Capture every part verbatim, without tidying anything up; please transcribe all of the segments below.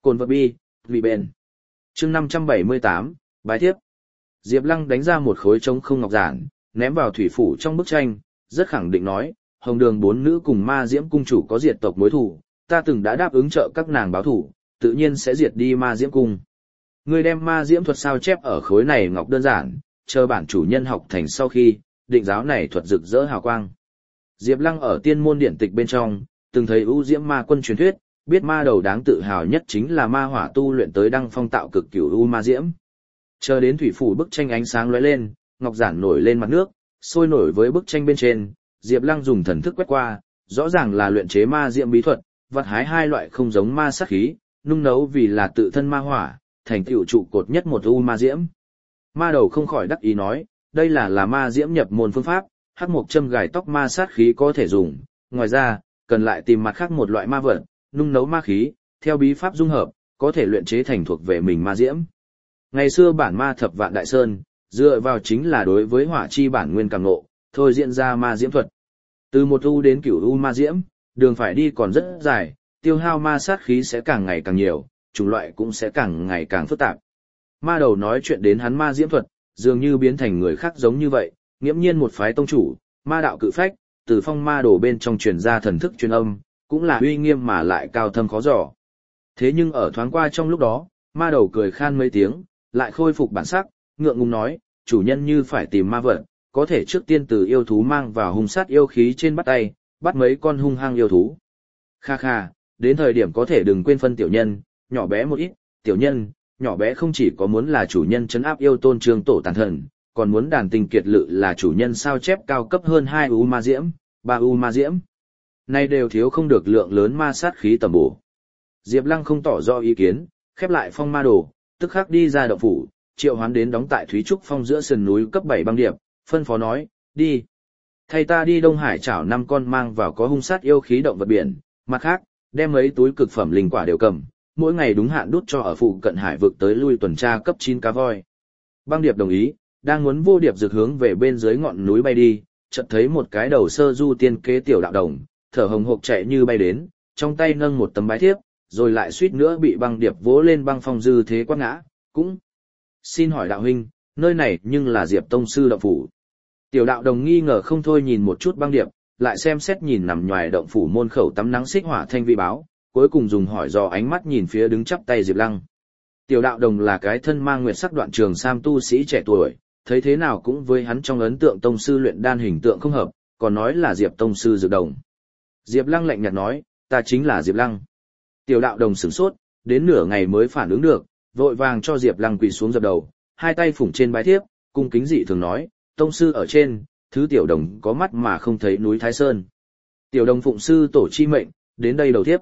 Cồn vật bi, vì bền. Chương năm trăm bảy mươi tám, bài thiếp. Diệp Lăng đánh ra một khối trống không ngọc giản, ném vào thủy phủ trong bức tranh, rất khẳng định nói, Hồng Đường bốn nữ cùng Ma Diễm cung chủ có diệt tộc mối thù, ta từng đã đáp ứng trợ các nàng báo thù, tự nhiên sẽ diệt đi Ma Diễm cung. Ngươi đem Ma Diễm thuật sao chép ở khối này ngọc đơn giản, chờ bản chủ nhân học thành sau khi, định giáo này thuật rực rỡ hào quang. Diệp Lăng ở tiên môn điển tịch bên trong, từng thấy ưu diễm ma quân truyền thuyết, biết ma đầu đáng tự hào nhất chính là ma hỏa tu luyện tới đăng phong tạo cực cửu u ma diễm. Chờ đến thủy phủ bức tranh ánh sáng lóe lên, ngọc giản nổi lên mặt nước, sôi nổi với bức tranh bên trên, Diệp Lăng dùng thần thức quét qua, rõ ràng là luyện chế ma diễm bí thuật, vặt hái hai loại không giống ma sát khí, nung nấu vì là tự thân ma hỏa, thành tựu trụ cột nhất một u ma diễm. Ma đầu không khỏi đắc ý nói, đây là là ma diễm nhập môn phương pháp, hắc mộc châm gài tóc ma sát khí có thể dùng, ngoài ra, cần lại tìm mặt khác một loại ma vật, nung nấu ma khí, theo bí pháp dung hợp, có thể luyện chế thành thuộc về mình ma diễm. Ngày xưa bản ma thập vạn đại sơn, dựa vào chính là đối với hỏa chi bản nguyên càng ngộ, thôi diễn ra ma diễm thuật. Từ một u đến cửu u ma diễm, đường phải đi còn rất dài, tiêu hao ma sát khí sẽ càng ngày càng nhiều, chủng loại cũng sẽ càng ngày càng phức tạp. Ma đầu nói chuyện đến hắn ma diễm thuật, dường như biến thành người khác giống như vậy, nghiễm nhiên một phái tông chủ, ma đạo cự phách, từ phong ma đồ bên trong truyền ra thần thức truyền âm, cũng là uy nghiêm mà lại cao thâm khó dò. Thế nhưng ở thoáng qua trong lúc đó, ma đầu cười khan mấy tiếng, lại khôi phục bản sắc, ngượng ngùng nói, chủ nhân như phải tìm ma vật, có thể trước tiên từ yêu thú mang vào hung sát yêu khí trên bắt tay, bắt mấy con hung hăng yêu thú. Kha kha, đến thời điểm có thể đừng quên phân tiểu nhân, nhỏ bé một ít, tiểu nhân, nhỏ bé không chỉ có muốn là chủ nhân trấn áp yêu tôn trương tổ tàn thần, còn muốn đàn tình kiệt lự là chủ nhân sao chép cao cấp hơn hai u ma diễm, ba u ma diễm. Nay đều thiếu không được lượng lớn ma sát khí tầm bổ. Diệp Lăng không tỏ rõ ý kiến, khép lại phong ma đồ, tức khắc đi ra động phủ, triệu hoán đến đóng tại Thúy Trúc Phong giữa sườn núi cấp bảy băng điệp, phân phó nói, đi. Thay ta đi Đông Hải chảo năm con mang vào có hung sát yêu khí động vật biển, mặt khác, đem mấy túi cực phẩm linh quả đều cầm, mỗi ngày đúng hạn đút cho ở phụ cận hải vực tới lui tuần tra cấp chín cá voi. Băng điệp đồng ý, đang muốn vô điệp dược hướng về bên dưới ngọn núi bay đi, chợt thấy một cái đầu sơ du tiên kế tiểu đạo đồng, thở hồng hộc chạy như bay đến, trong tay nâng một tấm bái thiếp, rồi lại suýt nữa bị băng điệp vỗ lên băng phong dư thế quát ngã, cũng. Xin hỏi đạo huynh, nơi này nhưng là Diệp tông sư động phủ. Tiểu đạo đồng nghi ngờ không thôi nhìn một chút băng điệp, lại xem xét nhìn nằm ngoài động phủ môn khẩu tắm nắng xích hỏa thanh vi báo, cuối cùng dùng hỏi dò ánh mắt nhìn phía đứng chắp tay Diệp Lăng. Tiểu đạo đồng là cái thân mang nguyệt sắc đoạn trường sam tu sĩ trẻ tuổi, thấy thế nào cũng với hắn trong ấn tượng tông sư luyện đan hình tượng không hợp, còn nói là Diệp tông sư dược đồng. Diệp Lăng lạnh nhạt nói, ta chính là Diệp Lăng. Tiểu đạo đồng sửng sốt, đến nửa ngày mới phản ứng được, vội vàng cho Diệp Lăng quỳ xuống dập đầu, hai tay phủng trên bái thiếp, cung kính dị thường nói, tông sư ở trên, thứ tiểu đồng có mắt mà không thấy núi Thái Sơn. Tiểu đồng phụng sư tổ chi mệnh, đến đây đầu thiếp.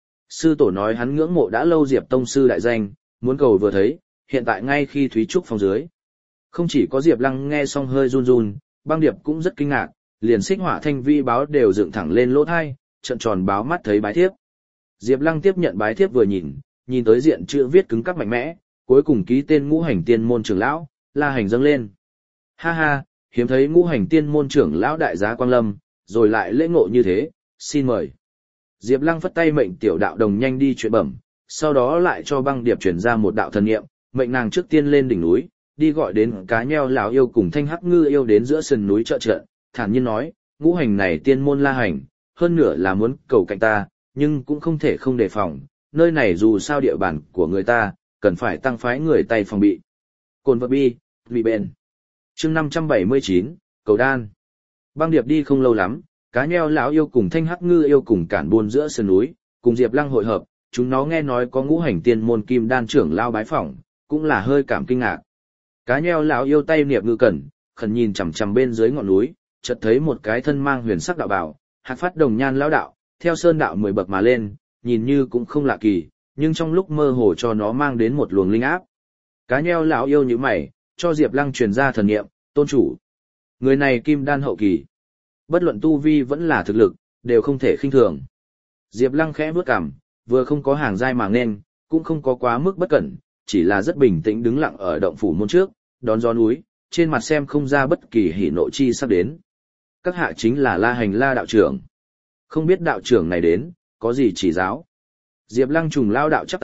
Sư tổ nói hắn ngưỡng mộ đã lâu Diệp tông sư đại danh, muốn cầu vừa thấy, hiện tại ngay khi Thúy Trúc Phong dưới. Không chỉ có Diệp Lăng nghe xong hơi run run, băng điệp cũng rất kinh ngạc, liền xích hỏa thanh vi báo đều dựng thẳng lên lỗ thai, trợn tròn báo mắt thấy bái thiếp. Diệp Lăng tiếp nhận bái thiếp vừa nhìn, nhìn tới diện chữ viết cứng cáp mạnh mẽ, cuối cùng ký tên Ngũ Hành Tiên môn trưởng lão, La Hành dâng lên. Ha ha, hiếm thấy Ngũ Hành Tiên môn trưởng lão đại giá quang lâm, rồi lại lễ ngộ như thế, xin mời. Diệp Lăng phất tay mệnh tiểu đạo đồng nhanh đi chuyện bẩm, sau đó lại cho băng điệp chuyển ra một đạo thần niệm, mệnh nàng trước tiên lên đỉnh núi, đi gọi đến cá nheo lão yêu cùng thanh hắc ngư yêu đến giữa sườn núi trợ trợ, thản nhiên nói, ngũ hành này tiên môn La Hành, hơn nửa là muốn cầu cạnh ta, nhưng cũng không thể không đề phòng, nơi này dù sao địa bàn của người ta, cần phải tăng phái người tay phòng bị. Cồn vật bi, bị bền. Chương năm trăm bảy mươi chín, cầu đan. Băng điệp đi không lâu lắm, cá nheo lão yêu cùng thanh hắc ngư yêu cùng cản buôn giữa sườn núi, cùng Diệp Lăng hội hợp, chúng nó nghe nói có ngũ hành tiên môn kim đan trưởng lao bái phỏng, cũng là hơi cảm kinh ngạc. Cá nheo lão yêu tay niệm ngư cẩn, khẩn nhìn chằm chằm bên dưới ngọn núi, chợt thấy một cái thân mang huyền sắc đạo bào, hạc phát đồng nhan lão đạo, theo sơn đạo mười bậc mà lên, nhìn như cũng không lạ kỳ, nhưng trong lúc mơ hồ cho nó mang đến một luồng linh áp. Cá nheo lão yêu như mày, cho Diệp Lăng truyền ra thần niệm, tôn chủ. Người này kim đan hậu kỳ. Bất luận tu vi vẫn là thực lực, đều không thể khinh thường. Diệp Lăng khẽ bước cằm, vừa không có hàng giai mà nên, cũng không có quá mức bất cẩn, chỉ là rất bình tĩnh đứng lặng ở động phủ môn trước, đón gió núi, trên mặt xem không ra bất kỳ hỉ nộ chi sắp đến. Các hạ chính là La Hành La đạo trưởng. Không biết đạo trưởng này đến, có gì chỉ giáo. Diệp Lăng trùng lao đạo chắp tay,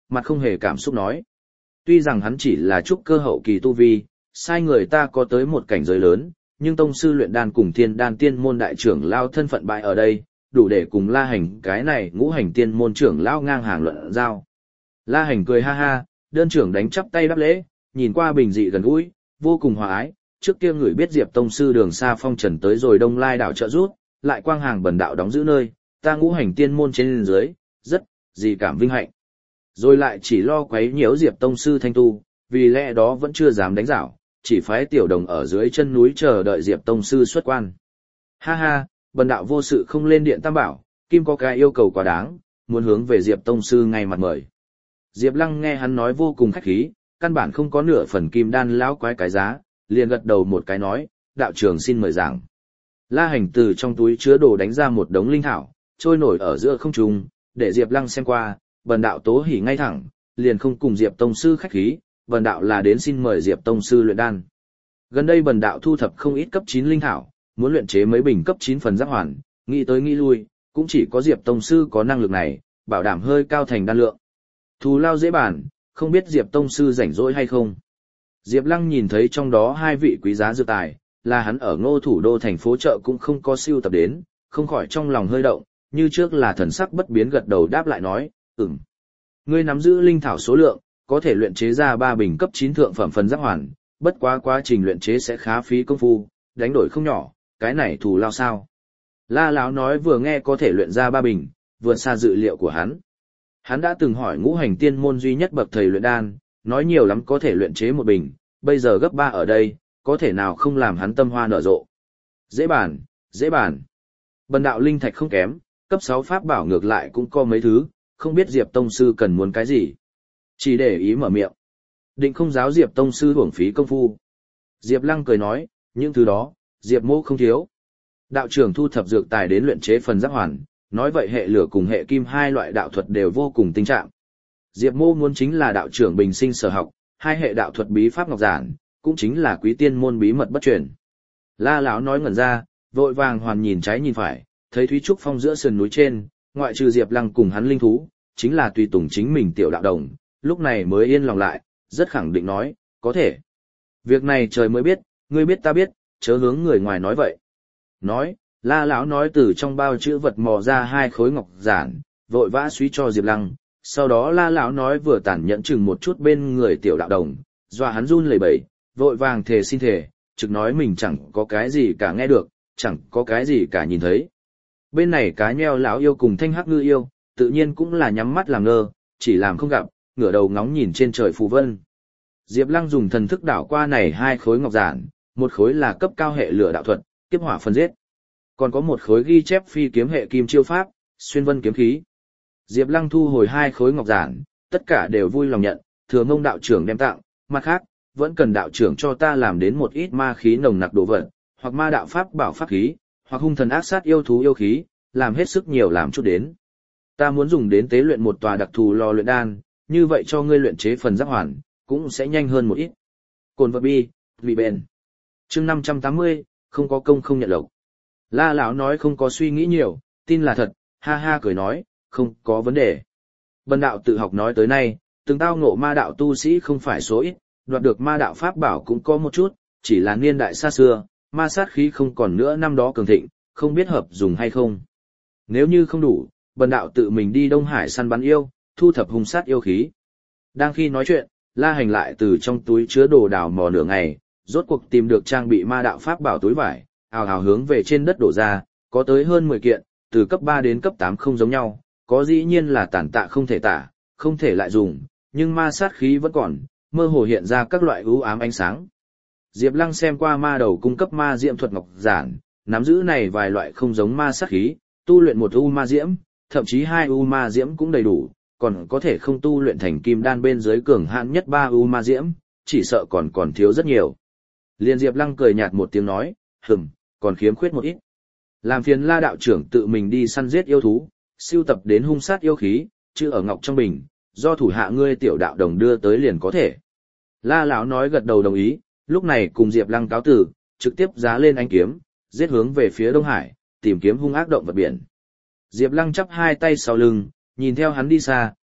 mặt không hề cảm xúc nói. Tuy rằng hắn chỉ là trúc cơ hậu kỳ tu vi, sai người ta có tới một cảnh giới lớn, nhưng tông sư luyện đan cùng thiên đan tiên môn đại trưởng lao thân phận bại ở đây, đủ để cùng La Hành cái này ngũ hành tiên môn trưởng lao ngang hàng luận giao. La Hành cười ha ha, đơn trưởng đánh chắp tay đáp lễ, nhìn qua bình dị gần gũi, vô cùng hòa ái, trước kia người biết Diệp tông sư đường xa phong trần tới rồi Đông Lai đảo trợ rút, lại quang hàng bần đạo đóng giữ nơi, ta ngũ hành tiên môn trên dưới, rất, gì cảm vinh hạnh. Rồi lại chỉ lo quấy nhiễu Diệp tông sư thanh tu, vì lẽ đó vẫn chưa dám đánh giảo, chỉ phái tiểu đồng ở dưới chân núi chờ đợi Diệp tông sư xuất quan. Ha ha, bần đạo vô sự không lên điện tam bảo, kim có cái yêu cầu quá đáng, muốn hướng về Diệp tông sư ngay mặt mời. Diệp Lăng nghe hắn nói vô cùng khách khí, căn bản không có nửa phần kim đan lão quái cái giá, liền gật đầu một cái nói, đạo trưởng xin mời giảng. La Hành từ trong túi chứa đồ đánh ra một đống linh thảo, trôi nổi ở giữa không trung, để Diệp Lăng xem qua, bần đạo tố hỉ ngay thẳng, liền không cùng Diệp tông sư khách khí, bần đạo là đến xin mời Diệp tông sư luyện đan. Gần đây bần đạo thu thập không ít cấp chín linh thảo, muốn luyện chế mấy bình cấp chín phần giáp hoàn, nghĩ tới nghĩ lui, cũng chỉ có Diệp tông sư có năng lực này, bảo đảm hơi cao thành đan lượng. Thù lao dễ bàn, không biết Diệp tông sư rảnh rỗi hay không. Diệp Lăng nhìn thấy trong đó hai vị quý giá dược tài, là hắn ở Ngô thủ đô thành phố chợ cũng không có siêu tập đến, không khỏi trong lòng hơi động, như trước là thần sắc bất biến gật đầu đáp lại nói, ừm. Ngươi nắm giữ linh thảo số lượng, có thể luyện chế ra ba bình cấp chín thượng phẩm phần giáp hoàn, bất quá quá trình luyện chế sẽ khá phí công phu, đánh đổi không nhỏ, cái này thù lao sao. La Lão nói vừa nghe có thể luyện ra ba bình, vượt xa dự liệu của hắn. Hắn đã từng hỏi ngũ hành tiên môn duy nhất bậc thầy luyện đan, nói nhiều lắm có thể luyện chế một bình, bây giờ gấp ba ở đây, có thể nào không làm hắn tâm hoa nở rộ. Dễ bàn, dễ bàn. Bần đạo linh thạch không kém, cấp sáu pháp bảo ngược lại cũng có mấy thứ, không biết Diệp tông sư cần muốn cái gì. Chỉ để ý mở miệng. Định không giáo Diệp tông sư hưởng phí công phu. Diệp Lăng cười nói, những thứ đó, Diệp mô không thiếu. Đạo trưởng thu thập dược tài đến luyện chế phần giáp hoàn, nói vậy hệ lửa cùng hệ kim hai loại đạo thuật đều vô cùng tinh trạng. Diệp mô muốn chính là đạo trưởng bình sinh sở học, hai hệ đạo thuật bí pháp ngọc giản, cũng chính là quý tiên môn bí mật bất truyền. La Lão nói ngẩn ra, vội vàng hoàn nhìn trái nhìn phải, thấy Thúy Trúc Phong giữa sườn núi trên, ngoại trừ Diệp Lăng cùng hắn linh thú, chính là tùy tùng chính mình tiểu đạo đồng, lúc này mới yên lòng lại, rất khẳng định nói, có thể. Việc này trời mới biết, ngươi biết ta biết, chớ hướng người ngoài nói vậy. Nói, La Lão nói từ trong bao chữ vật mò ra hai khối ngọc giản, vội vã suý cho Diệp Lăng, sau đó La Lão nói vừa tản nhẫn chừng một chút bên người tiểu đạo đồng, dọa hắn run lẩy bẩy, vội vàng thề xin thề, trực nói mình chẳng có cái gì cả nghe được, chẳng có cái gì cả nhìn thấy. Bên này cá nheo lão yêu cùng thanh hắc ngư yêu, tự nhiên cũng là nhắm mắt làm ngơ, chỉ làm không gặp, ngửa đầu ngóng nhìn trên trời phù vân. Diệp Lăng dùng thần thức đảo qua này hai khối ngọc giản, một khối là cấp cao hệ lửa đạo thuật, kiếp hỏa phân giết. Còn có một khối ghi chép phi kiếm hệ kim chiêu pháp, xuyên vân kiếm khí. Diệp Lăng thu hồi hai khối ngọc giản, tất cả đều vui lòng nhận, thừa mông đạo trưởng đem tặng, mặt khác, vẫn cần đạo trưởng cho ta làm đến một ít ma khí nồng nặc đồ vật, hoặc ma đạo pháp bảo pháp khí, hoặc hung thần ác sát yêu thú yêu khí, làm hết sức nhiều làm chút đến. Ta muốn dùng đến tế luyện một tòa đặc thù lò luyện đan, như vậy cho ngươi luyện chế phần giáp hoàn, cũng sẽ nhanh hơn một ít. Cồn vật bi, vì bền. Chương năm trăm tám mươi, không có công không nhận lộc. La Lão nói không có suy nghĩ nhiều, tin là thật, ha ha cười nói, không có vấn đề. Bần đạo tự học nói tới nay, từng tao ngộ ma đạo tu sĩ không phải số ít, đoạt được ma đạo pháp bảo cũng có một chút, chỉ là niên đại xa xưa, ma sát khí không còn nữa năm đó cường thịnh, không biết hợp dùng hay không. Nếu như không đủ, bần đạo tự mình đi Đông Hải săn bắn yêu, thu thập hung sát yêu khí. Đang khi nói chuyện, La Hành lại từ trong túi chứa đồ đào mò nửa ngày, rốt cuộc tìm được trang bị ma đạo pháp bảo túi vải, ào ào hướng về trên đất đổ ra, có tới hơn mười kiện, từ cấp ba đến cấp tám không giống nhau, có dĩ nhiên là tản tạ không thể tả, không thể lại dùng, nhưng ma sát khí vẫn còn, mơ hồ hiện ra các loại u ám ánh sáng. Diệp Lăng xem qua ma đầu cung cấp ma diễm thuật ngọc giản, nắm giữ này vài loại không giống ma sát khí, tu luyện một u ma diễm, thậm chí hai u ma diễm cũng đầy đủ, còn có thể không tu luyện thành kim đan bên dưới cường hạn nhất ba u ma diễm, chỉ sợ còn còn thiếu rất nhiều. Liên Diệp Lăng cười nhạt một tiếng nói, hừm, còn khiếm khuyết một ít. Làm phiền La đạo trưởng tự mình đi săn giết yêu thú, siêu tập đến hung sát yêu khí, chứ ở ngọc trong bình, do thủ hạ ngươi tiểu đạo đồng đưa tới liền có thể. La lão nói gật đầu đồng ý, lúc này cùng Diệp Lăng cáo từ, trực tiếp giá lên ánh kiếm, giết hướng về phía Đông Hải, tìm kiếm hung ác động vật biển. Diệp Lăng chắp hai tay sau lưng, nhìn theo hắn đi xa,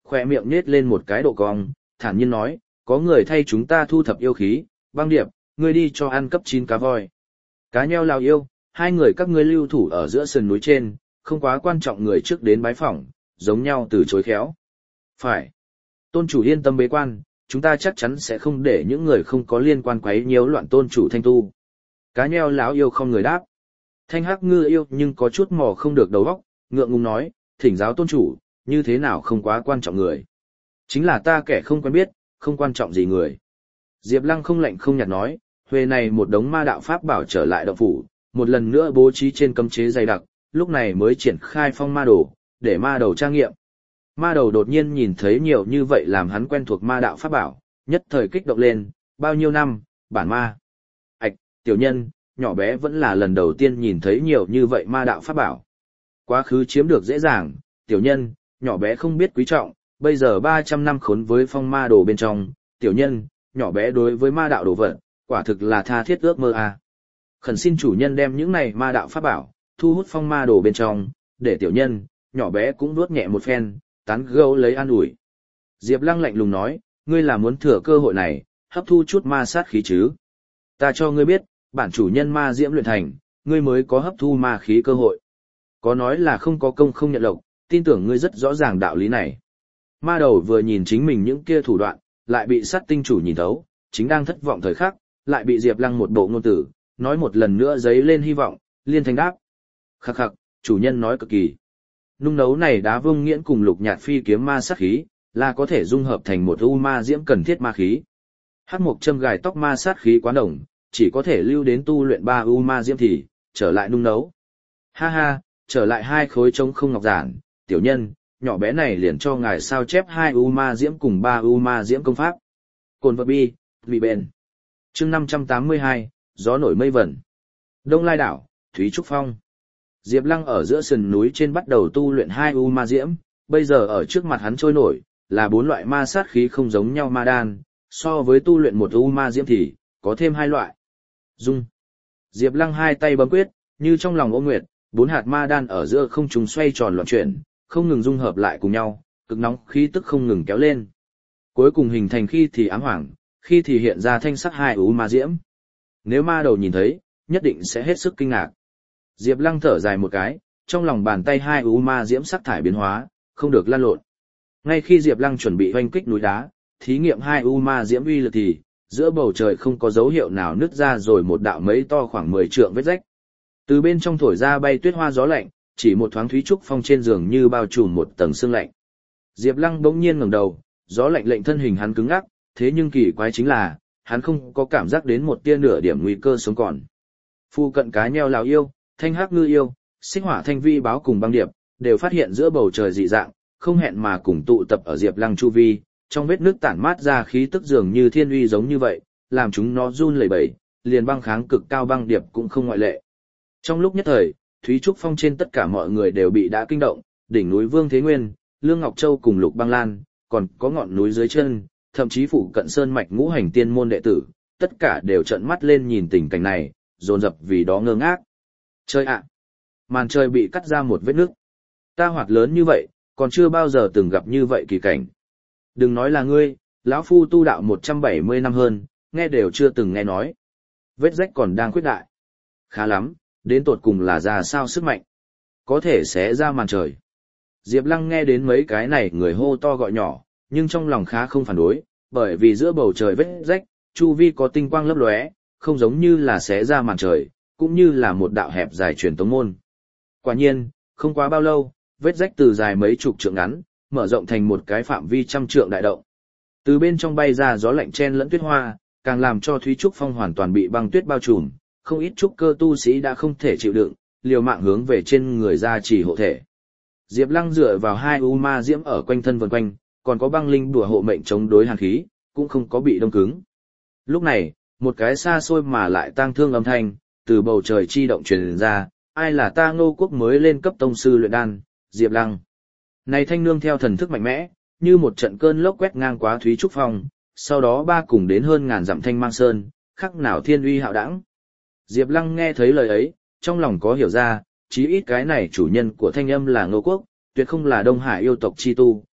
khoe miệng nhếch lên một cái độ cong, thản nhiên nói, có người thay chúng ta thu thập yêu khí, băng điệp, ngươi đi cho ăn cấp chín cá voi. Cá nheo lào yêu, hai người các ngươi lưu thủ ở giữa sườn núi trên, không quá quan trọng người trước đến bái phỏng, giống nhau từ chối khéo. Phải. Tôn chủ yên tâm bế quan, chúng ta chắc chắn sẽ không để những người không có liên quan quấy nhiễu loạn tôn chủ thanh tu. Cá nheo láo yêu không người đáp. Thanh hắc ngư yêu nhưng có chút mò không được đầu óc, ngượng ngùng nói, thỉnh giáo tôn chủ, như thế nào không quá quan trọng người. Chính là ta kẻ không quen biết, không quan trọng gì người. Diệp Lăng không lạnh không nhạt nói, huề này một đống ma đạo pháp bảo trở lại động phủ, một lần nữa bố trí trên cấm chế dày đặc, lúc này mới triển khai phong ma đồ, để ma đầu tra nghiệm. Ma đầu đột nhiên nhìn thấy nhiều như vậy làm hắn quen thuộc ma đạo pháp bảo, nhất thời kích động lên, bao nhiêu năm, bản ma. Ảch, tiểu nhân, nhỏ bé vẫn là lần đầu tiên nhìn thấy nhiều như vậy ma đạo pháp bảo. Quá khứ chiếm được dễ dàng, tiểu nhân, nhỏ bé không biết quý trọng, bây giờ ba trăm năm khốn với phong ma đồ bên trong, tiểu nhân, nhỏ bé đối với ma đạo đồ vật, quả thực là tha thiết ước mơ à. Khẩn xin chủ nhân đem những này ma đạo pháp bảo, thu hút phong ma đồ bên trong, để tiểu nhân, nhỏ bé cũng nuốt nhẹ một phen, tán gẫu lấy an ủi. Diệp Lăng lạnh lùng nói, ngươi là muốn thừa cơ hội này, hấp thu chút ma sát khí chứ. Ta cho ngươi biết, bản chủ nhân ma diễm luyện thành, ngươi mới có hấp thu ma khí cơ hội. Có nói là không có công không nhận lộc, tin tưởng ngươi rất rõ ràng đạo lý này. Ma đầu vừa nhìn chính mình những kia thủ đoạn, lại bị sát tinh chủ nhìn thấu, chính đang thất vọng thời khắc, lại bị Diệp Lăng một bộ ngôn tử, nói một lần nữa giấy lên hy vọng, liên thanh đáp. Khắc khắc, chủ nhân nói cực kỳ. Nung nấu này đá vương nghiễn cùng lục nhạt phi kiếm ma sát khí, là có thể dung hợp thành một u ma diễm cần thiết ma khí. Hắc mục châm gài tóc ma sát khí quá đồng, chỉ có thể lưu đến tu luyện ba u ma diễm thì, trở lại nung nấu. Ha ha, trở lại hai khối trống không ngọc giản, tiểu nhân, nhỏ bé này liền cho ngài sao chép hai u ma diễm cùng ba u ma diễm công pháp. Cồn vật bi, vị bền. Chương năm trăm tám mươi hai, gió nổi mây vẩn. Đông Lai đảo, Thúy Trúc Phong. Diệp Lăng ở giữa sườn núi trên bắt đầu tu luyện hai u ma diễm, bây giờ ở trước mặt hắn trôi nổi, là bốn loại ma sát khí không giống nhau ma đan, so với tu luyện một u ma diễm thì, có thêm hai loại. Dung. Diệp Lăng hai tay bấm quyết, như trong lòng ôm nguyệt, bốn hạt ma đan ở giữa không trung xoay tròn loạn chuyển, không ngừng dung hợp lại cùng nhau, cực nóng khí tức không ngừng kéo lên. Cuối cùng hình thành khi thì ám hoàng, khi thì hiện ra thanh sắc hai u ma diễm. Nếu ma đầu nhìn thấy, nhất định sẽ hết sức kinh ngạc. Diệp Lăng thở dài một cái, trong lòng bàn tay hai u ma diễm sắc thải biến hóa, không được lan lộn. Ngay khi Diệp Lăng chuẩn bị hoành kích núi đá, thí nghiệm hai u ma diễm uy lực thì, giữa bầu trời không có dấu hiệu nào nứt ra rồi một đạo mấy to khoảng mười trượng vết rách. Từ bên trong thổi ra bay tuyết hoa gió lạnh, chỉ một thoáng Thúy Trúc Phong trên giường như bao trùm một tầng sương lạnh. Diệp Lăng bỗng nhiên ngẩng đầu, gió lạnh lệnh thân hình hắn cứng ngắc, thế nhưng kỳ quái chính là, hắn không có cảm giác đến một tia nửa điểm nguy cơ sống còn. Phu cận cá nheo lào yêu, thanh hắc ngư yêu, xích hỏa thanh vi báo cùng băng điệp, đều phát hiện giữa bầu trời dị dạng, không hẹn mà cùng tụ tập ở Diệp Lăng chu vi, trong vết nước tản mát ra khí tức dường như thiên uy giống như vậy, làm chúng nó run lẩy bẩy, liền băng kháng cực cao băng điệp cũng không ngoại lệ. Trong lúc nhất thời, Thúy Trúc Phong trên tất cả mọi người đều bị đã kinh động, đỉnh núi Vương Thế Nguyên, Lương Ngọc Châu cùng Lục Băng Lan, còn có ngọn núi dưới chân, thậm chí phụ cận sơn mạch ngũ hành tiên môn đệ tử, tất cả đều trợn mắt lên nhìn tình cảnh này, dồn dập vì đó ngơ ngác. Trời ạ! Màn trời bị cắt ra một vết nứt. Ta hoạt lớn như vậy, còn chưa bao giờ từng gặp như vậy kỳ cảnh. Đừng nói là ngươi, lão phu tu đạo một trăm bảy mươi năm hơn, nghe đều chưa từng nghe nói. Vết rách còn đang khuyết đại. Khá lắm, đến tột cùng là ra sao sức mạnh. Có thể xé ra màn trời. Diệp Lăng nghe đến mấy cái này người hô to gọi nhỏ, nhưng trong lòng khá không phản đối, bởi vì giữa bầu trời vết rách, chu vi có tinh quang lấp lóe, không giống như là xé ra màn trời, cũng như là một đạo hẹp dài truyền tống môn. Quả nhiên, không quá bao lâu, vết rách từ dài mấy chục trượng ngắn, mở rộng thành một cái phạm vi trăm trượng đại động. Từ bên trong bay ra gió lạnh chen lẫn tuyết hoa, càng làm cho Thúy Trúc Phong hoàn toàn bị băng tuyết bao trùm, không ít trúc cơ tu sĩ đã không thể chịu đựng, liều mạng hướng về trên người ra chỉ hộ thể. Diệp Lăng dựa vào hai u ma diễm ở quanh thân vần quanh, còn có băng linh đùa hộ mệnh chống đối hàn khí, cũng không có bị đông cứng. Lúc này, một cái xa xôi mà lại tang thương âm thanh, từ bầu trời chi động truyền ra, ai là ta Ngô Quốc mới lên cấp tông sư luyện đan, Diệp Lăng. Này thanh nương theo thần thức mạnh mẽ, như một trận cơn lốc quét ngang quá Thúy Trúc Phong, sau đó ba cùng đến hơn ngàn dặm thanh mang sơn, khắc nào thiên uy hạo đẳng. Diệp Lăng nghe thấy lời ấy, trong lòng có hiểu ra, chí ít cái này chủ nhân của thanh âm là Ngô Quốc, tuyệt không là Đông Hải yêu tộc chi tu,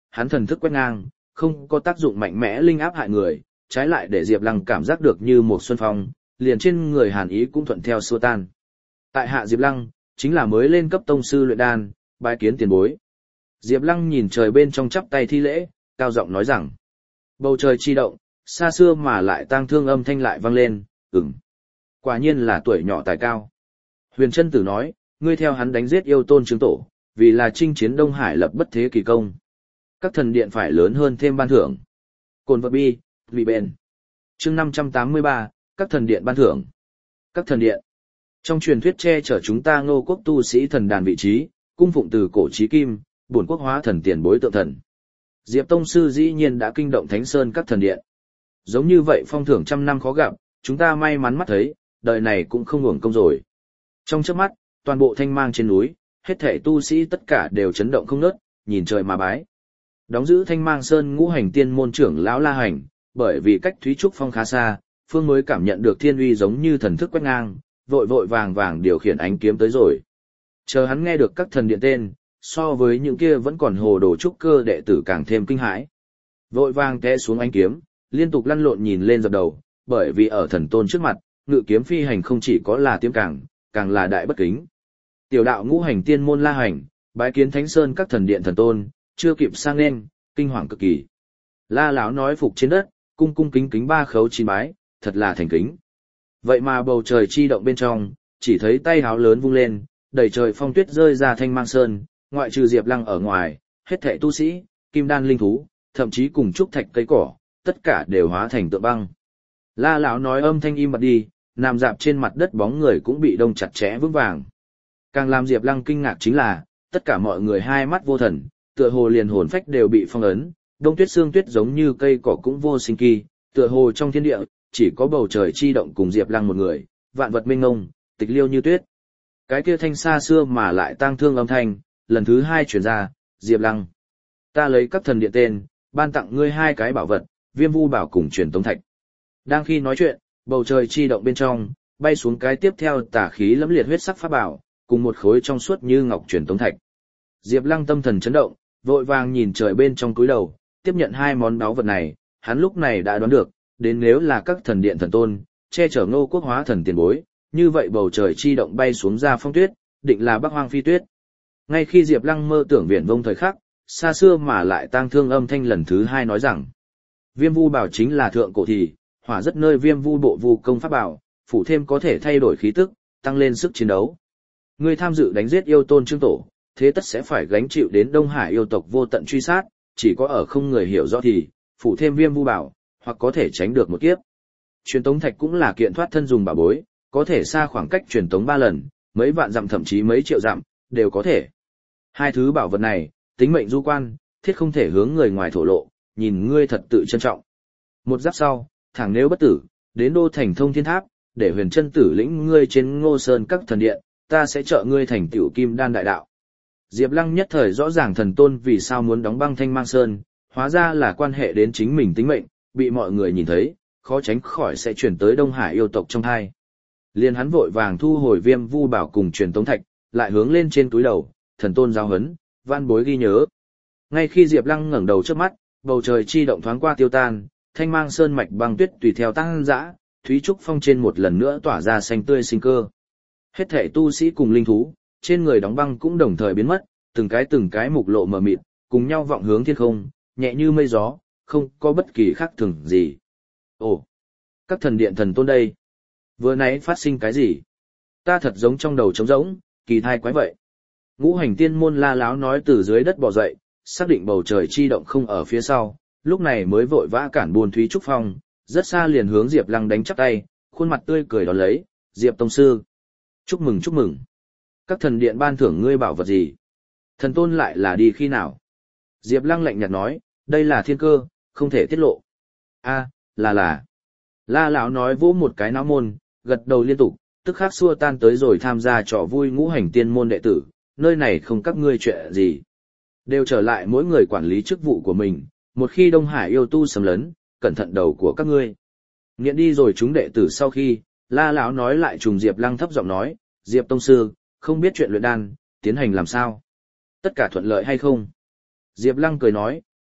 hắn thần thức quét ngang, không có tác dụng mạnh mẽ linh áp hại người, trái lại để Diệp Lăng cảm giác được như một xuân phong, liền trên người hàn ý cũng thuận theo xua tan. Tại hạ Diệp Lăng, chính là mới lên cấp tông sư luyện đan, bái kiến tiền bối. Diệp Lăng nhìn trời bên trong chắp tay thi lễ, cao giọng nói rằng. Bầu trời chi động, xa xưa mà lại tang thương âm thanh lại vang lên, ừm. Quả nhiên là tuổi nhỏ tài cao. Huyền Trân Tử nói, ngươi theo hắn đánh giết yêu tôn chứng tổ, vì là chinh chiến Đông Hải lập bất thế kỳ công. Các thần điện phải lớn hơn thêm ban thưởng. Cồn vật bi, vì bền. Chương năm trăm tám mươi ba, các thần điện ban thưởng. Các thần điện. Trong truyền thuyết che chở chúng ta Ngô quốc tu sĩ thần đàn vị trí, cung phụng từ cổ chí kim, bổn quốc hóa thần tiền bối tượng thần. Diệp tông sư dĩ nhiên đã kinh động Thánh Sơn các thần điện. Giống như vậy phong thưởng trăm năm khó gặp, chúng ta may mắn mắt thấy, đời này cũng không uổng công rồi. Trong chớp mắt, toàn bộ thanh mang trên núi, hết thảy tu sĩ tất cả đều chấn động không ngớt, nhìn trời mà bái. Đóng giữ thanh mang sơn ngũ hành tiên môn trưởng lão La Hành, bởi vì cách Thúy Trúc Phong khá xa, phương mới cảm nhận được thiên uy giống như thần thức quét ngang, vội vội vàng vàng điều khiển ánh kiếm tới rồi. Chờ hắn nghe được các thần điện tên, so với những kia vẫn còn hồ đồ trúc cơ đệ tử càng thêm kinh hãi. Vội vàng té xuống ánh kiếm, liên tục lăn lộn nhìn lên dập đầu, bởi vì ở thần tôn trước mặt, ngự kiếm phi hành không chỉ có là tiêm càng, càng là đại bất kính. Tiểu đạo ngũ hành tiên môn La Hành, bái kiến Thánh Sơn các thần điện thần tôn, chưa kịp sang nên, kinh hoàng cực kỳ. La lão nói phục trên đất, cung cung kính kính ba khấu chín bái, thật là thành kính. Vậy mà bầu trời chi động bên trong, chỉ thấy tay háo lớn vung lên, đầy trời phong tuyết rơi ra thanh mang sơn, ngoại trừ Diệp Lăng ở ngoài, hết thảy tu sĩ, kim đan linh thú, thậm chí cùng trúc thạch cây cỏ, tất cả đều hóa thành tượng băng. La lão nói âm thanh im bặt đi, nằm dạp trên mặt đất bóng người cũng bị đông chặt chẽ vững vàng. Càng làm Diệp Lăng kinh ngạc chính là, tất cả mọi người hai mắt vô thần, tựa hồ liền hồn phách đều bị phong ấn, đông tuyết sương tuyết giống như cây cỏ cũng vô sinh kỳ, tựa hồ trong thiên địa, chỉ có bầu trời chi động cùng Diệp Lăng một người, vạn vật mênh mông, tịch liêu như tuyết. Cái kia thanh xa xưa mà lại tang thương âm thanh, lần thứ hai truyền ra, Diệp Lăng. Ta lấy các thần điện tên, ban tặng ngươi hai cái bảo vật, Viêm Vu Bảo cùng Truyền Tống Thạch. Đang khi nói chuyện, bầu trời chi động bên trong, bay xuống cái tiếp theo tà khí lẫm liệt huyết sắc pháp bảo, cùng một khối trong suốt như ngọc Truyền Tống Thạch. Diệp Lăng tâm thần chấn động, vội vàng nhìn trời bên trong cúi đầu, tiếp nhận hai món báu vật này, hắn lúc này đã đoán được, đến nếu là các thần điện thần tôn, che chở Ngô quốc hóa thần tiền bối, như vậy bầu trời chi động bay xuống ra phong tuyết, định là Bắc Hoang Phi Tuyết. Ngay khi Diệp Lăng mơ tưởng viển vông thời khắc, xa xưa mà lại tang thương âm thanh lần thứ hai nói rằng, Viêm Vu Bảo chính là thượng cổ thì, hỏa rất nơi Viêm Vu bộ vu công pháp bảo, phủ thêm có thể thay đổi khí tức, tăng lên sức chiến đấu. Ngươi tham dự đánh giết yêu tôn Trương Tổ, thế tất sẽ phải gánh chịu đến Đông Hải yêu tộc vô tận truy sát, chỉ có ở không người hiểu rõ thì, phủ thêm Viêm Vu Bảo, hoặc có thể tránh được một kiếp. Truyền tống thạch cũng là kiện thoát thân dùng bảo bối, có thể xa khoảng cách truyền tống ba lần, mấy vạn dặm thậm chí mấy triệu dặm, đều có thể. Hai thứ bảo vật này, tính mệnh du quan, thiết không thể hướng người ngoài thổ lộ, nhìn ngươi thật tự trân trọng. Một giáp sau, thẳng nếu bất tử, đến đô thành Thông Thiên Tháp, để Huyền Trân Tử lĩnh ngươi trên Ngô Sơn các thần điện, ta sẽ trợ ngươi thành tiểu kim đan đại đạo. Diệp Lăng nhất thời rõ ràng thần tôn vì sao muốn đóng băng Thanh Mang Sơn, hóa ra là quan hệ đến chính mình tính mệnh, bị mọi người nhìn thấy, khó tránh khỏi sẽ chuyển tới Đông Hải yêu tộc trong hai. Liên hắn vội vàng thu hồi Viêm Vu Bảo cùng Truyền Tống Thạch, lại hướng lên trên túi đầu, thần tôn giao hấn, van bối ghi nhớ. Ngay khi Diệp Lăng ngẩng đầu trước mắt, bầu trời chi động thoáng qua tiêu tan, Thanh Mang Sơn mạch băng tuyết tùy theo tăng dã, Thúy Trúc Phong trên một lần nữa tỏa ra xanh tươi sinh cơ. Hết thảy tu sĩ cùng linh thú, trên người đóng băng cũng đồng thời biến mất, từng cái từng cái mục lộ mờ mịt, cùng nhau vọng hướng thiên không, nhẹ như mây gió, không có bất kỳ khác thường gì. Ồ, các thần điện thần tôn đây, vừa nãy phát sinh cái gì? Ta thật giống trong đầu trống rỗng, kỳ thai quái vậy. Ngũ hành tiên môn La Láo nói từ dưới đất bò dậy, xác định bầu trời chi động không ở phía sau, lúc này mới vội vã cản buồn Thúy Trúc Phong, rất xa liền hướng Diệp Lăng đánh chắp tay, khuôn mặt tươi cười đón lấy, Diệp tông sư. Chúc mừng chúc mừng. Các thần điện ban thưởng ngươi bảo vật gì? Thần tôn lại là đi khi nào? Diệp Lăng lạnh nhạt nói, đây là thiên cơ, không thể tiết lộ. A, là là. La lão nói vỗ một cái não môn, gật đầu liên tục, tức khắc xua tan tới rồi tham gia trò vui ngũ hành tiên môn đệ tử, nơi này không các ngươi chuyện gì. Đều trở lại mỗi người quản lý chức vụ của mình, một khi Đông Hải yêu tu xâm lấn, cẩn thận đầu của các ngươi. Nghiện đi rồi chúng đệ tử sau khi, La lão nói lại trùng Diệp Lăng thấp giọng nói, Diệp tông sư, không biết chuyện luyện đan, tiến hành làm sao? Tất cả thuận lợi hay không? Diệp Lăng cười nói,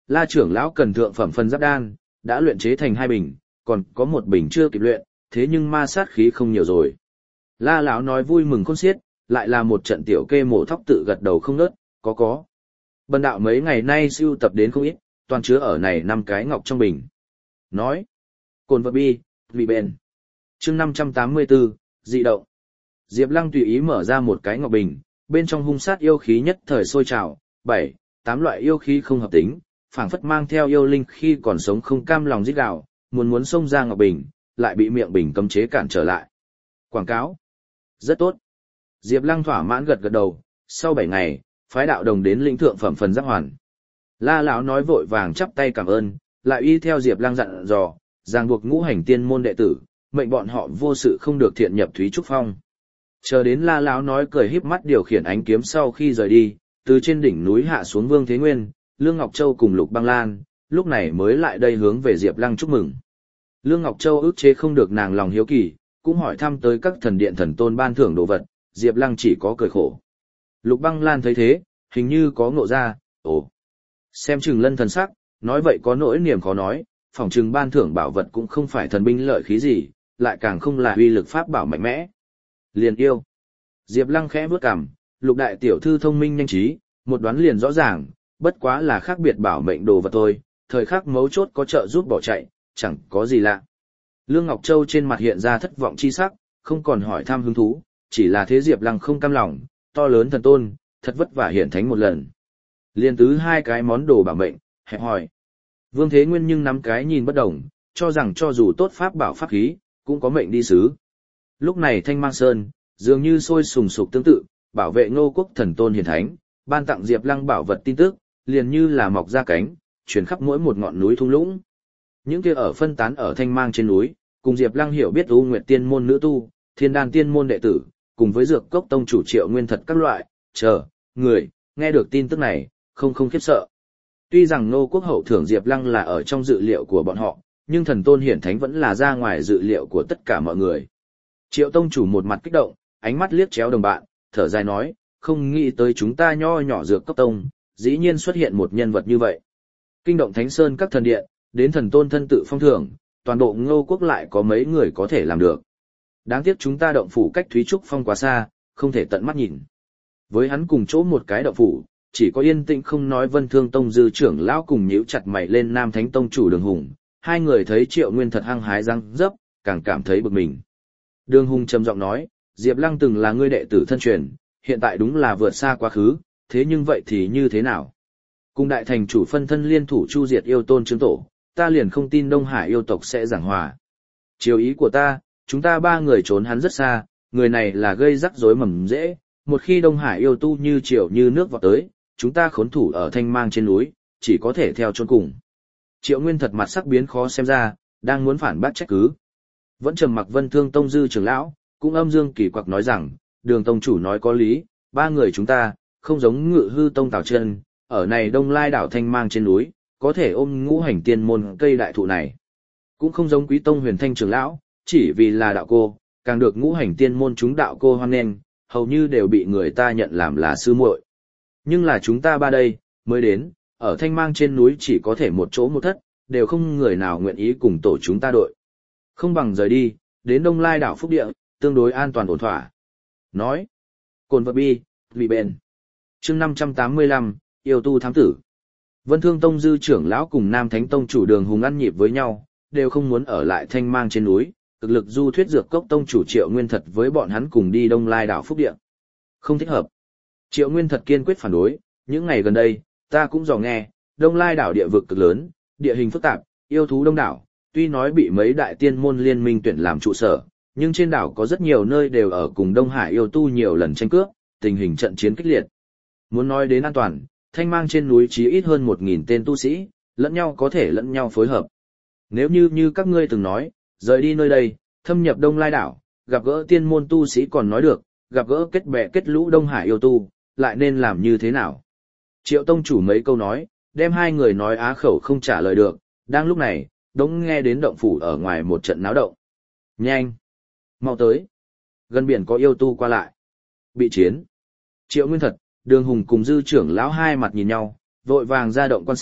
La trưởng lão cần thượng phẩm phân giáp đan, đã luyện chế thành hai bình, còn có một bình chưa kịp luyện, thế nhưng ma sát khí không nhiều rồi. La lão nói vui mừng khôn xiết, lại là một trận tiểu kê mổ thóc tự gật đầu không ngớt, có có. Bần đạo mấy ngày nay sưu tập đến không ít, toàn chứa ở này năm cái ngọc trong bình. Nói, cồn vật bi, vị bền. Chương năm trăm tám mươi tư, dị động. Diệp Lăng tùy ý mở ra một cái ngọc bình, bên trong hung sát yêu khí nhất thời sôi trào, bảy, tám loại yêu khí không hợp tính, phảng phất mang theo yêu linh khi còn sống không cam lòng rít gào, muốn muốn xông ra ngọc bình, lại bị miệng bình cấm chế cản trở lại. Quảng cáo. Rất tốt. Diệp Lăng thỏa mãn gật gật đầu, sau bảy ngày, phái đạo đồng đến lĩnh thượng phẩm phần giáp hoàn. La lão nói vội vàng chắp tay cảm ơn, lại y theo Diệp Lăng dặn dò, ràng buộc ngũ hành tiên môn đệ tử, mệnh bọn họ vô sự không được thiện nhập Thúy Trúc Phong. Chờ đến La lão nói cười híp mắt điều khiển ánh kiếm sau khi rời đi, từ trên đỉnh núi hạ xuống Vương Thế Nguyên, Lương Ngọc Châu cùng Lục Băng Lan, lúc này mới lại đây hướng về Diệp Lăng chúc mừng. Lương Ngọc Châu ức chế không được nàng lòng hiếu kỳ, cũng hỏi thăm tới các thần điện thần tôn ban thưởng đồ vật, Diệp Lăng chỉ có cười khổ. Lục Băng Lan thấy thế, hình như có ngộ ra, ồ. Xem chừng lân thần sắc, nói vậy có nỗi niềm khó nói, phỏng chừng ban thưởng bảo vật cũng không phải thần binh lợi khí gì, lại càng không là uy lực pháp bảo mạnh mẽ. Liền yêu. Diệp Lăng khẽ bước cằm, Lục đại tiểu thư thông minh nhanh trí, một đoán liền rõ ràng, bất quá là khác biệt bảo mệnh đồ vật thôi, thời khắc mấu chốt có trợ giúp bỏ chạy, chẳng có gì lạ. Lương Ngọc Châu trên mặt hiện ra thất vọng chi sắc, không còn hỏi thăm hứng thú, chỉ là thế Diệp Lăng không cam lòng, to lớn thần tôn, thật vất vả hiện thánh một lần. Liên tứ hai cái món đồ bảo mệnh, hẹp hỏi. Vương Thế Nguyên nhưng nắm cái nhìn bất đồng, cho rằng cho dù tốt pháp bảo pháp khí, cũng có mệnh đi sứ. Lúc này Thanh Mang Sơn, dường như sôi sùng sục tương tự, bảo vệ Ngô Quốc thần tôn hiển thánh, ban tặng Diệp Lăng bảo vật tin tức, liền như là mọc ra cánh, truyền khắp mỗi một ngọn núi thung lũng. Những kia ở phân tán ở Thanh Mang trên núi, cùng Diệp Lăng hiểu biết U Nguyệt Tiên môn nữ tu, Thiên Đan Tiên môn đệ tử, cùng với Dược Cốc tông chủ Triệu Nguyên Thật các loại, chờ, người, nghe được tin tức này, không không khiếp sợ. Tuy rằng Ngô Quốc hậu thưởng Diệp Lăng là ở trong dự liệu của bọn họ, nhưng thần tôn hiển thánh vẫn là ra ngoài dự liệu của tất cả mọi người. Triệu tông chủ một mặt kích động, ánh mắt liếc chéo đồng bạn, thở dài nói, không nghĩ tới chúng ta nho nhỏ Dược Cốc tông, dĩ nhiên xuất hiện một nhân vật như vậy. Kinh động Thánh Sơn các thần điện, đến thần tôn thân tự phong thưởng, toàn bộ Ngô Quốc lại có mấy người có thể làm được. Đáng tiếc chúng ta động phủ cách Thúy Trúc Phong quá xa, không thể tận mắt nhìn. Với hắn cùng chỗ một cái động phủ, chỉ có yên tĩnh không nói Vân Thương Tông dư trưởng lão cùng nhíu chặt mày lên Nam Thánh Tông chủ Đường Hùng, hai người thấy Triệu Nguyên Thật hăng hái răng dấp, càng cảm thấy bực mình. Đường Hùng trầm giọng nói, Diệp Lăng từng là ngươi đệ tử thân truyền, hiện tại đúng là vượt xa quá khứ, thế nhưng vậy thì như thế nào? Cùng đại thành chủ phân thân liên thủ chu diệt yêu tôn chứng tổ, ta liền không tin Đông Hải yêu tộc sẽ giảng hòa. Chiều ý của ta, chúng ta ba người trốn hắn rất xa, người này là gây rắc rối mầm dễ, một khi Đông Hải yêu tu như triều như nước vọt tới, chúng ta khốn thủ ở Thanh Mang trên núi, chỉ có thể theo chôn cùng. Triệu Nguyên Thật mặt sắc biến khó xem ra, đang muốn phản bác trách cứ. Vẫn trầm mặc Vân Thương Tông dư trưởng lão, cũng âm dương kỳ quặc nói rằng, Đường tông chủ nói có lý, ba người chúng ta, không giống Ngự Hư Tông Tào Chân, ở này Đông Lai đảo Thanh Mang trên núi, có thể ôm ngũ hành tiên môn cây đại thụ này. Cũng không giống Quý Tông Huyền Thanh trưởng lão, chỉ vì là đạo cô, càng được ngũ hành tiên môn chúng đạo cô hoan nghênh, hầu như đều bị người ta nhận làm là sư muội. Nhưng là chúng ta ba đây, mới đến, ở Thanh Mang trên núi chỉ có thể một chỗ một thất, đều không người nào nguyện ý cùng tổ chúng ta đội. Không bằng rời đi, đến Đông Lai đảo Phúc Địa, tương đối an toàn ổn thỏa. Nói, cồn vật bi, vì bền. Chương năm trăm tám mươi lăm, yêu tu thám tử. Vân Thương Tông dư trưởng lão cùng Nam Thánh Tông chủ Đường Hùng ăn nhịp với nhau, đều không muốn ở lại Thanh Mang trên núi, cực lực du thuyết Dược Cốc Tông chủ Triệu Nguyên Thật với bọn hắn cùng đi Đông Lai đảo Phúc Địa. Không thích hợp. Triệu Nguyên Thật kiên quyết phản đối, những ngày gần đây, ta cũng dò nghe, Đông Lai đảo địa vực cực lớn, địa hình phức tạp, yêu thú đông đảo, tuy nói bị mấy đại tiên môn liên minh tuyển làm trụ sở, nhưng trên đảo có rất nhiều nơi đều ở cùng Đông Hải yêu tu nhiều lần tranh cướp, tình hình trận chiến kịch liệt. Muốn nói đến an toàn, Thanh Mang trên núi chí ít hơn một nghìn tên tu sĩ, lẫn nhau có thể lẫn nhau phối hợp. Nếu như như các ngươi từng nói, rời đi nơi đây, thâm nhập Đông Lai đảo, gặp gỡ tiên môn tu sĩ còn nói được, gặp gỡ kết bè kết lũ Đông Hải yêu tu, lại nên làm như thế nào? Triệu tông chủ mấy câu nói, đem hai người nói á khẩu không trả lời được, đang lúc này, đống nghe đến động phủ ở ngoài một trận náo động. Nhanh! Mau tới! Gần biển có yêu tu qua lại. Bị chiến. Triệu Nguyên Thật, Đường Hùng cùng dư trưởng lão hai mặt nhìn nhau, vội vàng ra động quan sát,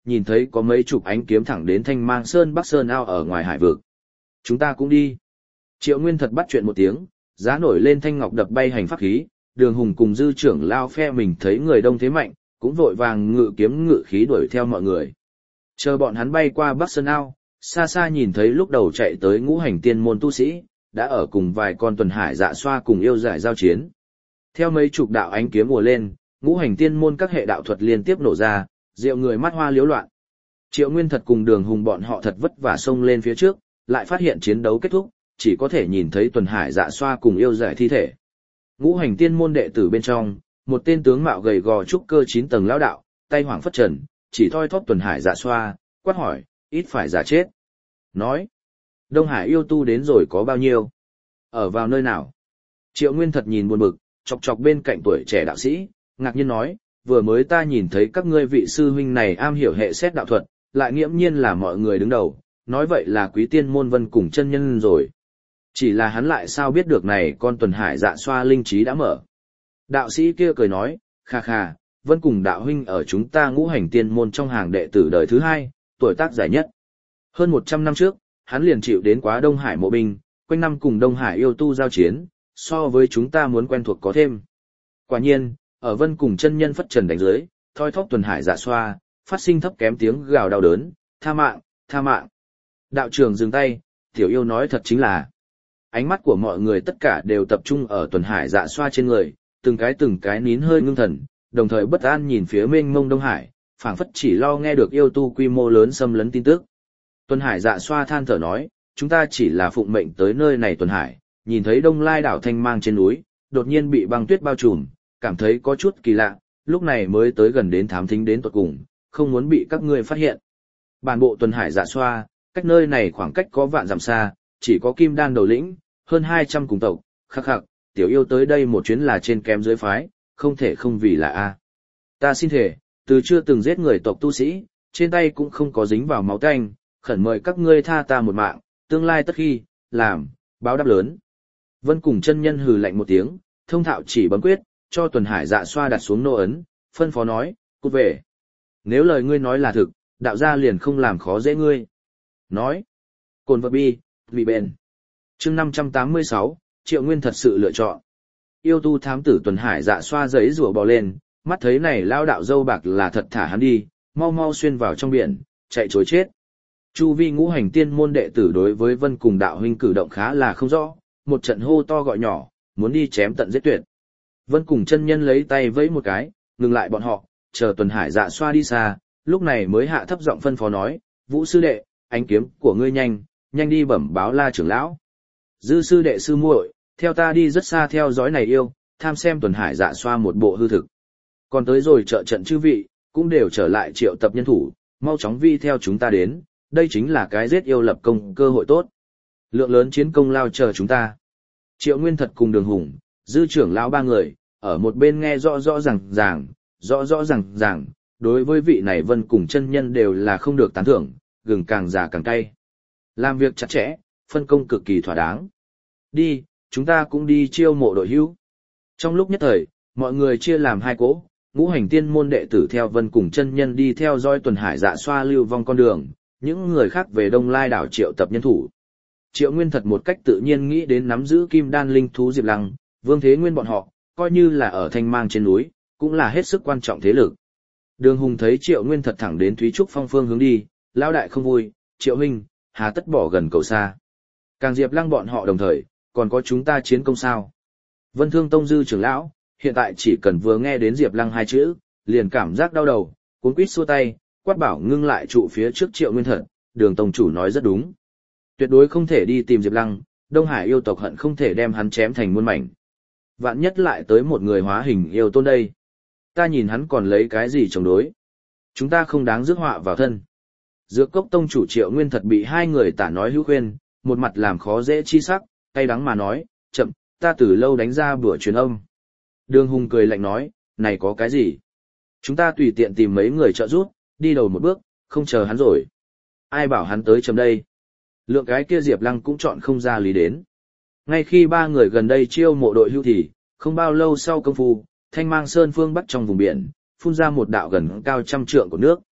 nhìn thấy có mấy chục ánh kiếm thẳng đến Thanh Mang Sơn Bắc Sơn ao ở ngoài hải vực. Chúng ta cũng đi. Triệu Nguyên thật bắt chuyện một tiếng, giá nổi lên thanh ngọc đập bay hành pháp khí, Đường Hùng cùng dư trưởng lao phe mình thấy người đông thế mạnh, cũng vội vàng ngự kiếm ngự khí đuổi theo mọi người. Chờ bọn hắn bay qua Bắc Sơn ao, xa xa nhìn thấy lúc đầu chạy tới ngũ hành tiên môn tu sĩ, đã ở cùng vài con tuần hải dạ xoa cùng yêu giải giao chiến. Theo mấy chục đạo ánh kiếm ùa lên, ngũ hành tiên môn các hệ đạo thuật liên tiếp nổ ra, rượu người mắt hoa liếu loạn. Triệu Nguyên thật cùng Đường Hùng bọn họ thật vất vả xông lên phía trước, lại phát hiện chiến đấu kết thúc, chỉ có thể nhìn thấy tuần hải dạ xoa cùng yêu giải thi thể. Ngũ hành tiên môn đệ tử bên trong, một tên tướng mạo gầy gò trúc cơ chín tầng lão đạo, tay hoàng phất trần, chỉ thoi thóp tuần hải dạ xoa, quát hỏi, ít phải giả chết. Nói, Đông Hải yêu tu đến rồi có bao nhiêu? Ở vào nơi nào? Triệu Nguyên thật nhìn buồn bực, chọc chọc bên cạnh tuổi trẻ đạo sĩ, ngạc nhiên nói, vừa mới ta nhìn thấy các ngươi vị sư huynh này am hiểu hệ xét đạo thuật, lại nghiễm nhiên là mọi người đứng đầu, nói vậy là quý tiên môn Vân cùng chân nhân rồi. Chỉ là hắn lại sao biết được này con tuần hải dạ xoa linh trí đã mở. Đạo sĩ kia cười nói, kha kha, Vân cùng đạo huynh ở chúng ta ngũ hành tiên môn trong hàng đệ tử đời thứ hai, tuổi tác giải nhất. Hơn một trăm năm trước, hắn liền chịu đến quá Đông Hải mộ binh, quanh năm cùng Đông Hải yêu tu giao chiến, so với chúng ta muốn quen thuộc có thêm. Quả nhiên, ở Vân cùng chân nhân phất trần đánh dưới, thoi thóp tuần hải dạ xoa, phát sinh thấp kém tiếng gào đau đớn, tha mạng, tha mạng. Đạo trưởng dừng tay, tiểu yêu nói thật chính là. Ánh mắt của mọi người tất cả đều tập trung ở tuần hải dạ xoa trên người, từng cái từng cái nín hơi ngưng thần, đồng thời bất an nhìn phía mênh mông Đông Hải, phảng phất chỉ lo nghe được yêu tu quy mô lớn xâm lấn tin tức. Tuần hải dạ xoa than thở nói, chúng ta chỉ là phụng mệnh tới nơi này tuần hải, nhìn thấy Đông Lai đảo Thanh Mang trên núi, đột nhiên bị băng tuyết bao trùm, cảm thấy có chút kỳ lạ, lúc này mới tới gần đến thám thính đến tuột cùng, không muốn bị các ngươi phát hiện. Bản bộ tuần hải dạ xoa, cách nơi này khoảng cách có vạn dặm xa, chỉ có kim đan đầu lĩnh, hơn hai trăm cùng tộc, khắc khắc, tiểu yêu tới đây một chuyến là trên kém dưới phái, không thể không vì là A. Ta xin thể, từ chưa từng giết người tộc tu sĩ, trên tay cũng không có dính vào máu tanh, khẩn mời các ngươi tha ta một mạng, tương lai tất khi, làm, báo đáp lớn. Vân cùng chân nhân hừ lạnh một tiếng, thông thạo chỉ bấm quyết, cho tuần hải dạ xoa đặt xuống nô ấn, phân phó nói, cút về. Nếu lời ngươi nói là thực, đạo gia liền không làm khó dễ ngươi. Nói, cồn vật bi, vì bền. Chương năm trăm tám mươi sáu, Triệu Nguyên thật sự lựa chọn. Yêu tu thám tử tuần hải dạ xoa giấy rủa bò lên, mắt thấy này lao đạo dâu bạc là thật thả hắn đi, mau mau xuyên vào trong biển, chạy trối chết. Chu vi ngũ hành tiên môn đệ tử đối với Vân cùng đạo huynh cử động khá là không rõ, một trận hô to gọi nhỏ, muốn đi chém tận giết tuyệt. Vân cùng chân nhân lấy tay vẫy một cái, ngừng lại bọn họ, chờ tuần hải dạ xoa đi xa, lúc này mới hạ thấp giọng phân phó nói, Vũ sư đệ, ánh kiếm của ngươi nhanh, nhanh đi bẩm báo La trưởng lão. Dư sư đệ sư muội, theo ta đi rất xa theo dõi này yêu, tham xem tuần hải dạ xoa một bộ hư thực. Còn tới rồi trợ trận chư vị, cũng đều trở lại triệu tập nhân thủ, mau chóng vi theo chúng ta đến, đây chính là cái giết yêu lập công cơ hội tốt. Lượng lớn chiến công lao chờ chúng ta. Triệu Nguyên thật cùng Đường Hùng, dư trưởng lão ba người, ở một bên nghe rõ rõ ràng ràng, rõ rõ ràng ràng, đối với vị này Vân cùng chân nhân đều là không được tán thưởng, gừng càng già càng cay. Làm việc chặt chẽ, phân công cực kỳ thỏa đáng. Đi, chúng ta cũng đi chiêu mộ đội hữu. Trong lúc nhất thời, mọi người chia làm hai cỗ, ngũ hành tiên môn đệ tử theo Vân cùng chân nhân đi theo dõi tuần hải dạ xoa lưu vong con đường, những người khác về Đông Lai đảo triệu tập nhân thủ. Triệu Nguyên thật một cách tự nhiên nghĩ đến nắm giữ kim đan linh thú Diệp Lăng, Vương Thế Nguyên bọn họ, coi như là ở Thanh Mang trên núi, cũng là hết sức quan trọng thế lực. Đường Hùng thấy Triệu Nguyên thật thẳng đến Thúy Trúc Phong phương hướng đi, lão đại không vui, Triệu huynh, hà tất bỏ gần cầu xa. Càng Diệp Lăng bọn họ đồng thời, còn có chúng ta chiến công sao. Vân Thương Tông dư trưởng lão, hiện tại chỉ cần vừa nghe đến Diệp Lăng hai chữ, liền cảm giác đau đầu, cuống quýt xua tay, quát bảo ngưng lại trụ phía trước Triệu Nguyên thật, Đường tông chủ nói rất đúng. Tuyệt đối không thể đi tìm Diệp Lăng, Đông Hải yêu tộc hận không thể đem hắn chém thành muôn mảnh. Vạn nhất lại tới một người hóa hình yêu tôn đây. Ta nhìn hắn còn lấy cái gì chống đối. Chúng ta không đáng rước họa vào thân. Dược cốc tông chủ Triệu Nguyên thật bị hai người tả nói hữu khuyên, một mặt làm khó dễ chi sắc, cay đắng mà nói, chậm, ta từ lâu đánh ra bữa truyền âm. Đường Hùng cười lạnh nói, này có cái gì? Chúng ta tùy tiện tìm mấy người trợ giúp, đi đầu một bước, không chờ hắn rồi. Ai bảo hắn tới chấm đây? Lượng cái kia Diệp Lăng cũng chọn không ra lý đến. Ngay khi ba người gần đây chiêu mộ đội hưu thì, không bao lâu sau công phu, Thanh Mang Sơn phương bắc trong vùng biển, phun ra một đạo gần cao trăm trượng của nước.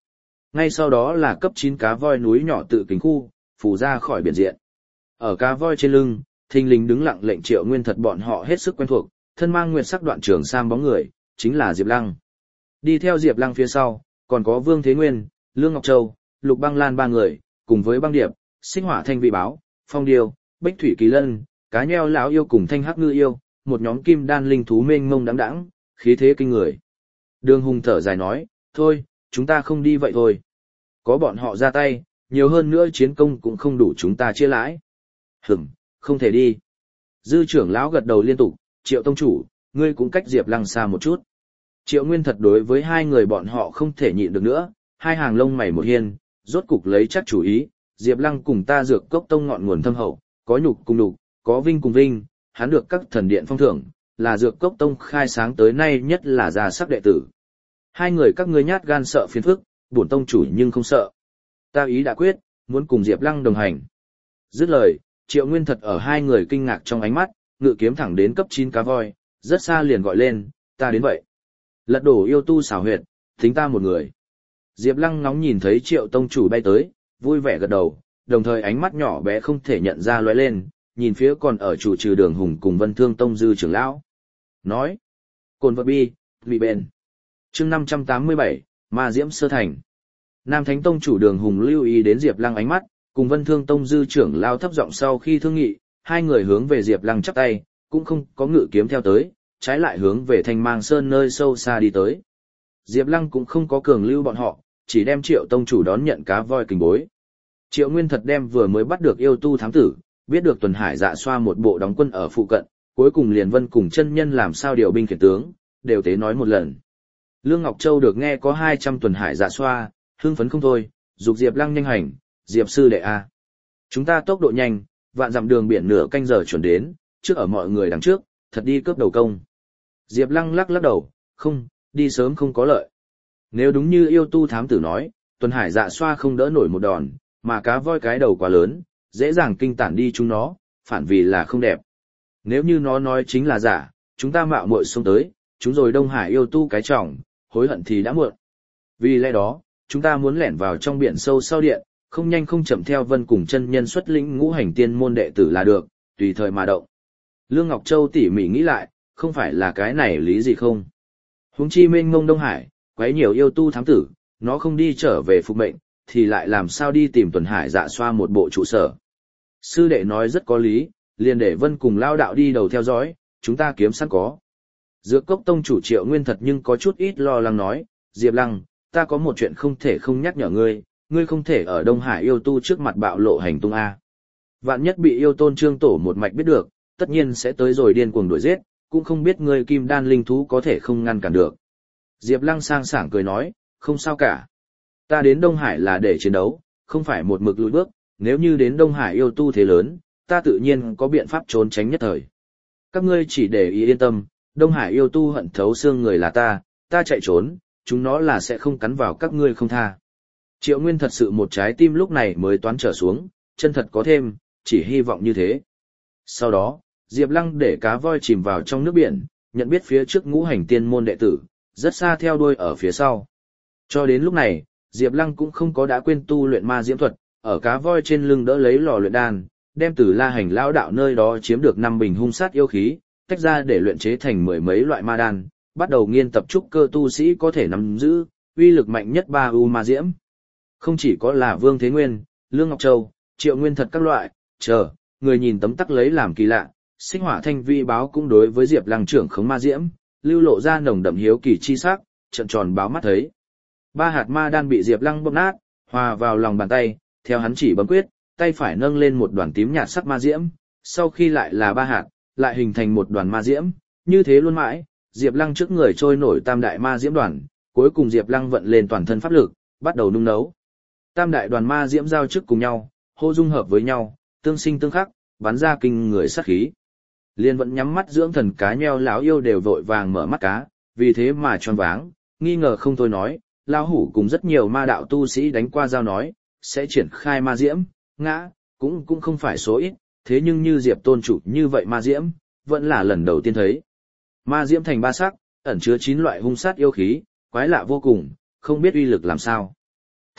ngay sau đó là cấp chín cá voi núi nhỏ tự kính khu, phủ ra khỏi biển diện. Ở cá voi trên lưng, thình lình đứng lặng lệnh Triệu Nguyên Thật bọn họ hết sức quen thuộc, thân mang nguyệt sắc đoạn trường sam bóng người, chính là Diệp Lăng. Đi theo Diệp Lăng phía sau, còn có Vương Thế Nguyên, Lương Ngọc Châu, Lục Băng Lan ba người, cùng với Băng Điệp, Xích Hỏa Thanh Vị Báo, Phong Điêu, Bích Thủy Kỳ Lân, Cá Nheo lão yêu cùng Thanh Hắc Ngư yêu, một nhóm kim đan linh thú mênh mông đãng đãng, khí thế kinh người. Đường Hùng thở dài nói, thôi, chúng ta không đi vậy thôi. Có bọn họ ra tay, nhiều hơn nữa chiến công cũng không đủ chúng ta chia lãi. Hửm, không thể đi. Dư trưởng lão gật đầu liên tục, Triệu tông chủ, ngươi cũng cách Diệp Lăng xa một chút. Triệu Nguyên Thật đối với hai người bọn họ không thể nhịn được nữa, hai hàng lông mày một hiên, rốt cục lấy chắc chủ ý, Diệp Lăng cùng ta dược cốc tông ngọn nguồn thâm hậu, có nhục cùng nhục, có vinh cùng vinh, hắn được các thần điện phong thưởng, là dược cốc tông khai sáng tới nay nhất là gia sắc đệ tử. Hai người các ngươi nhát gan sợ phiền phức, bổn tông chủ nhưng không sợ. Ta ý đã quyết, muốn cùng Diệp Lăng đồng hành. Dứt lời, Triệu Nguyên Thật ở hai người kinh ngạc trong ánh mắt, ngự kiếm thẳng đến cấp chín cá voi, rất xa liền gọi lên, ta đến vậy. Lật đổ yêu tu xảo huyệt, tính ta một người. Diệp Lăng ngóng nhìn thấy Triệu tông chủ bay tới, vui vẻ gật đầu, đồng thời ánh mắt nhỏ bé không thể nhận ra lóe lên, nhìn phía còn ở chủ trừ Đường Hùng cùng Vân Thương tông dư trưởng lão. Nói, cồn vật bi, vị bền. Chương năm trăm tám mươi bảy, Ma Diễm sơ thành. Nam Thánh tông chủ Đường Hùng lưu ý đến Diệp Lăng ánh mắt, cùng Vân Thương tông dư trưởng lão thấp giọng sau khi thương nghị, hai người hướng về Diệp Lăng chắp tay, cũng không có ngự kiếm theo tới, trái lại hướng về Thanh Mang Sơn nơi sâu xa đi tới. Diệp Lăng cũng không có cường lưu bọn họ, chỉ đem Triệu tông chủ đón nhận cá voi kình bối. Triệu Nguyên Thật đem vừa mới bắt được yêu tu thám tử, biết được Tuần Hải Dạ Xoa một bộ đóng quân ở phụ cận, cuối cùng liền Vân cùng chân nhân làm sao điều binh khiển tướng, đều tế nói một lần. Lương Ngọc Châu được nghe có hai trăm Tuần Hải Dạ Xoa, hưng phấn không thôi, dục Diệp Lăng nhanh hành, Diệp sư đệ a. Chúng ta tốc độ nhanh, vạn dặm đường biển nửa canh giờ chuẩn đến, trước ở mọi người đằng trước, thật đi cướp đầu công. Diệp Lăng lắc lắc đầu, không, đi sớm không có lợi. Nếu đúng như yêu tu thám tử nói, Tuần Hải Dạ Xoa không đỡ nổi một đòn, mà cá voi cái đầu quá lớn, dễ dàng kinh tản đi chúng nó, phản vì là không đẹp. Nếu như nó nói chính là giả, chúng ta mạo muội xông tới, chúng rồi Đông Hải yêu tu cái trọng, hối hận thì đã muộn. Vì lẽ đó, chúng ta muốn lẻn vào trong biển sâu sau điện, không nhanh không chậm theo Vân cùng chân nhân xuất lĩnh ngũ hành tiên môn đệ tử là được, tùy thời mà động. Lương Ngọc Châu tỉ mỉ nghĩ lại, không phải là cái này lý gì không? Huống chi mênh mông Đông Hải, quấy nhiều yêu tu thám tử, nó không đi trở về phục mệnh, thì lại làm sao đi tìm Tuần Hải Dạ Xoa một bộ trụ sở. Sư đệ nói rất có lý, liền để Vân cùng lao đạo đi đầu theo dõi, chúng ta kiếm sẵn có. Dược cốc tông chủ Triệu Nguyên Thật nhưng có chút ít lo lắng nói, Diệp Lăng, ta có một chuyện không thể không nhắc nhở ngươi, ngươi không thể ở Đông Hải yêu tu trước mặt bạo lộ hành tung A. Vạn nhất bị yêu tôn Trương Tổ một mạch biết được, tất nhiên sẽ tới rồi điên cuồng đuổi giết, cũng không biết ngươi kim đan linh thú có thể không ngăn cản được. Diệp Lăng sang sảng cười nói, không sao cả. Ta đến Đông Hải là để chiến đấu, không phải một mực lùi bước, nếu như đến Đông Hải yêu tu thế lớn, ta tự nhiên có biện pháp trốn tránh nhất thời. Các ngươi chỉ để ý yên tâm, Đông Hải yêu tu hận thấu xương người là ta, ta chạy trốn, chúng nó là sẽ không cắn vào các ngươi không tha. Triệu Nguyên thật sự một trái tim lúc này mới toán trở xuống, chân thật có thêm, chỉ hy vọng như thế. Sau đó, Diệp Lăng để cá voi chìm vào trong nước biển, nhận biết phía trước ngũ hành tiên môn đệ tử, rất xa theo đuôi ở phía sau. Cho đến lúc này, Diệp Lăng cũng không có đã quên tu luyện ma diễm thuật, ở cá voi trên lưng đỡ lấy lò luyện đan, đem từ La Hành lão đạo nơi đó chiếm được năm bình hung sát yêu khí, tách ra để luyện chế thành mười mấy loại ma đan, bắt đầu nghiên tập trúc cơ tu sĩ có thể nắm giữ, uy lực mạnh nhất ba u ma diễm. Không chỉ có là Vương Thế Nguyên, Lương Ngọc Châu, Triệu Nguyên Thật các loại, chờ, người nhìn tấm tắc lấy làm kỳ lạ, Xích Hỏa Thanh Vi báo cũng đối với Diệp Lăng trưởng khống ma diễm, lưu lộ ra nồng đậm hiếu kỳ chi sắc, trợn tròn báo mắt thấy. Ba hạt ma đan bị Diệp Lăng bóp nát, hòa vào lòng bàn tay, theo hắn chỉ bấm quyết, tay phải nâng lên một đoàn tím nhạt sắc ma diễm, sau khi lại là ba hạt, lại hình thành một đoàn ma diễm, như thế luôn mãi, Diệp Lăng trước người trôi nổi tam đại ma diễm đoàn, cuối cùng Diệp Lăng vận lên toàn thân pháp lực, bắt đầu nung nấu. Tam đại đoàn ma diễm giao chức cùng nhau, hô dung hợp với nhau, tương sinh tương khắc, bắn ra kinh người sát khí. Liên vẫn nhắm mắt dưỡng thần cá nheo lão yêu đều vội vàng mở mắt cá, vì thế mà choáng váng, nghi ngờ không thôi nói, lão hủ cùng rất nhiều ma đạo tu sĩ đánh qua giao nói, sẽ triển khai ma diễm, ngã, cũng cũng không phải số ít, thế nhưng như Diệp tôn chủ như vậy ma diễm, vẫn là lần đầu tiên thấy. Ma diễm thành ba sắc, ẩn chứa chín loại hung sát yêu khí, quái lạ vô cùng, không biết uy lực làm sao.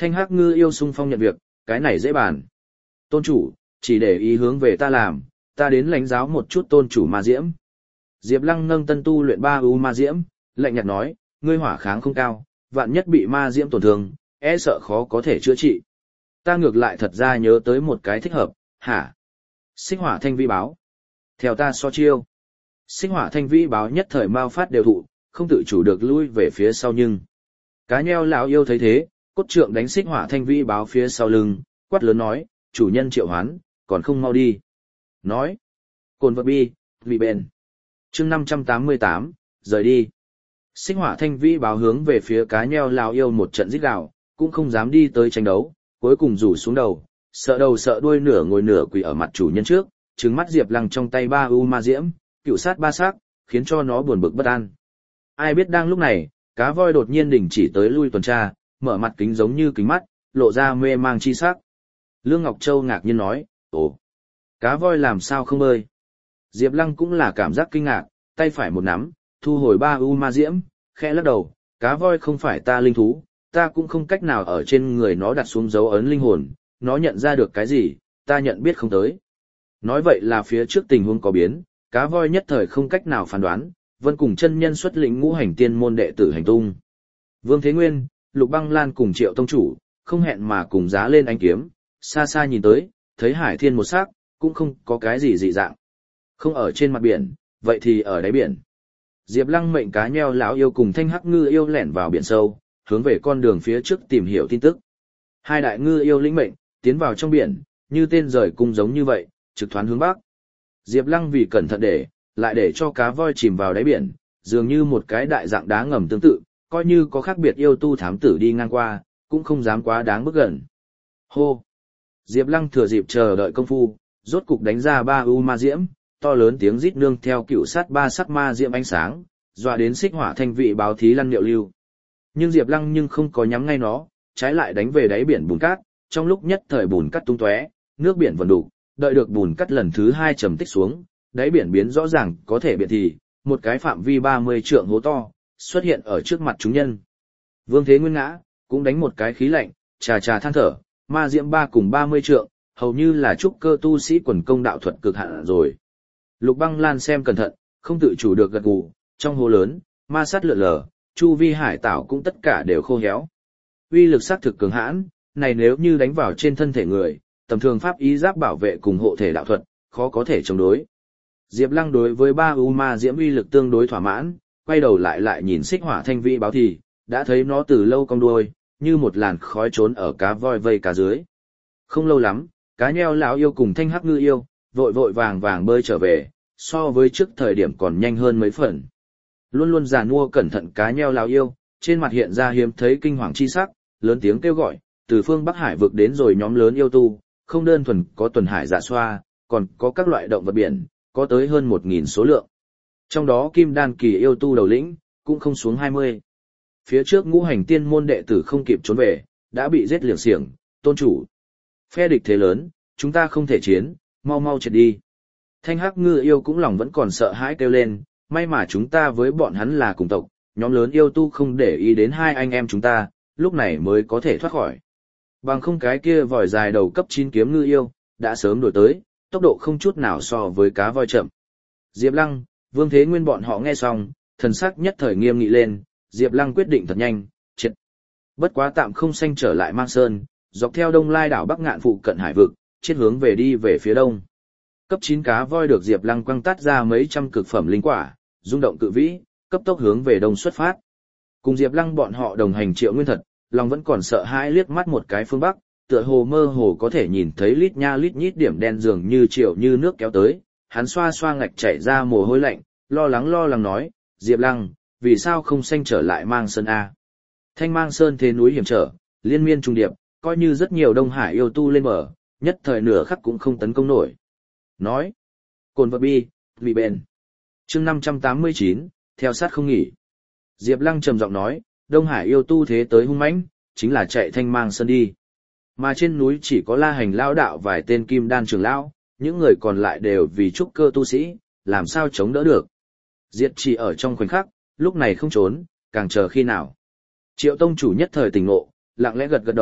Thanh Hắc Ngư yêu sung phong nhận việc, cái này dễ bàn. Tôn chủ, chỉ để ý hướng về ta làm, ta đến lãnh giáo một chút tôn chủ ma diễm. Diệp Lăng nâng tân tu luyện ba u ma diễm, lạnh nhạt nói, ngươi hỏa kháng không cao, vạn nhất bị ma diễm tổn thương, e sợ khó có thể chữa trị. Ta ngược lại thật ra nhớ tới một cái thích hợp, hả? Xích hỏa thanh vĩ báo. Theo ta so chiêu. Xích hỏa thanh vĩ báo nhất thời mau phát đều thụ, không tự chủ được lui về phía sau nhưng. Cá nheo lão yêu thấy thế, cốt trượng đánh xích hỏa thanh vĩ báo phía sau lưng, quát lớn nói, chủ nhân triệu hoán, còn không mau đi. Nói. Cồn vật bi, vị bền. chương năm trăm tám mươi tám, rời đi. Xích hỏa thanh vĩ báo hướng về phía cá nheo lão yêu một trận rít gào, cũng không dám đi tới tranh đấu, cuối cùng rủ xuống đầu, sợ đầu sợ đuôi nửa ngồi nửa quỳ ở mặt chủ nhân trước, trừng mắt Diệp Lăng trong tay ba u ma diễm, cựu sát ba sắc, khiến cho nó buồn bực bất an. Ai biết đang lúc này, cá voi đột nhiên đình chỉ tới lui tuần tra, mở mặt kính giống như kính mắt, lộ ra mê mang chi sắc. Lương Ngọc Châu ngạc nhiên nói, ồ, cá voi làm sao không bơi? Diệp Lăng cũng là cảm giác kinh ngạc, tay phải một nắm, thu hồi ba u ma diễm, khẽ lắc đầu, cá voi không phải ta linh thú, ta cũng không cách nào ở trên người nó đặt xuống dấu ấn linh hồn, nó nhận ra được cái gì, ta nhận biết không tới. Nói vậy là phía trước tình huống có biến, cá voi nhất thời không cách nào phán đoán, Vân cùng chân nhân xuất lĩnh ngũ hành tiên môn đệ tử hành tung. Vương Thế Nguyên, Lục Băng Lan cùng Triệu tông chủ, không hẹn mà cùng giá lên ánh kiếm, xa xa nhìn tới, thấy hải thiên một sắc, cũng không có cái gì dị dạng. Không ở trên mặt biển, vậy thì ở đáy biển. Diệp Lăng mệnh cá nheo lão yêu cùng Thanh Hắc Ngư yêu lẻn vào biển sâu, hướng về con đường phía trước tìm hiểu tin tức. Hai đại ngư yêu lĩnh mệnh, tiến vào trong biển, như tên rời cung giống như vậy, trực thoán hướng bắc. Diệp Lăng vì cẩn thận để, lại để cho cá voi chìm vào đáy biển, dường như một cái đại dạng đá ngầm tương tự, coi như có khác biệt yêu tu thám tử đi ngang qua, cũng không dám quá đáng bước gần. Hô! Diệp Lăng thừa dịp chờ đợi công phu, rốt cục đánh ra ba u ma diễm, to lớn tiếng rít nương theo cựu sát ba sắc ma diễm ánh sáng, dọa đến xích hỏa thanh vị báo thí lăn liệu lưu. Nhưng Diệp Lăng nhưng không có nhắm ngay nó, trái lại đánh về đáy biển bùn cát, trong lúc nhất thời bùn cát tung tóe, nước biển vần đủ, đợi được bùn cát lần thứ hai trầm tích xuống, đáy biển biến rõ ràng có thể biện thì, một cái phạm vi ba mươi trượng hố to, xuất hiện ở trước mặt chúng nhân. Vương Thế Nguyên ngã, cũng đánh một cái khí lạnh, trà trà than thở, ma diễm ba cùng ba mươi trượng, hầu như là trúc cơ tu sĩ quần công đạo thuật cực hạn rồi. Lục Băng Lan xem cẩn thận, không tự chủ được gật gù, trong hố lớn, ma sát lượn lờ, chu vi hải tảo cũng tất cả đều khô héo. Uy lực xác thực cường hãn, này nếu như đánh vào trên thân thể người, tầm thường pháp ý giáp bảo vệ cùng hộ thể đạo thuật, khó có thể chống đối. Diệp Lăng đối với ba u ma diễm uy lực tương đối thỏa mãn, quay đầu lại lại nhìn xích hỏa thanh vĩ báo thì, đã thấy nó từ lâu cong đuôi, như một làn khói trốn ở cá voi vây cá dưới. Không lâu lắm, cá nheo lão yêu cùng Thanh Hắc Ngư yêu, vội vội vàng vàng bơi trở về, so với trước thời điểm còn nhanh hơn mấy phần. Luôn luôn già nua cẩn thận cá nheo lão yêu, trên mặt hiện ra hiếm thấy kinh hoàng chi sắc, lớn tiếng kêu gọi, từ phương Bắc Hải vực đến rồi nhóm lớn yêu tu, không đơn thuần có tuần hải dạ xoa, còn có các loại động vật biển, có tới hơn một nghìn số lượng. Trong đó kim đan kỳ yêu tu đầu lĩnh, cũng không xuống hai mươi. Phía trước ngũ hành tiên môn đệ tử không kịp trốn về, đã bị giết liệng xiềng, tôn chủ. Phe địch thế lớn, chúng ta không thể chiến, mau mau triệt đi. Thanh Hắc Ngư yêu cũng lòng vẫn còn sợ hãi kêu lên, may mà chúng ta với bọn hắn là cùng tộc, nhóm lớn yêu tu không để ý đến hai anh em chúng ta, lúc này mới có thể thoát khỏi. Bằng không cái kia vòi dài đầu cấp chín kiếm ngư yêu, đã sớm đuổi tới, tốc độ không chút nào so với cá voi chậm. Diệp Lăng, Vương Thế Nguyên bọn họ nghe xong, thần sắc nhất thời nghiêm nghị lên, Diệp Lăng quyết định thật nhanh, triệt. Bất quá tạm không xanh trở lại Mang Sơn, dọc theo Đông Lai đảo Bắc Ngạn phụ cận hải vực, chết hướng về đi về phía đông. Cấp chín cá voi được Diệp Lăng quăng tát ra mấy trăm cực phẩm linh quả, rung động cự vĩ, cấp tốc hướng về đông xuất phát. Cùng Diệp Lăng bọn họ đồng hành Triệu Nguyên Thật, lòng vẫn còn sợ hãi liếc mắt một cái phương bắc, tựa hồ mơ hồ có thể nhìn thấy lít nha lít nhít điểm đen dường như triệu như nước kéo tới, hắn xoa xoa ngạch chảy ra mồ hôi lạnh, lo lắng lo lắng nói, Diệp Lăng, vì sao không xanh trở lại Mang Sơn a? Thanh Mang Sơn thế núi hiểm trở, liên miên trùng điệp, coi như rất nhiều Đông Hải yêu tu lên bờ, nhất thời nửa khắc cũng không tấn công nổi. Nói, cồn vật bi, vì bền. chương năm trăm tám mươi chín, theo sát không nghỉ. Diệp Lăng trầm giọng nói, Đông Hải yêu tu thế tới hung mãnh, chính là chạy Thanh Mang Sơn đi. Mà trên núi chỉ có La Hành lão đạo vài tên kim đan trưởng lão, những người còn lại đều vì trúc cơ tu sĩ, làm sao chống đỡ được. Diệt chỉ ở trong khoảnh khắc, lúc này không trốn, càng chờ khi nào. Triệu tông chủ nhất thời tỉnh ngộ, lặng lẽ gật gật đầu,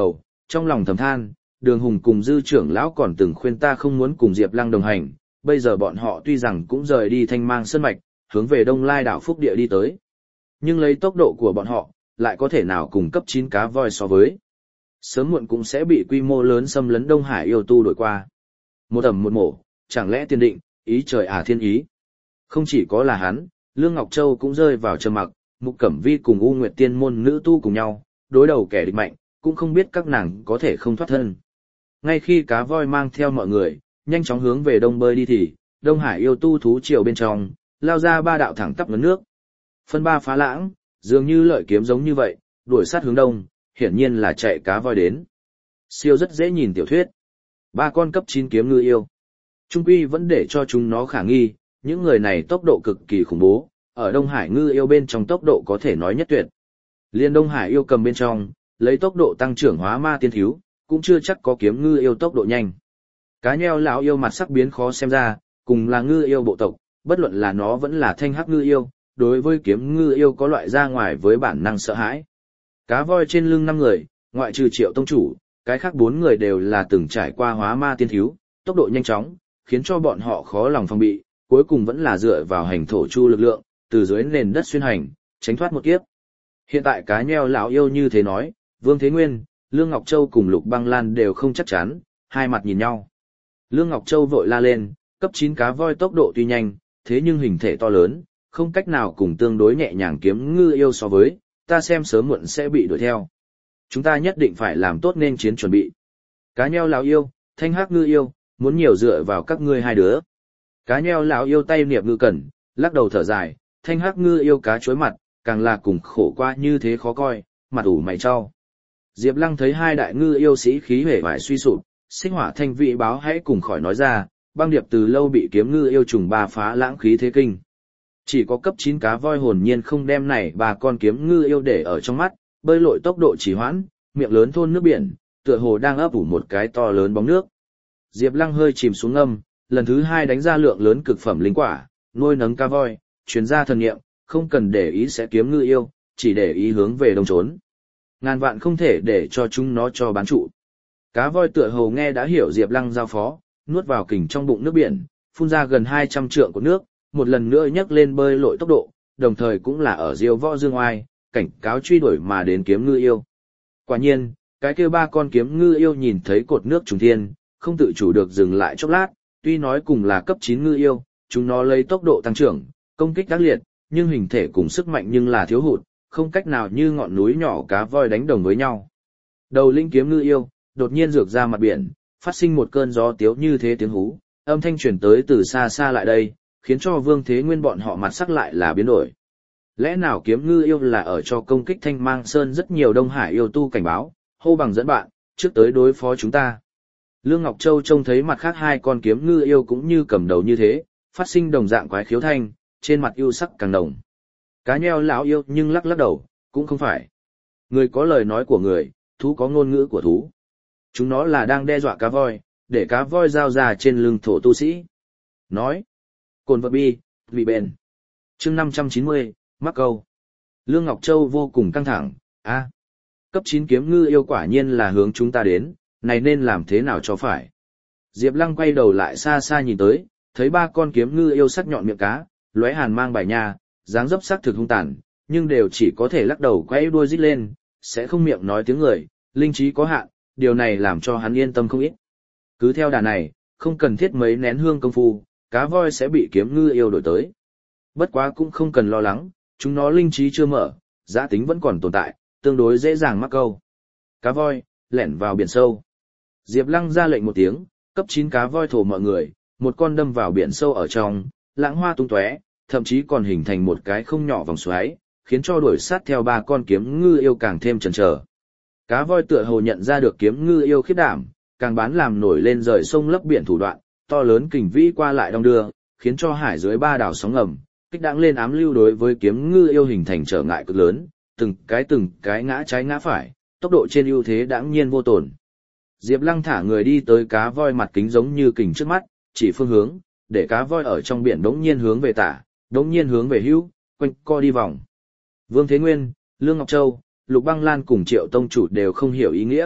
trong lòng thầm than, Đường Hùng cùng Dư trưởng lão còn từng khuyên ta không muốn cùng Diệp Lăng đồng hành, bây giờ bọn họ tuy rằng cũng rời đi Thanh Mang Sơn Mạch, hướng về Đông Lai đảo Phúc Địa đi tới. Nhưng lấy tốc độ của bọn họ, lại có thể nào cùng cấp chín cá voi so với. Sớm muộn cũng sẽ bị quy mô lớn xâm lấn Đông Hải yêu tu đổi qua. Một ẩm một mổ, chẳng lẽ tiên định, ý trời à thiên ý. Không chỉ có là hắn, Lương Ngọc Châu cũng rơi vào trầm mặc, Mục Cẩm Vi cùng U Nguyệt Tiên môn nữ tu cùng nhau, đối đầu kẻ địch mạnh, cũng không biết các nàng có thể không thoát thân. Ngay khi cá voi mang theo mọi người, nhanh chóng hướng về đông bơi đi thì, Đông Hải yêu tu thú triều bên trong, lao ra ba đạo thẳng tắp ngấn nước. Phân ba phá lãng, dường như lợi kiếm giống như vậy, đuổi sát hướng đông, hiển nhiên là chạy cá voi đến. Siêu rất dễ nhìn tiểu thuyết. Ba con cấp chín kiếm ngư yêu. Trung quy vẫn để cho chúng nó khả nghi, những người này tốc độ cực kỳ khủng bố, ở Đông Hải ngư yêu bên trong tốc độ có thể nói nhất tuyệt. Liên Đông Hải yêu cầm bên trong, lấy tốc độ tăng trưởng hóa ma tiên thiếu, cũng chưa chắc có kiếm ngư yêu tốc độ nhanh. Cá nheo lão yêu mặt sắc biến khó xem ra, cùng là ngư yêu bộ tộc, bất luận là nó vẫn là thanh hắc ngư yêu, đối với kiếm ngư yêu có loại ra ngoài với bản năng sợ hãi. Cá voi trên lưng năm người, ngoại trừ Triệu tông chủ, cái khác bốn người đều là từng trải qua hóa ma tiên thiếu, tốc độ nhanh chóng, khiến cho bọn họ khó lòng phòng bị, cuối cùng vẫn là dựa vào hành thổ chu lực lượng, từ dưới nền đất xuyên hành, tránh thoát một kiếp. Hiện tại cá nheo lão yêu như thế nói, Vương Thế Nguyên, Lương Ngọc Châu cùng Lục Băng Lan đều không chắc chắn, hai mặt nhìn nhau. Lương Ngọc Châu vội la lên, cấp chín cá voi tốc độ tuy nhanh, thế nhưng hình thể to lớn, không cách nào cùng tương đối nhẹ nhàng kiếm ngư yêu so với, ta xem sớm muộn sẽ bị đuổi theo. Chúng ta nhất định phải làm tốt nên chiến chuẩn bị. Cá nheo lão yêu, thanh hắc ngư yêu, muốn nhiều dựa vào các ngươi hai đứa. Cá nheo lão yêu tay niệm ngư cẩn, lắc đầu thở dài, thanh hắc ngư yêu cá chối mặt, càng là cùng khổ qua như thế khó coi, mặt ủ mày cho. Diệp Lăng thấy hai đại ngư yêu sĩ khí hề vải suy sụp, Xích Hỏa Thanh vị báo hãy cùng khỏi nói ra, băng điệp từ lâu bị kiếm ngư yêu trùng ba phá lãng khí thế kinh. Chỉ có cấp chín cá voi hồn nhiên không đem này ba con kiếm ngư yêu để ở trong mắt, bơi lội tốc độ trì hoãn, miệng lớn thôn nước biển, tựa hồ đang ấp ủ một cái to lớn bóng nước. Diệp Lăng hơi chìm xuống ngâm, lần thứ hai đánh ra lượng lớn cực phẩm linh quả, nuôi nấng cá voi, truyền ra thần niệm, không cần để ý sẽ kiếm ngư yêu, chỉ để ý hướng về đông trốn. Ngàn vạn không thể để cho chúng nó cho bán trụ. Cá voi tựa hồ nghe đã hiểu Diệp Lăng giao phó, nuốt vào kình trong bụng nước biển, phun ra gần hai trăm trượng của nước, một lần nữa nhấc lên bơi lội tốc độ, đồng thời cũng là ở diêu võ dương oai, cảnh cáo truy đuổi mà đến kiếm ngư yêu. Quả nhiên, cái kia ba con kiếm ngư yêu nhìn thấy cột nước trùng thiên, không tự chủ được dừng lại chốc lát, tuy nói cùng là cấp chín ngư yêu, chúng nó lấy tốc độ tăng trưởng, công kích đắc liệt, nhưng hình thể cùng sức mạnh nhưng là thiếu hụt, không cách nào như ngọn núi nhỏ cá voi đánh đồng với nhau. Đầu linh kiếm ngư yêu, đột nhiên rược ra mặt biển, phát sinh một cơn gió tiếu như thế tiếng hú, âm thanh truyền tới từ xa xa lại đây, khiến cho Vương Thế Nguyên bọn họ mặt sắc lại là biến đổi. Lẽ nào kiếm ngư yêu là ở cho công kích Thanh Mang Sơn rất nhiều Đông Hải yêu tu cảnh báo, hô bằng dẫn bạn, trước tới đối phó chúng ta. Lương Ngọc Châu trông thấy mặt khác hai con kiếm ngư yêu cũng như cầm đầu như thế, phát sinh đồng dạng quái khiếu thanh, trên mặt yêu sắc càng đồng. Cá nheo lão yêu nhưng lắc lắc đầu, cũng không phải. Người có lời nói của người, thú có ngôn ngữ của thú. Chúng nó là đang đe dọa cá voi, để cá voi giao ra trên lưng thổ tu sĩ. Nói. Cồn vật bi, vị bền. Chương năm trăm chín mươi, mắc câu. Lương Ngọc Châu vô cùng căng thẳng, a, cấp chín kiếm ngư yêu quả nhiên là hướng chúng ta đến, này nên làm thế nào cho phải. Diệp Lăng quay đầu lại xa xa nhìn tới, thấy ba con kiếm ngư yêu sắc nhọn miệng cá, lóe hàn mang bài nha, dáng dấp sắc thực hung tàn, nhưng đều chỉ có thể lắc đầu quay đuôi rít lên, sẽ không miệng nói tiếng người, linh trí có hạn, điều này làm cho hắn yên tâm không ít. Cứ theo đà này, không cần thiết mấy nén hương công phu, cá voi sẽ bị kiếm ngư yêu đổi tới. Bất quá cũng không cần lo lắng, chúng nó linh trí chưa mở, giá tính vẫn còn tồn tại, tương đối dễ dàng mắc câu. Cá voi, lẻn vào biển sâu. Diệp Lăng ra lệnh một tiếng, cấp chín cá voi thổ mọi người, một con đâm vào biển sâu ở trong, lãng hoa tung tóe, thậm chí còn hình thành một cái không nhỏ vòng xoáy, khiến cho đuổi sát theo ba con kiếm ngư yêu càng thêm chần chờ. Cá voi tựa hồ nhận ra được kiếm ngư yêu khiếp đảm, càng bán làm nổi lên rời sông lấp biển thủ đoạn, to lớn kình vĩ qua lại đong đưa, khiến cho hải dưới ba đảo sóng ngầm, kích đãng lên ám lưu đối với kiếm ngư yêu hình thành trở ngại cực lớn, từng cái từng cái ngã trái ngã phải, tốc độ trên ưu thế đãng nhiên vô tổn. Diệp Lăng thả người đi tới cá voi mặt kính giống như kình trước mắt, chỉ phương hướng, để cá voi ở trong biển đống nhiên hướng về tả, đống nhiên hướng về hữu, quanh co đi vòng. Vương Thế Nguyên, Lương Ngọc Châu, Lục Băng Lan cùng Triệu tông chủ đều không hiểu ý nghĩa,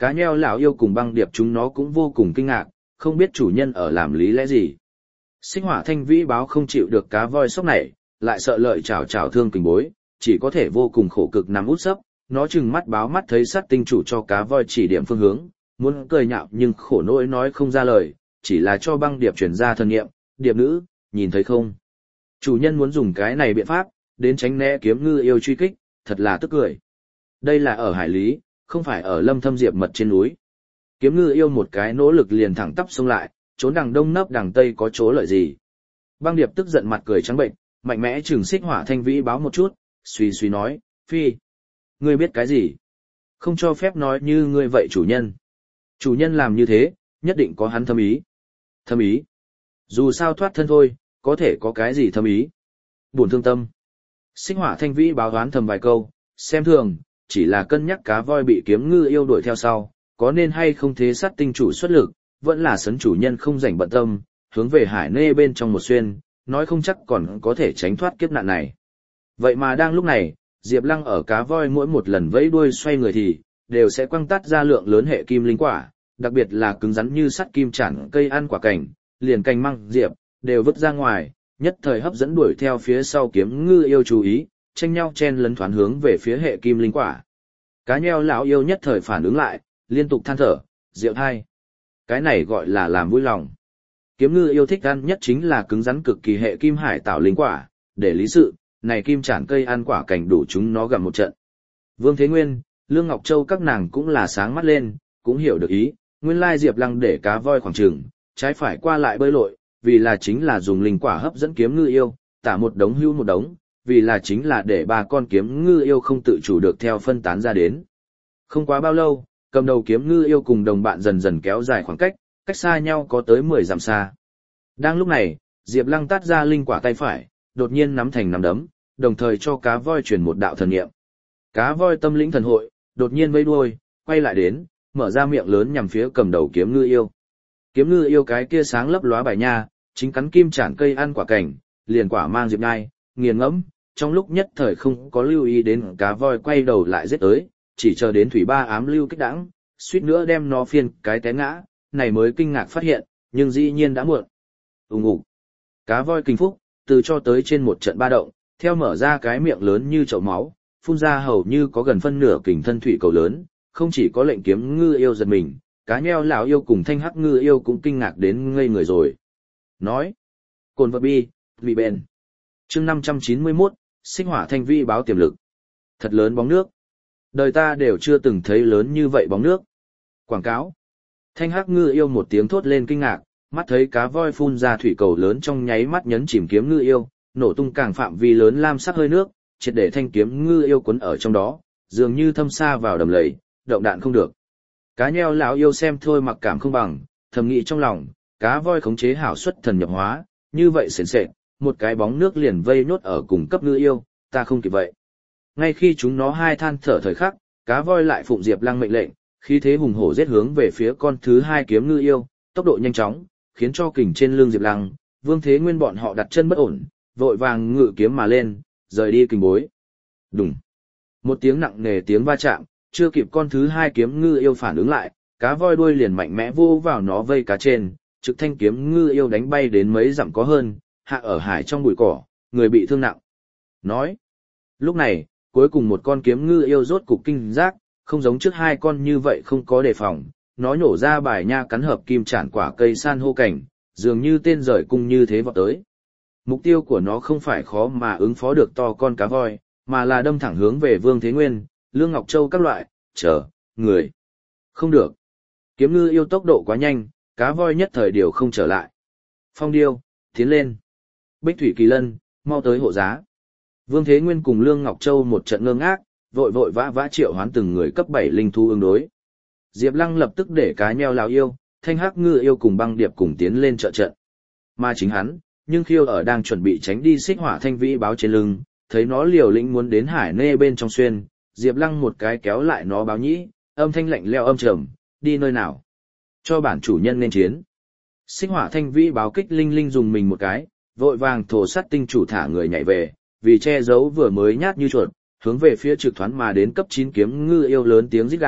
Cá nheo lão yêu cùng băng điệp chúng nó cũng vô cùng kinh ngạc, không biết chủ nhân ở làm lý lẽ gì. Xích hỏa thanh vĩ báo không chịu được cá voi sốc này, lại sợ lợi chảo chảo thương kình bối, chỉ có thể vô cùng khổ cực nằm út sấp, nó chừng mắt báo mắt thấy sát tinh chủ cho cá voi chỉ điểm phương hướng, muốn cười nhạo nhưng khổ nỗi nói không ra lời, chỉ là cho băng điệp truyền ra thần niệm, điệp nữ, nhìn thấy không? Chủ nhân muốn dùng cái này biện pháp, đến tránh né kiếm ngư yêu truy kích, thật là tức cười. Đây là ở hải lý, không phải ở lâm thâm diệp mật trên núi. Kiếm ngư yêu một cái nỗ lực liền thẳng tắp xông lại, trốn đằng đông nấp đằng tây có chỗ lợi gì. Băng điệp tức giận mặt cười trắng bệnh, mạnh mẽ trừng xích hỏa thanh vĩ báo một chút, suy suy nói, phi. Ngươi biết cái gì? Không cho phép nói như ngươi vậy chủ nhân. Chủ nhân làm như thế, nhất định có hắn thâm ý. Thâm ý? Dù sao thoát thân thôi, có thể có cái gì thâm ý? Buồn thương tâm. Xích hỏa thanh vĩ báo đoán thầm vài câu, xem thường, chỉ là cân nhắc cá voi bị kiếm ngư yêu đuổi theo sau, có nên hay không thế sát tinh chủ xuất lực, vẫn là sấn chủ nhân không rảnh bận tâm, hướng về hải nê bên trong một xuyên, nói không chắc còn có thể tránh thoát kiếp nạn này. Vậy mà đang lúc này, Diệp Lăng ở cá voi mỗi một lần vẫy đuôi xoay người thì, đều sẽ quăng tắt ra lượng lớn hệ kim linh quả, đặc biệt là cứng rắn như sắt kim chản cây ăn quả cảnh, liền cành măng, diệp, đều vứt ra ngoài, nhất thời hấp dẫn đuổi theo phía sau kiếm ngư yêu chú ý, tranh nhau chen lấn thoán hướng về phía hệ kim linh quả. Cá nheo lão yêu nhất thời phản ứng lại, liên tục than thở, diệu thai. Cái này gọi là làm vui lòng. Kiếm ngư yêu thích ăn nhất chính là cứng rắn cực kỳ hệ kim hải tạo linh quả, để lý sự, này kim chản cây ăn quả cảnh đủ chúng nó gặm một trận. Vương Thế Nguyên, Lương Ngọc Châu các nàng cũng là sáng mắt lên, cũng hiểu được ý, nguyên lai Diệp Lăng để cá voi khoảng trường, trái phải qua lại bơi lội, vì là chính là dùng linh quả hấp dẫn kiếm ngư yêu, tả một đống hưu một đống, vì là chính là để ba con kiếm ngư yêu không tự chủ được theo phân tán ra đến. Không quá bao lâu, cầm đầu kiếm ngư yêu cùng đồng bạn dần dần kéo dài khoảng cách, cách xa nhau có tới mười dặm xa. Đang lúc này, Diệp Lăng tát ra linh quả tay phải, đột nhiên nắm thành nắm đấm, đồng thời cho cá voi truyền một đạo thần niệm. Cá voi tâm lĩnh thần hội, đột nhiên vẫy đuôi, quay lại đến, mở ra miệng lớn nhằm phía cầm đầu kiếm ngư yêu. Kiếm ngư yêu cái kia sáng lấp lóa bài nha, chính cắn kim chản cây ăn quả cảnh, liền quả mang diệp nhai, nghiền ngẫm, trong lúc nhất thời không có lưu ý đến cá voi quay đầu lại giết tới, chỉ chờ đến thủy ba ám lưu kích đãng, suýt nữa đem nó phiên cái té ngã, này mới kinh ngạc phát hiện, nhưng dĩ nhiên đã muộn. Ùng ục. Cá voi kinh phúc, từ cho tới trên một trận ba động, theo mở ra cái miệng lớn như chậu máu, phun ra hầu như có gần phân nửa kình thân thủy cầu lớn, không chỉ có lệnh kiếm ngư yêu giật mình, cá nheo lão yêu cùng thanh hắc ngư yêu cũng kinh ngạc đến ngây người rồi. Nói, cồn vật bi, vị bền. Chương năm trăm chín mươi mốt, xích hỏa thanh vi báo tiềm lực. Thật lớn bóng nước. Đời ta đều chưa từng thấy lớn như vậy bóng nước. Quảng cáo. Thanh hắc ngư yêu một tiếng thốt lên kinh ngạc, mắt thấy cá voi phun ra thủy cầu lớn trong nháy mắt nhấn chìm kiếm ngư yêu, nổ tung càng phạm vi lớn lam sắc hơi nước, triệt để thanh kiếm ngư yêu cuốn ở trong đó, dường như thâm xa vào đầm lầy, động đạn không được. Cá nheo lão yêu xem thôi mặc cảm không bằng, thầm nghĩ trong lòng, cá voi khống chế hảo xuất thần nhập hóa, như vậy sền sệt, một cái bóng nước liền vây nốt ở cùng cấp ngư yêu, ta không kịp vậy. Ngay khi chúng nó hai than thở thời khắc, cá voi lại phụng Diệp Lăng mệnh lệnh, khí thế hùng hổ giết hướng về phía con thứ hai kiếm ngư yêu, tốc độ nhanh chóng, khiến cho kình trên lưng Diệp Lăng, Vương Thế Nguyên bọn họ đặt chân bất ổn, vội vàng ngự kiếm mà lên, rời đi kình bối. Đùng. Một tiếng nặng nề tiếng va chạm, chưa kịp con thứ hai kiếm ngư yêu phản ứng lại, cá voi đuôi liền mạnh mẽ vô vào nó vây cá trên, trực thanh kiếm ngư yêu đánh bay đến mấy dặm có hơn, hạ ở hải trong bụi cỏ, người bị thương nặng. Nói. Lúc này, cuối cùng một con kiếm ngư yêu rốt cục kinh giác, không giống trước hai con như vậy không có đề phòng, nó nhổ ra bài nha cắn hợp kim chản quả cây san hô cảnh, dường như tên rời cung như thế vọt tới. Mục tiêu của nó không phải khó mà ứng phó được to con cá voi, mà là đâm thẳng hướng về Vương Thế Nguyên, Lương Ngọc Châu các loại, chờ, người. Không được. Kiếm ngư yêu tốc độ quá nhanh, cá voi nhất thời điều không trở lại. Phong điêu, tiến lên. Bích thủy kỳ lân, mau tới hộ giá. Vương Thế Nguyên cùng Lương Ngọc Châu một trận ngơ ngác, vội vội vã vã triệu hoán từng người cấp bảy linh thú ứng đối. Diệp Lăng lập tức để cá nheo lão yêu, thanh hắc ngư yêu cùng băng điệp cùng tiến lên trợ trận. Mà chính hắn, nhưng khiêu ở đang chuẩn bị tránh đi xích hỏa thanh vĩ báo trên lưng, thấy nó liều lĩnh muốn đến hải nê bên trong xuyên, Diệp Lăng một cái kéo lại nó báo nhĩ, âm thanh lạnh lẽo âm trầm, đi nơi nào? Cho bản chủ nhân nên chiến. Xích hỏa thanh vĩ báo kích linh linh dùng mình một cái, vội vàng thổ sắt tinh chủ thả người nhảy về, vì che giấu vừa mới nhát như chuột, hướng về phía trực thoán mà đến cấp chín kiếm ngư yêu lớn tiếng rít gào,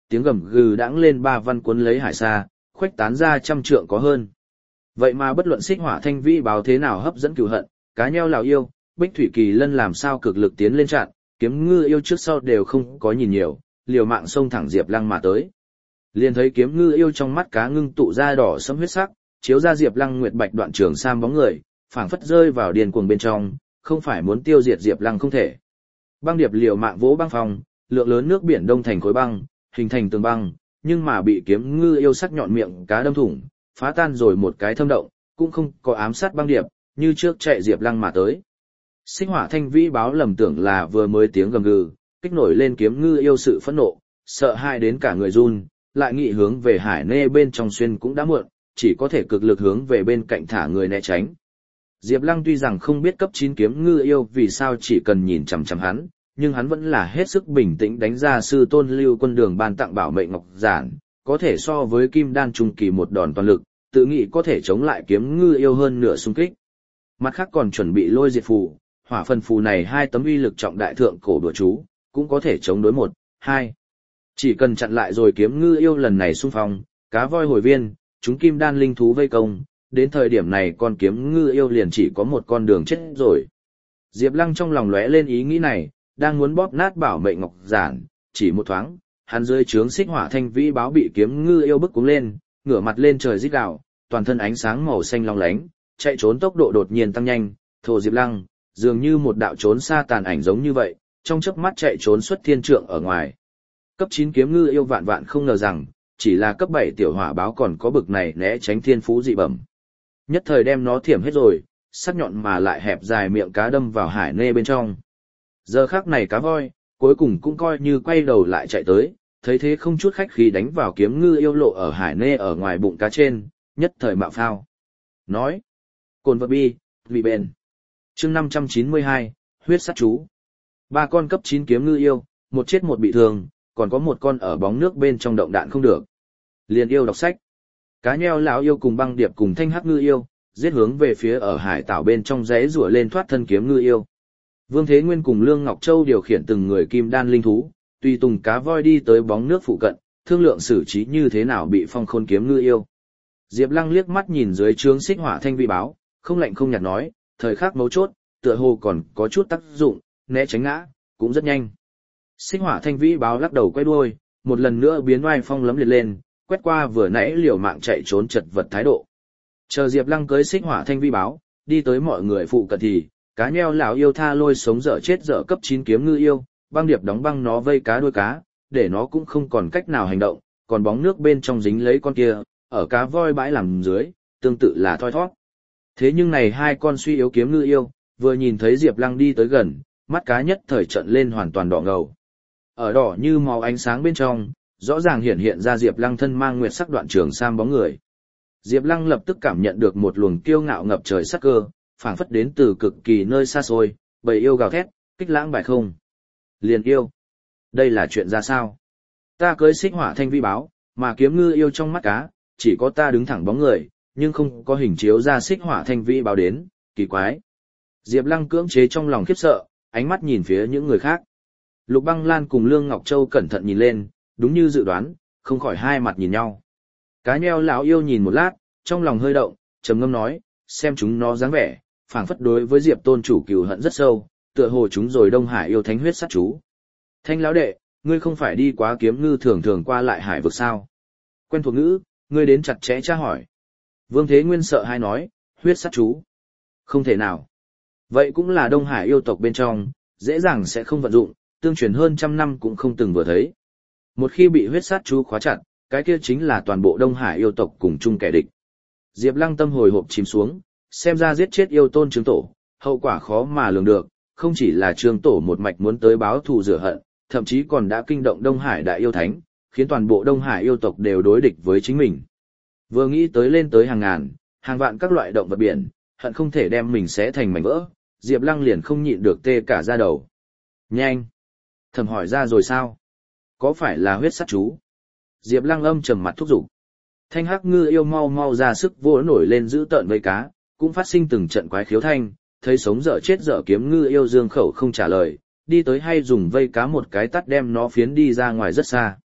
tiếng gầm gừ đãng lên ba văn cuốn lấy hải xa, khuếch tán ra trăm trượng có hơn. Vậy mà bất luận xích hỏa thanh vĩ báo thế nào hấp dẫn cừu hận, cá nheo lào yêu, Bích Thủy Kỳ Lân làm sao cực lực tiến lên chặn, kiếm ngư yêu trước sau đều không có nhìn nhiều, liều mạng xông thẳng Diệp Lăng mà tới. Liền thấy kiếm ngư yêu trong mắt cá ngưng tụ ra đỏ sẫm huyết sắc, chiếu ra Diệp Lăng nguyệt bạch đoạn trường sam bóng người, phảng phất rơi vào điên cuồng bên trong, không phải muốn tiêu diệt Diệp Lăng không thể. Băng điệp liều mạng vỗ băng phòng, lượng lớn nước biển đông thành khối băng, hình thành tường băng, nhưng mà bị kiếm ngư yêu sắc nhọn miệng cá đâm thủng, phá tan rồi một cái thâm động, cũng không có ám sát băng điệp, như trước chạy Diệp Lăng mà tới. Xích hỏa thanh vĩ báo lầm tưởng là vừa mới tiếng gầm gừ, kích nổi lên kiếm ngư yêu sự phẫn nộ, sợ hãi đến cả người run, lại nghị hướng về hải nê bên trong xuyên cũng đã muộn, chỉ có thể cực lực hướng về bên cạnh thả người né tránh. Diệp Lăng tuy rằng không biết cấp chín kiếm ngư yêu vì sao chỉ cần nhìn chằm chằm hắn, nhưng hắn vẫn là hết sức bình tĩnh đánh ra sư tôn Lưu Quân Đường ban tặng bảo mệnh ngọc giản, có thể so với kim đan trung kỳ một đòn toàn lực, tự nghĩ có thể chống lại kiếm ngư yêu hơn nửa xung kích. Mặt khác còn chuẩn bị lôi diệt phù, hỏa phần phù này hai tấm uy lực trọng đại thượng cổ đùa chú, cũng có thể chống đối một, hai. Chỉ cần chặn lại rồi kiếm ngư yêu lần này xung phong, cá voi hồi viên, chúng kim đan linh thú vây công, đến thời điểm này con kiếm ngư yêu liền chỉ có một con đường chết rồi. Diệp Lăng trong lòng lóe lên ý nghĩ này, đang muốn bóp nát bảo mệnh ngọc giản, chỉ một thoáng, hắn dưới trướng xích hỏa thanh vĩ báo bị kiếm ngư yêu bức cuống lên, ngửa mặt lên trời rít gào, toàn thân ánh sáng màu xanh long lánh, chạy trốn tốc độ đột nhiên tăng nhanh, thổ Diệp Lăng, dường như một đạo trốn xa tàn ảnh giống như vậy, trong chớp mắt chạy trốn xuất thiên trượng ở ngoài. Cấp chín kiếm ngư yêu vạn vạn không ngờ rằng, chỉ là cấp bảy tiểu hỏa báo còn có bực này né tránh thiên phú dị bẩm. Nhất thời đem nó thiểm hết rồi, sắc nhọn mà lại hẹp dài miệng cá đâm vào hải nê bên trong. Giờ khắc này cá voi, cuối cùng cũng coi như quay đầu lại chạy tới, thấy thế không chút khách khí đánh vào kiếm ngư yêu lộ ở hải nê ở ngoài bụng cá trên, nhất thời mạo phao. Nói, cồn vật bi, vì bền. Chương năm trăm chín mươi hai, huyết sát chú. Ba con cấp chín kiếm ngư yêu, một chết một bị thương, còn có một con ở bóng nước bên trong động đạn không được. Liền yêu đọc sách. Cá nheo lão yêu cùng băng điệp cùng thanh hắc ngư yêu, giết hướng về phía ở hải tảo bên trong rẽ rủa lên thoát thân kiếm ngư yêu. Vương Thế Nguyên cùng Lương Ngọc Châu điều khiển từng người kim đan linh thú, tùy tùng cá voi đi tới bóng nước phụ cận, thương lượng xử trí như thế nào bị phong khôn kiếm ngư yêu. Diệp Lăng liếc mắt nhìn dưới trướng xích hỏa thanh vĩ báo, không lạnh không nhạt nói, thời khắc mấu chốt, tựa hồ còn có chút tác dụng, né tránh ngã, cũng rất nhanh. Xích hỏa thanh vĩ báo lắc đầu quay đuôi, một lần nữa biến oai phong lấm liệt lên, quét qua vừa nãy liều mạng chạy trốn chật vật thái độ. Chờ Diệp Lăng cưới xích hỏa thanh vĩ báo, đi tới mọi người phụ cận thì, cá nheo lão yêu tha lôi sống dở chết dở cấp chín kiếm ngư yêu, băng điệp đóng băng nó vây cá đuôi cá, để nó cũng không còn cách nào hành động, còn bóng nước bên trong dính lấy con kia, ở cá voi bãi làm dưới, tương tự là thoi thoát. Thế nhưng này hai con suy yếu kiếm ngư yêu, vừa nhìn thấy Diệp Lăng đi tới gần, mắt cá nhất thời trợn lên hoàn toàn đỏ ngầu. Ở đỏ như màu ánh sáng bên trong, rõ ràng hiện hiện ra Diệp Lăng thân mang nguyệt sắc đoạn trường sam bóng người. Diệp Lăng lập tức cảm nhận được một luồng kiêu ngạo ngập trời sắc cơ, phảng phất đến từ cực kỳ nơi xa xôi, bầy yêu gào thét, kích lãng bài không. Liền yêu. Đây là chuyện ra sao? Ta cưới xích hỏa thanh vĩ báo, mà kiếm ngư yêu trong mắt cá, chỉ có ta đứng thẳng bóng người, nhưng không có hình chiếu ra xích hỏa thanh vĩ báo đến, kỳ quái. Diệp Lăng cưỡng chế trong lòng khiếp sợ, ánh mắt nhìn phía những người khác. Lục Băng Lan cùng Lương Ngọc Châu cẩn thận nhìn lên, đúng như dự đoán, không khỏi hai mặt nhìn nhau. Cá nheo lão yêu nhìn một lát, trong lòng hơi động, trầm ngâm nói, xem chúng nó dáng vẻ, phảng phất đối với Diệp Tôn chủ cừu hận rất sâu, tựa hồ chúng rồi Đông Hải yêu thánh huyết sát chú. Thanh lão đệ, ngươi không phải đi quá kiếm ngư thường thường qua lại hải vực sao? Quen thuộc ngữ, ngươi đến chặt chẽ tra hỏi. Vương Thế Nguyên sợ hai nói, huyết sát chú. Không thể nào. Vậy cũng là Đông Hải yêu tộc bên trong, dễ dàng sẽ không vận dụng, tương truyền hơn trăm năm cũng không từng vừa thấy. Một khi bị huyết sát chú khóa chặt, cái kia chính là toàn bộ Đông Hải yêu tộc cùng chung kẻ địch. Diệp Lăng tâm hồi hộp chìm xuống, xem ra giết chết yêu tôn Trương Tổ, hậu quả khó mà lường được, không chỉ là Trương Tổ một mạch muốn tới báo thù rửa hận, thậm chí còn đã kinh động Đông Hải đại yêu thánh, khiến toàn bộ Đông Hải yêu tộc đều đối địch với chính mình. Vừa nghĩ tới lên tới hàng ngàn, hàng vạn các loại động vật biển, hận không thể đem mình xé thành mảnh vỡ, Diệp Lăng liền không nhịn được tê cả da đầu. Nhanh! Thầm hỏi ra rồi sao? Có phải là huyết sát chú? Diệp Lăng âm trầm mặt thúc giục. Thanh hắc ngư yêu mau mau ra sức vỗ nổi lên giữ tợn với cá, cũng phát sinh từng trận quái khiếu thanh, thấy sống dở chết dở kiếm ngư yêu dương khẩu không trả lời, đi tới hay dùng vây cá một cái tắt đem nó phiến đi ra ngoài rất xa.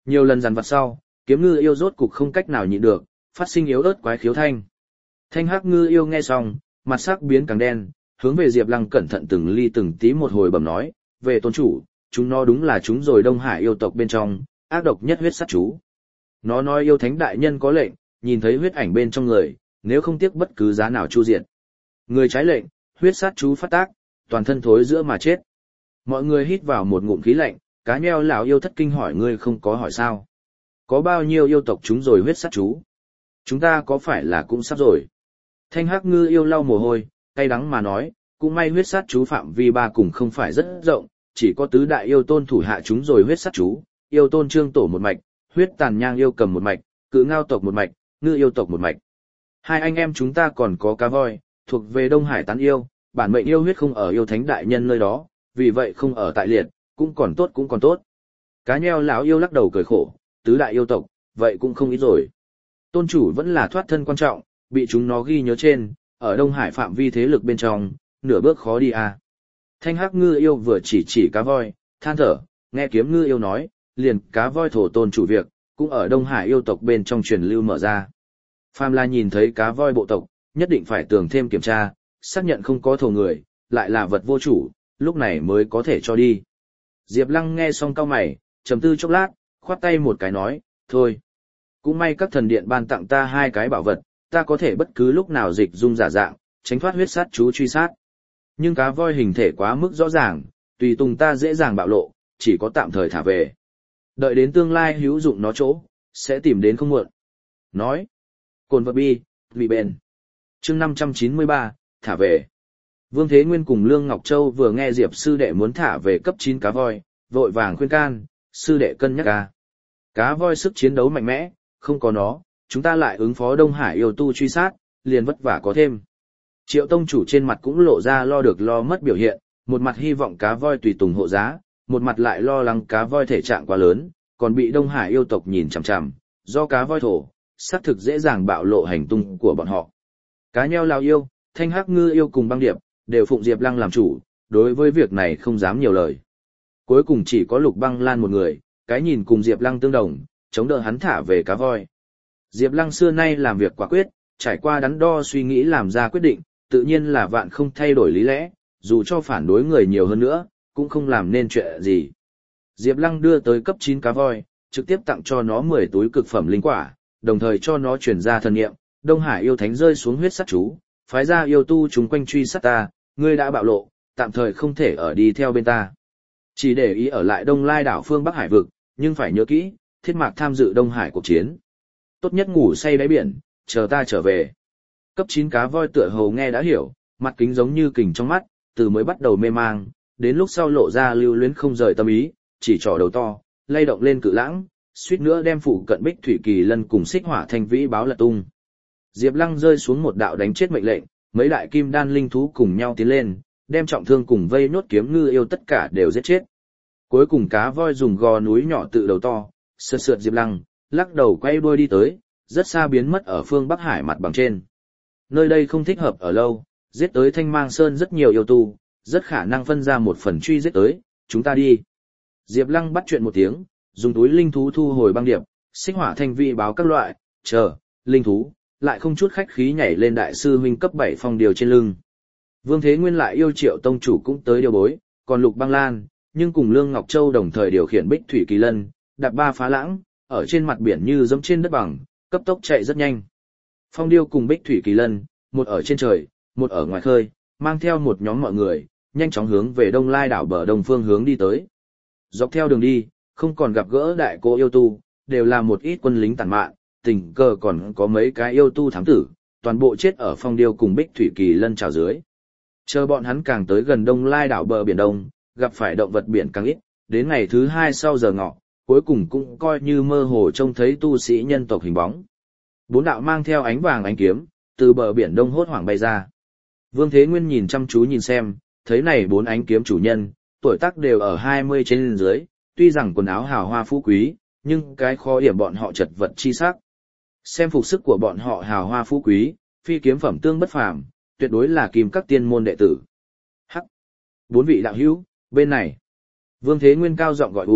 Nhiều lần dằn vặt sau, kiếm ngư yêu rốt cục không cách nào nhịn được, phát sinh yếu ớt quái khiếu thanh. Thanh hắc ngư yêu nghe xong, mặt sắc biến càng đen, hướng về Diệp Lăng cẩn thận từng ly từng tí một hồi bẩm nói, về tôn chủ, chúng nó đúng là chúng rồi Đông Hải yêu tộc bên trong, ác độc nhất huyết sát chú. Nó nói yêu thánh đại nhân có lệnh, nhìn thấy huyết ảnh bên trong người, nếu không tiếc bất cứ giá nào chu diệt. Người trái lệnh, huyết sát chú phát tác, toàn thân thối giữa mà chết. Mọi người hít vào một ngụm khí lạnh, cá nheo lão yêu thất kinh hỏi ngươi không có hỏi sao. Có bao nhiêu yêu tộc chúng rồi huyết sát chú? Chúng ta có phải là cũng sắp rồi? Thanh hắc ngư yêu lau mồ hôi, cay đắng mà nói, cũng may huyết sát chú phạm vi ba cùng không phải rất rộng, chỉ có tứ đại yêu tôn thủ hạ chúng rồi huyết sát chú, yêu tôn trương tổ một mạch, huyết tàn nhang yêu cầm một mạch, cự ngao tộc một mạch, ngư yêu tộc một mạch. Hai anh em chúng ta còn có cá voi, thuộc về Đông Hải tán yêu, bản mệnh yêu huyết không ở yêu thánh đại nhân nơi đó, vì vậy không ở tại liệt, cũng còn tốt cũng còn tốt. Cá nheo lão yêu lắc đầu cười khổ, tứ đại yêu tộc, vậy cũng không ít rồi. Tôn chủ vẫn là thoát thân quan trọng, bị chúng nó ghi nhớ trên, ở Đông Hải phạm vi thế lực bên trong, nửa bước khó đi à. Thanh hắc ngư yêu vừa chỉ chỉ cá voi, than thở, nghe kiếm ngư yêu nói, liền cá voi thổ tôn chủ việc, cũng ở Đông Hải yêu tộc bên trong truyền lưu mở ra. Phàm là nhìn thấy cá voi bộ tộc, nhất định phải tường thêm kiểm tra, xác nhận không có thổ người, lại là vật vô chủ, lúc này mới có thể cho đi. Diệp Lăng nghe xong cau mày, trầm tư chốc lát, khoát tay một cái nói, thôi. Cũng may các thần điện ban tặng ta hai cái bảo vật, ta có thể bất cứ lúc nào dịch dung giả dạng, tránh thoát huyết sát chú truy sát. Nhưng cá voi hình thể quá mức rõ ràng, tùy tùng ta dễ dàng bạo lộ, chỉ có tạm thời thả về. Đợi đến tương lai hữu dụng nó chỗ, sẽ tìm đến không muộn. Nói. Cồn vật bi, bị bền. chương năm trăm chín mươi ba, thả về. Vương Thế Nguyên cùng Lương Ngọc Châu vừa nghe Diệp sư đệ muốn thả về cấp chín cá voi, vội vàng khuyên can, sư đệ cân nhắc ca. Cá voi sức chiến đấu mạnh mẽ, không có nó, chúng ta lại ứng phó Đông Hải yêu tu truy sát, liền vất vả có thêm. Triệu tông chủ trên mặt cũng lộ ra lo được lo mất biểu hiện, một mặt hy vọng cá voi tùy tùng hộ giá, một mặt lại lo lắng cá voi thể trạng quá lớn, còn bị Đông Hải yêu tộc nhìn chằm chằm, do cá voi thổ, xác thực dễ dàng bạo lộ hành tung của bọn họ. Cá nheo lao yêu, thanh hắc ngư yêu cùng băng điệp, đều phụng Diệp Lăng làm chủ, đối với việc này không dám nhiều lời. Cuối cùng chỉ có Lục Băng Lan một người, cái nhìn cùng Diệp Lăng tương đồng, chống đỡ hắn thả về cá voi. Diệp Lăng xưa nay làm việc quả quyết, trải qua đắn đo suy nghĩ làm ra quyết định, tự nhiên là vạn không thay đổi lý lẽ, dù cho phản đối người nhiều hơn nữa, cũng không làm nên chuyện gì. Diệp Lăng đưa tới cấp chín cá voi, trực tiếp tặng cho nó mười túi cực phẩm linh quả, đồng thời cho nó truyền ra thần niệm, Đông Hải yêu thánh rơi xuống huyết sát chú, phái ra yêu tu chúng quanh truy sát ta, ngươi đã bạo lộ, tạm thời không thể ở đi theo bên ta. Chỉ để ý ở lại Đông Lai đảo phương Bắc Hải vực, nhưng phải nhớ kỹ, Thiết Mạc tham dự Đông Hải cuộc chiến. Tốt nhất ngủ say đáy biển, chờ ta trở về. Cấp chín cá voi tựa hồ nghe đã hiểu, mặt kính giống như kình trong mắt, từ mới bắt đầu mê mang, đến lúc sau lộ ra lưu luyến không rời tâm ý, chỉ trỏ đầu to, lay động lên cự lãng, suýt nữa đem phụ cận Bích Thủy Kỳ Lân cùng Xích Hỏa Thanh Vĩ báo lật tung. Diệp Lăng rơi xuống một đạo đánh chết mệnh lệnh, mấy đại kim đan linh thú cùng nhau tiến lên, đem trọng thương cùng vây nốt kiếm ngư yêu tất cả đều giết chết. Cuối cùng cá voi dùng gò núi nhỏ tự đầu to, sượt sượt Diệp Lăng, lắc đầu quay đuôi đi tới, rất xa biến mất ở phương Bắc Hải mặt bằng trên. Nơi đây không thích hợp ở lâu, giết tới Thanh Mang Sơn rất nhiều yêu tu, rất khả năng phân ra một phần truy giết tới, chúng ta đi. Diệp Lăng bắt chuyện một tiếng, dùng túi linh thú thu hồi băng điệp, Xích Hỏa Thanh Vĩ báo các loại, chờ, linh thú, lại không chút khách khí nhảy lên đại sư huynh cấp bảy phong điều trên lưng. Vương Thế Nguyên lại yêu Triệu tông chủ cũng tới điều bối, còn Lục Băng Lan, nhưng cùng Lương Ngọc Châu đồng thời điều khiển Bích Thủy Kỳ Lân, đạp ba phá lãng, ở trên mặt biển như dẫm trên đất bằng, cấp tốc chạy rất nhanh. Phong điêu cùng Bích Thủy Kỳ Lân, một ở trên trời, một ở ngoài khơi, mang theo một nhóm mọi người, nhanh chóng hướng về Đông Lai đảo bờ đông phương hướng đi tới. Dọc theo đường đi, không còn gặp gỡ đại cô yêu tu, đều là một ít quân lính tàn mạn, tình cờ còn có mấy cái yêu tu thám tử, toàn bộ chết ở Phong điêu cùng Bích Thủy Kỳ Lân trào dưới. Chờ bọn hắn càng tới gần Đông Lai đảo bờ biển đông, gặp phải động vật biển càng ít, đến ngày thứ hai sau giờ ngọ, cuối cùng cũng coi như mơ hồ trông thấy tu sĩ nhân tộc hình bóng. Bốn đạo mang theo ánh vàng ánh kiếm, từ bờ biển đông hốt hoảng bay ra. Vương Thế Nguyên nhìn chăm chú nhìn xem, thấy này bốn ánh kiếm chủ nhân, tuổi tác đều ở hai mươi trên dưới, tuy rằng quần áo hào hoa phú quý, nhưng cái khó điểm bọn họ chật vật chi sắc. Xem phục sức của bọn họ hào hoa phú quý, phi kiếm phẩm tương bất phàm, tuyệt đối là kim các tiên môn đệ tử. Hắc! Bốn vị đạo hữu, bên này. Vương Thế Nguyên cao giọng gọi uống,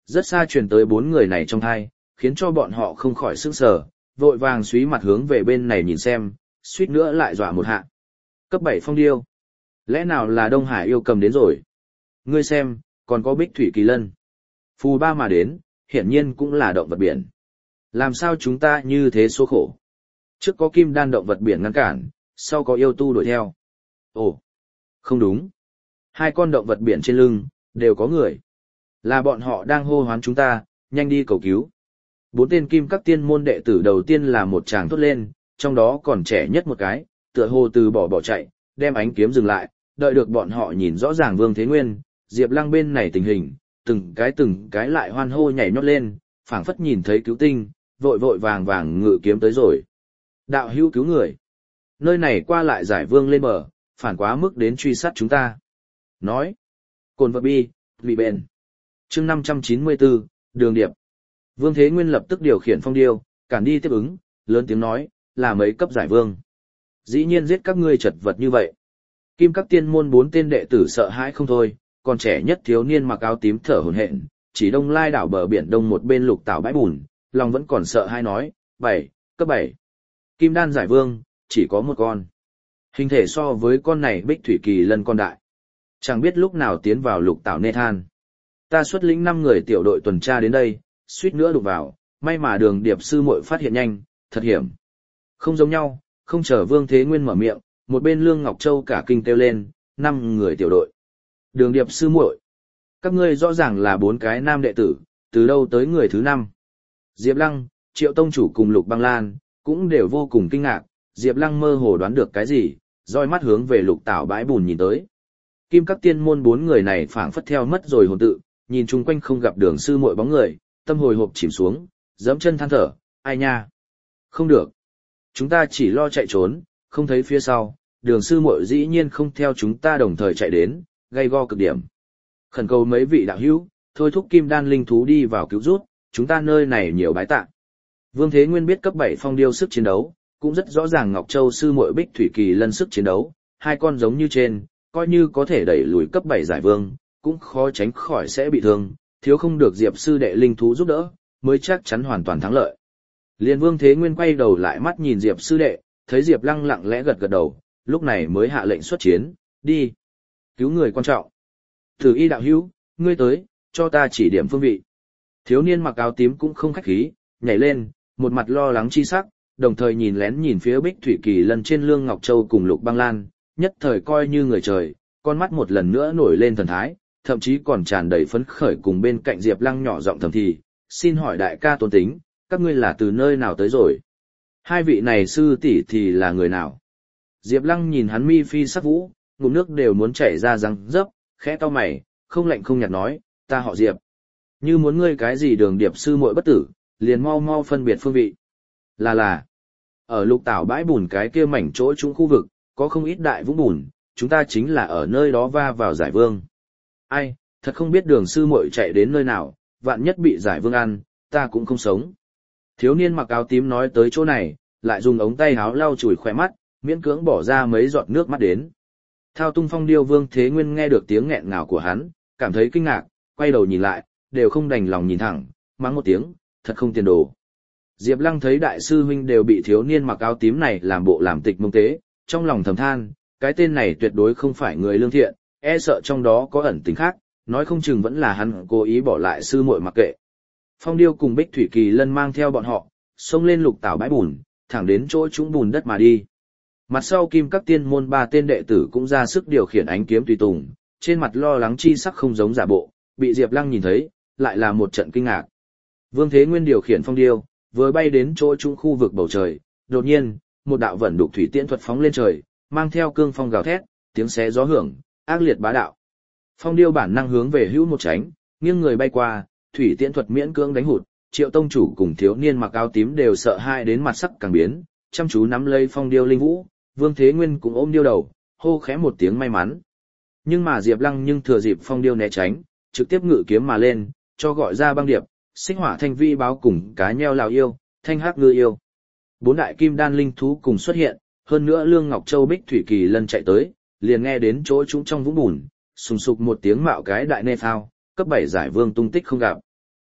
rất xa truyền tới bốn người này trong thai, khiến cho bọn họ không khỏi sững sờ, vội vàng xúy mặt hướng về bên này nhìn xem, suýt nữa lại dọa một hạ. Cấp bảy phong điêu. Lẽ nào là Đông Hải yêu cầm đến rồi? Ngươi xem, còn có bích thủy kỳ lân. Phù ba mà đến, hiển nhiên cũng là động vật biển. Làm sao chúng ta như thế số khổ? Trước có kim đan động vật biển ngăn cản, sau có yêu tu đuổi theo. Ồ, không đúng. Hai con động vật biển trên lưng, đều có người. Là bọn họ đang hô hoán chúng ta, nhanh đi cầu cứu. Bốn tên kim các tiên môn đệ tử đầu tiên là một chàng thốt lên, trong đó còn trẻ nhất một cái, tựa hồ từ bỏ bỏ chạy, đem ánh kiếm dừng lại, đợi được bọn họ nhìn rõ ràng Vương Thế Nguyên, Diệp Lăng bên này tình hình, từng cái từng cái lại hoan hô nhảy nhót lên, phảng phất nhìn thấy cứu tinh, vội vội vàng vàng ngự kiếm tới rồi. Đạo hữu cứu người. Nơi này qua lại giải Vương lên bờ, phản quá mức đến truy sát chúng ta. Nói. Cồn vật bi, vị bền. Chương năm trăm chín mươi bốn, Đường Điệp. Vương Thế Nguyên lập tức điều khiển phong điêu, cản đi tiếp ứng, lớn tiếng nói, là mấy cấp giải vương. Dĩ nhiên giết các ngươi chật vật như vậy. Kim các tiên môn bốn tên đệ tử sợ hãi không thôi, còn trẻ nhất thiếu niên mặc áo tím thở hổn hển, chỉ đông lai đảo bờ biển đông một bên lục tảo bãi bùn, lòng vẫn còn sợ hãi nói, bảy, cấp bảy. Kim đan giải vương, chỉ có một con. Hình thể so với con này bích thủy kỳ lân con đại. Chẳng biết lúc nào tiến vào lục tảo nê than. Ta xuất lĩnh năm người tiểu đội tuần tra đến đây, suýt nữa đụng vào, may mà đường điệp sư muội phát hiện nhanh, thật hiểm. Không giống nhau, không chờ Vương Thế Nguyên mở miệng, một bên Lương Ngọc Châu cả kinh kêu lên, năm người tiểu đội. Đường điệp sư muội, các ngươi rõ ràng là bốn cái nam đệ tử, từ đâu tới người thứ năm. Diệp Lăng, Triệu Tông Chủ cùng Lục Băng Lan, cũng đều vô cùng kinh ngạc, Diệp Lăng mơ hồ đoán được cái gì, roi mắt hướng về lục tảo bãi bùn nhìn tới. Kim các tiên môn bốn người này phảng phất theo mất rồi hồn tự, nhìn chung quanh không gặp đường sư muội bóng người, tâm hồi hộp chìm xuống, giẫm chân than thở, ai nha? Không được. Chúng ta chỉ lo chạy trốn, không thấy phía sau, đường sư muội dĩ nhiên không theo chúng ta đồng thời chạy đến, gây go cực điểm. Khẩn cầu mấy vị đạo hữu, thôi thúc kim đan linh thú đi vào cứu rút, chúng ta nơi này nhiều bái tạ. Vương Thế Nguyên biết cấp bảy phong điêu sức chiến đấu, cũng rất rõ ràng Ngọc Châu sư muội bích thủy kỳ lân sức chiến đấu, hai con giống như trên, coi như có thể đẩy lùi cấp bảy giải vương, cũng khó tránh khỏi sẽ bị thương, thiếu không được Diệp sư đệ linh thú giúp đỡ, mới chắc chắn hoàn toàn thắng lợi. Liên Vương Thế Nguyên quay đầu lại mắt nhìn Diệp sư đệ, thấy Diệp Lăng lặng lẽ gật gật đầu, lúc này mới hạ lệnh xuất chiến, đi. Cứu người quan trọng. Thử y đạo hữu, ngươi tới, cho ta chỉ điểm phương vị. Thiếu niên mặc áo tím cũng không khách khí, nhảy lên, một mặt lo lắng chi sắc, đồng thời nhìn lén nhìn phía bích thủy kỳ lân trên Lương Ngọc Châu cùng Lục Băng Lan, nhất thời coi như người trời, con mắt một lần nữa nổi lên thần thái, thậm chí còn tràn đầy phấn khởi cùng bên cạnh Diệp Lăng nhỏ giọng thầm thì, xin hỏi đại ca tôn tính, các ngươi là từ nơi nào tới rồi? Hai vị này sư tỷ thì là người nào? Diệp Lăng nhìn hắn mi phi sắc vũ, ngụm nước đều muốn chảy ra răng rớp, khẽ cau mày, không lạnh không nhạt nói, ta họ Diệp. Như muốn ngươi cái gì đường điệp sư muội bất tử, liền mau mau phân biệt phương vị. Là là, ở lục tảo bãi bùn cái kia mảnh chỗ trũng khu vực, có không ít đại vũng bùn, chúng ta chính là ở nơi đó va vào giải vương. Ai, thật không biết đường sư muội chạy đến nơi nào, vạn nhất bị giải vương ăn, ta cũng không sống. Thiếu niên mặc áo tím nói tới chỗ này, lại dùng ống tay áo lau chùi khóe mắt, miễn cưỡng bỏ ra mấy giọt nước mắt đến. Thao tung phong điêu Vương Thế Nguyên nghe được tiếng nghẹn ngào của hắn, cảm thấy kinh ngạc, quay đầu nhìn lại, đều không đành lòng nhìn thẳng, mắng một tiếng, thật không tiền đồ. Diệp Lăng thấy đại sư huynh đều bị thiếu niên mặc áo tím này làm bộ làm tịch mông tế, trong lòng thầm than, cái tên này tuyệt đối không phải người lương thiện, e sợ trong đó có ẩn tình khác, nói không chừng vẫn là hắn cố ý bỏ lại sư muội mặc kệ. Phong điêu cùng bích thủy kỳ lân mang theo bọn họ, xông lên lục tảo bãi bùn, thẳng đến chỗ trũng bùn đất mà đi. Mặt sau kim các tiên môn ba tên đệ tử cũng ra sức điều khiển ánh kiếm tùy tùng, trên mặt lo lắng chi sắc không giống giả bộ, bị Diệp Lăng nhìn thấy, lại là một trận kinh ngạc. Vương Thế Nguyên điều khiển phong điêu, vừa bay đến chỗ trũng khu vực bầu trời, đột nhiên, một đạo vận đục thủy tiễn thuật phóng lên trời, mang theo cương phong gào thét, tiếng xé gió hưởng, ác liệt bá đạo. Phong điêu bản năng hướng về hữu một tránh, nghiêng người bay qua, thủy tiễn thuật miễn cưỡng đánh hụt, Triệu tông chủ cùng thiếu niên mặc áo tím đều sợ hãi đến mặt sắc càng biến, chăm chú nắm lấy phong điêu linh vũ, Vương Thế Nguyên cũng ôm điêu đầu, hô khẽ một tiếng may mắn. Nhưng mà Diệp Lăng nhưng thừa dịp phong điêu né tránh, trực tiếp ngự kiếm mà lên, cho gọi ra băng điệp, xích hỏa thanh vi báo cùng cá nheo lào yêu, thanh hắc ngư yêu. Bốn đại kim đan linh thú cùng xuất hiện, hơn nữa Lương Ngọc Châu bích thủy kỳ lân chạy tới, liền nghe đến chỗ chúng trong vũng bùn, sùng sục một tiếng mạo cái đại nê phao, cấp bảy giải vương tung tích không gặp.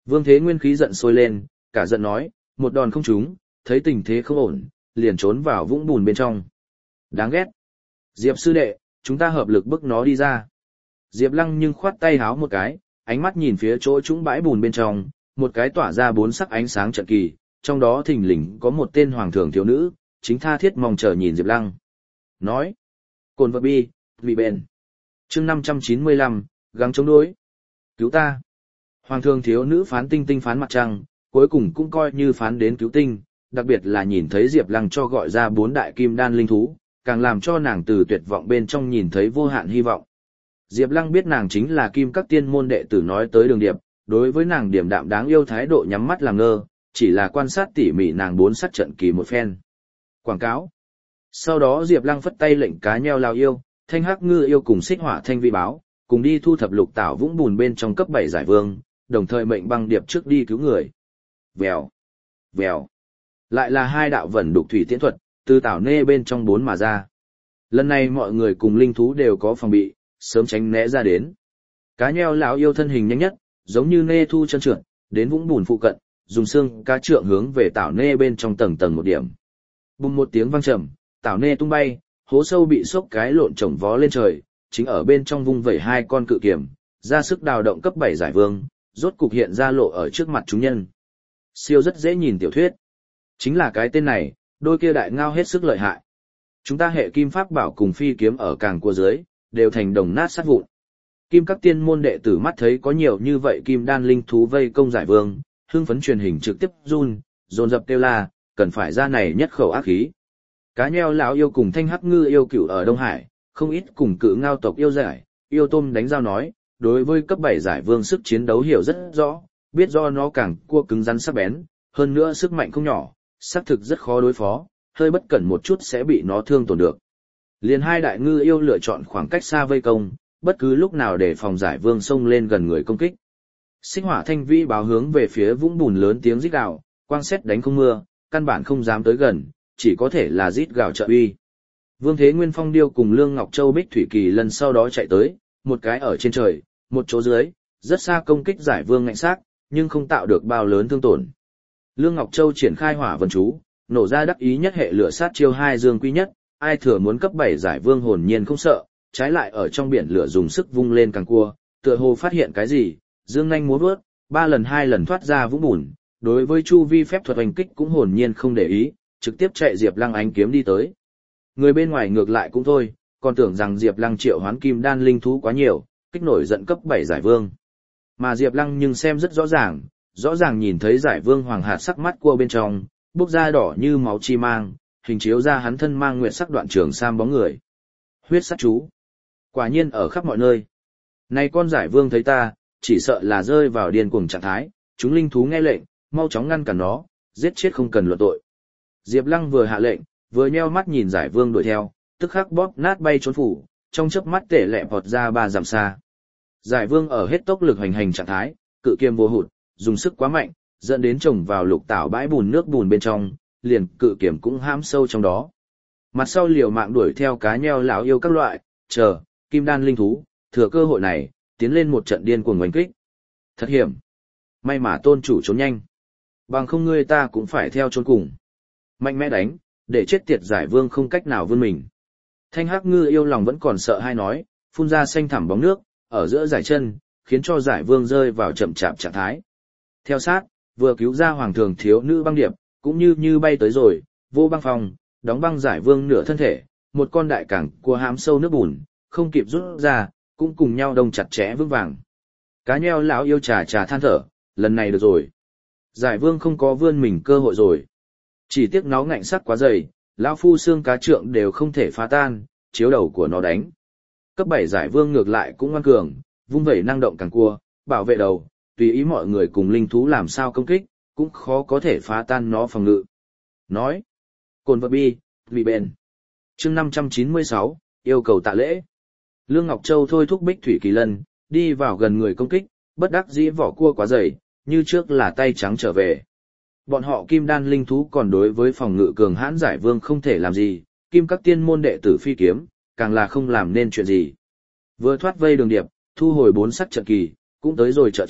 Vương Thế Nguyên khí giận sôi lên, cả giận nói, một đòn không trúng, thấy tình thế không ổn, liền trốn vào vũng bùn bên trong. Đáng ghét. Diệp sư đệ, chúng ta hợp lực bức nó đi ra. Diệp Lăng nhưng khoát tay háo một cái, ánh mắt nhìn phía chỗ trũng bãi bùn bên trong, một cái tỏa ra bốn sắc ánh sáng trận kỳ, trong đó thình lình có một tên hoàng thường thiếu nữ, chính tha thiết mong chờ nhìn Diệp Lăng. Nói, cồn vật bi, bị bền. chương năm trăm chín mươi lăm, gắng chống đối. Cứu ta. Hoàng thường thiếu nữ phán tinh tinh phán mặt trăng, cuối cùng cũng coi như phán đến cứu tinh, đặc biệt là nhìn thấy Diệp Lăng cho gọi ra bốn đại kim đan linh thú, càng làm cho nàng từ tuyệt vọng bên trong nhìn thấy vô hạn hy vọng. Diệp Lăng biết nàng chính là kim các tiên môn đệ tử nói tới Đường Điệp, đối với nàng điềm đạm đáng yêu thái độ nhắm mắt làm ngơ, chỉ là quan sát tỉ mỉ nàng bốn sắc trận kỳ một phen. Quảng cáo. Sau đó Diệp Lăng phất tay lệnh cá nheo lao yêu, thanh hắc ngư yêu cùng xích hỏa thanh vi báo, cùng đi thu thập lục tảo vũng bùn bên trong cấp bảy giải vương, đồng thời mệnh băng điệp trước đi cứu người. Vèo, vèo. Lại là hai đạo vẩn đục thủy tiễn thuật, từ tảo nê bên trong bốn mà ra. Lần này mọi người cùng linh thú đều có phòng bị, sớm tránh né ra đến. Cá nheo lão yêu thân hình nhanh nhất, giống như nê thu chân trượt, đến vũng bùn phụ cận, dùng xương cá trượng hướng về tảo nê bên trong tầng tầng một điểm. Bùng một tiếng vang trầm, tảo nê tung bay, hố sâu bị xốc cái lộn chồng vó lên trời, chính ở bên trong vung vẩy hai con cự kiểm, ra sức đào động cấp bảy giải vương, rốt cục hiện ra lộ ở trước mặt chúng nhân. Siêu rất dễ nhìn tiểu thuyết. Chính là cái tên này, đôi kia đại ngao hết sức lợi hại. Chúng ta hệ kim pháp bảo cùng phi kiếm ở càng cua dưới, đều thành đồng nát sát vụn. Kim các tiên môn đệ tử mắt thấy có nhiều như vậy kim đan linh thú vây công giải vương, hưng phấn truyền hình trực tiếp run, dồn dập kêu la, cần phải ra này nhất khẩu ác khí. Cá nheo lão yêu cùng thanh hắc ngư yêu cửu ở Đông Hải, không ít cùng cự ngao tộc yêu giải, yêu tôm đánh giao nói, đối với cấp bảy giải vương sức chiến đấu hiểu rất rõ, biết do nó càng cua cứng rắn sắc bén, hơn nữa sức mạnh không nhỏ, xác thực rất khó đối phó, hơi bất cẩn một chút sẽ bị nó thương tổn được. Liền hai đại ngư yêu lựa chọn khoảng cách xa vây công, bất cứ lúc nào để phòng giải vương xông lên gần người công kích. Xích hỏa thanh vĩ báo hướng về phía vũng bùn lớn tiếng rít gào, quang sét đánh không mưa, căn bản không dám tới gần, chỉ có thể là rít gào trợ uy. Vương Thế Nguyên Phong Điêu cùng Lương Ngọc Châu Bích Thủy Kỳ lần sau đó chạy tới, một cái ở trên trời, một chỗ dưới, rất xa công kích giải vương ngạnh xác, nhưng không tạo được bao lớn thương tổn. Lương Ngọc Châu triển khai hỏa vân chú, nổ ra đắc ý nhất hệ lửa sát chiêu hai dương quy nhất, ai thừa muốn cấp bảy giải vương hồn nhiên không sợ, trái lại ở trong biển lửa dùng sức vung lên càng cua, tựa hồ phát hiện cái gì, dương nhanh múa vớt, ba lần hai lần thoát ra vũng bùn, đối với chu vi phép thuật hành kích cũng hồn nhiên không để ý, trực tiếp chạy Diệp Lăng ánh kiếm đi tới. Người bên ngoài ngược lại cũng thôi, còn tưởng rằng Diệp Lăng triệu hoán kim đan linh thú quá nhiều, kích nổi giận cấp bảy giải vương. Mà Diệp Lăng nhưng xem rất rõ ràng, rõ ràng nhìn thấy giải vương hoàng hạt sắc mắt cua bên trong, bốc ra đỏ như máu chi mang, hình chiếu ra hắn thân mang nguyệt sắc đoạn trường sam bóng người. Huyết sát chú. Quả nhiên ở khắp mọi nơi. Này con giải vương thấy ta, chỉ sợ là rơi vào điên cuồng trạng thái, chúng linh thú nghe lệnh, mau chóng ngăn cản nó, giết chết không cần luận tội. Diệp Lăng vừa hạ lệnh, vừa nheo mắt nhìn giải vương đuổi theo, tức khắc bóp nát bay trốn phủ, trong chớp mắt tể lẹ vọt ra ba dặm xa. Giải vương ở hết tốc lực hành hành trạng thái, cự kiếm vô hụt, dùng sức quá mạnh, dẫn đến chồng vào lục tảo bãi bùn nước bùn bên trong, liền cự kiếm cũng hãm sâu trong đó. Mặt sau liều mạng đuổi theo cá nheo lão yêu các loại, chờ, kim đan linh thú, thừa cơ hội này, tiến lên một trận điên cuồng oanh kích. Thật hiểm. May mà tôn chủ trốn nhanh. Bằng không ngươi ta cũng phải theo trốn cùng. Mạnh mẽ đánh, để chết tiệt giải vương không cách nào vươn mình. Thanh hắc ngư yêu lòng vẫn còn sợ hai nói, phun ra xanh thẳm bóng nước, ở giữa giải chân, khiến cho giải vương rơi vào chậm chạp trạng thái. Theo sát, vừa cứu ra hoàng thường thiếu nữ băng điệp, cũng như như bay tới rồi, vô băng phòng, đóng băng giải vương nửa thân thể, một con đại cẳng cua hãm sâu nước bùn, không kịp rút ra, cũng cùng nhau đông chặt chẽ vững vàng. Cá nheo lão yêu trà trà than thở, lần này được rồi. Giải vương không có vươn mình cơ hội rồi. Chỉ tiếc nó ngạnh sắc quá dày, lão phu xương cá trượng đều không thể phá tan, chiếu đầu của nó đánh. Cấp bảy giải vương ngược lại cũng ngoan cường, vung vẩy năng động càng cua, bảo vệ đầu, tùy ý mọi người cùng linh thú làm sao công kích, cũng khó có thể phá tan nó phòng ngự. Nói, cồn vật bi, vì bền. chương năm trăm chín mươi sáu, yêu cầu tạ lễ. Lương Ngọc Châu thôi thúc Bích Thủy Kỳ Lân, đi vào gần người công kích, bất đắc dĩ vỏ cua quá dày, như trước là tay trắng trở về. Bọn họ kim đan linh thú còn đối với phòng ngự cường hãn giải vương không thể làm gì, kim các tiên môn đệ tử phi kiếm, càng là không làm nên chuyện gì. Vừa thoát vây Đường Điệp, thu hồi bốn sắc trận kỳ, cũng tới rồi trợ trận,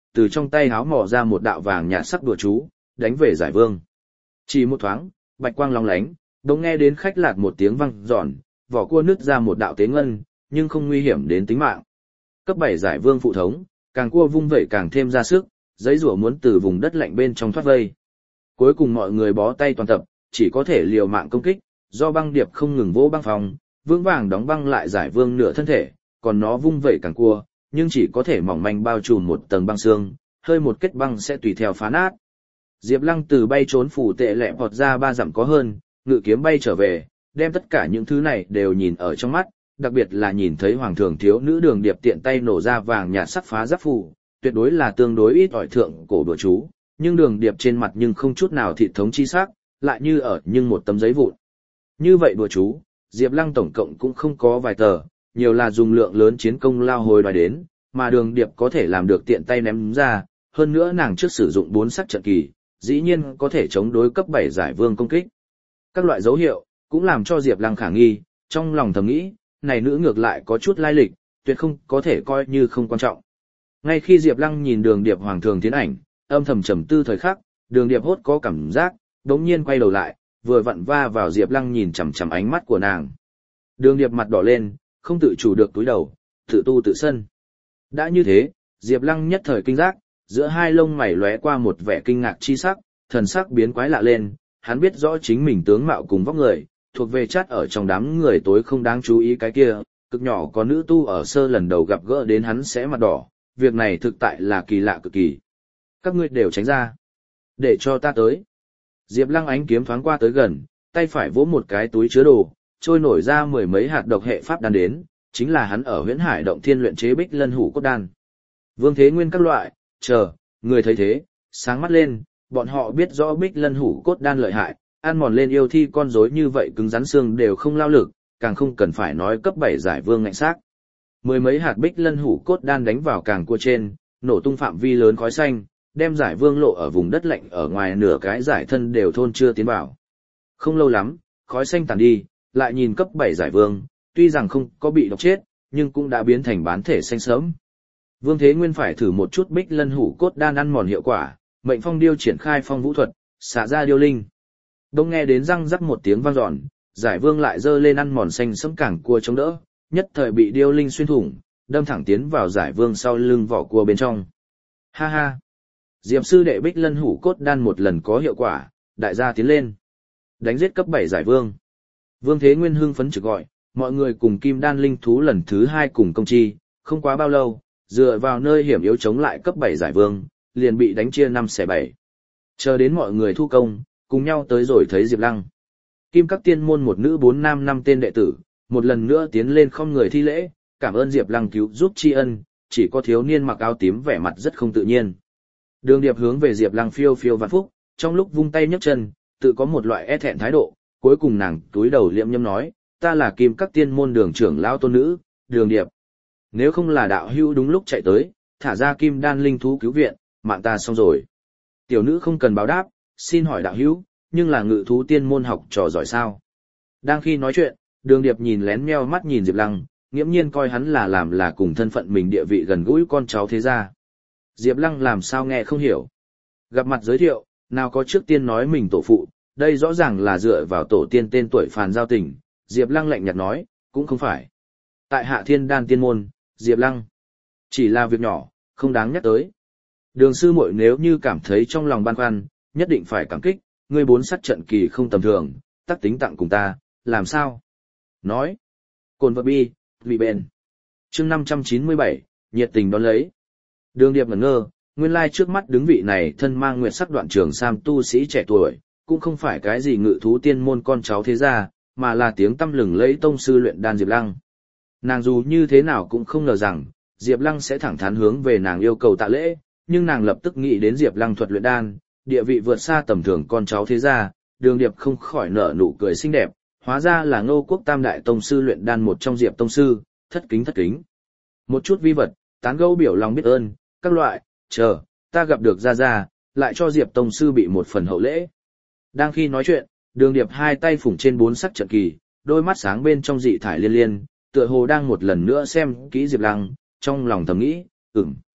từ trong tay háo mò ra một đạo vàng nhạt sắc đùa chú, đánh về giải vương. Chỉ một thoáng, bạch quang long lánh, đống nghe đến khách lạt một tiếng vang giòn, vỏ cua nứt ra một đạo tế ngân, nhưng không nguy hiểm đến tính mạng. Cấp bảy giải vương phụ thống, càng cua vung vẩy càng thêm ra sức, giấy rủa muốn từ vùng đất lạnh bên trong thoát vây. Cuối cùng mọi người bó tay toàn tập, chỉ có thể liều mạng công kích, do băng điệp không ngừng vỗ băng phòng, vững vàng đóng băng lại giải vương nửa thân thể, còn nó vung vẩy càng cua, nhưng chỉ có thể mỏng manh bao trùm một tầng băng xương, hơi một kết băng sẽ tùy theo phá nát. Diệp Lăng từ bay trốn phủ tệ lẹ vọt ra ba dặm có hơn, ngự kiếm bay trở về, đem tất cả những thứ này đều nhìn ở trong mắt, đặc biệt là nhìn thấy hoàng thượng thiếu nữ Đường Điệp tiện tay nổ ra vàng nhạt sắc phá giáp phù, tuyệt đối là tương đối ít ỏi thượng cổ đùa chú, nhưng Đường Điệp trên mặt nhưng không chút nào thịt thống chi sắc, lại như ở nhưng một tấm giấy vụn. Như vậy đùa chú, Diệp Lăng tổng cộng cũng không có vài tờ, nhiều là dùng lượng lớn chiến công lao hồi đoái đến, mà Đường Điệp có thể làm được tiện tay ném ra, hơn nữa nàng trước sử dụng bốn sắc trận kỳ, dĩ nhiên có thể chống đối cấp bảy giải vương công kích. Các loại dấu hiệu cũng làm cho Diệp Lăng khả nghi, trong lòng thầm nghĩ, này nữ ngược lại có chút lai lịch, tuyệt không có thể coi như không quan trọng. Ngay khi Diệp Lăng nhìn Đường Điệp hoàng thường tiến ảnh, âm thầm trầm tư thời khắc, Đường Điệp hốt có cảm giác, đống nhiên quay đầu lại, vừa vặn va vào Diệp Lăng nhìn chằm chằm ánh mắt của nàng. Đường Điệp mặt đỏ lên, không tự chủ được túi đầu, tự tu tự sân. Đã như thế, Diệp Lăng nhất thời kinh giác, giữa hai lông mày lóe qua một vẻ kinh ngạc chi sắc, thần sắc biến quái lạ lên, hắn biết rõ chính mình tướng mạo cùng vóc người, thuộc về chắt ở trong đám người tối không đáng chú ý cái kia, cực nhỏ có nữ tu ở sơ lần đầu gặp gỡ đến hắn sẽ mặt đỏ, việc này thực tại là kỳ lạ cực kỳ. Các ngươi đều tránh ra, để cho ta tới. Diệp Lăng ánh kiếm thoáng qua tới gần, tay phải vỗ một cái túi chứa đồ, trôi nổi ra mười mấy hạt độc hệ pháp đan đến, chính là hắn ở Huyễn Hải động thiên luyện chế Bích Lân Hủ Cốt đan. Vương Thế Nguyên các loại, chờ, người thấy thế, sáng mắt lên, bọn họ biết rõ Bích Lân Hủ Cốt đan lợi hại, ăn mòn lên yêu thi con rối như vậy cứng rắn xương đều không lao lực, càng không cần phải nói cấp bảy giải vương ngạnh xác. Mười mấy hạt Bích Lân Hủ Cốt đan đánh vào càng cua trên, nổ tung phạm vi lớn khói xanh, đem giải vương lộ ở vùng đất lạnh ở ngoài nửa cái giải thân đều thôn chưa tiến vào. Không lâu lắm, khói xanh tàn đi, lại nhìn cấp bảy giải vương, tuy rằng không có bị độc chết, nhưng cũng đã biến thành bán thể xanh sớm. Vương Thế Nguyên phải thử một chút Bích Lân Hủ Cốt đan ăn mòn hiệu quả, Mệnh Phong Điêu triển khai phong vũ thuật, xả ra điêu linh. Đông nghe đến răng rắc một tiếng vang dọn, giải vương lại giơ lên ăn mòn xanh sẫm cảng cua chống đỡ, nhất thời bị điêu linh xuyên thủng, đâm thẳng tiến vào giải vương sau lưng vỏ cua bên trong. Ha ha! Diệp sư đệ Bích Lân Hủ Cốt đan một lần có hiệu quả, đại gia tiến lên. Đánh giết cấp bảy giải vương. Vương Thế Nguyên hưng phấn trực gọi, mọi người cùng kim đan linh thú lần thứ hai cùng công chi, không quá bao lâu, dựa vào nơi hiểm yếu chống lại cấp bảy giải vương, liền bị đánh chia năm xẻ bảy. Chờ đến mọi người thu công, cùng nhau tới rồi thấy Diệp Lăng. Kim các tiên môn một nữ bốn nam năm tên đệ tử, một lần nữa tiến lên không người thi lễ, cảm ơn Diệp Lăng cứu giúp tri ân, chỉ có thiếu niên mặc áo tím vẻ mặt rất không tự nhiên. Đường Điệp hướng về Diệp Lăng phiêu phiêu vạn phúc, trong lúc vung tay nhấc chân, tự có một loại e thẹn thái độ, cuối cùng nàng túi đầu liệm nhâm nói, ta là Kim các tiên môn đường trưởng lão tôn nữ, Đường Điệp. Nếu không là đạo hữu đúng lúc chạy tới, thả ra kim đan linh thú cứu viện, mạng ta xong rồi. Tiểu nữ không cần báo đáp, xin hỏi đạo hữu, nhưng là ngự thú tiên môn học trò giỏi sao? Đang khi nói chuyện, Đường Điệp nhìn lén meo mắt nhìn Diệp Lăng, nghiễm nhiên coi hắn là làm là cùng thân phận mình địa vị gần gũi con cháu thế gia. Diệp Lăng làm sao nghe không hiểu. Gặp mặt giới thiệu, nào có trước tiên nói mình tổ phụ, đây rõ ràng là dựa vào tổ tiên tên tuổi phàn giao tình. Diệp Lăng lạnh nhạt nói, cũng không phải. Tại Hạ Thiên Đan tiên môn, Diệp Lăng. Chỉ là việc nhỏ, không đáng nhắc tới. Đường sư muội nếu như cảm thấy trong lòng băn khoăn, nhất định phải cảm kích, ngươi bốn sát trận kỳ không tầm thường, tác tính tặng cùng ta, làm sao? Nói. Cồn vật bi, vị bền. Chương năm trăm chín mươi bảy, nhiệt tình đón lấy. Đường Điệp ngẩn ngơ, nguyên lai trước mắt đứng vị này thân mang nguyệt sắc đoạn trường sam tu sĩ trẻ tuổi, cũng không phải cái gì ngự thú tiên môn con cháu thế gia, mà là tiếng tăm lừng lẫy tông sư luyện đan Diệp Lăng. Nàng dù như thế nào cũng không ngờ rằng, Diệp Lăng sẽ thẳng thắn hướng về nàng yêu cầu tạ lễ, nhưng nàng lập tức nghĩ đến Diệp Lăng thuật luyện đan, địa vị vượt xa tầm thường con cháu thế gia, Đường Điệp không khỏi nở nụ cười xinh đẹp, hóa ra là Ngô Quốc Tam đại tông sư luyện đan một trong Diệp tông sư, thất kính thất kính. Một chút vi vật, tán gẫu biểu lòng biết ơn, các loại, chờ, ta gặp được gia gia, lại cho Diệp tông sư bị một phần hậu lễ. Đang khi nói chuyện, Đường Điệp hai tay phủng trên bốn sắc trận kỳ, đôi mắt sáng bên trong dị thải liên liên, tựa hồ đang một lần nữa xem kỹ Diệp Lăng, trong lòng thầm nghĩ, ừm.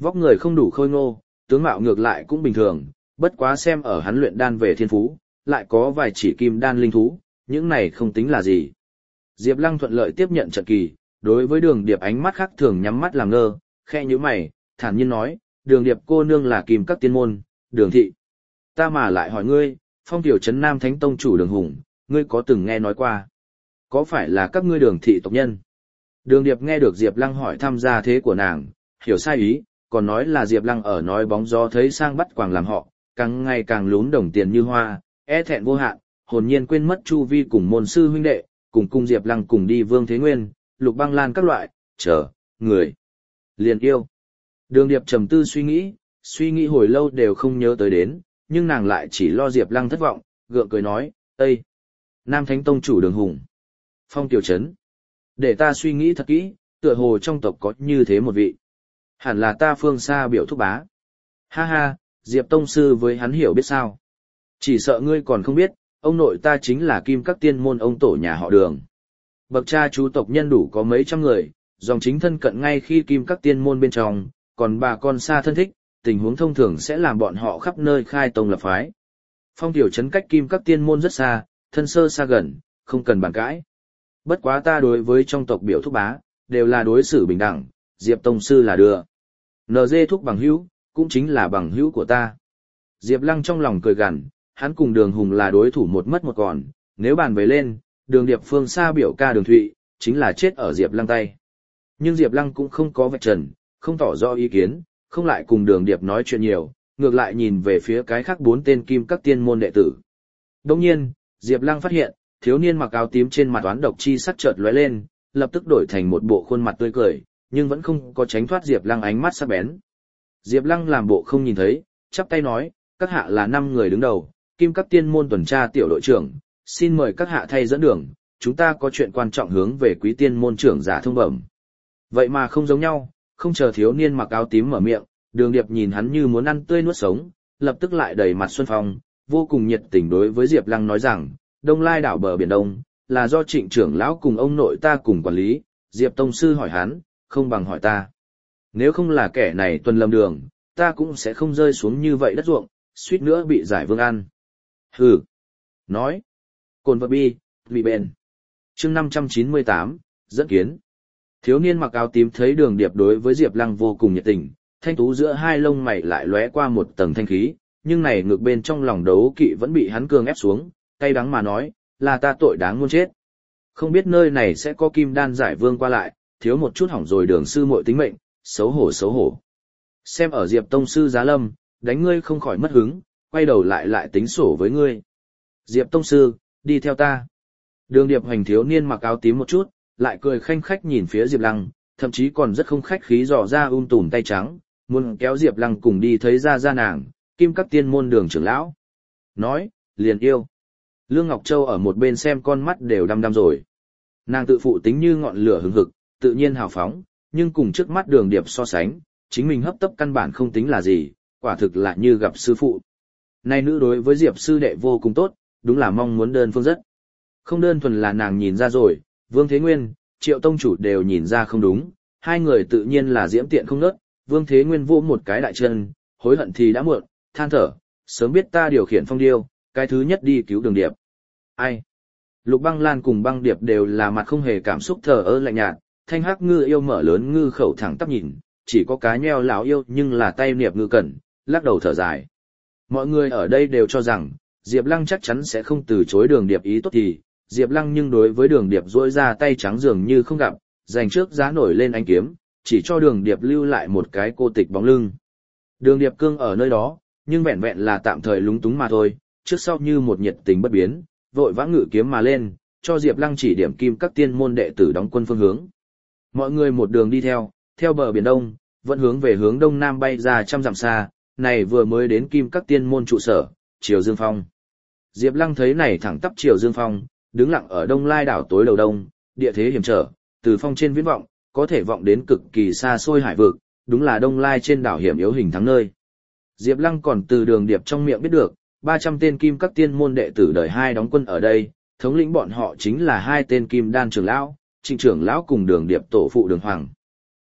Vóc người không đủ khôi ngô, tướng mạo ngược lại cũng bình thường, bất quá xem ở hắn luyện đan về thiên phú, lại có vài chỉ kim đan linh thú, những này không tính là gì. Diệp Lăng thuận lợi tiếp nhận trận kỳ, đối với Đường Điệp ánh mắt khác thường nhắm mắt làm ngơ, khẽ nhíu mày, thản nhiên nói, Đường Điệp cô nương là Kim Các tiên môn, Đường thị. Ta mà lại hỏi ngươi, Phong tiểu trấn Nam Thánh tông chủ Đường Hùng, ngươi có từng nghe nói qua? Có phải là các ngươi Đường thị tộc nhân? Đường Điệp nghe được Diệp Lăng hỏi thăm gia thế của nàng, hiểu sai ý, còn nói là Diệp Lăng ở nói bóng gió thấy sang bắt quàng làm họ, càng ngày càng lún đồng tiền như hoa, e thẹn vô hạn, hồn nhiên quên mất chu vi cùng môn sư huynh đệ, cùng cùng Diệp Lăng cùng đi Vương Thế Nguyên, Lục Băng Lan các loại, chờ, người. Liền yêu. Đường Điệp trầm tư suy nghĩ, suy nghĩ hồi lâu đều không nhớ tới đến, nhưng nàng lại chỉ lo Diệp Lăng thất vọng, gượng cười nói, Ây! Nam Thánh Tông chủ Đường Hùng. Phong tiểu trấn. Để ta suy nghĩ thật kỹ, tựa hồ trong tộc có như thế một vị. Hẳn là ta phương xa biểu thúc bá. Ha ha, Diệp Tông Sư với hắn hiểu biết sao. Chỉ sợ ngươi còn không biết, ông nội ta chính là Kim Các tiên môn ông tổ nhà họ Đường. Bậc cha chú tộc nhân đủ có mấy trăm người, dòng chính thân cận ngay khi Kim Các tiên môn bên trong, còn bà con xa thân thích, tình huống thông thường sẽ làm bọn họ khắp nơi khai tông lập phái. Phong tiểu trấn cách Kim Các tiên môn rất xa, thân sơ xa gần, không cần bàn cãi. Bất quá ta đối với trong tộc biểu thúc bá, đều là đối xử bình đẳng, Diệp Tông Sư là đưa. en giê thúc bằng hữu, cũng chính là bằng hữu của ta. Diệp Lăng trong lòng cười gằn, hắn cùng Đường Hùng là đối thủ một mất một còn, nếu bàn về lên, Đường Điệp phương xa biểu ca Đường Thụy, chính là chết ở Diệp Lăng tay. Nhưng Diệp Lăng cũng không có vạch trần, không tỏ rõ ý kiến, không lại cùng Đường Điệp nói chuyện nhiều, ngược lại nhìn về phía cái khác bốn tên Kim Các tiên môn đệ tử. Đồng nhiên, Diệp Lăng phát hiện, thiếu niên mặc áo tím trên mặt toán độc chi sắc chợt lóe lên, lập tức đổi thành một bộ khuôn mặt tươi cười, nhưng vẫn không có tránh thoát Diệp Lăng ánh mắt sắc bén. Diệp Lăng làm bộ không nhìn thấy, chắp tay nói, các hạ là năm người đứng đầu, Kim Các tiên môn tuần tra tiểu đội trưởng, xin mời các hạ thay dẫn đường, chúng ta có chuyện quan trọng hướng về quý tiên môn trưởng giả thông bẩm. Vậy mà không giống nhau, không chờ thiếu niên mặc áo tím mở miệng, Đường Điệp nhìn hắn như muốn ăn tươi nuốt sống, lập tức lại đầy mặt xuân phong, vô cùng nhiệt tình đối với Diệp Lăng nói rằng, Đông Lai đảo bờ biển Đông, là do Trịnh trưởng lão cùng ông nội ta cùng quản lý, Diệp Tông Sư hỏi hắn, không bằng hỏi ta. Nếu không là kẻ này tuần lầm đường, ta cũng sẽ không rơi xuống như vậy đất ruộng, suýt nữa bị giải vương ăn. Hừ. Nói. Cồn vật bi, vị bền. Chương năm trăm chín mươi tám, dẫn kiến. Thiếu niên mặc áo tím thấy Đường Điệp đối với Diệp Lăng vô cùng nhiệt tình, thanh tú giữa hai lông mày lại lóe qua một tầng thanh khí, nhưng này ngược bên trong lòng đấu kỵ vẫn bị hắn cường ép xuống, cay đắng mà nói, là ta tội đáng muôn chết. Không biết nơi này sẽ có kim đan giải vương qua lại, thiếu một chút hỏng rồi Đường sư muội tính mệnh, xấu hổ xấu hổ. Xem ở Diệp Tông Sư giá lâm, đánh ngươi không khỏi mất hứng, quay đầu lại lại tính sổ với ngươi. Diệp Tông Sư, đi theo ta. Đường Điệp hoành thiếu niên mặc áo tím một chút, lại cười khanh khách nhìn phía Diệp Lăng, thậm chí còn rất không khách khí dò ra um tùm tay trắng, muốn kéo Diệp Lăng cùng đi thấy ra ra nàng, Kim Các tiên môn Đường trưởng lão. Nói, liền yêu. Lương Ngọc Châu ở một bên xem con mắt đều đăm đăm rồi. Nàng tự phụ tính như ngọn lửa hừng hực, tự nhiên hào phóng, nhưng cùng trước mắt Đường Điệp so sánh, chính mình hấp tấp căn bản không tính là gì, quả thực là như gặp sư phụ. Nay nữ đối với Diệp sư đệ vô cùng tốt, đúng là mong muốn đơn phương rất. Không đơn thuần là nàng nhìn ra rồi, Vương Thế Nguyên, Triệu tông chủ đều nhìn ra không đúng, hai người tự nhiên là diễm tiện không nớt, Vương Thế Nguyên vỗ một cái đại chân, hối hận thì đã muộn, than thở, sớm biết ta điều khiển phong điêu, cái thứ nhất đi cứu Đường Điệp. Ai? Lục Băng Lan cùng Băng Điệp đều là mặt không hề cảm xúc thờ ơ lạnh nhạt, Thanh Hắc Ngư yêu mở lớn ngư khẩu thẳng tắp nhìn, chỉ có cá nheo lão yêu nhưng là tay niệm ngư cẩn, lắc đầu thở dài. Mọi người ở đây đều cho rằng, Diệp Lăng chắc chắn sẽ không từ chối Đường Điệp ý tốt thì, Diệp Lăng nhưng đối với Đường Điệp duỗi ra tay trắng dường như không gặp, dành trước giá nổi lên ánh kiếm, chỉ cho Đường Điệp lưu lại một cái cô tịch bóng lưng. Đường Điệp cương ở nơi đó, nhưng vẹn vẹn là tạm thời lúng túng mà thôi, trước sau như một nhiệt tình bất biến, vội vã ngự kiếm mà lên, cho Diệp Lăng chỉ điểm Kim Các tiên môn đệ tử đóng quân phương hướng. Mọi người một đường đi theo, theo bờ biển Đông, vẫn hướng về hướng đông nam bay ra trăm dặm xa, này vừa mới đến Kim Các tiên môn trụ sở, Triều Dương Phong. Diệp Lăng thấy này thẳng tắp Triều Dương Phong, đứng lặng ở Đông Lai đảo tối đầu đông, địa thế hiểm trở, từ phong trên viễn vọng, có thể vọng đến cực kỳ xa xôi hải vực, đúng là Đông Lai trên đảo hiểm yếu hình thắng nơi. Diệp Lăng còn từ Đường Điệp trong miệng biết được, ba trăm tên Kim Các tiên môn đệ tử đời hai đóng quân ở đây, thống lĩnh bọn họ chính là hai tên Kim Đan trưởng lão, Trịnh trưởng lão cùng Đường Điệp tổ phụ Đường Hoàng.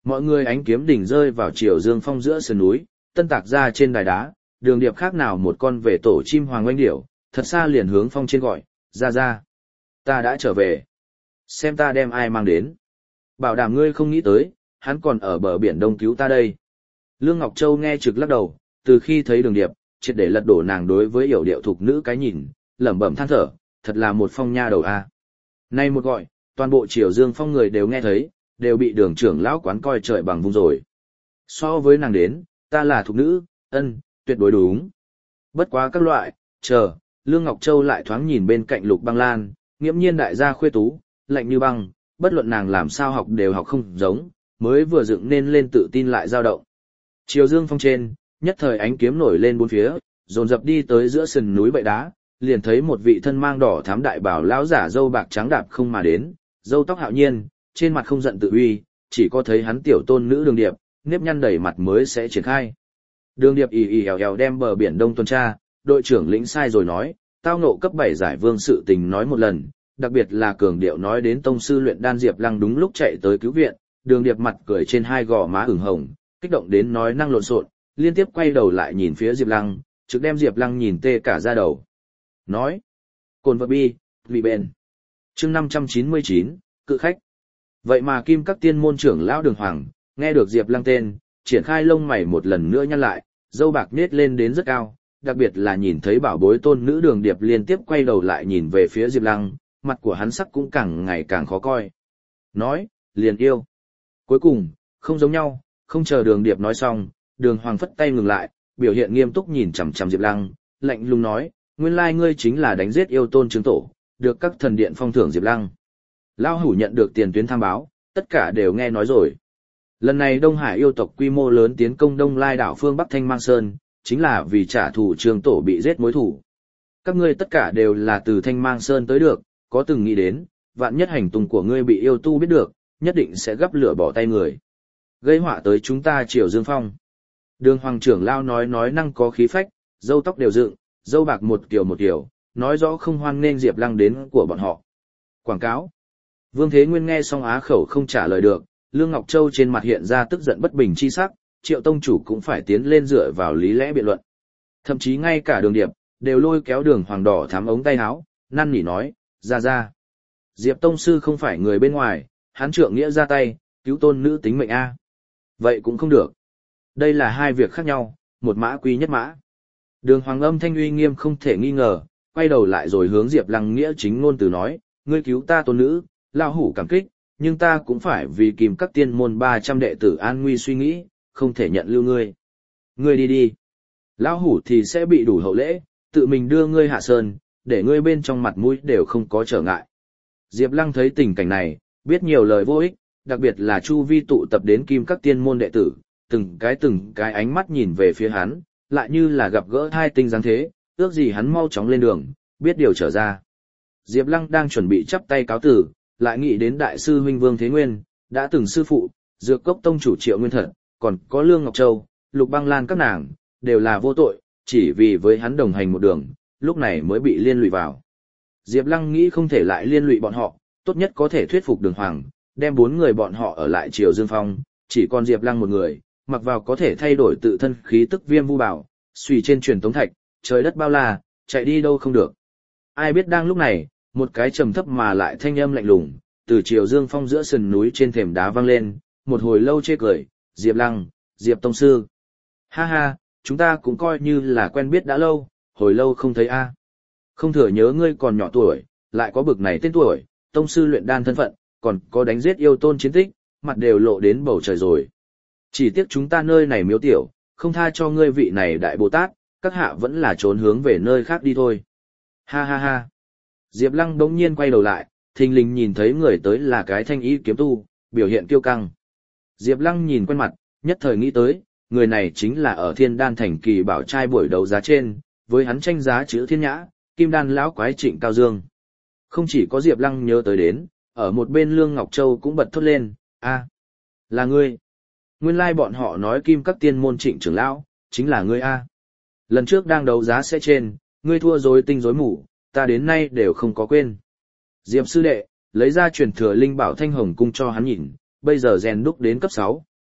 Mọi người ánh kiếm đỉnh rơi vào Triều Dương Phong giữa sườn núi, Tân Tạc ra trên đài đá, Đường Điệp khác nào một con về tổ chim hoàng oanh điểu, thật xa liền hướng phong trên gọi, ra ra. Ta đã trở về. Xem ta đem ai mang đến. Bảo đảm ngươi không nghĩ tới, hắn còn ở bờ biển đông cứu ta đây. Lương Ngọc Châu nghe trực lắc đầu, từ khi thấy Đường Điệp, triệt để lật đổ nàng đối với yểu điệu thục nữ cái nhìn, lẩm bẩm than thở, thật là một phong nha đầu a. Nay một gọi, toàn bộ Triều Dương Phong người đều nghe thấy, đều bị Đường trưởng lão quán coi trời bằng vung rồi. So với nàng đến, ta là thục nữ, ân, tuyệt đối đúng. Bất quá các loại, chờ, Lương Ngọc Châu lại thoáng nhìn bên cạnh Lục Băng Lan, nghiễm nhiên đại gia khuê tú, lạnh như băng, bất luận nàng làm sao học đều học không giống, mới vừa dựng nên lên tự tin lại dao động. Triều Dương Phong trên, nhất thời ánh kiếm nổi lên bốn phía, dồn dập đi tới giữa sườn núi bệ đá, liền thấy một vị thân mang đỏ thám đại bảo lão giả râu bạc trắng đạp không mà đến, râu tóc hạo nhiên, trên mặt không giận tự uy, chỉ có thấy hắn tiểu tôn nữ Đường Điệp, nếp nhăn đầy mặt mới sẽ triển khai. Đường Điệp ì ì èo èo đem bờ biển đông tuần tra, đội trưởng lĩnh sai rồi nói, tao nộ cấp bảy giải vương sự tình nói một lần, đặc biệt là cường điệu nói đến tông sư luyện đan Diệp Lăng đúng lúc chạy tới cứu viện, Đường Điệp mặt cười trên hai gò má ửng hồng, kích động đến nói năng lộn xộn, liên tiếp quay đầu lại nhìn phía Diệp Lăng, trực đem Diệp Lăng nhìn tê cả da đầu. Nói, cồn vật bi, vị bền. Chương năm trăm chín mươi chín, cự khách. Vậy mà Kim Các Tiên môn trưởng lão Đường Hoàng, nghe được Diệp Lăng tên, triển khai lông mày một lần nữa nhăn lại, râu bạc nết lên đến rất cao, đặc biệt là nhìn thấy bảo bối tôn nữ Đường Điệp liên tiếp quay đầu lại nhìn về phía Diệp Lăng, mặt của hắn sắc cũng càng ngày càng khó coi. Nói, liền yêu. Cuối cùng, không giống nhau, không chờ Đường Điệp nói xong, Đường Hoàng phất tay ngừng lại, biểu hiện nghiêm túc nhìn chằm chằm Diệp Lăng, lạnh lùng nói, nguyên lai ngươi chính là đánh giết yêu tôn chứng tổ, được các thần điện phong thưởng Diệp Lăng. Lão hủ nhận được tiền tuyến tham báo, tất cả đều nghe nói rồi. Lần này Đông Hải yêu tộc quy mô lớn tiến công Đông Lai đảo phương Bắc Thanh Mang Sơn, chính là vì trả thù Trương Tổ bị giết mối thù. Các ngươi tất cả đều là từ Thanh Mang Sơn tới được, có từng nghĩ đến, vạn nhất hành tung của ngươi bị yêu tu biết được, nhất định sẽ gấp lửa bỏ tay người. Gây họa tới chúng ta Triều Dương Phong. Đường Hoàng trưởng lao nói nói năng có khí phách, râu tóc đều dựng, râu bạc một kiểu một kiểu, nói rõ không hoan nghênh Diệp Lăng đến của bọn họ. Quảng cáo. Vương Thế Nguyên nghe xong á khẩu không trả lời được, Lương Ngọc Châu trên mặt hiện ra tức giận bất bình chi sắc, Triệu tông chủ cũng phải tiến lên dựa vào lý lẽ biện luận. Thậm chí ngay cả Đường Điệp đều lôi kéo Đường Hoàng đỏ thắm ống tay áo, năn nỉ nói, ra ra. Diệp tông sư không phải người bên ngoài, hắn trượng nghĩa ra tay, cứu tôn nữ tính mệnh a. Vậy cũng không được. Đây là hai việc khác nhau, một mã quy nhất mã. Đường Hoàng âm thanh uy nghiêm không thể nghi ngờ, quay đầu lại rồi hướng Diệp Lăng nghĩa chính ngôn từ nói, ngươi cứu ta tôn nữ, lão hủ cảm kích, nhưng ta cũng phải vì Kim Các Tiên môn ba trăm đệ tử an nguy suy nghĩ, không thể nhận lưu ngươi. Ngươi đi đi. Lão hủ thì sẽ bị đủ hậu lễ, tự mình đưa ngươi hạ sơn, để ngươi bên trong mặt mũi đều không có trở ngại. Diệp Lăng thấy tình cảnh này, biết nhiều lời vô ích, đặc biệt là chu vi tụ tập đến Kim Các Tiên môn đệ tử, từng cái từng cái ánh mắt nhìn về phía hắn, lại như là gặp gỡ hai tinh dáng thế, ước gì hắn mau chóng lên đường, biết điều trở ra. Diệp Lăng đang chuẩn bị chắp tay cáo tử, lại nghĩ đến đại sư huynh Vương Thế Nguyên, đã từng sư phụ, Dược Cốc tông chủ Triệu Nguyên Thật, còn có Lương Ngọc Châu, Lục Băng Lan các nàng, đều là vô tội, chỉ vì với hắn đồng hành một đường, lúc này mới bị liên lụy vào. Diệp Lăng nghĩ không thể lại liên lụy bọn họ, tốt nhất có thể thuyết phục Đường Hoàng, đem bốn người bọn họ ở lại Triều Dương Phong, chỉ còn Diệp Lăng một người, mặc vào có thể thay đổi tự thân khí tức viêm vu bảo, suy trên truyền tống thạch, trời đất bao la, chạy đi đâu không được. Ai biết đang lúc này, một cái trầm thấp mà lại thanh âm lạnh lùng, từ Triều Dương Phong giữa sườn núi trên thềm đá vang lên, một hồi lâu chê cười, Diệp Lăng, Diệp tông sư. Ha ha, chúng ta cũng coi như là quen biết đã lâu, hồi lâu không thấy a. Không thừa nhớ ngươi còn nhỏ tuổi, lại có bực này tên tuổi, tông sư luyện đan thân phận, còn có đánh giết yêu tôn chiến tích, mặt đều lộ đến bầu trời rồi. Chỉ tiếc chúng ta nơi này miếu tiểu, không tha cho ngươi vị này đại Bồ Tát, các hạ vẫn là trốn hướng về nơi khác đi thôi. Ha ha ha. Diệp Lăng đống nhiên quay đầu lại, thình lình nhìn thấy người tới là cái thanh y kiếm tu, biểu hiện kiêu căng. Diệp Lăng nhìn quen mặt, nhất thời nghĩ tới, người này chính là ở Thiên Đan thành kỳ bảo trai buổi đấu giá trên, với hắn tranh giá chữ Thiên Nhã, Kim Đan lão quái Trịnh Cao Dương. Không chỉ có Diệp Lăng nhớ tới đến, ở một bên Lương Ngọc Châu cũng bật thốt lên, a, là ngươi. Nguyên lai bọn họ nói Kim Các Tiên môn Trịnh trưởng lão, chính là ngươi a. Lần trước đang đấu giá sẽ trên, ngươi thua rối tinh rối mù, ta đến nay đều không có quên. Diệp sư đệ, lấy ra truyền thừa linh bảo Thanh Hồng cung cho hắn nhìn, bây giờ rèn đúc đến cấp sáu,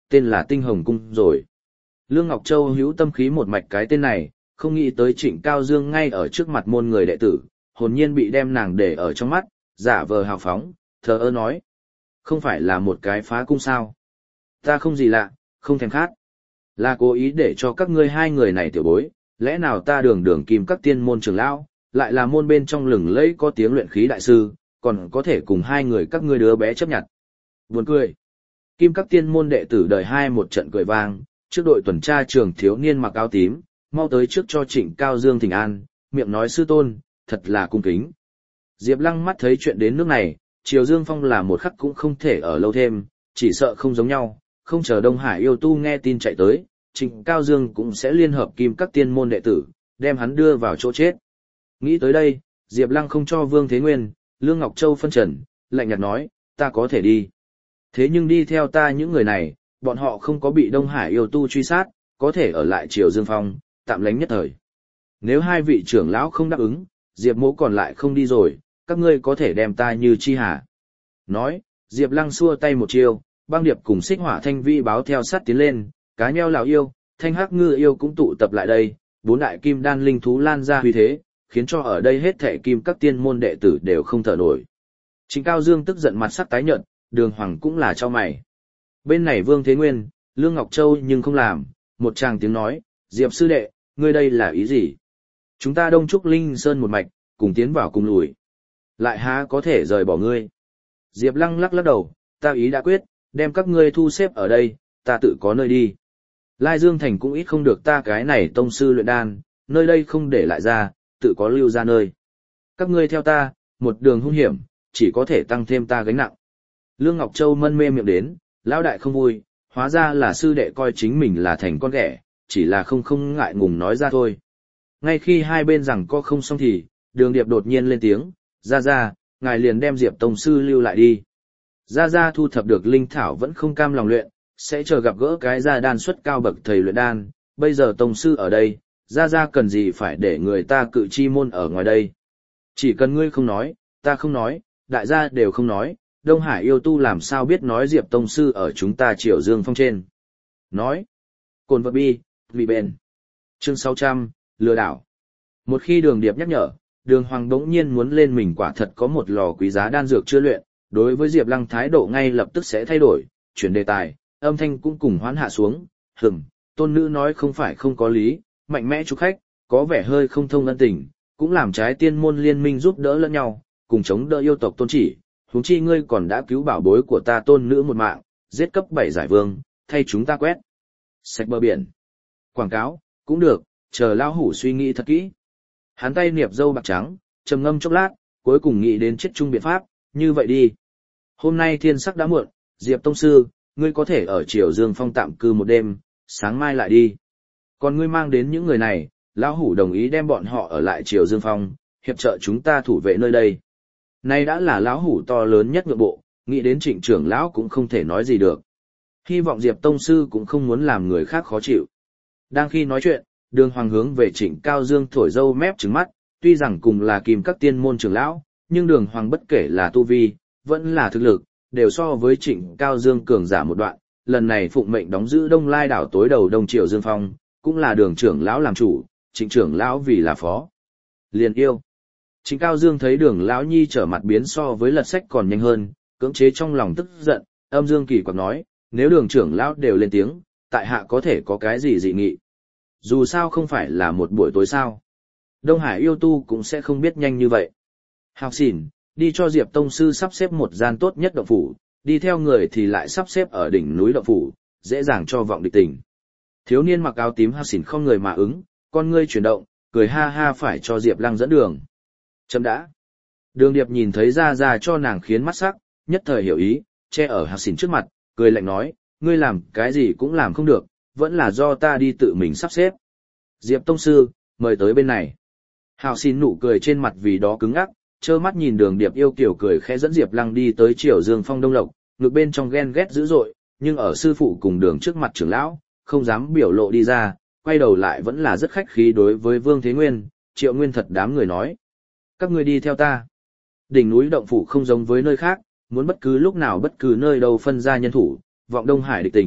tên là Tinh Hồng Cung rồi. Lương Ngọc Châu hữu tâm khí một mạch cái tên này, không nghĩ tới Trịnh Cao Dương ngay ở trước mặt môn người đệ tử, hồn nhiên bị đem nàng để ở trong mắt, giả vờ hào phóng, thờ ơ nói. Không phải là một cái phá cung sao? Ta không gì lạ, không thèm khát. Là cố ý để cho các ngươi hai người này tiểu bối, lẽ nào ta đường đường kim các tiên môn trưởng lão, lại là môn bên trong lừng lẫy có tiếng luyện khí đại sư, còn có thể cùng hai người các ngươi đứa bé chấp nhận. Buồn cười. Kim các tiên môn đệ tử đời hai một trận cười vang, trước đội tuần tra trường thiếu niên mặc áo tím, mau tới trước cho Trịnh Cao Dương thỉnh an, miệng nói sư tôn, thật là cung kính. Diệp Lăng mắt thấy chuyện đến nước này, Triều Dương Phong là một khắc cũng không thể ở lâu thêm, chỉ sợ không giống nhau, không chờ Đông Hải yêu tu nghe tin chạy tới, Trịnh Cao Dương cũng sẽ liên hợp kim các tiên môn đệ tử, đem hắn đưa vào chỗ chết. Nghĩ tới đây, Diệp Lăng không cho Vương Thế Nguyên, Lương Ngọc Châu phân trần, lạnh nhạt nói, ta có thể đi. Thế nhưng đi theo ta những người này, bọn họ không có bị Đông Hải yêu tu truy sát, có thể ở lại Triều Dương Phong, tạm lánh nhất thời. Nếu hai vị trưởng lão không đáp ứng, Diệp Mỗ còn lại không đi rồi, các ngươi có thể đem ta như chi hà. Nói, Diệp Lăng xua tay một chiêu, băng điệp cùng xích hỏa thanh vi báo theo sát tiến lên, cá nheo lão yêu, thanh hắc ngư yêu cũng tụ tập lại đây, bốn đại kim đan linh thú lan ra huy thế, khiến cho ở đây hết thảy kim các tiên môn đệ tử đều không thở nổi. Trịnh Cao Dương tức giận mặt sắc tái nhợt, Đường Hoàng cũng là cho mày. Bên này Vương Thế Nguyên, Lương Ngọc Châu nhưng không làm, một tràng tiếng nói, Diệp sư đệ, ngươi đây là ý gì? Chúng ta đông trúc linh sơn một mạch, cùng tiến vào cùng lùi. Lại há có thể rời bỏ ngươi? Diệp Lăng lắc lắc đầu, ta ý đã quyết, đem các ngươi thu xếp ở đây, ta tự có nơi đi. Lai Dương Thành cũng ít không được ta cái này tông sư luyện đan, nơi đây không để lại ra, tự có lưu ra nơi. Các ngươi theo ta, một đường hung hiểm, chỉ có thể tăng thêm ta gánh nặng. Lương Ngọc Châu mân mê miệng đến, lão đại không vui, hóa ra là sư đệ coi chính mình là thành con ghẻ, chỉ là không không ngại ngùng nói ra thôi. Ngay khi hai bên rằng có không xong thì, Đường Điệp đột nhiên lên tiếng, ra ra, ngài liền đem Diệp tông sư lưu lại đi. Ra ra thu thập được linh thảo vẫn không cam lòng luyện, sẽ chờ gặp gỡ cái gia đan xuất cao bậc thầy luyện đan, bây giờ tông sư ở đây, ra ra cần gì phải để người ta cự chi môn ở ngoài đây. Chỉ cần ngươi không nói, ta không nói, đại gia đều không nói, Đông Hải yêu tu làm sao biết nói Diệp tông sư ở chúng ta Triều Dương Phong trên. Nói, cồn vật bi, vì bền. Chương sáu trăm, lừa đảo. Một khi Đường Điệp nhắc nhở, Đường Hoàng đống nhiên muốn lên mình quả thật có một lò quý giá đan dược chưa luyện, đối với Diệp Lăng thái độ ngay lập tức sẽ thay đổi, chuyển đề tài, âm thanh cũng cùng hoán hạ xuống, hừm, tôn nữ nói không phải không có lý, mạnh mẽ chủ khách, có vẻ hơi không thông ân tình, cũng làm trái tiên môn liên minh giúp đỡ lẫn nhau, cùng chống đỡ yêu tộc tôn chỉ, huống chi ngươi còn đã cứu bảo bối của ta tôn nữ một mạng, giết cấp bảy giải vương, thay chúng ta quét sạch bờ biển. Quảng cáo, cũng được, chờ lão hủ suy nghĩ thật kỹ. Hắn tay niệp dâu bạc trắng, trầm ngâm chốc lát, cuối cùng nghĩ đến chết chung biện pháp, như vậy đi. Hôm nay thiên sắc đã muộn, Diệp tông sư, ngươi có thể ở Triều Dương Phong tạm cư một đêm, sáng mai lại đi. Còn ngươi mang đến những người này, lão hủ đồng ý đem bọn họ ở lại Triều Dương Phong, hiệp trợ chúng ta thủ vệ nơi đây. Nay đã là lão hủ to lớn nhất ngưỡng bộ, nghĩ đến Trịnh trưởng lão cũng không thể nói gì được. Hy vọng Diệp tông sư cũng không muốn làm người khác khó chịu. Đang khi nói chuyện, Đường Hoàng hướng về Trịnh Cao Dương thổi dâu mép trừng mắt, tuy rằng cùng là kim các tiên môn trưởng lão, nhưng Đường Hoàng bất kể là tu vi, vẫn là thực lực, đều so với Trịnh Cao Dương cường giả một đoạn. Lần này phụng mệnh đóng giữ Đông Lai đảo tối đầu Đông Triều Dương Phong, cũng là Đường trưởng lão làm chủ, Trịnh trưởng lão vì là phó. Liền yêu. Trịnh Cao Dương thấy Đường lão nhi trở mặt biến so với lật sách còn nhanh hơn, cưỡng chế trong lòng tức giận, âm dương kỳ quặc nói, nếu Đường trưởng lão đều lên tiếng, tại hạ có thể có cái gì dị nghị. Dù sao không phải là một buổi tối sao. Đông Hải yêu tu cũng sẽ không biết nhanh như vậy. Học xỉn, đi cho Diệp tông sư sắp xếp một gian tốt nhất động phủ, đi theo người thì lại sắp xếp ở đỉnh núi động phủ, dễ dàng cho vọng địch tình. Thiếu niên mặc áo tím Học xỉn không người mà ứng, con ngươi chuyển động, cười ha ha phải cho Diệp Lăng dẫn đường. Chấm đã. Đường Điệp nhìn thấy ra ra cho nàng khiến mắt sắc, nhất thời hiểu ý, che ở Học xỉn trước mặt, cười lạnh nói, ngươi làm cái gì cũng làm không được, vẫn là do ta đi tự mình sắp xếp. Diệp tông sư, mời tới bên này. Hào xin nụ cười trên mặt vì đó cứng ngắc, trơ mắt nhìn Đường Điệp yêu kiều cười khẽ dẫn Diệp Lăng đi tới Triều Dương Phong Đông Lộc, ngực bên trong ghen ghét dữ dội, nhưng ở sư phụ cùng Đường trước mặt trưởng lão, không dám biểu lộ đi ra, quay đầu lại vẫn là rất khách khí đối với Vương Thế Nguyên, Triệu Nguyên thật đám người nói: "Các ngươi đi theo ta." Đỉnh núi động phủ không giống với nơi khác, muốn bất cứ lúc nào bất cứ nơi đâu phân ra nhân thủ, vọng Đông Hải địch tình,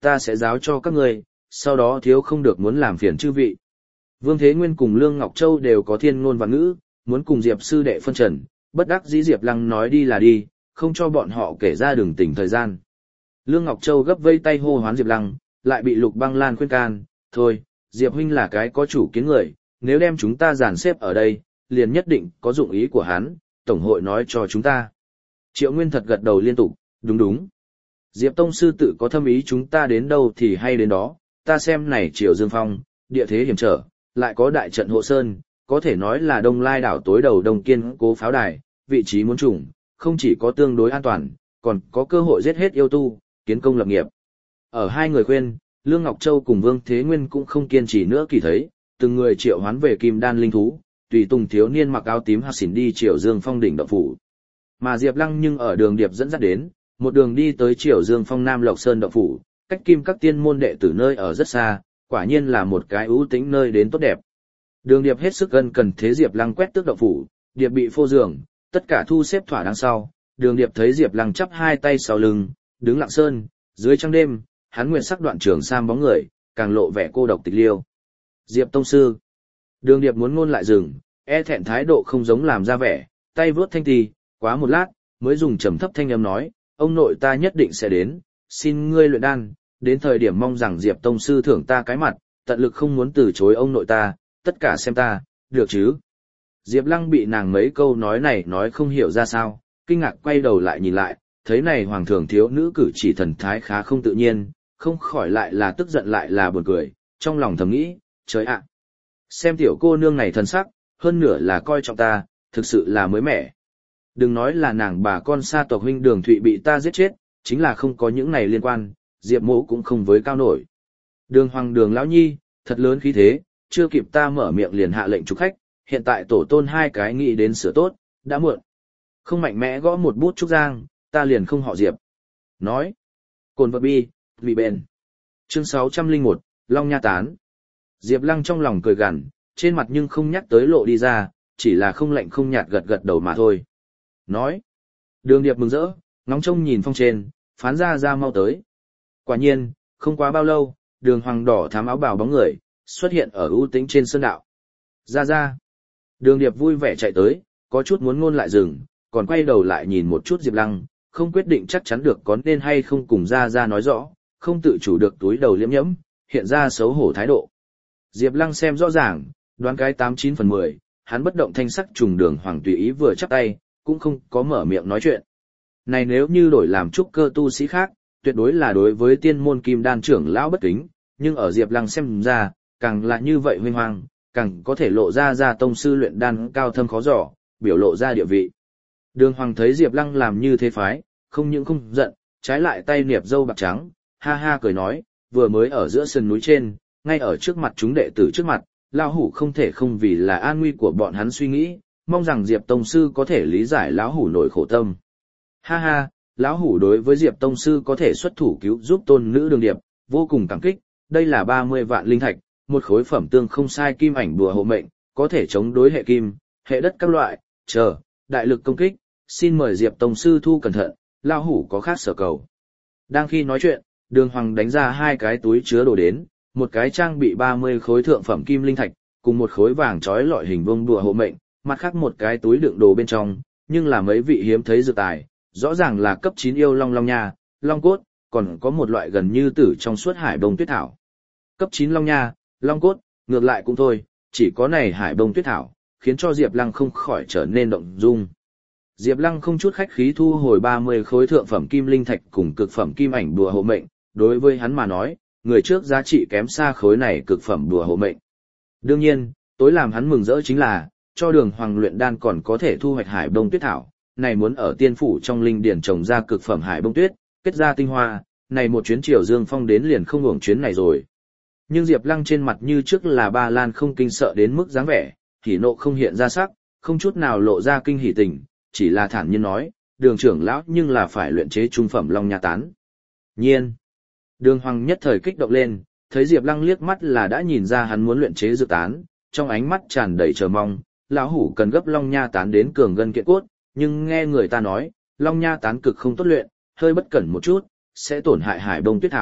ta sẽ giáo cho các ngươi, sau đó thiếu không được muốn làm phiền chư vị. Vương Thế Nguyên cùng Lương Ngọc Châu đều có thiên ngôn và ngữ, muốn cùng Diệp sư đệ phân trần, bất đắc dĩ Diệp Lăng nói đi là đi, không cho bọn họ kể ra đường tỉnh thời gian. Lương Ngọc Châu gấp vây tay hô hoán Diệp Lăng, lại bị Lục Băng Lan khuyên can, thôi, Diệp huynh là cái có chủ kiến người, nếu đem chúng ta dàn xếp ở đây, liền nhất định có dụng ý của hắn, Tổng hội nói cho chúng ta. Triệu Nguyên thật gật đầu liên tục, đúng đúng. Diệp Tông Sư tự có thâm ý chúng ta đến đâu thì hay đến đó, ta xem này Triều Dương Phong, địa thế hiểm trở, lại có đại trận hộ sơn, có thể nói là Đông Lai đảo tối đầu đông kiên cố pháo đài, vị trí muốn trùng, không chỉ có tương đối an toàn, còn có cơ hội giết hết yêu tu, kiến công lập nghiệp. Ở hai người khuyên, Lương Ngọc Châu cùng Vương Thế Nguyên cũng không kiên trì nữa kỳ thấy, từng người triệu hoán về kim đan linh thú, tùy tùng thiếu niên mặc áo tím hạt xỉn đi Triều Dương Phong đỉnh động phủ. Mà Diệp Lăng nhưng ở đường điệp dẫn dắt đến, một đường đi tới Triều Dương Phong Nam Lộc Sơn động phủ, cách kim các tiên môn đệ tử nơi ở rất xa, quả nhiên là một cái ưu tĩnh nơi đến tốt đẹp. Đường điệp hết sức gần cần thế Diệp Lăng quét tước động phủ, điệp bị phô giường, tất cả thu xếp thỏa đáng sau, đường điệp thấy Diệp Lăng chắp hai tay sau lưng, đứng lặng sơn, dưới trăng đêm, hắn nguyệt sắc đoạn trường sam bóng người, càng lộ vẻ cô độc tịch liêu. Diệp Tông Sư. Đường điệp muốn ngôn lại dừng, e thẹn thái độ không giống làm ra vẻ, tay vướt thanh tì, quá một lát, mới dùng trầm thấp thanh âm nói, ông nội ta nhất định sẽ đến, xin ngươi luyện đan, đến thời điểm mong rằng Diệp Tông Sư thưởng ta cái mặt, tận lực không muốn từ chối ông nội ta, tất cả xem ta, được chứ. Diệp Lăng bị nàng mấy câu nói này nói không hiểu ra sao, kinh ngạc quay đầu lại nhìn lại, thấy này hoàng thượng thiếu nữ cử chỉ thần thái khá không tự nhiên, không khỏi lại là tức giận lại là buồn cười, trong lòng thầm nghĩ, trời ạ, xem tiểu cô nương này thần sắc, hơn nửa là coi trọng ta, thực sự là mới mẻ. Đừng nói là nàng bà con xa tộc huynh Đường Thụy bị ta giết chết, chính là không có những này liên quan, Diệp Mỗ cũng không với cao nổi. Đường Hoàng Đường lão nhi, thật lớn khí thế, chưa kịp ta mở miệng liền hạ lệnh chúc khách, hiện tại tổ tôn hai cái nghĩ đến sửa tốt, đã muộn. Không mạnh mẽ gõ một bút trúc giang, ta liền không họ Diệp. Nói. Cồn vật bi, vì bền. Chương sáu trăm lẻ một, Long Nha Tán. Diệp Lăng trong lòng cười gằn, trên mặt nhưng không nhắc tới lộ đi ra, chỉ là không lạnh không nhạt gật gật đầu mà thôi. Nói. Đường Điệp mừng rỡ, ngóng trông nhìn phong trên, phán ra ra mau tới. Quả nhiên, không quá bao lâu, đường hoàng đỏ thám áo bào bóng người, xuất hiện ở ưu tĩnh trên sơn đạo. Ra ra. Đường Điệp vui vẻ chạy tới, có chút muốn ngôn lại dừng, còn quay đầu lại nhìn một chút Diệp Lăng, không quyết định chắc chắn được có nên hay không cùng ra ra nói rõ, không tự chủ được túi đầu liếm nhẫm, hiện ra xấu hổ thái độ. Diệp Lăng xem rõ ràng, đoán cái tám chín phần mười, hắn bất động thanh sắc trùng đường hoàng tùy ý vừa chắp tay, cũng không có mở miệng nói chuyện. Này nếu như đổi làm trúc cơ tu sĩ khác, tuyệt đối là đối với tiên môn kim đan trưởng lão bất kính, nhưng ở Diệp Lăng xem ra, càng là như vậy huy hoàng, càng có thể lộ ra ra tông sư luyện đan cao thâm khó dò, biểu lộ ra địa vị. Đường Hoàng thấy Diệp Lăng làm như thế phái, không những không giận, trái lại tay niệp râu bạc trắng, ha ha cười nói, vừa mới ở giữa sườn núi trên, ngay ở trước mặt chúng đệ tử trước mặt, lão hủ không thể không vì là an nguy của bọn hắn suy nghĩ, mong rằng Diệp tông sư có thể lý giải lão hủ nỗi khổ tâm. Ha ha, lão hủ đối với Diệp tông sư có thể xuất thủ cứu giúp tôn nữ Đường Điệp, vô cùng cảm kích, đây là ba mươi vạn linh thạch, một khối phẩm tương không sai kim ảnh bùa hộ mệnh, có thể chống đối hệ kim, hệ đất các loại, chờ, đại lực công kích, xin mời Diệp tông sư thu cẩn thận, lão hủ có khác sở cầu. Đang khi nói chuyện, Đường Hoàng đánh ra hai cái túi chứa đồ đến, một cái trang bị ba mươi khối thượng phẩm kim linh thạch, cùng một khối vàng trói lọi hình vuông đùa hộ mệnh, mặt khác một cái túi đựng đồ bên trong, nhưng là mấy vị hiếm thấy dược tài, rõ ràng là cấp chín yêu long long nha, long cốt, còn có một loại gần như tử trong suốt hải bông tuyết thảo. Cấp chín long nha, long cốt, ngược lại cũng thôi, chỉ có này hải bông tuyết thảo, khiến cho Diệp Lăng không khỏi trở nên động dung. Diệp Lăng không chút khách khí thu hồi ba mươi khối thượng phẩm kim linh thạch cùng cực phẩm kim ảnh đùa hộ mệnh, đối với hắn mà nói, người trước giá trị kém xa khối này cực phẩm đùa hộ mệnh. Đương nhiên, tối làm hắn mừng rỡ chính là, cho Đường Hoàng luyện đan còn có thể thu hoạch hải bông tuyết thảo, này muốn ở tiên phủ trong linh điển trồng ra cực phẩm hải bông tuyết, kết ra tinh hoa, này một chuyến Triều Dương Phong đến liền không hưởng chuyến này rồi. Nhưng Diệp Lăng trên mặt như trước là ba lan không kinh sợ đến mức dáng vẻ, hỉ nộ không hiện ra sắc, không chút nào lộ ra kinh hỉ tình, chỉ là thản nhiên nói, Đường trưởng lão nhưng là phải luyện chế trung phẩm Long Nha Tán. Nhiên. Đường Hoàng nhất thời kích động lên, thấy Diệp Lăng liếc mắt là đã nhìn ra hắn muốn luyện chế dược tán, trong ánh mắt tràn đầy chờ mong, lão hủ cần gấp Long Nha Tán đến cường gân kiện cốt, nhưng nghe người ta nói, Long Nha Tán cực không tốt luyện, hơi bất cẩn một chút, sẽ tổn hại hải bông tuyết thảo,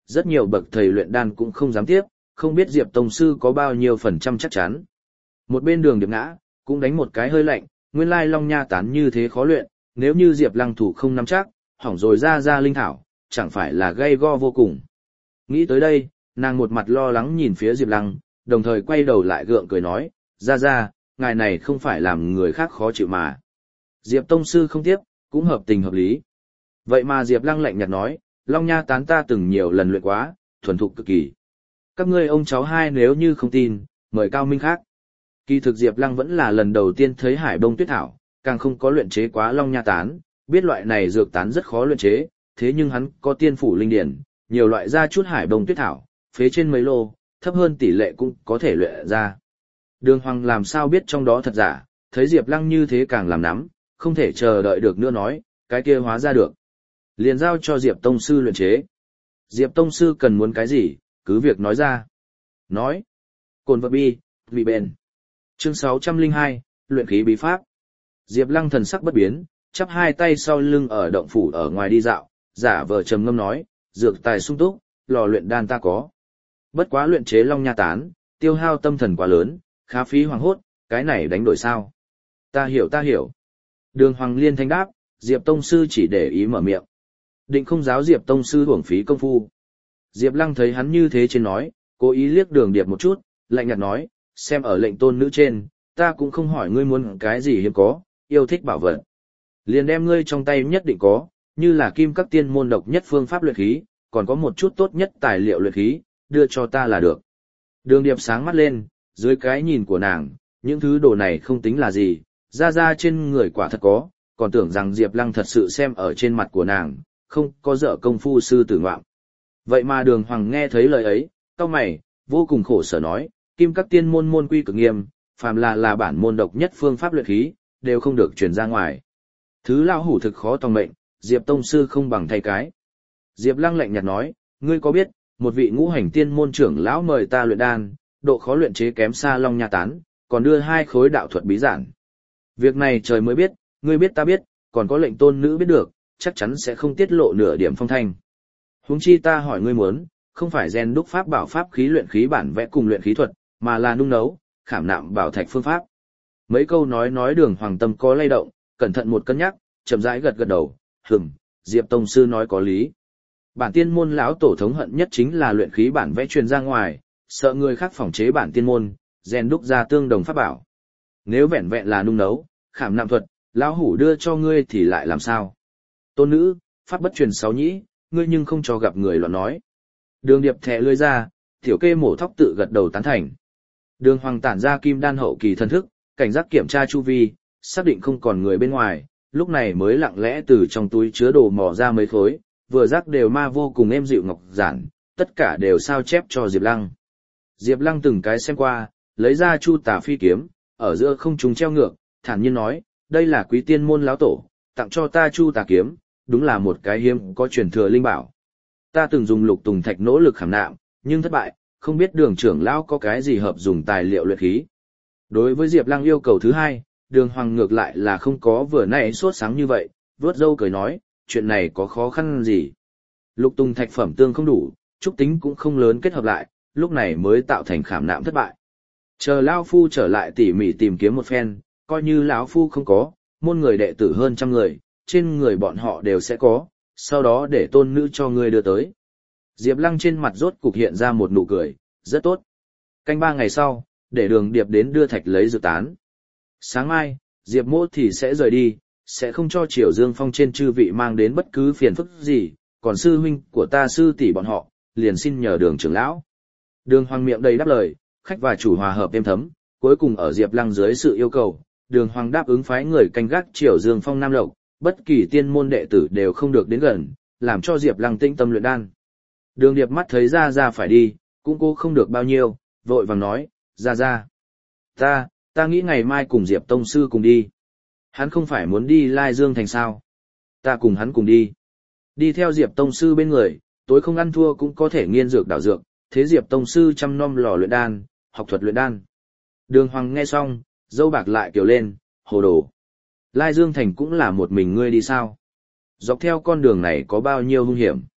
Rất nhiều bậc thầy luyện đan cũng không dám tiếp, không biết Diệp Tông Sư có bao nhiêu phần trăm chắc chắn. Một bên Đường Điệp ngã, cũng đánh một cái hơi lạnh, nguyên lai Long Nha tán như thế khó luyện, nếu như Diệp Lăng thủ không nắm chắc, hỏng rồi ra ra linh thảo, chẳng phải là gây go vô cùng. Nghĩ tới đây, nàng một mặt lo lắng nhìn phía Diệp Lăng, đồng thời quay đầu lại gượng cười nói, ra ra, ngài này không phải làm người khác khó chịu mà. Diệp Tông Sư không tiếp, cũng hợp tình hợp lý. Vậy mà Diệp Lăng lạnh nhạt nói, Long Nha tán ta từng nhiều lần luyện quá, thuần thục cực kỳ. Các ngươi ông cháu hai nếu như không tin, mời cao minh khác. Kỳ thực Diệp Lăng vẫn là lần đầu tiên thấy hải bông tuyết thảo, càng không có luyện chế quá Long Nha tán, biết loại này dược tán rất khó luyện chế, thế nhưng hắn có tiên phủ linh điển, nhiều loại ra chút hải bông tuyết thảo, phế trên mấy lô, thấp hơn tỷ lệ cũng có thể luyện ra. Đường Hoàng làm sao biết trong đó thật giả, thấy Diệp Lăng như thế càng làm nắm, không thể chờ đợi được nữa nói, cái kia hóa ra được. Liền giao cho Diệp Tông Sư luyện chế. Diệp Tông Sư cần muốn cái gì, cứ việc nói ra. Nói. Cồn vật bi, vị bền. Chương sáu trăm lẻ hai, luyện khí bí pháp. Diệp Lăng thần sắc bất biến, chắp hai tay sau lưng ở động phủ ở ngoài đi dạo, giả vờ trầm ngâm nói, dược tài sung túc, lò luyện đan ta có. Bất quá luyện chế Long Nha tán, tiêu hao tâm thần quá lớn, khá phí hoàng hốt, cái này đánh đổi sao? Ta hiểu ta hiểu. Đường Hoàng liên thanh đáp, Diệp Tông Sư chỉ để ý mở miệng. Định không giáo Diệp Tông Sư hưởng phí công phu. Diệp Lăng thấy hắn như thế trên nói, cố ý liếc Đường Điệp một chút, lạnh nhạt nói, xem ở lệnh tôn nữ trên, ta cũng không hỏi ngươi muốn cái gì hiếm có, yêu thích bảo vật. Liền đem ngươi trong tay nhất định có, như là kim các tiên môn độc nhất phương pháp luyện khí, còn có một chút tốt nhất tài liệu luyện khí, đưa cho ta là được. Đường Điệp sáng mắt lên, dưới cái nhìn của nàng, những thứ đồ này không tính là gì, ra ra trên người quả thật có, còn tưởng rằng Diệp Lăng thật sự xem ở trên mặt của nàng, không có dở công phu sư tử ngoạm. Vậy mà Đường Hoàng nghe thấy lời ấy, cau mày, vô cùng khổ sở nói, kim các tiên môn môn quy cực nghiêm, phàm là là bản môn độc nhất phương pháp luyện khí, đều không được truyền ra ngoài. Thứ lão hủ thực khó tòng mệnh, Diệp Tông Sư không bằng thay cái. Diệp Lăng lạnh nhạt nói, ngươi có biết, một vị ngũ hành tiên môn trưởng lão mời ta luyện đan, độ khó luyện chế kém xa Long Nha tán, còn đưa hai khối đạo thuật bí giản. Việc này trời mới biết, ngươi biết ta biết, còn có lệnh tôn nữ biết được, chắc chắn sẽ không tiết lộ nửa điểm phong thanh. Huống chi ta hỏi ngươi muốn, không phải rèn đúc pháp bảo pháp khí luyện khí bản vẽ cùng luyện khí thuật, mà là nung nấu, khảm nạm bảo thạch phương pháp. Mấy câu nói nói Đường Hoàng tâm có lay động, cẩn thận một cân nhắc, chậm rãi gật gật đầu, hừm, Diệp Tông Sư nói có lý. Bản tiên môn lão tổ thống hận nhất chính là luyện khí bản vẽ truyền ra ngoài, sợ người khác phỏng chế bản tiên môn, rèn đúc ra tương đồng pháp bảo. Nếu vẹn vẹn là nung nấu, khảm nạm thuật, lão hủ đưa cho ngươi thì lại làm sao? Tôn nữ, pháp bất truyền sáu nhĩ, ngươi nhưng không cho gặp người loạn nói. Đường Điệp thẻ lưỡi ra, tiểu kê mổ thóc tự gật đầu tán thành. Đường Hoàng tản ra kim đan hậu kỳ thân thức, cảnh giác kiểm tra chu vi, xác định không còn người bên ngoài, lúc này mới lặng lẽ từ trong túi chứa đồ mò ra mấy khối, vừa rắc đều ma vô cùng êm dịu ngọc giản, tất cả đều sao chép cho Diệp Lăng. Diệp Lăng từng cái xem qua, lấy ra Chu Tà phi kiếm, ở giữa không trung treo ngược, thản nhiên nói, đây là quý tiên môn lão tổ, tặng cho ta Chu Tà kiếm, đúng là một cái hiếm có truyền thừa linh bảo. Ta từng dùng lục tùng thạch nỗ lực khảm nạm, nhưng thất bại, không biết Đường trưởng lão có cái gì hợp dùng tài liệu luyện khí. Đối với Diệp Lăng yêu cầu thứ hai, Đường Hoàng ngược lại là không có vừa nãy sốt sáng như vậy, vớt râu cười nói, chuyện này có khó khăn gì. Lục tùng thạch phẩm tương không đủ, trúc tính cũng không lớn kết hợp lại, lúc này mới tạo thành khảm nạm thất bại. Chờ lão phu trở lại tỉ mỉ tìm kiếm một phen, coi như lão phu không có, môn người đệ tử hơn trăm người, trên người bọn họ đều sẽ có, sau đó để tôn nữ cho ngươi đưa tới. Diệp Lăng trên mặt rốt cục hiện ra một nụ cười, rất tốt. Canh ba ngày sau, để Đường Điệp đến đưa thạch lấy dược tán. Sáng mai, Diệp Mỗ thì sẽ rời đi, sẽ không cho Triều Dương Phong trên chư vị mang đến bất cứ phiền phức gì, còn sư huynh của ta sư tỷ bọn họ, liền xin nhờ Đường trưởng lão. Đường Hoàng miệng đầy đáp lời, khách và chủ hòa hợp êm thấm, cuối cùng ở Diệp Lăng dưới sự yêu cầu, Đường Hoàng đáp ứng phái người canh gác Triều Dương Phong Nam Lộc, bất kỳ tiên môn đệ tử đều không được đến gần, làm cho Diệp Lăng tĩnh tâm luyện đan. Đường Điệp mắt thấy ra ra phải đi, cũng cô không được bao nhiêu, vội vàng nói, ra ra. Ta, ta nghĩ ngày mai cùng Diệp Tông Sư cùng đi. Hắn không phải muốn đi Lai Dương Thành sao? Ta cùng hắn cùng đi. Đi theo Diệp Tông Sư bên người, tối không ăn thua cũng có thể nghiên dược đảo dược, thế Diệp Tông Sư chăm nom lò luyện đan, học thuật luyện đan. Đường Hoàng nghe xong, dâu bạc lại kiểu lên, hồ đồ. Lai Dương Thành cũng là một mình ngươi đi sao? Dọc theo con đường này có bao nhiêu hung hiểm?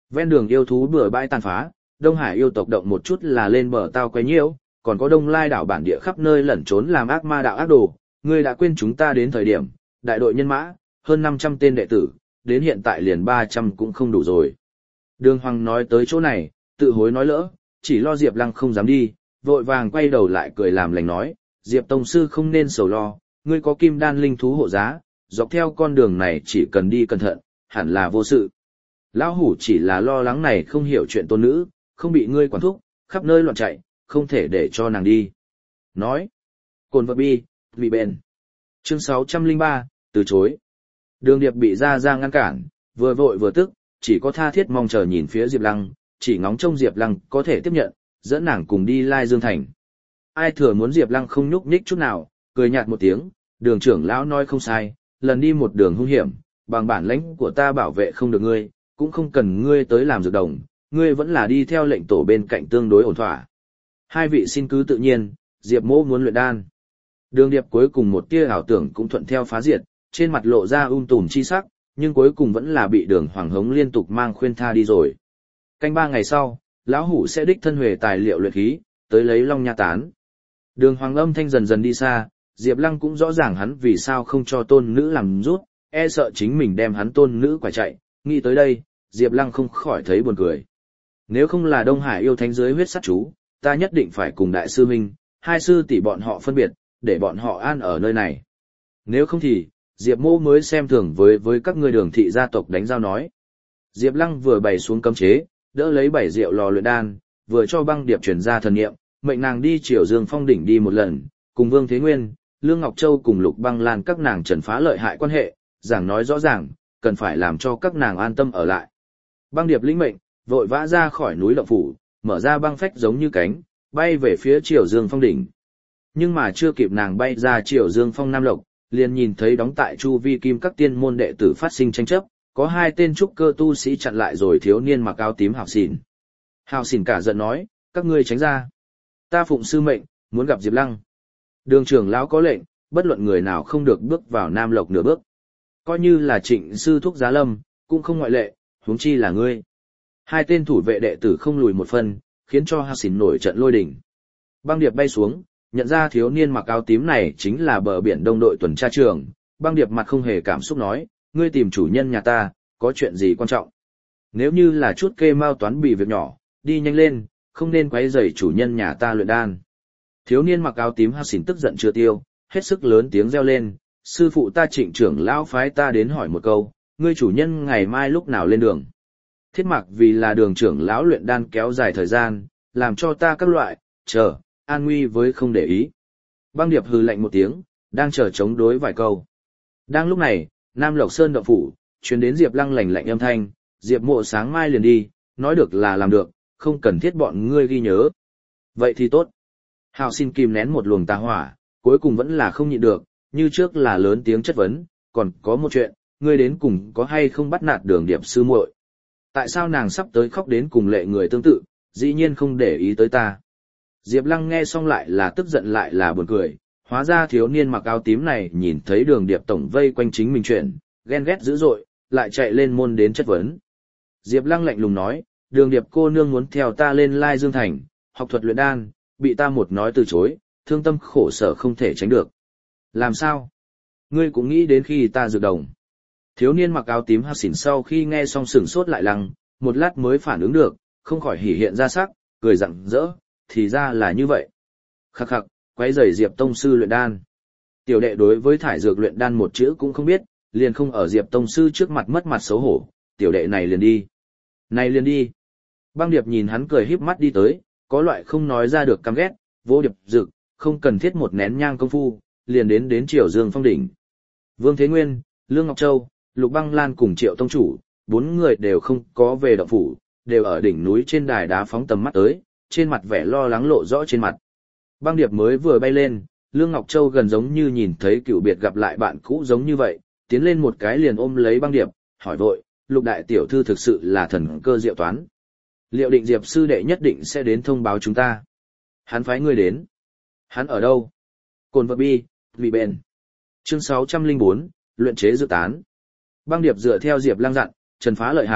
Ven đường yêu thú bừa bãi tàn phá, Đông Hải yêu tộc động một chút là lên bờ tao quấy nhiễu, còn có Đông Lai đảo bản địa khắp nơi lẩn trốn làm ác ma đạo ác đồ, ngươi đã quên chúng ta đến thời điểm, đại đội nhân mã, hơn năm trăm tên đệ tử, đến hiện tại liền ba trăm cũng không đủ rồi. Đường Hoàng nói tới chỗ này, tự hối nói lỡ, chỉ lo Diệp Lăng không dám đi, vội vàng quay đầu lại cười làm lành nói, Diệp Tông Sư không nên sầu lo, ngươi có kim đan linh thú hộ giá, dọc theo con đường này chỉ cần đi cẩn thận, hẳn là vô sự. Lão hủ chỉ là lo lắng này không hiểu chuyện tôn nữ, không bị ngươi quản thúc, khắp nơi loạn chạy, không thể để cho nàng đi. Nói, cồn vật bi, bị bền. Chương sáu trăm lẻ ba, từ chối. Đường Điệp bị Gia Gia ngăn cản, vừa vội vừa tức, chỉ có tha thiết mong chờ nhìn phía Diệp Lăng, chỉ ngóng trông Diệp Lăng có thể tiếp nhận, dẫn nàng cùng đi Lai Dương Thành. Ai thừa muốn Diệp Lăng không nhúc nhích chút nào, cười nhạt một tiếng, đường trưởng lão nói không sai, lần đi một đường hung hiểm, bằng bản lãnh của ta bảo vệ không được ngươi, cũng không cần ngươi tới làm dược đồng, ngươi vẫn là đi theo lệnh tổ bên cạnh tương đối ổn thỏa. Hai vị xin cứ tự nhiên, Diệp Mỗ muốn luyện đan. Đường Điệp cuối cùng một tia ảo tưởng cũng thuận theo phá diệt, trên mặt lộ ra um tùm chi sắc, nhưng cuối cùng vẫn là bị Đường Hoàng hống liên tục mang khuyên tha đi rồi. Canh ba ngày sau, lão hủ sẽ đích thân huề tài liệu luyện khí, tới lấy Long Nha tán. Đường Hoàng âm thanh dần dần đi xa, Diệp Lăng cũng rõ ràng hắn vì sao không cho tôn nữ làm rút, e sợ chính mình đem hắn tôn nữ quả chạy, nghĩ tới đây, Diệp Lăng không khỏi thấy buồn cười. Nếu không là Đông Hải yêu thánh dưới huyết sát chú, ta nhất định phải cùng đại sư huynh, hai sư tỷ bọn họ phân biệt, để bọn họ an ở nơi này. Nếu không thì, Diệp Mô mới xem thường với với các ngươi Đường thị gia tộc đánh giao nói. Diệp Lăng vừa bày xuống cấm chế, đỡ lấy bảy rượu lò luyện đan, vừa cho Băng Điệp truyền ra thần niệm, mệnh nàng đi Triều Dương Phong đỉnh đi một lần, cùng Vương Thế Nguyên, Lương Ngọc Châu cùng Lục Băng Lan các nàng trần phá lợi hại quan hệ, giảng nói rõ ràng, cần phải làm cho các nàng an tâm ở lại. Băng Điệp lĩnh mệnh, vội vã ra khỏi núi động phủ, mở ra băng phách giống như cánh, bay về phía Triều Dương Phong đỉnh. Nhưng mà chưa kịp nàng bay ra Triều Dương Phong Nam Lộc, liền nhìn thấy đóng tại chu vi kim các tiên môn đệ tử phát sinh tranh chấp, có hai tên trúc cơ tu sĩ chặn lại rồi thiếu niên mặc áo tím Hào Xỉn. Hào Xỉn cả giận nói, các ngươi tránh ra. Ta phụng sư mệnh, muốn gặp Diệp Lăng. Đường trưởng lão có lệnh, bất luận người nào không được bước vào Nam Lộc nửa bước. Coi như là Trịnh sư thúc Giá Lâm, cũng không ngoại lệ, huống chi là ngươi. Hai tên thủ vệ đệ tử không lùi một phân, khiến cho Hào Xỉn nổi trận lôi đình. Băng Điệp bay xuống, nhận ra thiếu niên mặc áo tím này chính là bờ biển đông đội tuần tra trưởng. Băng Điệp mặt không hề cảm xúc nói, ngươi tìm chủ nhân nhà ta, có chuyện gì quan trọng? Nếu như là chút kê mao toán bị việc nhỏ, đi nhanh lên, không nên quấy rầy chủ nhân nhà ta luyện đan. Thiếu niên mặc áo tím Hào Xỉn tức giận chưa tiêu, hết sức lớn tiếng reo lên, sư phụ ta Trịnh trưởng lão phái ta đến hỏi một câu, ngươi chủ nhân ngày mai lúc nào lên đường? Thiết mặc vì là đường trưởng lão luyện đan kéo dài thời gian, làm cho ta các loại, chờ, an nguy với không để ý. Băng Điệp hừ lạnh một tiếng, đang chờ chống đối vài câu. Đang lúc này, Nam Lộc Sơn động phủ, truyền đến Diệp Lăng lạnh lạnh âm thanh, Diệp Mộ sáng mai liền đi, nói được là làm được, không cần thiết bọn ngươi ghi nhớ. Vậy thì tốt. Hào Xin kìm nén một luồng tà hỏa, cuối cùng vẫn là không nhịn được, như trước là lớn tiếng chất vấn, còn có một chuyện, ngươi đến cùng có hay không bắt nạt Đường Điệp sư muội? Tại sao nàng sắp tới khóc đến cùng lệ người tương tự, dĩ nhiên không để ý tới ta? Diệp Lăng nghe xong lại là tức giận lại là buồn cười, hóa ra thiếu niên mặc áo tím này nhìn thấy Đường Điệp tổng vây quanh chính mình chuyện, ghen ghét dữ dội, lại chạy lên môn đến chất vấn. Diệp Lăng lạnh lùng nói, Đường Điệp cô nương muốn theo ta lên Lai Dương Thành, học thuật luyện đan, bị ta một nói từ chối, thương tâm khổ sở không thể tránh được. Làm sao? Ngươi cũng nghĩ đến khi ta dược đồng. Thiếu niên mặc áo tím Hào Xỉn sau khi nghe xong sửng sốt lại lăng, một lát mới phản ứng được, không khỏi hỉ hiện ra sắc, cười rạng rỡ, thì ra là như vậy. Khắc khắc, quấy rầy Diệp tông sư luyện đan. Tiểu đệ đối với thải dược luyện đan một chữ cũng không biết, liền không ở Diệp tông sư trước mặt mất mặt xấu hổ, tiểu đệ này liền đi. Này liền đi. Băng Điệp nhìn hắn cười híp mắt đi tới, có loại không nói ra được căm ghét, vô điệp dực, không cần thiết một nén nhang công phu, liền đến đến Triều Dương Phong đỉnh. Vương Thế Nguyên, Lương Ngọc Châu, Lục Băng Lan cùng Triệu tông chủ, bốn người đều không có về động phủ, đều ở đỉnh núi trên đài đá phóng tầm mắt tới, trên mặt vẻ lo lắng lộ rõ trên mặt. Băng Điệp mới vừa bay lên, Lương Ngọc Châu gần giống như nhìn thấy cựu biệt gặp lại bạn cũ giống như vậy, tiến lên một cái liền ôm lấy Băng Điệp, hỏi vội, Lục đại tiểu thư thực sự là thần cơ diệu toán. Liệu định Diệp sư đệ nhất định sẽ đến thông báo chúng ta? Hắn phái người đến. Hắn ở đâu? Cồn vật bi, vì bền. Chương sáu trăm lẻ bốn, luyện chế dự tán. Băng Điệp dựa theo Diệp Lăng dặn, trần phá lợi hại,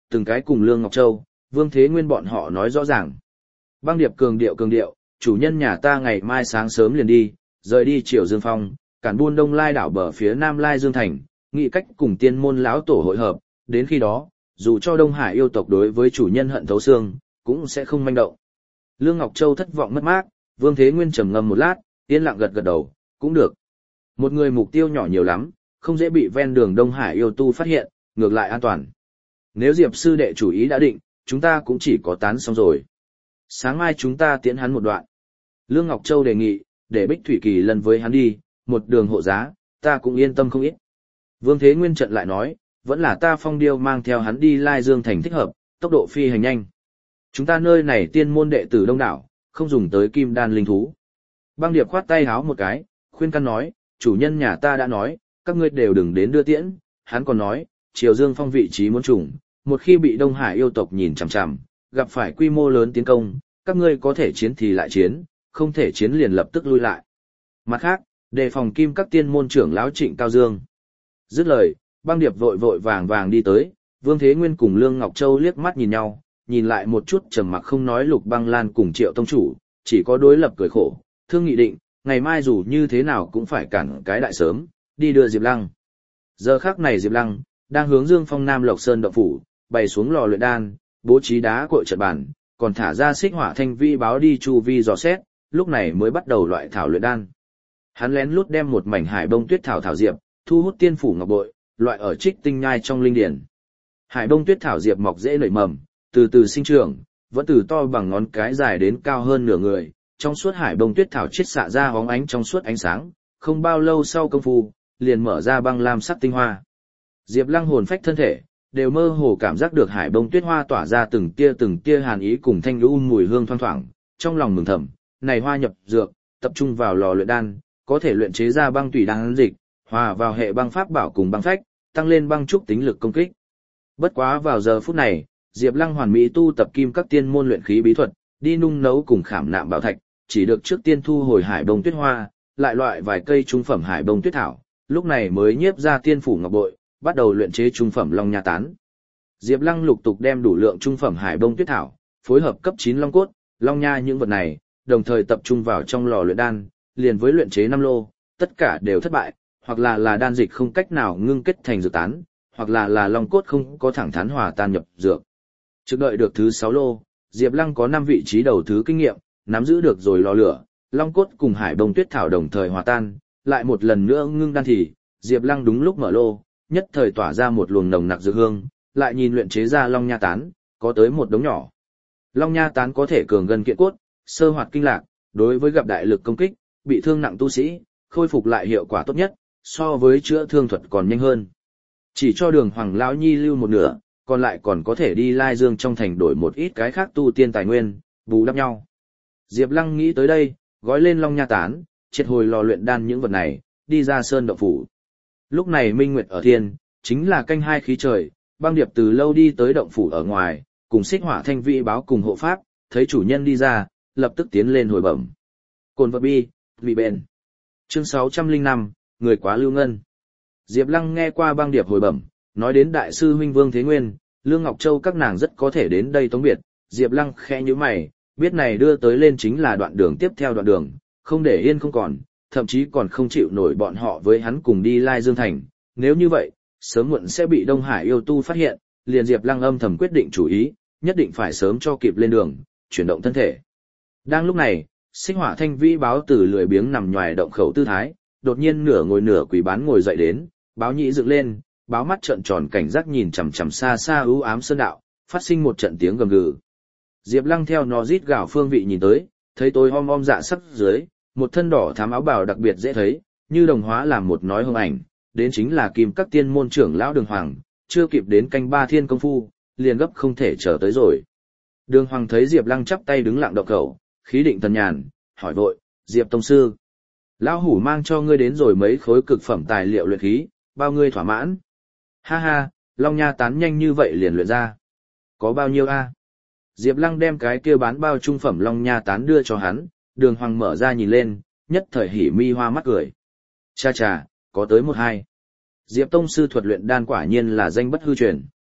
từng cái cùng Lương Ngọc Châu, Vương Thế Nguyên bọn họ nói rõ ràng. Băng Điệp cường điệu cường điệu, chủ nhân nhà ta ngày mai sáng sớm liền đi, rời đi Triều Dương Phong, cản buôn Đông Lai đảo bờ phía Nam Lai Dương Thành, nghị cách cùng tiên môn lão tổ hội hợp, đến khi đó, dù cho Đông Hải yêu tộc đối với chủ nhân hận thấu xương, cũng sẽ không manh động. Lương Ngọc Châu thất vọng mất mát, Vương Thế Nguyên trầm ngâm một lát, yên lặng gật gật đầu, cũng được. Một người mục tiêu nhỏ nhiều lắm, không dễ bị ven đường Đông Hải yêu tu phát hiện, ngược lại an toàn. Nếu Diệp sư đệ chủ ý đã định, chúng ta cũng chỉ có tán xong rồi. Sáng mai chúng ta tiễn hắn một đoạn. Lương Ngọc Châu đề nghị, để Bích Thủy Kỳ lần với hắn đi, một đường hộ giá, ta cũng yên tâm không ít. Vương Thế Nguyên trận lại nói, vẫn là ta Phong Điêu mang theo hắn đi Lai Dương Thành thích hợp, tốc độ phi hành nhanh. Chúng ta nơi này tiên môn đệ tử đông đảo, không dùng tới kim đan linh thú. Băng Điệp khoát tay háo một cái, khuyên can nói, chủ nhân nhà ta đã nói, các ngươi đều đừng đến đưa tiễn. Hắn còn nói, Triều Dương Phong vị trí muốn trùng, một khi bị Đông Hải yêu tộc nhìn chằm chằm, gặp phải quy mô lớn tiến công, các ngươi có thể chiến thì lại chiến, không thể chiến liền lập tức lui lại. Mặt khác, đề phòng kim các tiên môn trưởng lão Trịnh Cao Dương. Dứt lời, Băng Điệp vội vội vàng vàng đi tới, Vương Thế Nguyên cùng Lương Ngọc Châu liếc mắt nhìn nhau, nhìn lại một chút trầm mặc không nói Lục Băng Lan cùng Triệu tông chủ, chỉ có đối lập cười khổ, thương nghị định, ngày mai dù như thế nào cũng phải cản cái đại sớm, đi đưa Diệp Lăng. Giờ khắc này Diệp Lăng đang hướng Dương Phong Nam Lộc Sơn động phủ, bày xuống lò luyện đan, bố trí đá cội trận bàn, còn thả ra xích hỏa thanh vi báo đi chu vi dò xét, lúc này mới bắt đầu loại thảo luyện đan. Hắn lén lút đem một mảnh hải bông tuyết thảo thảo diệp, thu hút tiên phủ ngọc bội, loại ở trích tinh nhai trong linh điển. Hải bông tuyết thảo diệp mọc dễ nảy mầm, từ từ sinh trưởng, vẫn từ to bằng ngón cái dài đến cao hơn nửa người, trong suốt hải bông tuyết thảo chiết xạ ra hóng ánh trong suốt ánh sáng, không bao lâu sau công phu, liền mở ra băng lam sắc tinh hoa. Diệp Lăng hồn phách thân thể đều mơ hồ cảm giác được hải bông tuyết hoa tỏa ra từng tia từng tia hàn ý cùng thanh lưu mùi hương thoang thoảng, trong lòng mừng thầm, này hoa nhập dược, tập trung vào lò luyện đan, có thể luyện chế ra băng tùy đan dịch, hòa vào hệ băng pháp bảo cùng băng phách, tăng lên băng trúc tính lực công kích. Bất quá vào giờ phút này, Diệp Lăng hoàn mỹ tu tập kim các tiên môn luyện khí bí thuật, đi nung nấu cùng khảm nạm bảo thạch, chỉ được trước tiên thu hồi hải bông tuyết hoa, lại loại vài cây trung phẩm hải bông tuyết thảo, lúc này mới nhiếp ra tiên phủ ngọc bội, bắt đầu luyện chế trung phẩm long nha tán. Diệp Lăng lục tục đem đủ lượng trung phẩm hải bông tuyết thảo, phối hợp cấp chín long cốt, long nha những vật này, đồng thời tập trung vào trong lò luyện đan, liền với luyện chế năm lô, tất cả đều thất bại, hoặc là là đan dịch không cách nào ngưng kết thành dược tán, hoặc là là long cốt không có thẳng thắn hòa tan nhập dược. Trước đợi được thứ sáu lô, Diệp Lăng có năm vị trí đầu thứ kinh nghiệm, nắm giữ được rồi lò lửa, long cốt cùng hải bông tuyết thảo đồng thời hòa tan, lại một lần nữa ngưng đan thì, Diệp Lăng đúng lúc mở lô, nhất thời tỏa ra một luồng nồng nặc dược hương, lại nhìn luyện chế ra long nha tán, có tới một đống nhỏ. Long nha tán có thể cường gân kiện cốt, sơ hoạt kinh lạc, đối với gặp đại lực công kích, bị thương nặng tu sĩ, khôi phục lại hiệu quả tốt nhất, so với chữa thương thuật còn nhanh hơn. Chỉ cho Đường Hoàng lão nhi lưu một nửa, còn lại còn có thể đi Lai Dương trong thành đổi một ít cái khác tu tiên tài nguyên, bù đắp nhau. Diệp Lăng nghĩ tới đây, gói lên long nha tán, triệt hồi lò luyện đan những vật này, đi ra sơn động phủ. Lúc này Minh Nguyệt ở thiên, chính là canh hai khí trời, Băng Điệp từ lâu đi tới động phủ ở ngoài, cùng xích hỏa thanh vị báo cùng hộ pháp, thấy chủ nhân đi ra, lập tức tiến lên hồi bẩm. Cồn vật bi, vị bền. Chương sáu trăm lẻ năm, người quá lưu ngân. Diệp Lăng nghe qua Băng Điệp hồi bẩm, nói đến đại sư huynh Vương Thế Nguyên, Lương Ngọc Châu các nàng rất có thể đến đây tống biệt, Diệp Lăng khẽ nhíu mày, biết này đưa tới lên chính là đoạn đường tiếp theo đoạn đường, không để yên không còn, thậm chí còn không chịu nổi bọn họ với hắn cùng đi Lai Dương Thành, nếu như vậy, sớm muộn sẽ bị Đông Hải yêu tu phát hiện, liền Diệp Lăng âm thầm quyết định chủ ý, nhất định phải sớm cho kịp lên đường, chuyển động thân thể. Đang lúc này, xích hỏa thanh vĩ báo từ lười biếng nằm ngoài động khẩu tư thái, đột nhiên nửa ngồi nửa quỳ bán ngồi dậy đến, báo nhĩ dựng lên, báo mắt trợn tròn cảnh giác nhìn chằm chằm xa xa ưu ám sơn đạo, phát sinh một trận tiếng gầm gừ. Diệp Lăng theo nó rít gào phương vị nhìn tới, thấy tôi om om dạ sắc dưới, một thân đỏ thám áo bào đặc biệt dễ thấy, như đồng hóa làm một nói hương ảnh, đến chính là Kim Các tiên môn trưởng lão Đường Hoàng, chưa kịp đến canh ba thiên công phu, liền gấp không thể chờ tới rồi. Đường Hoàng thấy Diệp Lăng chắp tay đứng lặng động khẩu, khí định thần nhàn, hỏi vội, Diệp tông sư, lão hủ mang cho ngươi đến rồi mấy khối cực phẩm tài liệu luyện khí, bao ngươi thỏa mãn? Ha ha, long nha tán nhanh như vậy liền luyện ra. Có bao nhiêu a? Diệp Lăng đem cái kia bán bao trung phẩm long nha tán đưa cho hắn, Đường Hoàng mở ra nhìn lên, nhất thời hỉ mi hoa mắt cười. Cha cha, có tới một hai. Diệp tông sư thuật luyện đan quả nhiên là danh bất hư truyền.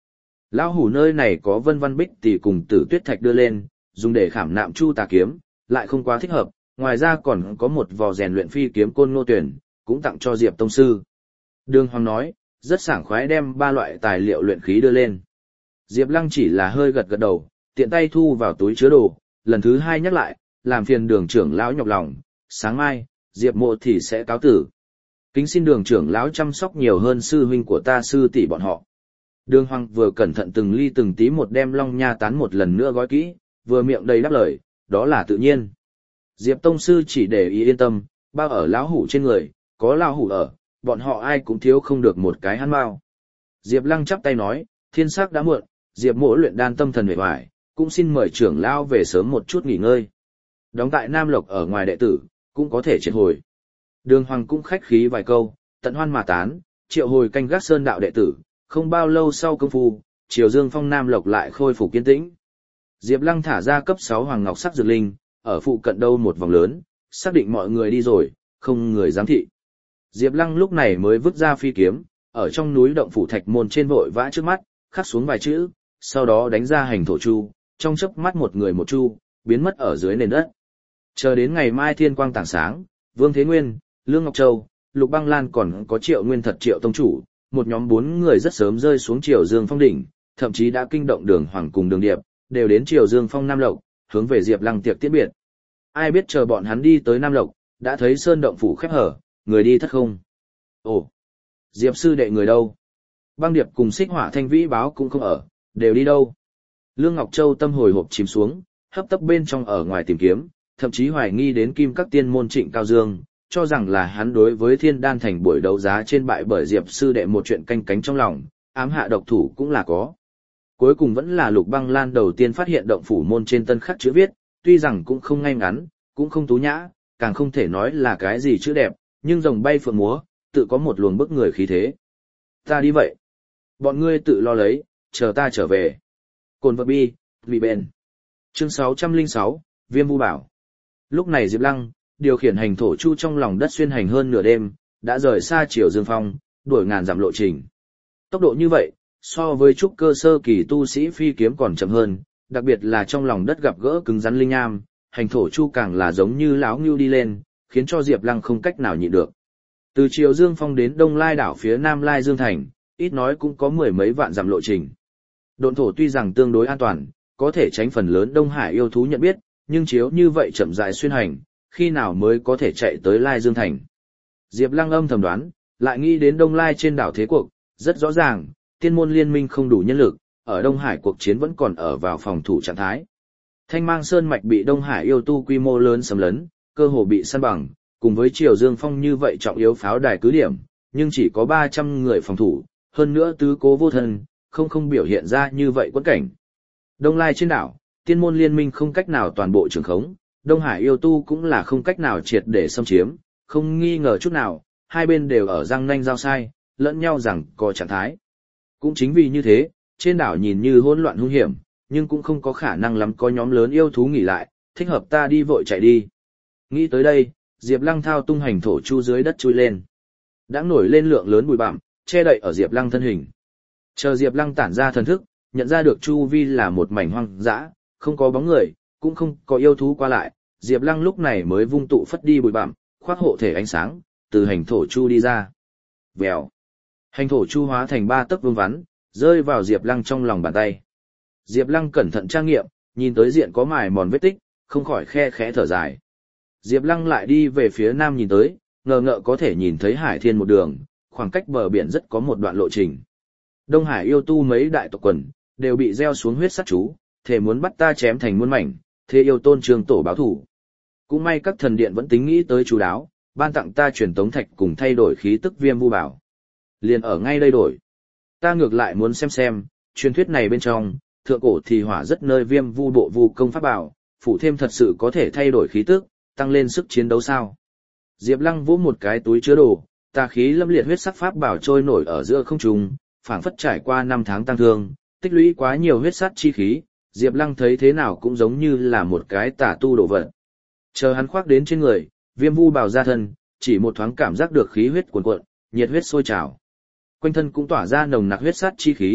Lão hủ nơi này có vân văn bích tỷ cùng tử tuyết thạch đưa lên, dùng để khảm nạm chu tà kiếm, lại không quá thích hợp, ngoài ra còn có một vò rèn luyện phi kiếm côn ngô tuyển, cũng tặng cho Diệp tông sư. Đường Hoàng nói, rất sảng khoái đem ba loại tài liệu luyện khí đưa lên. Diệp Lăng chỉ là hơi gật gật đầu, tiện tay thu vào túi chứa đồ, lần thứ hai nhắc lại, làm phiền Đường trưởng lão nhọc lòng, sáng mai, Diệp mộ thì sẽ cáo tử. Kính xin Đường trưởng lão chăm sóc nhiều hơn sư huynh của ta sư tỷ bọn họ. Đường Hoàng vừa cẩn thận từng ly từng tí một đem long nha tán một lần nữa gói kỹ, vừa miệng đầy đáp lời, đó là tự nhiên. Diệp tông sư chỉ để ý yên tâm, bao ở lão hủ trên người, có lão hủ ở, bọn họ ai cũng thiếu không được một cái hắn bao. Diệp Lăng chắp tay nói, thiên sắc đã muộn, Diệp mỗ luyện đan tâm thần mệt mỏi, cũng xin mời trưởng lão về sớm một chút nghỉ ngơi. Đóng tại Nam Lộc ở ngoài đệ tử, cũng có thể triệt hồi. Đường Hoàng cũng khách khí vài câu, tận hoan mà tán, triệu hồi canh gác sơn đạo đệ tử, không bao lâu sau công phu, Triều Dương Phong Nam Lộc lại khôi phục kiên tĩnh. Diệp Lăng thả ra cấp sáu hoàng ngọc sắc dược linh, ở phụ cận đâu một vòng lớn, xác định mọi người đi rồi, không người giám thị. Diệp Lăng lúc này mới vứt ra phi kiếm, ở trong núi động phủ thạch môn trên vội vã trước mắt, khắc xuống vài chữ, sau đó đánh ra hành thổ chu, trong chớp mắt một người một chu, biến mất ở dưới nền đất. Chờ đến ngày mai thiên quang tảng sáng, Vương Thế Nguyên, Lương Ngọc Châu, Lục Băng Lan còn có Triệu Nguyên Thật Triệu tông chủ, một nhóm bốn người rất sớm rơi xuống Triều Dương Phong đỉnh, thậm chí đã kinh động Đường Hoàng cùng Đường Điệp, đều đến Triều Dương Phong Nam Lộc, hướng về Diệp Lăng tiệc tiễn biệt. Ai biết chờ bọn hắn đi tới Nam Lộc, đã thấy sơn động phủ khép hở, người đi thất không. Ồ, Diệp sư đệ người đâu? Băng Điệp cùng Xích Hỏa Thanh Vĩ báo cũng không ở, đều đi đâu? Lương Ngọc Châu tâm hồi hộp chìm xuống, hấp tấp bên trong ở ngoài tìm kiếm, thậm chí hoài nghi đến Kim Các tiên môn Trịnh Cao Dương, cho rằng là hắn đối với Thiên Đan Thành buổi đấu giá trên bại bởi Diệp sư đệ một chuyện canh cánh trong lòng, ám hạ độc thủ cũng là có. Cuối cùng vẫn là Lục Băng Lan đầu tiên phát hiện động phủ môn trên tân khắc chữ viết, tuy rằng cũng không ngay ngắn, cũng không tú nhã, càng không thể nói là cái gì chữ đẹp, nhưng rồng bay phượng múa, tự có một luồng bức người khí thế. Ta đi vậy. Bọn ngươi tự lo lấy, chờ ta trở về. Cồn vật bi, vì bền. Chương sáu trăm lẻ sáu, Viêm Vu Bảo. Lúc này Diệp Lăng, điều khiển hành thổ chu trong lòng đất xuyên hành hơn nửa đêm, đã rời xa Triều Dương Phong, đuổi ngàn dặm lộ trình. Tốc độ như vậy, so với trúc cơ sơ kỳ tu sĩ phi kiếm còn chậm hơn, đặc biệt là trong lòng đất gặp gỡ cứng rắn linh nham, hành thổ chu càng là giống như lão ngưu đi lên, khiến cho Diệp Lăng không cách nào nhịn được. Từ Triều Dương Phong đến Đông Lai đảo phía Nam Lai Dương Thành, ít nói cũng có mười mấy vạn dặm lộ trình. Độn thổ tuy rằng tương đối an toàn, có thể tránh phần lớn Đông Hải yêu thú nhận biết, nhưng chiếu như vậy chậm rãi xuyên hành, khi nào mới có thể chạy tới Lai Dương Thành. Diệp Lăng âm thầm đoán, lại nghĩ đến Đông Lai trên đảo thế cuộc, rất rõ ràng, tiên môn liên minh không đủ nhân lực, ở Đông Hải cuộc chiến vẫn còn ở vào phòng thủ trạng thái. Thanh Mang Sơn mạch bị Đông Hải yêu tu quy mô lớn xâm lấn, cơ hồ bị săn bằng, cùng với Triều Dương Phong như vậy trọng yếu pháo đài cứ điểm, nhưng chỉ có ba trăm người phòng thủ, hơn nữa tứ cố vô thân, không không biểu hiện ra như vậy quẫn cảnh. Đông Lai trên đảo, tiên môn liên minh không cách nào toàn bộ trường khống, Đông Hải yêu tu cũng là không cách nào triệt để xâm chiếm, không nghi ngờ chút nào, hai bên đều ở răng nanh giao sai, lẫn nhau rằng có trạng thái. Cũng chính vì như thế, trên đảo nhìn như hỗn loạn hung hiểm, nhưng cũng không có khả năng lắm có nhóm lớn yêu thú nghỉ lại, thích hợp ta đi vội chạy đi. Nghĩ tới đây, Diệp Lăng thao tung hành thổ chu dưới đất chui lên. Đã nổi lên lượng lớn bụi bặm, che đậy ở Diệp Lăng thân hình. Chờ Diệp Lăng tản ra thần thức, nhận ra được chu vi là một mảnh hoang dã, không có bóng người, cũng không có yêu thú qua lại, Diệp Lăng lúc này mới vung tụ phất đi bụi bặm, khoác hộ thể ánh sáng, từ hành thổ chu đi ra. Vèo. Hành thổ chu hóa thành ba tấc vương vắn, rơi vào Diệp Lăng trong lòng bàn tay. Diệp Lăng cẩn thận trang nghiệm, nhìn tới diện có mài mòn vết tích, không khỏi khe khẽ thở dài. Diệp Lăng lại đi về phía nam nhìn tới, ngờ ngợ có thể nhìn thấy Hải Thiên một đường, khoảng cách bờ biển rất có một đoạn lộ trình. Đông Hải yêu tu mấy đại tộc quần, đều bị gieo xuống huyết sát chú, thề muốn bắt ta chém thành muôn mảnh, thế yêu tôn Trường Tổ báo thủ. Cũng may các thần điện vẫn tính nghĩ tới chú đáo, ban tặng ta truyền tống thạch cùng thay đổi khí tức Viêm Vu Bảo. Liền ở ngay đây đổi. Ta ngược lại muốn xem xem, truyền thuyết này bên trong, thượng cổ thì hỏa rất nơi Viêm Vu bộ vu công pháp bảo, phụ thêm thật sự có thể thay đổi khí tức, tăng lên sức chiến đấu sao. Diệp Lăng vỗ một cái túi chứa đồ, tà khí lâm liệt huyết sắc pháp bảo trôi nổi ở giữa không trung, phảng phất trải qua năm tháng tăng thương, tích lũy quá nhiều huyết sát chi khí, Diệp Lăng thấy thế nào cũng giống như là một cái tà tu đồ vật. Chờ hắn khoác đến trên người, Viêm Vu Bảo ra thân, chỉ một thoáng cảm giác được khí huyết cuồn cuộn, nhiệt huyết sôi trào. Quanh thân cũng tỏa ra nồng nặc huyết sát chi khí,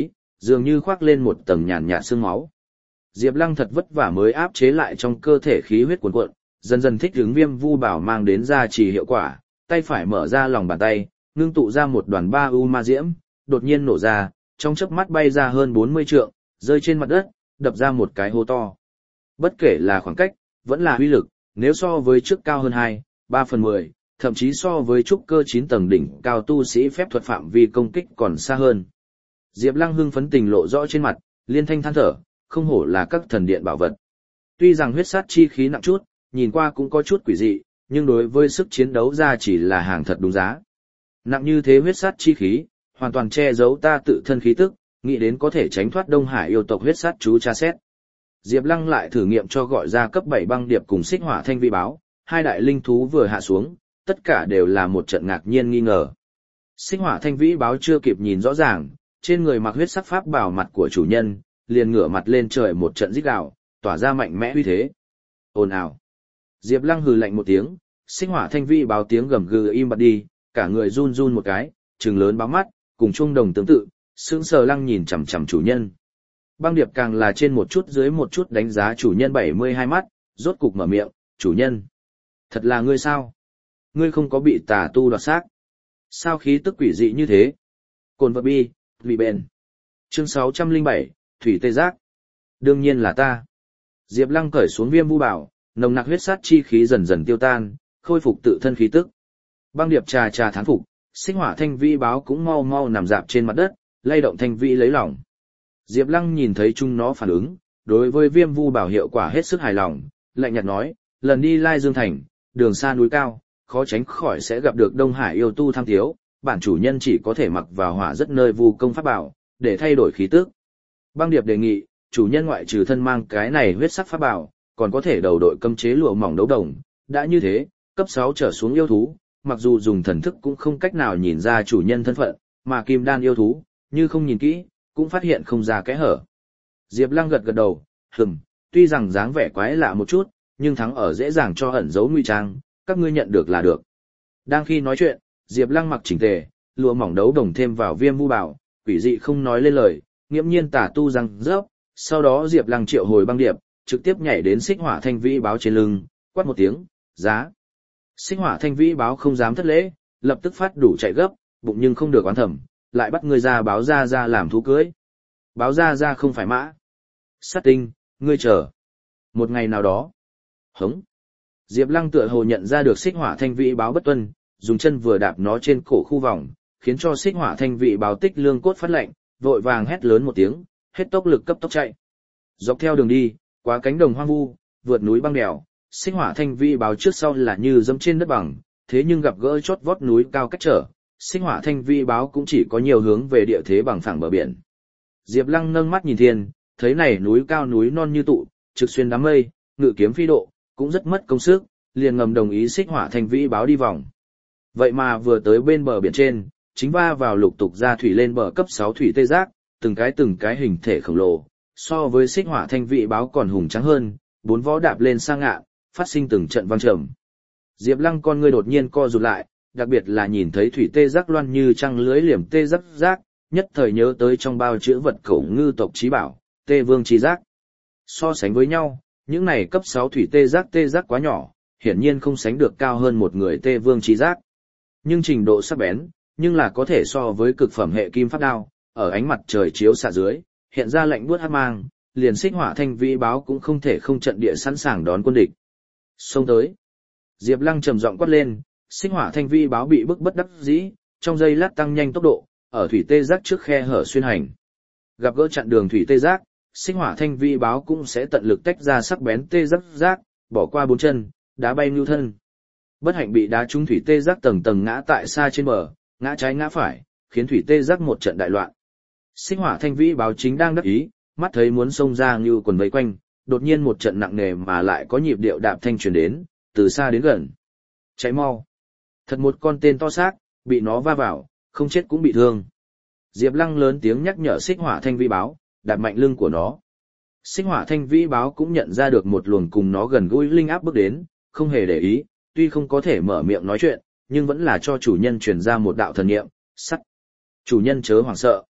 dường như khoác lên một tầng nhàn nhạt sương máu. Diệp Lăng thật vất vả mới áp chế lại trong cơ thể khí huyết cuồn cuộn, dần dần thích ứng Viêm Vu Bảo mang đến gia trì hiệu quả, tay phải mở ra lòng bàn tay, ngưng tụ ra một đoàn ba u ma diễm, đột nhiên nổ ra, trong chớp mắt bay ra hơn bốn mươi trượng, rơi trên mặt đất, đập ra một cái hố to. Bất kể là khoảng cách, vẫn là uy lực, nếu so với trước cao hơn hai, ba phần mười, thậm chí so với trúc cơ chín tầng đỉnh cao tu sĩ phép thuật phạm vi công kích còn xa hơn. Diệp Lăng hưng phấn tình lộ rõ trên mặt, liên thanh than thở, không hổ là các thần điện bảo vật. Tuy rằng huyết sát chi khí nặng chút, nhìn qua cũng có chút quỷ dị, nhưng đối với sức chiến đấu ra chỉ là hàng thật đúng giá. Nặng như thế huyết sát chi khí, hoàn toàn che giấu ta tự thân khí tức, nghĩ đến có thể tránh thoát Đông Hải yêu tộc huyết sát chú tra xét. Diệp Lăng lại thử nghiệm cho gọi ra cấp bảy băng điệp cùng xích hỏa thanh vi báo, hai đại linh thú vừa hạ xuống, tất cả đều là một trận ngạc nhiên nghi ngờ. Xích hỏa thanh vĩ báo chưa kịp nhìn rõ ràng, trên người mặc huyết sắc pháp bảo mặt của chủ nhân, liền ngửa mặt lên trời một trận rít gào, tỏa ra mạnh mẽ uy thế. Ồn ào. Diệp Lăng hừ lạnh một tiếng, xích hỏa thanh vĩ báo tiếng gầm gừ im bặt đi, cả người run run một cái, trừng lớn báo mắt, cùng trung đồng tương tự, sững sờ Lăng nhìn chằm chằm chủ nhân. Băng điệp càng là trên một chút dưới một chút đánh giá chủ nhân bảy mươi hai mắt, rốt cục mở miệng, chủ nhân. Thật là ngươi sao? Ngươi không có bị tà tu đoạt xác? Sao khí tức quỷ dị như thế? Cồn vật bi, vì bền. Chương sáu trăm lẻ bảy, Thủy Tê Giác. Đương nhiên là ta. Diệp Lăng cởi xuống Viêm Vu Bảo, nồng nặc huyết sát chi khí dần dần tiêu tan, khôi phục tự thân khí tức. Băng điệp trà trà thán phục, xích hỏa thanh vĩ báo cũng mau mau nằm dạp trên mặt đất, lay động thanh vĩ lấy lòng. Diệp Lăng nhìn thấy chúng nó phản ứng, đối với Viêm Vu Bảo hiệu quả hết sức hài lòng, lạnh nhạt nói, lần đi Lai Dương Thành, đường xa núi cao, khó tránh khỏi sẽ gặp được Đông Hải yêu tu tham thiếu, bản chủ nhân chỉ có thể mặc vào hỏa rất nơi vu công pháp bảo, để thay đổi khí tức. Băng điệp đề nghị, chủ nhân ngoại trừ thân mang cái này huyết sắc pháp bảo, còn có thể đầu đội cấm chế lụa mỏng đấu đồng, đã như thế, cấp sáu trở xuống yêu thú, mặc dù dùng thần thức cũng không cách nào nhìn ra chủ nhân thân phận, mà kim đan yêu thú, như không nhìn kỹ, cũng phát hiện không ra kẽ hở. Diệp Lăng gật gật đầu, hừm, tuy rằng dáng vẻ quái lạ một chút, nhưng thắng ở dễ dàng cho ẩn giấu nguy trang, các ngươi nhận được là được. Đang khi nói chuyện, Diệp Lăng mặc chỉnh tề, lụa mỏng đấu đồng thêm vào Viêm Vu Bảo, quỷ dị không nói lên lời, nghiễm nhiên tả tu răng rớp, sau đó Diệp Lăng triệu hồi băng điệp, trực tiếp nhảy đến xích hỏa thanh vĩ báo trên lưng, quát một tiếng, giá. Xích hỏa thanh vĩ báo không dám thất lễ, lập tức phát đủ chạy gấp, bụng nhưng không được oán thầm, lại bắt người ra báo ra ra làm thú cưới. Báo ra ra không phải mã. Sát tinh, ngươi chờ. Một ngày nào đó. Hống. Diệp Lăng tựa hồ nhận ra được xích hỏa thanh vĩ báo bất tuân, dùng chân vừa đạp nó trên cổ khu vòng, khiến cho xích hỏa thanh vĩ báo tích lương cốt phát lạnh, vội vàng hét lớn một tiếng, hết tốc lực cấp tốc chạy. Dọc theo đường đi, qua cánh đồng hoang vu, vượt núi băng đèo, xích hỏa thanh vĩ báo trước sau là như dẫm trên đất bằng, thế nhưng gặp gỡ chót vót núi cao cách trở, xích hỏa thanh vĩ báo cũng chỉ có nhiều hướng về địa thế bằng phẳng bờ biển. Diệp Lăng nâng mắt nhìn thiên, thấy này núi cao núi non như tụ, trực xuyên đám mây, ngự kiếm phi độ, cũng rất mất công sức, liền ngầm đồng ý xích hỏa thanh vĩ báo đi vòng. Vậy mà vừa tới bên bờ biển trên, chính va vào lục tục ra thủy lên bờ cấp sáu thủy tê giác, từng cái từng cái hình thể khổng lồ, so với xích hỏa thanh vĩ báo còn hùng tráng hơn, bốn vó đạp lên sang ngạn, phát sinh từng trận vang trầm. Diệp Lăng con ngươi đột nhiên co rụt lại, đặc biệt là nhìn thấy thủy tê giác loan như trăng lưới liềm tê giác giác, nhất thời nhớ tới trong bao chữ vật cổ ngư tộc chí bảo, tê vương chi giác. So sánh với nhau, những này cấp sáu thủy tê giác tê giác quá nhỏ, hiển nhiên không sánh được cao hơn một người tê vương chi giác. Nhưng trình độ sắc bén, nhưng là có thể so với cực phẩm hệ kim pháp đao, ở ánh mặt trời chiếu xạ dưới, hiện ra lạnh buốt hắc mang, liền xích hỏa thanh vĩ báo cũng không thể không trận địa sẵn sàng đón quân địch. Xông tới. Diệp Lăng trầm giọng quát lên, xích hỏa thanh vĩ báo bị bức bất đắc dĩ, trong giây lát tăng nhanh tốc độ, ở thủy tê giác trước khe hở xuyên hành. Gặp gỡ chặn đường thủy tê giác, xích hỏa thanh vĩ báo cũng sẽ tận lực tách ra sắc bén tê giác giác, bỏ qua bốn chân, đá bay lưu thân. Bất hạnh bị đá trúng thủy tê giác tầng tầng ngã tại xa trên bờ, ngã trái ngã phải, khiến thủy tê giác một trận đại loạn. Xích hỏa thanh vĩ báo chính đang đắc ý, mắt thấy muốn xông ra như quần vây quanh, đột nhiên một trận nặng nề mà lại có nhịp điệu đạp thanh truyền đến, từ xa đến gần. Cháy mau. Thật một con tên to xác, bị nó va vào, không chết cũng bị thương. Diệp Lăng lớn tiếng nhắc nhở xích hỏa thanh vĩ báo, đạp mạnh lưng của nó. Xích hỏa thanh vĩ báo cũng nhận ra được một luồng cùng nó gần gũi linh áp bước đến, không hề để ý, tuy không có thể mở miệng nói chuyện, nhưng vẫn là cho chủ nhân truyền ra một đạo thần niệm, sắt. Chủ nhân chớ hoảng sợ.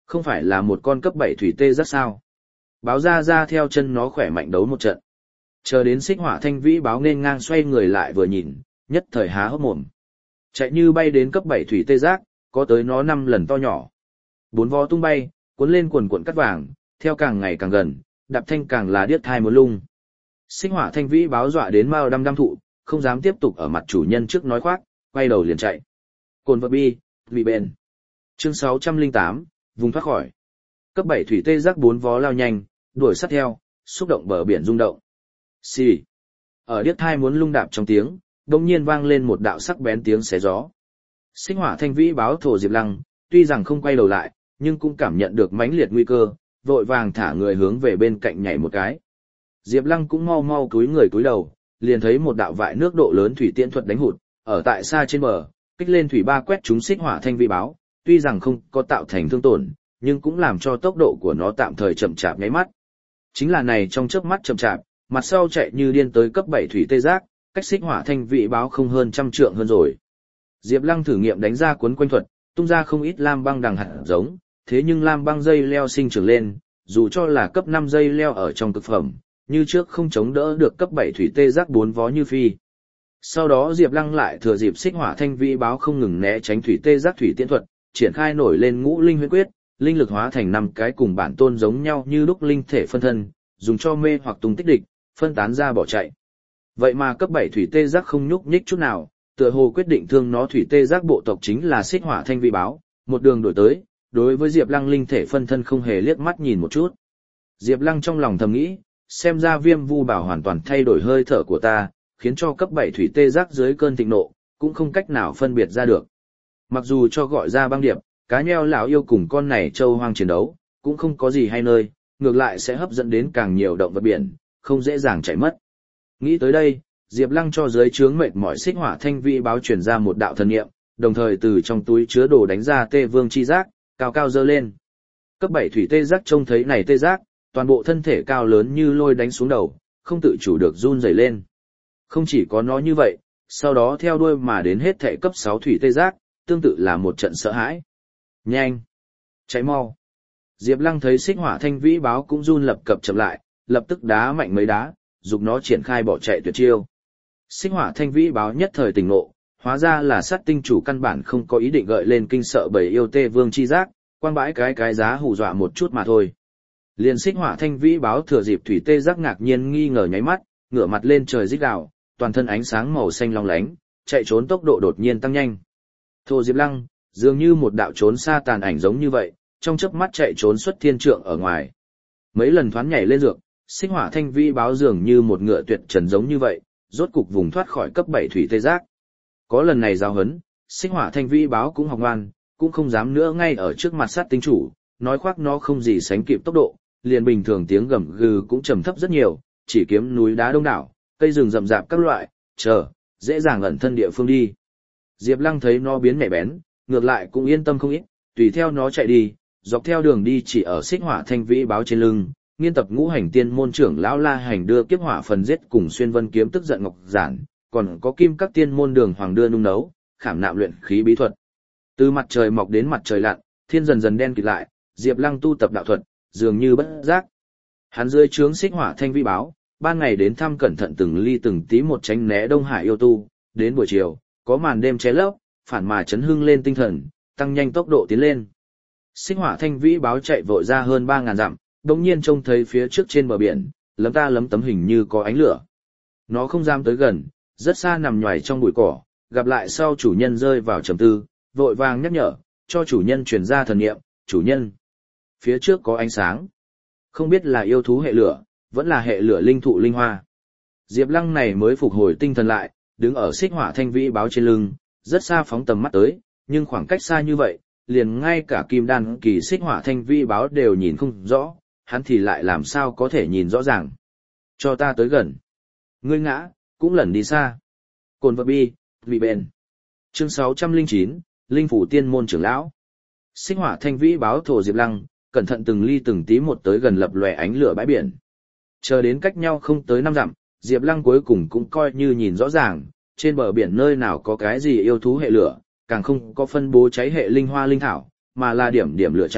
Không phải là một con cấp bảy thủy tê giác sao? Báo ra ra theo chân nó khỏe mạnh đấu một trận. Chờ đến xích hỏa thanh vĩ báo nên ngang xoay người lại vừa nhìn, nhất thời há hốc mồm. Chạy như bay đến cấp bảy thủy tê giác, có tới nó năm lần to nhỏ. Bốn vó tung bay, cuốn lên quần cuộn cắt vàng, theo càng ngày càng gần, đạp thanh càng là điếc thai muốn lung. Xích hỏa thanh vĩ báo dọa đến mao đăm đăm thụ, không dám tiếp tục ở mặt chủ nhân trước nói khoác, quay đầu liền chạy. Cồn vật bi, bị bền. Chương sáu trăm lẻ tám, vùng thoát khỏi. Cấp bảy thủy tê giác bốn vó lao nhanh, đuổi sát theo, xúc động bờ biển rung động. Xì. Ở điếc thai muốn lung đạp trong tiếng, đột nhiên vang lên một đạo sắc bén tiếng xé gió. Xích hỏa thanh vĩ báo thổ Diệp Lăng, tuy rằng không quay đầu lại, nhưng cũng cảm nhận được mãnh liệt nguy cơ, vội vàng thả người hướng về bên cạnh nhảy một cái. Diệp Lăng cũng mau mau cúi người cúi đầu, liền thấy một đạo vại nước độ lớn thủy tiễn thuật đánh hụt, ở tại xa trên bờ, kích lên thủy ba quét trúng xích hỏa thanh vĩ báo, tuy rằng không có tạo thành thương tổn, nhưng cũng làm cho tốc độ của nó tạm thời chậm chạp nháy mắt. Chính là này trong chớp mắt chậm chạp, mặt sau chạy như điên tới cấp bảy thủy tê giác, cách xích hỏa thanh vĩ báo không hơn trăm trượng hơn rồi. Diệp Lăng thử nghiệm đánh ra cuốn quanh thuật, tung ra không ít lam băng đằng hạt giống, thế nhưng lam băng dây leo sinh trưởng lên, dù cho là cấp năm dây leo ở trong thực phẩm, như trước không chống đỡ được cấp bảy thủy tê giác bốn vó như phi. Sau đó Diệp Lăng lại thừa dịp xích hỏa thanh vĩ báo không ngừng né tránh thủy tê giác thủy tiễn thuật, triển khai nổi lên ngũ linh huyễn quyết, linh lực hóa thành năm cái cùng bản tôn giống nhau như lúc linh thể phân thân, dùng cho mê hoặc tung tích địch, phân tán ra bỏ chạy. Vậy mà cấp bảy thủy tê giác không nhúc nhích chút nào, tựa hồ quyết định thương nó thủy tê giác bộ tộc chính là xích hỏa thanh vĩ báo, một đường đổi tới, đối với Diệp Lăng linh thể phân thân không hề liếc mắt nhìn một chút. Diệp Lăng trong lòng thầm nghĩ, xem ra Viêm Vu Bảo hoàn toàn thay đổi hơi thở của ta, khiến cho cấp bảy thủy tê giác dưới cơn thịnh nộ, cũng không cách nào phân biệt ra được. Mặc dù cho gọi ra băng điệp, cá nheo lão yêu cùng con này châu hoang chiến đấu, cũng không có gì hay nơi, ngược lại sẽ hấp dẫn đến càng nhiều động vật biển, không dễ dàng chạy mất. Nghĩ tới đây, Diệp Lăng cho dưới trướng mệt mỏi xích hỏa thanh vĩ báo truyền ra một đạo thần niệm, đồng thời từ trong túi chứa đồ đánh ra tê vương chi giác, cao cao dơ lên. Cấp bảy thủy tê giác trông thấy này tê giác, toàn bộ thân thể cao lớn như lôi đánh xuống đầu, không tự chủ được run rẩy lên. Không chỉ có nó như vậy, sau đó theo đuôi mà đến hết thể cấp sáu thủy tê giác, tương tự là một trận sợ hãi. Nhanh! Cháy mau! Diệp Lăng thấy xích hỏa thanh vĩ báo cũng run lập cập chậm lại, lập tức đá mạnh mấy đá, dục nó triển khai bỏ chạy tuyệt chiêu. Xích hỏa thanh vĩ báo nhất thời tỉnh ngộ, hóa ra là sát tinh chủ căn bản không có ý định gợi lên kinh sợ bầy yêu tê vương chi giác, quang bãi cái cái giá hù dọa một chút mà thôi. Liền xích hỏa thanh vĩ báo thừa dịp thủy tê giác ngạc nhiên nghi ngờ nháy mắt, ngửa mặt lên trời rít gào, toàn thân ánh sáng màu xanh long lánh, chạy trốn tốc độ đột nhiên tăng nhanh. Thô Diệp Lăng, dường như một đạo trốn xa tàn ảnh giống như vậy, trong chớp mắt chạy trốn xuất thiên trượng ở ngoài. Mấy lần thoáng nhảy lên dược, xích hỏa thanh vĩ báo dường như một ngựa tuyệt trần giống như vậy, rốt cục vùng thoát khỏi cấp bảy thủy tê giác. Có lần này giao hấn, xích hỏa thanh vĩ báo cũng học ngoan, cũng không dám nữa ngay ở trước mặt sát tinh chủ, nói khoác nó không gì sánh kịp tốc độ, liền bình thường tiếng gầm gừ cũng trầm thấp rất nhiều, chỉ kiếm núi đá đông đảo, cây rừng rậm rạp các loại, chờ, dễ dàng ẩn thân địa phương đi. Diệp Lăng thấy nó biến nhạy bén, ngược lại cũng yên tâm không ít, tùy theo nó chạy đi, dọc theo đường đi chỉ ở xích hỏa thanh vĩ báo trên lưng, nghiên tập ngũ hành tiên môn trưởng lão La Hành đưa kiếp hỏa phần giết cùng xuyên vân kiếm tức giận ngọc giản, còn có kim các tiên môn đường hoàng đưa nung nấu, khảm nạm luyện khí bí thuật. Từ mặt trời mọc đến mặt trời lặn, thiên dần dần đen kịt lại, Diệp Lăng tu tập đạo thuật, dường như bất giác. Hắn dưới trướng xích hỏa thanh vĩ báo, ban ngày đến thăm cẩn thận từng ly từng tí một tránh né Đông Hải yêu tu, đến buổi chiều, có màn đêm che lấp, phản mà chấn hưng lên tinh thần, tăng nhanh tốc độ tiến lên. Xích hỏa thanh vĩ báo chạy vội ra hơn ba ngàn dặm, đột nhiên trông thấy phía trước trên bờ biển, lấm ta lấm tấm hình như có ánh lửa. Nó không dám tới gần, rất xa nằm nhoài trong bụi cỏ, gặp lại sau chủ nhân rơi vào trầm tư, vội vàng nhắc nhở, cho chủ nhân truyền ra thần niệm, chủ nhân. Phía trước có ánh sáng. Không biết là yêu thú hệ lửa, vẫn là hệ lửa linh thụ linh hoa. Diệp Lăng này mới phục hồi tinh thần lại, đứng ở xích hỏa thanh vĩ báo trên lưng, rất xa phóng tầm mắt tới, nhưng khoảng cách xa như vậy, liền ngay cả kim đan kỳ xích hỏa thanh vĩ báo đều nhìn không rõ, hắn thì lại làm sao có thể nhìn rõ ràng. Cho ta tới gần. Ngươi ngã, cũng lẩn đi xa. Cồn vật bi, vị bền. Chương sáu trăm lẻ chín, Linh phủ tiên môn trưởng lão. Xích hỏa thanh vĩ báo thổ Diệp Lăng, cẩn thận từng ly từng tí một tới gần lập lòe ánh lửa bãi biển. Chờ đến cách nhau không tới năm dặm, Diệp Lăng cuối cùng cũng coi như nhìn rõ ràng, trên bờ biển nơi nào có cái gì yêu thú hệ lửa, càng không có phân bố cháy hệ linh hoa linh thảo, mà là điểm điểm lửa trại,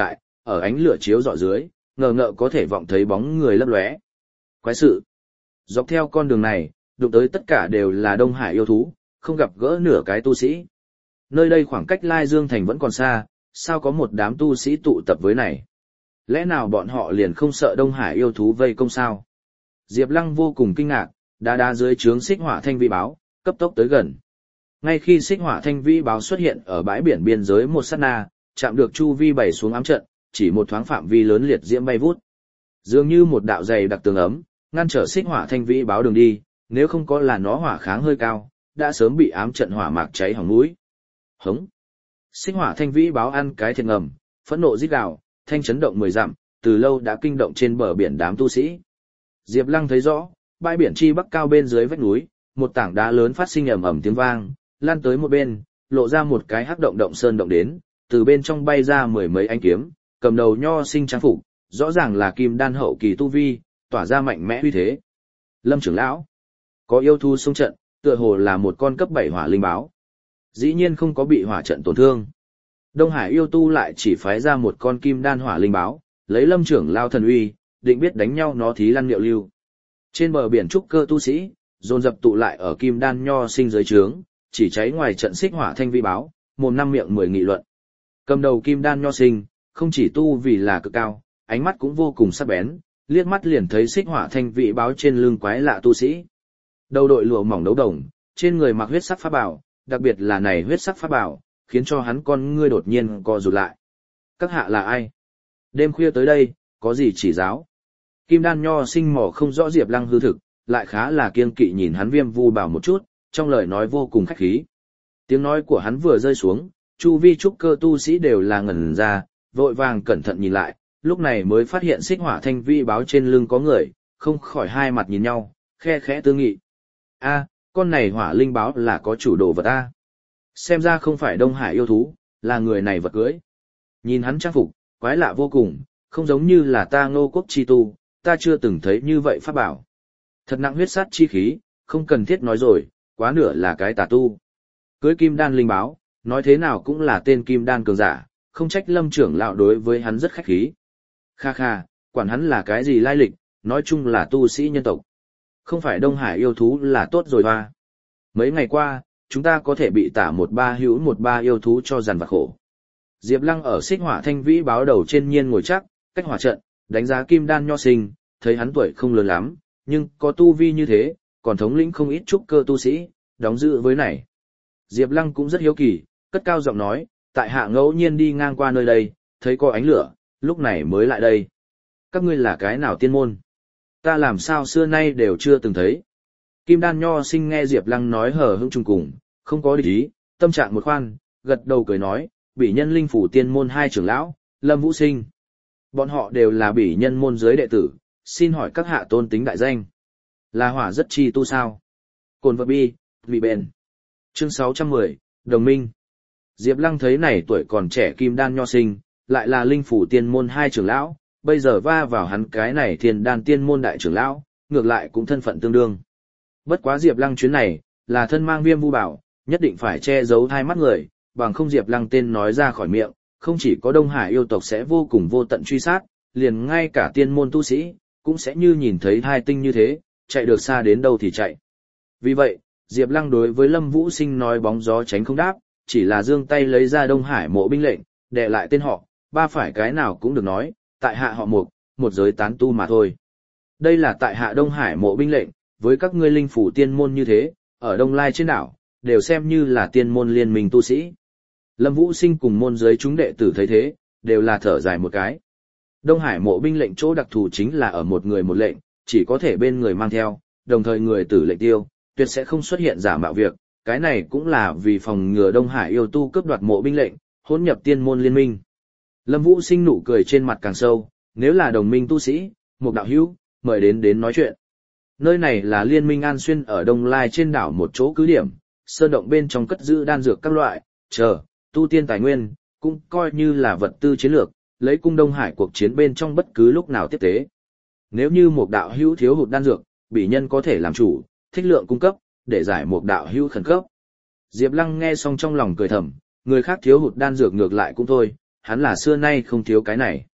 ở ánh lửa chiếu rọi dưới, ngờ ngợ có thể vọng thấy bóng người lấp lóe. Quái sự. Dọc theo con đường này, đụng tới tất cả đều là Đông Hải yêu thú, không gặp gỡ nửa cái tu sĩ. Nơi đây khoảng cách Lai Dương Thành vẫn còn xa, sao có một đám tu sĩ tụ tập với này? Lẽ nào bọn họ liền không sợ Đông Hải yêu thú vây công sao? Diệp Lăng vô cùng kinh ngạc, đá đá dưới trướng xích hỏa thanh vĩ báo, cấp tốc tới gần. Ngay khi xích hỏa thanh vĩ báo xuất hiện ở bãi biển biên giới một sát na, chạm được chu vi bày xuống ám trận, chỉ một thoáng phạm vi lớn liệt diễm bay vút. Dường như một đạo dày đặc tường ấm, ngăn trở xích hỏa thanh vĩ báo đường đi, nếu không có là nó hỏa kháng hơi cao, đã sớm bị ám trận hỏa mạc cháy hỏng mũi. Hống. Xích hỏa thanh vĩ báo ăn cái thiệt ngầm, phẫn nộ rít gào, thanh chấn động mười dặm, từ lâu đã kinh động trên bờ biển đám tu sĩ. Diệp Lăng thấy rõ, bãi biển chi bắc cao bên dưới vách núi, một tảng đá lớn phát sinh ầm ầm tiếng vang, lan tới một bên, lộ ra một cái hắc động động sơn động đến, từ bên trong bay ra mười mấy ánh kiếm, cầm đầu nho sinh trang phục, rõ ràng là kim đan hậu kỳ tu vi, tỏa ra mạnh mẽ uy thế. Lâm trưởng lão, có yêu thú xông trận, tựa hồ là một con cấp bảy hỏa linh báo. Dĩ nhiên không có bị hỏa trận tổn thương. Đông Hải yêu tu lại chỉ phái ra một con kim đan hỏa linh báo, lấy Lâm trưởng lao thần uy, định biết đánh nhau nó thí lăn liệu lưu. Trên bờ biển trúc cơ tu sĩ, dồn dập tụ lại ở kim đan nho sinh dưới trướng, chỉ cháy ngoài trận xích hỏa thanh vĩ báo, mồm năm miệng mười nghị luận. Cầm đầu kim đan nho sinh, không chỉ tu vì là cực cao, ánh mắt cũng vô cùng sắc bén, liếc mắt liền thấy xích hỏa thanh vĩ báo trên lưng quái lạ tu sĩ. Đầu đội lụa mỏng đấu đồng, trên người mặc huyết sắc pháp bảo, đặc biệt là này huyết sắc pháp bảo, khiến cho hắn con ngươi đột nhiên co rụt lại. Các hạ là ai? Đêm khuya tới đây, có gì chỉ giáo? Kim đan nho sinh mò không rõ Diệp Lăng hư thực, lại khá là kiêng kỵ nhìn hắn Viêm Vu Bảo một chút, trong lời nói vô cùng khách khí. Tiếng nói của hắn vừa rơi xuống, chu vi trúc cơ tu sĩ đều là ngẩn ra, vội vàng cẩn thận nhìn lại, lúc này mới phát hiện xích hỏa thanh vĩ báo trên lưng có người, không khỏi hai mặt nhìn nhau, khe khẽ tư nghị. A, con này hỏa linh báo là có chủ đồ vật a. Xem ra không phải Đông Hải yêu thú, là người này vật cưới. Nhìn hắn trang phục, quái lạ vô cùng, không giống như là ta Ngô Quốc chi tu, ta chưa từng thấy như vậy pháp bảo. Thật nặng huyết sát chi khí, không cần thiết nói rồi, quá nửa là cái tà tu. Cưới kim đan linh báo, nói thế nào cũng là tên kim đan cường giả, không trách Lâm trưởng lão đối với hắn rất khách khí. Kha kha, quản hắn là cái gì lai lịch, nói chung là tu sĩ nhân tộc. Không phải Đông Hải yêu thú là tốt rồi hoa. Mấy ngày qua, chúng ta có thể bị tả một ba hữu một ba yêu thú cho dằn vặt khổ. Diệp Lăng ở xích hỏa thanh vĩ báo đầu trên nhiên ngồi chắc, cách hỏa trận, đánh giá kim đan nho sinh, thấy hắn tuổi không lớn lắm, nhưng có tu vi như thế, còn thống lĩnh không ít trúc cơ tu sĩ, đóng giữ với này. Diệp Lăng cũng rất hiếu kỳ, cất cao giọng nói, tại hạ ngẫu nhiên đi ngang qua nơi đây, thấy có ánh lửa, lúc này mới lại đây. Các ngươi là cái nào tiên môn? Ta làm sao xưa nay đều chưa từng thấy. Kim đan nho sinh nghe Diệp Lăng nói hờ hững trùng cùng, không có địch ý, tâm trạng một khoan, gật đầu cười nói, Bỉ Nhân Linh phủ tiên môn hai trưởng lão, Lâm Vũ Sinh. Bọn họ đều là Bỉ Nhân môn dưới đệ tử, xin hỏi các hạ tôn tính đại danh. Là hỏa rất chi tu sao? Cồn vật bi, vị bền. Chương sáu trăm mười, Đồng minh. Diệp Lăng thấy này tuổi còn trẻ kim đan nho sinh, lại là linh phủ tiên môn hai trưởng lão, bây giờ va vào hắn cái này thiên đan tiên môn đại trưởng lão, ngược lại cũng thân phận tương đương. Bất quá Diệp Lăng chuyến này, là thân mang Viêm Vu Bảo, nhất định phải che giấu hai mắt người, bằng không Diệp Lăng tên nói ra khỏi miệng, không chỉ có Đông Hải yêu tộc sẽ vô cùng vô tận truy sát, liền ngay cả tiên môn tu sĩ, cũng sẽ như nhìn thấy hai tinh như thế, chạy được xa đến đâu thì chạy. Vì vậy, Diệp Lăng đối với Lâm Vũ Sinh nói bóng gió tránh không đáp, chỉ là giương tay lấy ra Đông Hải mộ binh lệnh, đè lại tên họ, ba phải cái nào cũng được nói, tại hạ họ Mục, một giới tán tu mà thôi. Đây là tại hạ Đông Hải mộ binh lệnh, với các ngươi linh phủ tiên môn như thế, ở Đông Lai trên đảo, đều xem như là tiên môn liên minh tu sĩ. Lâm Vũ Sinh cùng môn giới chúng đệ tử thấy thế, đều là thở dài một cái. Đông Hải mộ binh lệnh chỗ đặc thù chính là ở một người một lệnh, chỉ có thể bên người mang theo, đồng thời người tử lệnh tiêu, tuyệt sẽ không xuất hiện giả mạo việc, cái này cũng là vì phòng ngừa Đông Hải yêu tu cướp đoạt mộ binh lệnh, hỗn nhập tiên môn liên minh. Lâm Vũ Sinh nụ cười trên mặt càng sâu, nếu là đồng minh tu sĩ, một đạo hữu, mời đến đến nói chuyện. Nơi này là liên minh An Xuyên ở Đông Lai trên đảo một chỗ cứ điểm, sơn động bên trong cất giữ đan dược các loại, chờ, tu tiên tài nguyên, cũng coi như là vật tư chiến lược, lấy cung Đông Hải cuộc chiến bên trong bất cứ lúc nào tiếp tế. Nếu như một đạo hữu thiếu hụt đan dược, Bỉ Nhân có thể làm chủ, thích lượng cung cấp, để giải một đạo hữu khẩn cấp. Diệp Lăng nghe xong trong lòng cười thầm, người khác thiếu hụt đan dược ngược lại cũng thôi, hắn là xưa nay không thiếu cái này.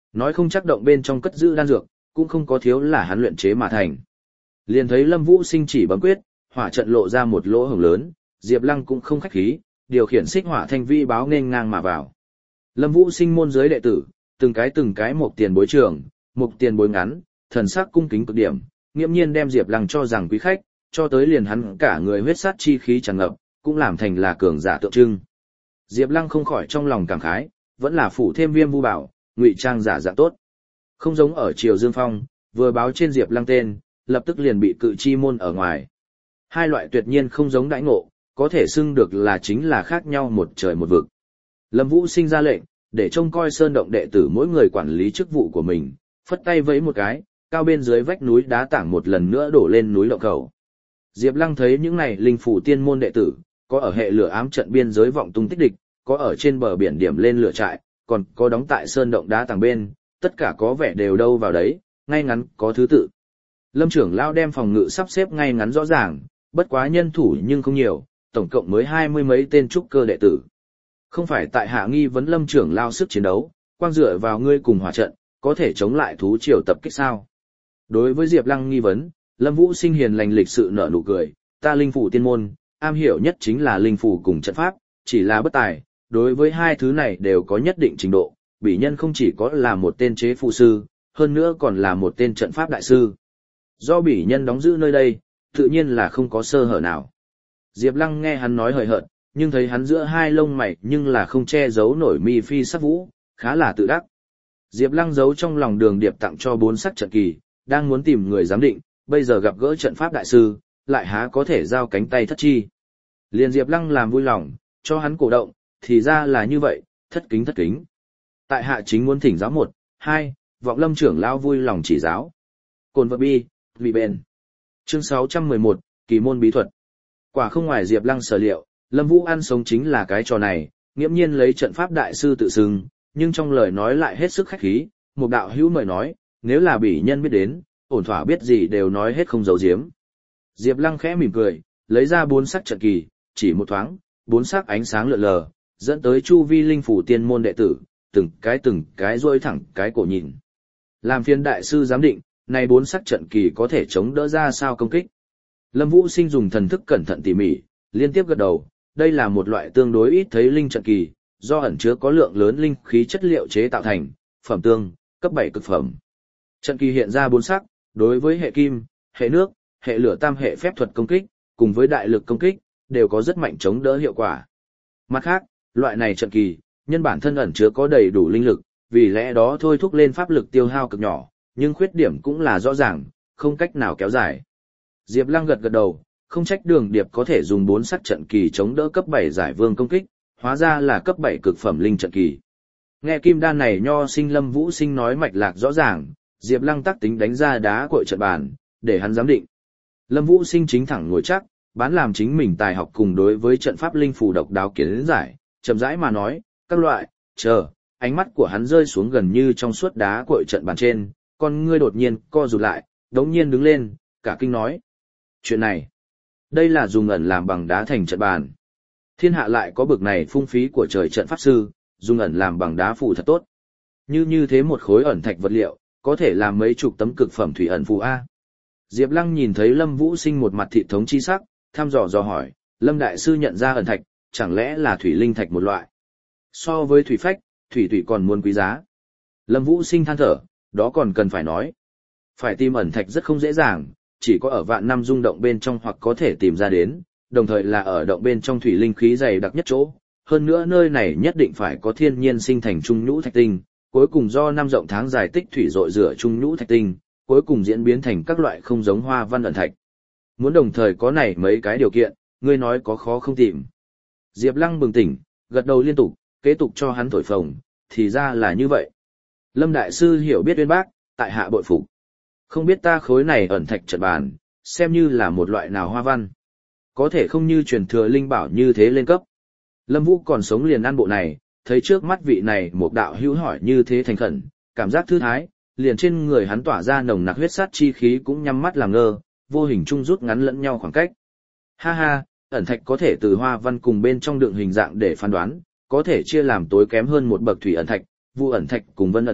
Nói không chắc động bên trong cất giữ đan dược, cũng không có thiếu là hắn luyện chế mà thành. Liền thấy Lâm Vũ Sinh chỉ bấm quyết, hỏa trận lộ ra một lỗ hổng lớn, Diệp Lăng cũng không khách khí, điều khiển xích hỏa thanh vi báo nên ngang mà vào. Lâm Vũ Sinh môn giới đệ tử, từng cái từng cái một tiền bối trưởng, một tiền bối ngắn, thần sắc cung kính cực điểm, nghiêm nhiên đem Diệp Lăng cho rằng quý khách, cho tới liền hắn cả người huyết sát chi khí tràn ngập, cũng làm thành là cường giả tượng trưng. Diệp Lăng không khỏi trong lòng cảm khái, vẫn là phủ thêm Viêm Vu Bảo, ngụy trang giả dạng tốt. Không giống ở Triều Dương Phong, vừa báo trên Diệp Lăng tên, lập tức liền bị cự chi môn ở ngoài. Hai loại tuyệt nhiên không giống đãi ngộ, có thể xưng được là chính là khác nhau một trời một vực. Lâm Vũ Sinh ra lệnh, để trông coi sơn động đệ tử mỗi người quản lý chức vụ của mình, phất tay vẫy một cái, cao bên dưới vách núi đá tảng một lần nữa đổ lên núi động khẩu. Diệp Lăng thấy những này linh phủ tiên môn đệ tử, có ở hệ lửa ám trận biên giới vọng tung tích địch, có ở trên bờ biển điểm lên lửa trại, còn có đóng tại sơn động đá tảng bên, tất cả có vẻ đều đâu vào đấy, ngay ngắn có thứ tự. Lâm trưởng lão đem phòng ngự sắp xếp ngay ngắn rõ ràng, bất quá nhân thủ nhưng không nhiều, tổng cộng mới hai mươi mấy tên trúc cơ đệ tử. Không phải tại hạ nghi vấn Lâm trưởng lão sức chiến đấu, quang dựa vào ngươi cùng hỏa trận, có thể chống lại thú triều tập kích sao? Đối với Diệp Lăng nghi vấn, Lâm Vũ Sinh hiền lành lịch sự nở nụ cười, ta linh phủ tiên môn, am hiểu nhất chính là linh phủ cùng trận pháp, chỉ là bất tài, đối với hai thứ này đều có nhất định trình độ, bỉ nhân không chỉ có là một tên chế phù sư, hơn nữa còn là một tên trận pháp đại sư. Do bỉ nhân đóng giữ nơi đây, tự nhiên là không có sơ hở nào. Diệp Lăng nghe hắn nói hời hợt, nhưng thấy hắn giữa hai lông mày nhưng là không che giấu nổi mi phi sắc vũ, khá là tự đắc. Diệp Lăng giấu trong lòng Đường Điệp tặng cho bốn sắc trận kỳ, đang muốn tìm người giám định, bây giờ gặp gỡ trận pháp đại sư, lại há có thể giao cánh tay thất chi. Liền Diệp Lăng làm vui lòng, cho hắn cổ động, thì ra là như vậy, thất kính thất kính. Tại hạ chính muốn thỉnh giáo một, hai, vọng Lâm trưởng lão vui lòng chỉ giáo. Cồn vật bi, vị bền. Chương sáu trăm mười một, kỳ môn bí thuật. Quả không ngoài Diệp Lăng sở liệu, Lâm Vũ ăn sống chính là cái trò này, nghiễm nhiên lấy trận pháp đại sư tự xưng, nhưng trong lời nói lại hết sức khách khí, một đạo hữu mời nói, nếu là bỉ nhân biết đến, ổn thỏa biết gì đều nói hết không giấu giếm. Diệp Lăng khẽ mỉm cười, lấy ra bốn sắc trận kỳ, chỉ một thoáng, bốn sắc ánh sáng lượn lờ, dẫn tới chu vi linh phủ tiên môn đệ tử, từng cái từng cái rôi thẳng cái cổ nhìn. Làm phiên đại sư giám định, này bốn sắc trận kỳ có thể chống đỡ ra sao công kích. Lâm Vũ Sinh dùng thần thức cẩn thận tỉ mỉ, liên tiếp gật đầu, đây là một loại tương đối ít thấy linh trận kỳ, do ẩn chứa có lượng lớn linh khí chất liệu chế tạo thành, phẩm tương, cấp bảy cực phẩm. Trận kỳ hiện ra bốn sắc, đối với hệ kim, hệ nước, hệ lửa tam hệ phép thuật công kích, cùng với đại lực công kích, đều có rất mạnh chống đỡ hiệu quả. Mặt khác, loại này trận kỳ, nhân bản thân ẩn chứa có đầy đủ linh lực, vì lẽ đó thôi thúc lên pháp lực tiêu hao cực nhỏ, nhưng khuyết điểm cũng là rõ ràng, không cách nào kéo dài. Diệp Lăng gật gật đầu, không trách Đường Điệp có thể dùng bốn sắc trận kỳ chống đỡ cấp bảy giải vương công kích, hóa ra là cấp bảy cực phẩm linh trận kỳ. Nghe kim đan này nho sinh Lâm Vũ Sinh nói mạch lạc rõ ràng, Diệp Lăng tác tính đánh ra đá cội trận bàn, để hắn giám định. Lâm Vũ Sinh chính thẳng ngồi chắc, bán làm chính mình tài học cùng đối với trận pháp linh phù độc đáo kiến giải, chậm rãi mà nói, các loại, chờ, ánh mắt của hắn rơi xuống gần như trong suốt đá cội trận bàn trên, con ngươi đột nhiên co rụt lại, đống nhiên đứng lên, cả kinh nói. Chuyện này, đây là dùng ẩn làm bằng đá thành trận bàn. Thiên hạ lại có bực này phung phí của trời trận pháp sư, dùng ẩn làm bằng đá phù thật tốt. Như như thế một khối ẩn thạch vật liệu, có thể làm mấy chục tấm cực phẩm thủy ẩn phù A. Diệp Lăng nhìn thấy Lâm Vũ Sinh một mặt thị thống chi sắc, thăm dò dò hỏi, Lâm Đại Sư nhận ra ẩn thạch, chẳng lẽ là thủy linh thạch một loại? So với thủy phách, thủy thủy còn muốn quý giá. Lâm Vũ Sinh than thở, đó còn cần phải nói. Phải tìm ẩn thạch rất không dễ dàng, chỉ có ở vạn năm rung động bên trong hoặc có thể tìm ra đến, đồng thời là ở động bên trong thủy linh khí dày đặc nhất chỗ. Hơn nữa nơi này nhất định phải có thiên nhiên sinh thành trung nhũ thạch tinh, cuối cùng do năm rộng tháng dài tích thủy rội rửa trung nhũ thạch tinh, cuối cùng diễn biến thành các loại không giống hoa văn ẩn thạch. Muốn đồng thời có này mấy cái điều kiện, ngươi nói có khó không tìm. Diệp Lăng bừng tỉnh, gật đầu liên tục, kế tục cho hắn thổi phồng, thì ra là như vậy. Lâm Đại Sư hiểu biết uyên bác, tại hạ bội phục. Không biết ta khối này ẩn thạch trận bàn, xem như là một loại nào hoa văn. Có thể không như truyền thừa linh bảo như thế lên cấp. Lâm Vũ còn sống liền ăn bộ này, thấy trước mắt vị này một đạo hữu hỏi như thế thành khẩn, cảm giác thư thái, liền trên người hắn tỏa ra nồng nặc huyết sát chi khí cũng nhắm mắt làm ngơ, vô hình chung rút ngắn lẫn nhau khoảng cách. Ha ha, ẩn thạch có thể từ hoa văn cùng bên trong đựng hình dạng để phán đoán, có thể chia làm tối kém hơn một bậc thủy ẩn thạch, vu ẩn thạch cùng vân ẩn thạch,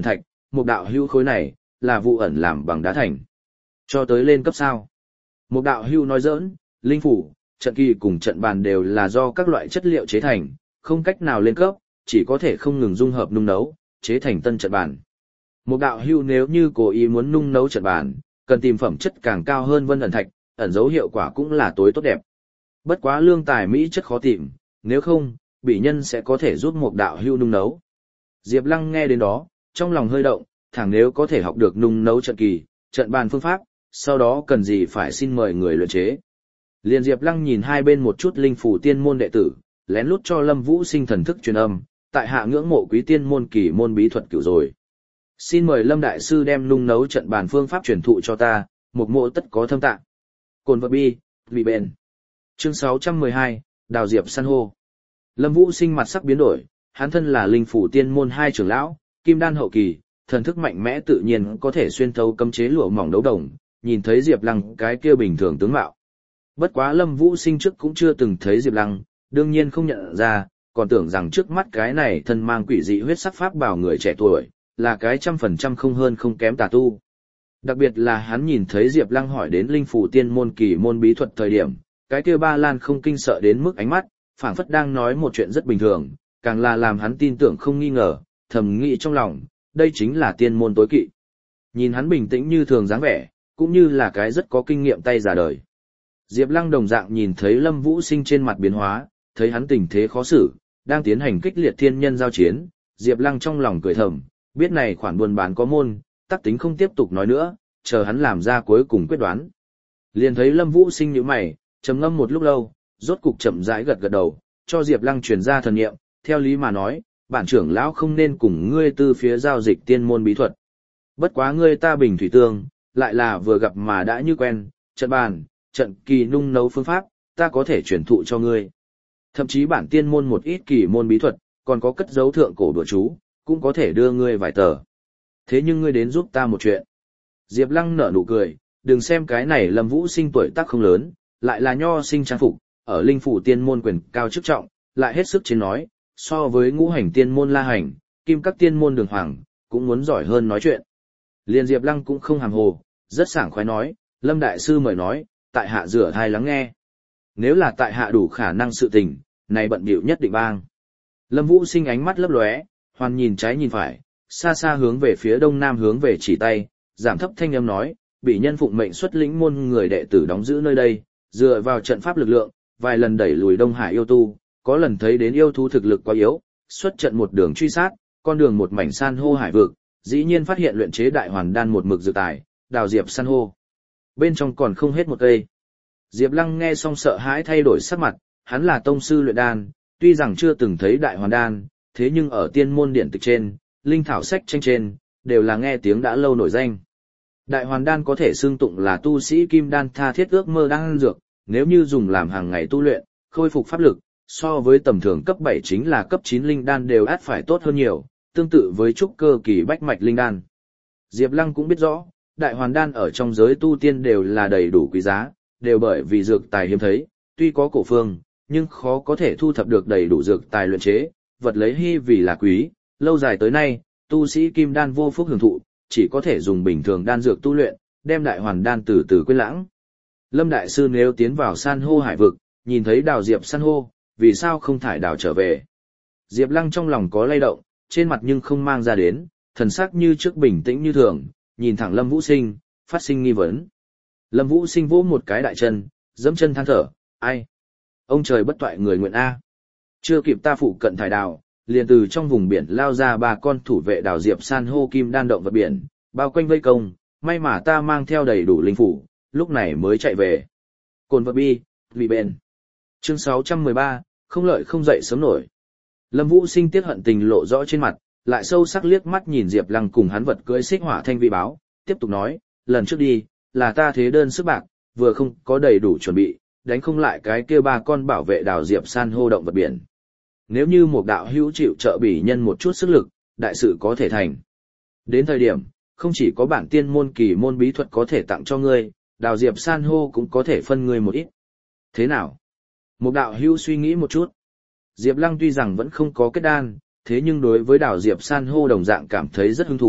một đạo hưu khối này, là vụ ẩn làm bằng đá thành. Cho tới lên cấp sao. Một đạo hưu nói giỡn, linh phủ, trận kỳ cùng trận bàn đều là do các loại chất liệu chế thành, không cách nào lên cấp, chỉ có thể không ngừng dung hợp nung nấu, chế thành tân trận bàn. Một đạo hưu nếu như cố ý muốn nung nấu trận bàn, cần tìm phẩm chất càng cao hơn vân ẩn thạch, ẩn dấu hiệu quả cũng là tối tốt đẹp. Bất quá lương tài mỹ chất khó tìm, nếu không, bị nhân sẽ có thể giúp một đạo hưu nung nấu. Diệp Lăng nghe đến đó, trong lòng hơi động, thẳng nếu có thể học được nung nấu trận kỳ, trận bàn phương pháp, sau đó cần gì phải xin mời người luyện chế. Liền Diệp Lăng nhìn hai bên một chút linh phủ tiên môn đệ tử, lén lút cho Lâm Vũ Sinh thần thức truyền âm, tại hạ ngưỡng mộ quý tiên môn kỳ môn bí thuật cửu rồi. Xin mời Lâm đại sư đem nung nấu trận bàn phương pháp truyền thụ cho ta, một mộ tất có thâm tạng. Cồn vật bi, vì bền. Chương sáu trăm mười hai, Đào Diệp san hô. Lâm Vũ Sinh mặt sắc biến đổi, hắn thân là linh phủ tiên môn hai trưởng lão, kim đan hậu kỳ, thần thức mạnh mẽ tự nhiên có thể xuyên thấu cấm chế lụa mỏng đấu đồng, nhìn thấy Diệp Lăng cái kia bình thường tướng mạo. Bất quá Lâm Vũ Sinh trước cũng chưa từng thấy Diệp Lăng, đương nhiên không nhận ra, còn tưởng rằng trước mắt cái này thân mang quỷ dị huyết sắc pháp bào người trẻ tuổi, là cái trăm phần trăm không hơn không kém tà tu. Đặc biệt là hắn nhìn thấy Diệp Lăng hỏi đến linh phủ tiên môn kỳ môn bí thuật thời điểm, cái kia ba lan không kinh sợ đến mức ánh mắt, phảng phất đang nói một chuyện rất bình thường, càng là làm hắn tin tưởng không nghi ngờ, thầm nghĩ trong lòng, đây chính là tiên môn tối kỵ. Nhìn hắn bình tĩnh như thường dáng vẻ, cũng như là cái rất có kinh nghiệm tay già đời. Diệp Lăng đồng dạng nhìn thấy Lâm Vũ Sinh trên mặt biến hóa, thấy hắn tình thế khó xử, đang tiến hành kích liệt thiên nhân giao chiến, Diệp Lăng trong lòng cười thầm, biết này khoản buôn bán có môn, tắc tính không tiếp tục nói nữa, chờ hắn làm ra cuối cùng quyết đoán. Liền thấy Lâm Vũ Sinh nhíu mày, trầm ngâm một lúc lâu, rốt cục chậm rãi gật gật đầu, cho Diệp Lăng truyền ra thần niệm, theo lý mà nói, bản trưởng lão không nên cùng ngươi tư phía giao dịch tiên môn bí thuật. Bất quá ngươi ta bình thủy tương, lại là vừa gặp mà đã như quen, trận bàn, trận kỳ nung nấu phương pháp, ta có thể truyền thụ cho ngươi. Thậm chí bản tiên môn một ít kỳ môn bí thuật, còn có cất dấu thượng cổ đùa chú, cũng có thể đưa ngươi vài tờ. Thế nhưng ngươi đến giúp ta một chuyện. Diệp Lăng nở nụ cười, đừng xem cái này Lâm Vũ Sinh tuổi tác không lớn, lại là nho sinh trang phục, ở linh phủ tiên môn quyền cao chức trọng, lại hết sức chiến nói, so với ngũ hành tiên môn La Hành, kim các tiên môn Đường Hoàng, cũng muốn giỏi hơn nói chuyện. Liên Diệp Lăng cũng không hàm hồ, rất sảng khoái nói, Lâm đại sư mời nói, tại hạ rửa thai lắng nghe. Nếu là tại hạ đủ khả năng sự tình, này bận bịu nhất định bang. Lâm Vũ Sinh ánh mắt lấp lóe, hoàn nhìn trái nhìn phải, xa xa hướng về phía đông nam hướng về chỉ tay, giảm thấp thanh âm nói, bị nhân phụng mệnh xuất lĩnh môn người đệ tử đóng giữ nơi đây, dựa vào trận pháp lực lượng, vài lần đẩy lùi Đông Hải yêu tu, có lần thấy đến yêu thú thực lực quá yếu, xuất trận một đường truy sát, con đường một mảnh san hô hải vực, dĩ nhiên phát hiện luyện chế đại hoàn đan một mực dự tài, đào diệp san hô. Bên trong còn không hết một cây. Diệp Lăng nghe xong sợ hãi thay đổi sắc mặt, hắn là tông sư luyện đan, tuy rằng chưa từng thấy đại hoàn đan, thế nhưng ở tiên môn điển tịch trên, linh thảo sách tranh trên, đều là nghe tiếng đã lâu nổi danh. Đại hoàn đan có thể xưng tụng là tu sĩ kim đan tha thiết ước mơ đan dược, nếu như dùng làm hàng ngày tu luyện, khôi phục pháp lực, so với tầm thường cấp bảy chính là cấp chín linh đan đều át phải tốt hơn nhiều, tương tự với trúc cơ kỳ bách mạch linh đan. Diệp Lăng cũng biết rõ, đại hoàn đan ở trong giới tu tiên đều là đầy đủ quý giá, đều bởi vì dược tài hiếm thấy, tuy có cổ phương, nhưng khó có thể thu thập được đầy đủ dược tài luyện chế, vật lấy hy vì là quý, lâu dài tới nay, tu sĩ kim đan vô phúc hưởng thụ, chỉ có thể dùng bình thường đan dược tu luyện, đem đại hoàn đan từ từ quên lãng. Lâm đại sư nếu tiến vào san hô hải vực, nhìn thấy đào diệp san hô, vì sao không thải đào trở về? Diệp Lăng trong lòng có lay động, trên mặt nhưng không mang ra đến, thần sắc như trước bình tĩnh như thường, nhìn thẳng Lâm Vũ Sinh, phát sinh nghi vấn. Lâm Vũ Sinh vỗ một cái đại chân, giẫm chân than thở, ai? Ông trời bất toại người nguyện A. Chưa kịp ta phụ cận thải đào, liền từ trong vùng biển lao ra ba con thủ vệ đào diệp san hô kim đan động vật biển, bao quanh vây công, may mà ta mang theo đầy đủ linh phủ, lúc này mới chạy về. Cồn vật bi, vì bền. Chương sáu trăm mười ba, không lợi không dậy sớm nổi. Lâm Vũ Sinh tiếc hận tình lộ rõ trên mặt, lại sâu sắc liếc mắt nhìn Diệp Lăng cùng hắn vật cưỡi xích hỏa thanh vi báo, tiếp tục nói, lần trước đi, là ta thế đơn sức bạc, vừa không có đầy đủ chuẩn bị, đánh không lại cái kia ba con bảo vệ đào diệp san hô động vật biển. Nếu như một đạo hữu chịu trợ bỉ nhân một chút sức lực, đại sự có thể thành. Đến thời điểm, không chỉ có bản tiên môn kỳ môn bí thuật có thể tặng cho ngươi, đào diệp san hô cũng có thể phân ngươi một ít. Thế nào? Một đạo hữu suy nghĩ một chút. Diệp Lăng tuy rằng vẫn không có kết đan, thế nhưng đối với đào diệp san hô đồng dạng cảm thấy rất hứng thú,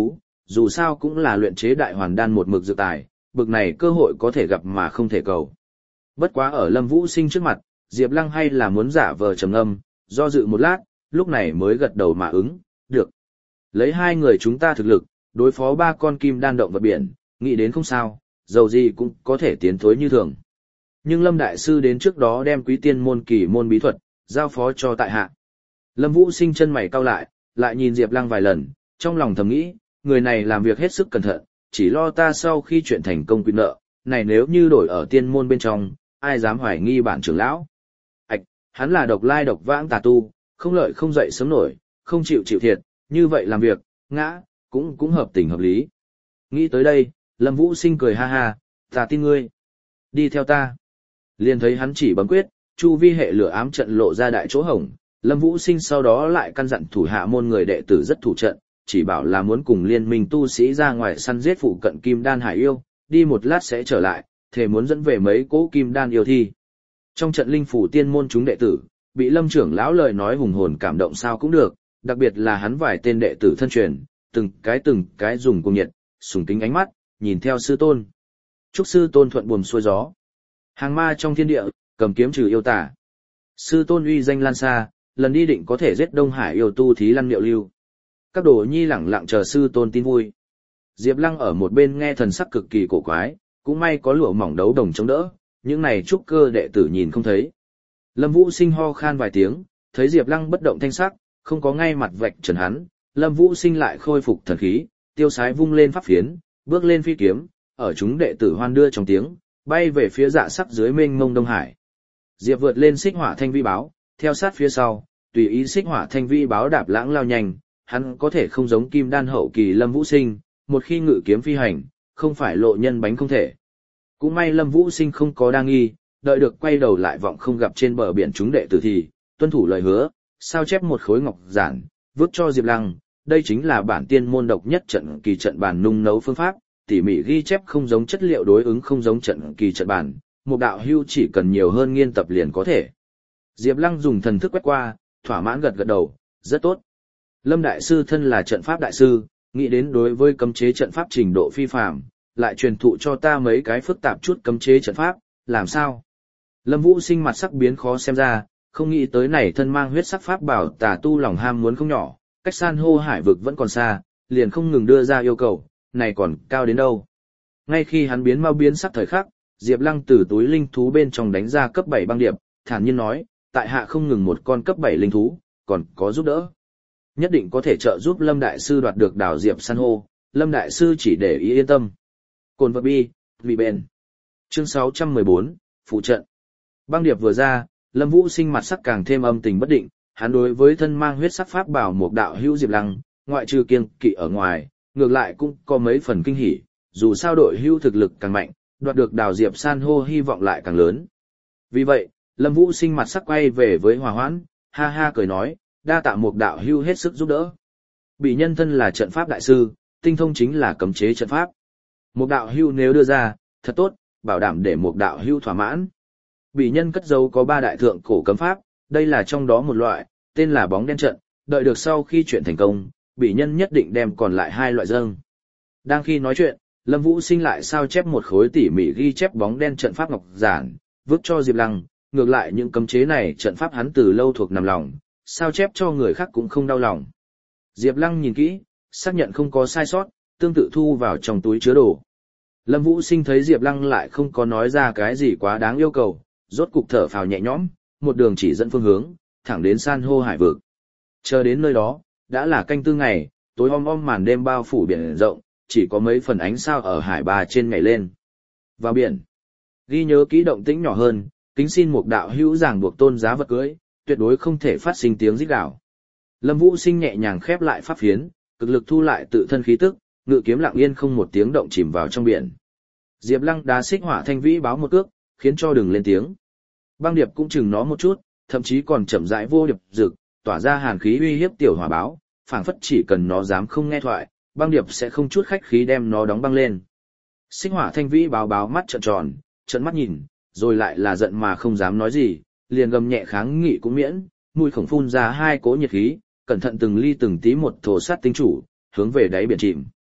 dù sao cũng là luyện chế đại hoàn đan một mực dự tài, bực này cơ hội có thể gặp mà không thể cầu. Bất quá ở Lâm Vũ Sinh trước mặt, Diệp Lăng hay là muốn giả vờ trầm ngâm, do dự một lát, lúc này mới gật đầu mà ứng, được. Lấy hai người chúng ta thực lực, đối phó ba con kim đan động vật biển, nghĩ đến không sao, dầu gì cũng có thể tiến thối như thường. Nhưng Lâm Đại Sư đến trước đó đem quý tiên môn kỳ môn bí thuật, giao phó cho tại hạ. Lâm Vũ Sinh chân mày cau lại, lại nhìn Diệp Lăng vài lần, trong lòng thầm nghĩ, người này làm việc hết sức cẩn thận, chỉ lo ta sau khi chuyện thành công quy nợ, này nếu như đổi ở tiên môn bên trong, ai dám hoài nghi bản trưởng lão. Ảch, hắn là độc lai độc vãng tà tu, không lợi không dậy sớm nổi, không chịu chịu thiệt, như vậy làm việc, ngã, cũng cũng hợp tình hợp lý. Nghĩ tới đây, Lâm Vũ Sinh cười ha ha, ta tin ngươi. Đi theo ta. Liền thấy hắn chỉ bấm quyết, chu vi hệ lửa ám trận lộ ra đại chỗ hổng, Lâm Vũ Sinh sau đó lại căn dặn thủ hạ môn người đệ tử rất thủ trận, chỉ bảo là muốn cùng liên minh tu sĩ ra ngoài săn giết phụ cận kim đan hải yêu, đi một lát sẽ trở lại, thề muốn dẫn về mấy cỗ kim đan yêu thi. Trong trận linh phủ tiên môn chúng đệ tử, bị Lâm trưởng lão lời nói hùng hồn cảm động sao cũng được, đặc biệt là hắn vài tên đệ tử thân truyền, từng cái từng cái dùng cùng nhiệt, sùng kính ánh mắt, nhìn theo sư tôn. Chúc sư tôn thuận buồm xuôi gió. Hàng ma trong thiên địa, cầm kiếm trừ yêu tả. Sư tôn uy danh lan xa, lần đi định có thể giết Đông Hải yêu tu thí lăn miệu lưu. Các đồ nhi lẳng lặng chờ sư tôn tin vui. Diệp Lăng ở một bên nghe thần sắc cực kỳ cổ quái, cũng may có lụa mỏng đấu đồng chống đỡ, những này trúc cơ đệ tử nhìn không thấy. Lâm Vũ Sinh ho khan vài tiếng, thấy Diệp Lăng bất động thanh sắc, không có ngay mặt vạch trần hắn, Lâm Vũ Sinh lại khôi phục thần khí, tiêu sái vung lên pháp phiến, bước lên phi kiếm, ở chúng đệ tử hoan đưa trong tiếng, bay về phía dạ sắc dưới mênh mông Đông Hải. Diệp vượt lên xích hỏa thanh vi báo, theo sát phía sau, tùy ý xích hỏa thanh vi báo đạp lãng lao nhanh, hắn có thể không giống kim đan hậu kỳ Lâm Vũ Sinh, một khi ngự kiếm phi hành, không phải lộ nhân bánh không thể. Cũng may Lâm Vũ Sinh không có đa nghi, đợi được quay đầu lại vọng không gặp trên bờ biển chúng đệ tử thì, tuân thủ lời hứa, sao chép một khối ngọc giản, vứt cho Diệp Lăng, đây chính là bản tiên môn độc nhất trận kỳ trận bản nung nấu phương pháp, tỉ mỉ ghi chép không giống chất liệu đối ứng không giống trận kỳ trận bản, một đạo hưu chỉ cần nhiều hơn nghiên tập liền có thể. Diệp Lăng dùng thần thức quét qua, thỏa mãn gật gật đầu, rất tốt. Lâm Đại Sư thân là trận pháp đại sư, nghĩ đến đối với cấm chế trận pháp trình độ phi phàm, lại truyền thụ cho ta mấy cái phức tạp chút cấm chế trận pháp, làm sao? Lâm Vũ Sinh mặt sắc biến khó xem ra, không nghĩ tới này thân mang huyết sắc pháp bảo tà tu lòng ham muốn không nhỏ, cách san hô hải vực vẫn còn xa, liền không ngừng đưa ra yêu cầu, này còn cao đến đâu. Ngay khi hắn biến mau biến sắc thời khắc, Diệp Lăng từ túi linh thú bên trong đánh ra cấp bảy băng điệp, thản nhiên nói, tại hạ không ngừng một con cấp bảy linh thú, còn có giúp đỡ. Nhất định có thể trợ giúp Lâm Đại Sư đoạt được đảo Diệp san hô, Lâm Đại Sư chỉ để ý yên tâm. Cồn vật bi, vì bền. Chương sáu trăm mười bốn, phụ trận. Băng điệp vừa ra, Lâm Vũ Sinh mặt sắc càng thêm âm tình bất định, hắn đối với thân mang huyết sắc pháp bảo một đạo hữu Diệp Lăng, ngoại trừ kiêng kỵ ở ngoài, ngược lại cũng có mấy phần kinh hỉ, dù sao đội hữu thực lực càng mạnh, đoạt được đào Diệp san hô hy vọng lại càng lớn. Vì vậy, Lâm Vũ Sinh mặt sắc quay về với Hòa Hoãn, ha ha cười nói, đa tạ một đạo hữu hết sức giúp đỡ. Bị nhân thân là trận pháp đại sư, tinh thông chính là cấm chế trận pháp. Một đạo hữu nếu đưa ra, thật tốt, bảo đảm để một đạo hữu thỏa mãn. Bị nhân cất giấu có ba đại thượng cổ cấm pháp, đây là trong đó một loại, tên là bóng đen trận, đợi được sau khi chuyện thành công, bị nhân nhất định đem còn lại hai loại dâng. Đang khi nói chuyện, Lâm Vũ Sinh lại sao chép một khối tỉ mỉ ghi chép bóng đen trận pháp ngọc giản, vứt cho Diệp Lăng, ngược lại những cấm chế này trận pháp hắn từ lâu thuộc nằm lòng, sao chép cho người khác cũng không đau lòng. Diệp Lăng nhìn kỹ, xác nhận không có sai sót, tương tự thu vào trong túi chứa đồ. Lâm Vũ Sinh thấy Diệp Lăng lại không có nói ra cái gì quá đáng yêu cầu, rốt cục thở phào nhẹ nhõm, một đường chỉ dẫn phương hướng, thẳng đến san hô hải vực. Chờ đến nơi đó, đã là canh tư ngày, tối om om màn đêm bao phủ biển rộng, chỉ có mấy phần ánh sao ở hải bà trên nhảy lên. Vào biển, ghi nhớ kỹ động tĩnh nhỏ hơn, kính xin một đạo hữu giảng buộc tôn giá vật cưới, tuyệt đối không thể phát sinh tiếng rít gào. Lâm Vũ Sinh nhẹ nhàng khép lại pháp phiến, cực lực thu lại tự thân khí tức, ngự kiếm lặng yên không một tiếng động chìm vào trong biển. Diệp Lăng đá xích hỏa thanh vĩ báo một cước, khiến cho đừng lên tiếng. Băng điệp cũng chừng nó một chút, thậm chí còn chậm rãi vô điệp rực, tỏa ra hàn khí uy hiếp tiểu hỏa báo, phảng phất chỉ cần nó dám không nghe thoại, băng điệp sẽ không chút khách khí đem nó đóng băng lên. Xích hỏa thanh vĩ báo báo mắt trợn tròn, trợn mắt nhìn, rồi lại là giận mà không dám nói gì, liền gầm nhẹ kháng nghị cũng miễn, mũi khổng phun ra hai cỗ nhiệt khí, cẩn thận từng ly từng tí một thổ sát tinh chủ, hướng về đáy biển chìm.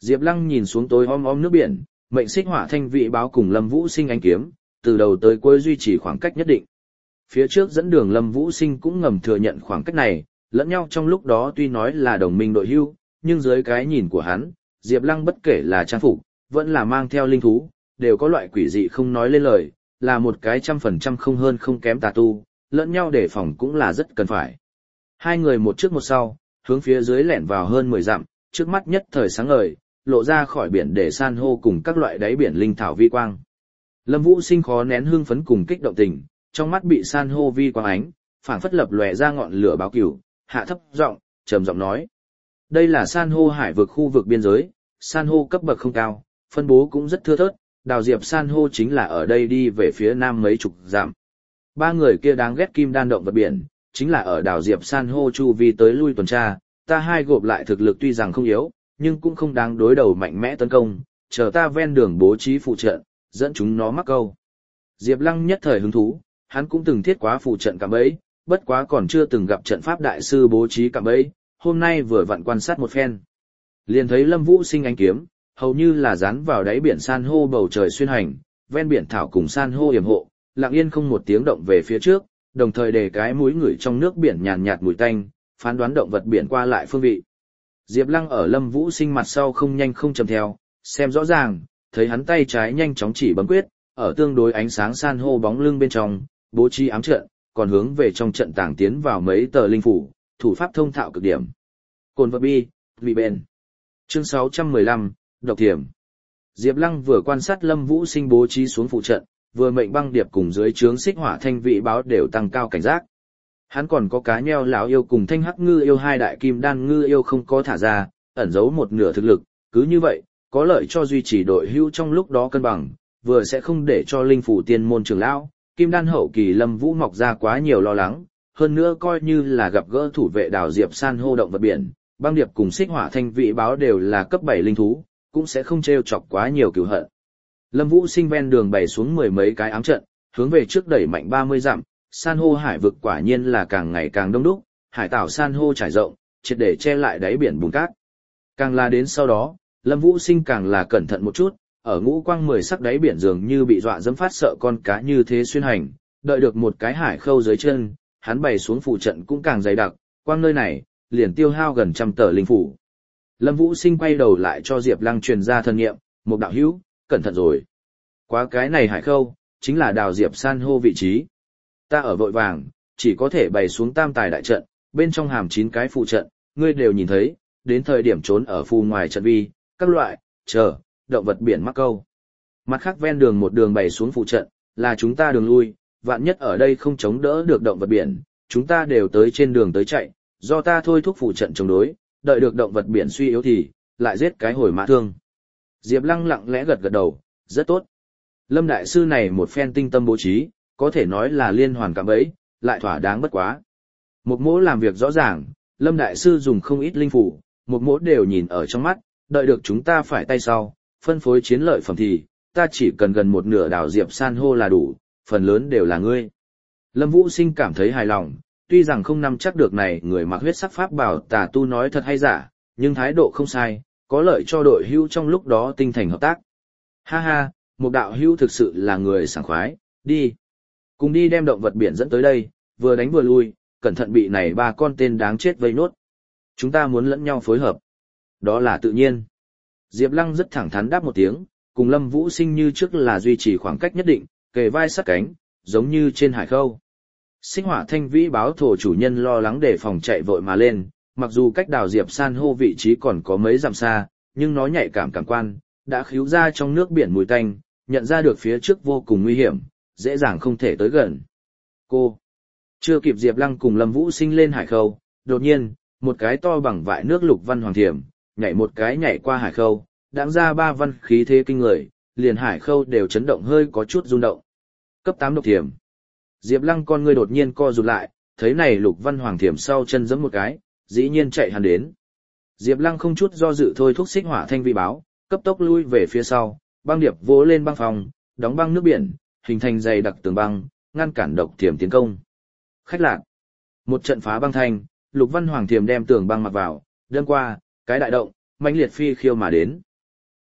Diệp Lăng nhìn xuống tối om om nước biển, mệnh xích hỏa thanh vị báo cùng Lâm Vũ Sinh ánh kiếm, từ đầu tới cuối duy trì khoảng cách nhất định. Phía trước dẫn đường Lâm Vũ Sinh cũng ngầm thừa nhận khoảng cách này, lẫn nhau trong lúc đó tuy nói là đồng minh đội hưu, nhưng dưới cái nhìn của hắn, Diệp Lăng bất kể là trang phục, vẫn là mang theo linh thú, đều có loại quỷ dị không nói lên lời, là một cái trăm phần trăm không hơn không kém tà tu, lẫn nhau đề phòng cũng là rất cần phải. Hai người một trước một sau, hướng phía dưới lẻn vào hơn mười dặm, trước mắt nhất thời sáng ngời, lộ ra khỏi biển để san hô cùng các loại đáy biển linh thảo vi quang. Lâm Vũ Sinh khó nén hưng phấn cùng kích động tình, trong mắt bị san hô vi quang ánh, phảng phất lập lòe ra ngọn lửa báo cửu, hạ thấp giọng, trầm giọng nói: "Đây là san hô hải vực khu vực biên giới, san hô cấp bậc không cao, phân bố cũng rất thưa thớt, đào diệp san hô chính là ở đây đi về phía nam mấy chục dặm. Ba người kia đáng ghét kim đan động vật biển, chính là ở đào diệp san hô chu vi tới lui tuần tra, ta hai gộp lại thực lực tuy rằng không yếu, nhưng cũng không đáng đối đầu mạnh mẽ tấn công, chờ ta ven đường bố trí phụ trận, dẫn chúng nó mắc câu." Diệp Lăng nhất thời hứng thú, hắn cũng từng thiết quá phụ trận cạm bẫy, bất quá còn chưa từng gặp trận pháp đại sư bố trí cạm bẫy, hôm nay vừa vặn quan sát một phen. Liền thấy Lâm Vũ Sinh ánh kiếm, hầu như là dán vào đáy biển san hô bầu trời xuyên hành, ven biển thảo cùng san hô yểm hộ, lặng yên không một tiếng động về phía trước, đồng thời để cái mũi ngửi trong nước biển nhàn nhạt mùi tanh, phán đoán động vật biển qua lại phương vị. Diệp Lăng ở Lâm Vũ Sinh mặt sau không nhanh không chậm theo, xem rõ ràng, thấy hắn tay trái nhanh chóng chỉ bấm quyết, ở tương đối ánh sáng san hô bóng lưng bên trong, bố trí ám trận, còn hướng về trong trận tàng tiến vào mấy tờ linh phủ, thủ pháp thông thạo cực điểm. Cồn vật bi, vị bền. Chương sáu trăm mười lăm, độc thiểm. Diệp Lăng vừa quan sát Lâm Vũ Sinh bố trí xuống phụ trận, vừa mệnh băng điệp cùng dưới trướng xích hỏa thanh vị báo đều tăng cao cảnh giác. Hắn còn có cá nheo lão yêu cùng thanh hắc ngư yêu hai đại kim đan ngư yêu không có thả ra, ẩn giấu một nửa thực lực, cứ như vậy, có lợi cho duy trì đội hưu trong lúc đó cân bằng, vừa sẽ không để cho linh phủ tiên môn trưởng lão, kim đan hậu kỳ Lâm Vũ mọc ra quá nhiều lo lắng, hơn nữa coi như là gặp gỡ thủ vệ đảo diệp san hô động vật biển, băng điệp cùng xích hỏa thanh vị báo đều là cấp bảy linh thú, cũng sẽ không trêu chọc quá nhiều cừu hận. Lâm Vũ Sinh ven đường bày xuống mười mấy cái ám trận, hướng về trước đẩy mạnh ba mươi dặm, san hô hải vực quả nhiên là càng ngày càng đông đúc, hải tảo san hô trải rộng, triệt để che lại đáy biển bùn cát. Càng là đến sau đó, Lâm Vũ Sinh càng là cẩn thận một chút, ở ngũ quang mười sắc đáy biển dường như bị dọa dẫm phát sợ con cá như thế xuyên hành, đợi được một cái hải khâu dưới chân, hắn bày xuống phụ trận cũng càng dày đặc, quang nơi này, liền tiêu hao gần trăm tờ linh phủ. Lâm Vũ Sinh quay đầu lại cho Diệp Lăng truyền ra thần niệm, một đạo hữu, cẩn thận rồi. Quá cái này hải khâu, chính là đào diệp san hô vị trí. Ta ở vội vàng, chỉ có thể bày xuống tam tài đại trận, bên trong hàm chín cái phụ trận, ngươi đều nhìn thấy, đến thời điểm trốn ở phù ngoài trận vi, các loại, chờ, động vật biển mắc câu. Mặt khác ven đường một đường bày xuống phụ trận, là chúng ta đường lui, vạn nhất ở đây không chống đỡ được động vật biển, chúng ta đều tới trên đường tới chạy, do ta thôi thúc phụ trận chống đối, đợi được động vật biển suy yếu thì, lại giết cái hồi mã thương. Diệp Lăng lặng lẽ gật gật đầu, rất tốt. Lâm đại sư này một phen tinh tâm bố trí, có thể nói là liên hoàn cạm bẫy, lại thỏa đáng bất quá. Một mỗ làm việc rõ ràng, Lâm đại sư dùng không ít linh phủ, một mỗ đều nhìn ở trong mắt, đợi được chúng ta phải tay sau, phân phối chiến lợi phẩm thì, ta chỉ cần gần một nửa đảo diệp san hô là đủ, phần lớn đều là ngươi. Lâm Vũ Sinh cảm thấy hài lòng, tuy rằng không nắm chắc được này người mặc huyết sắc pháp bảo tà tu nói thật hay giả, nhưng thái độ không sai, có lợi cho đội hưu trong lúc đó tinh thành hợp tác. Ha ha, một đạo hưu thực sự là người sảng khoái, đi. Cùng đi đem động vật biển dẫn tới đây, vừa đánh vừa lui, cẩn thận bị này ba con tên đáng chết vây nốt. Chúng ta muốn lẫn nhau phối hợp. Đó là tự nhiên. Diệp Lăng rất thẳng thắn đáp một tiếng, cùng Lâm Vũ Sinh như trước là duy trì khoảng cách nhất định, kề vai sát cánh, giống như trên hải khâu. Xích hỏa thanh vĩ báo thổ chủ nhân lo lắng để phòng chạy vội mà lên, mặc dù cách đào diệp san hô vị trí còn có mấy dặm xa, nhưng nó nhạy cảm cảm quan, đã khíu ra trong nước biển mùi tanh, nhận ra được phía trước vô cùng nguy hiểm, dễ dàng không thể tới gần. Cô! Chưa kịp Diệp Lăng cùng Lâm Vũ Sinh lên hải khâu, đột nhiên, một cái to bằng vại nước lục văn hoàng thiểm, nhảy một cái nhảy qua hải khâu, đãng ra ba văn khí thế kinh người, liền hải khâu đều chấn động hơi có chút rung động. Cấp tám độc thiểm. Diệp Lăng con ngươi đột nhiên co rụt lại, thấy này lục văn hoàng thiểm sau chân giẫm một cái, dĩ nhiên chạy hẳn đến. Diệp Lăng không chút do dự thôi thúc xích hỏa thanh vi báo, cấp tốc lui về phía sau, băng điệp vỗ lên băng phòng, đóng băng nước biển, hình thành dày đặc tường băng, ngăn cản độc thiểm tiến công. Khách lạc. Một trận phá băng thanh, lục văn hoàng thiểm đem tường băng mặc vào, đâm qua, cái đại động, mãnh liệt phi khiêu mà đến,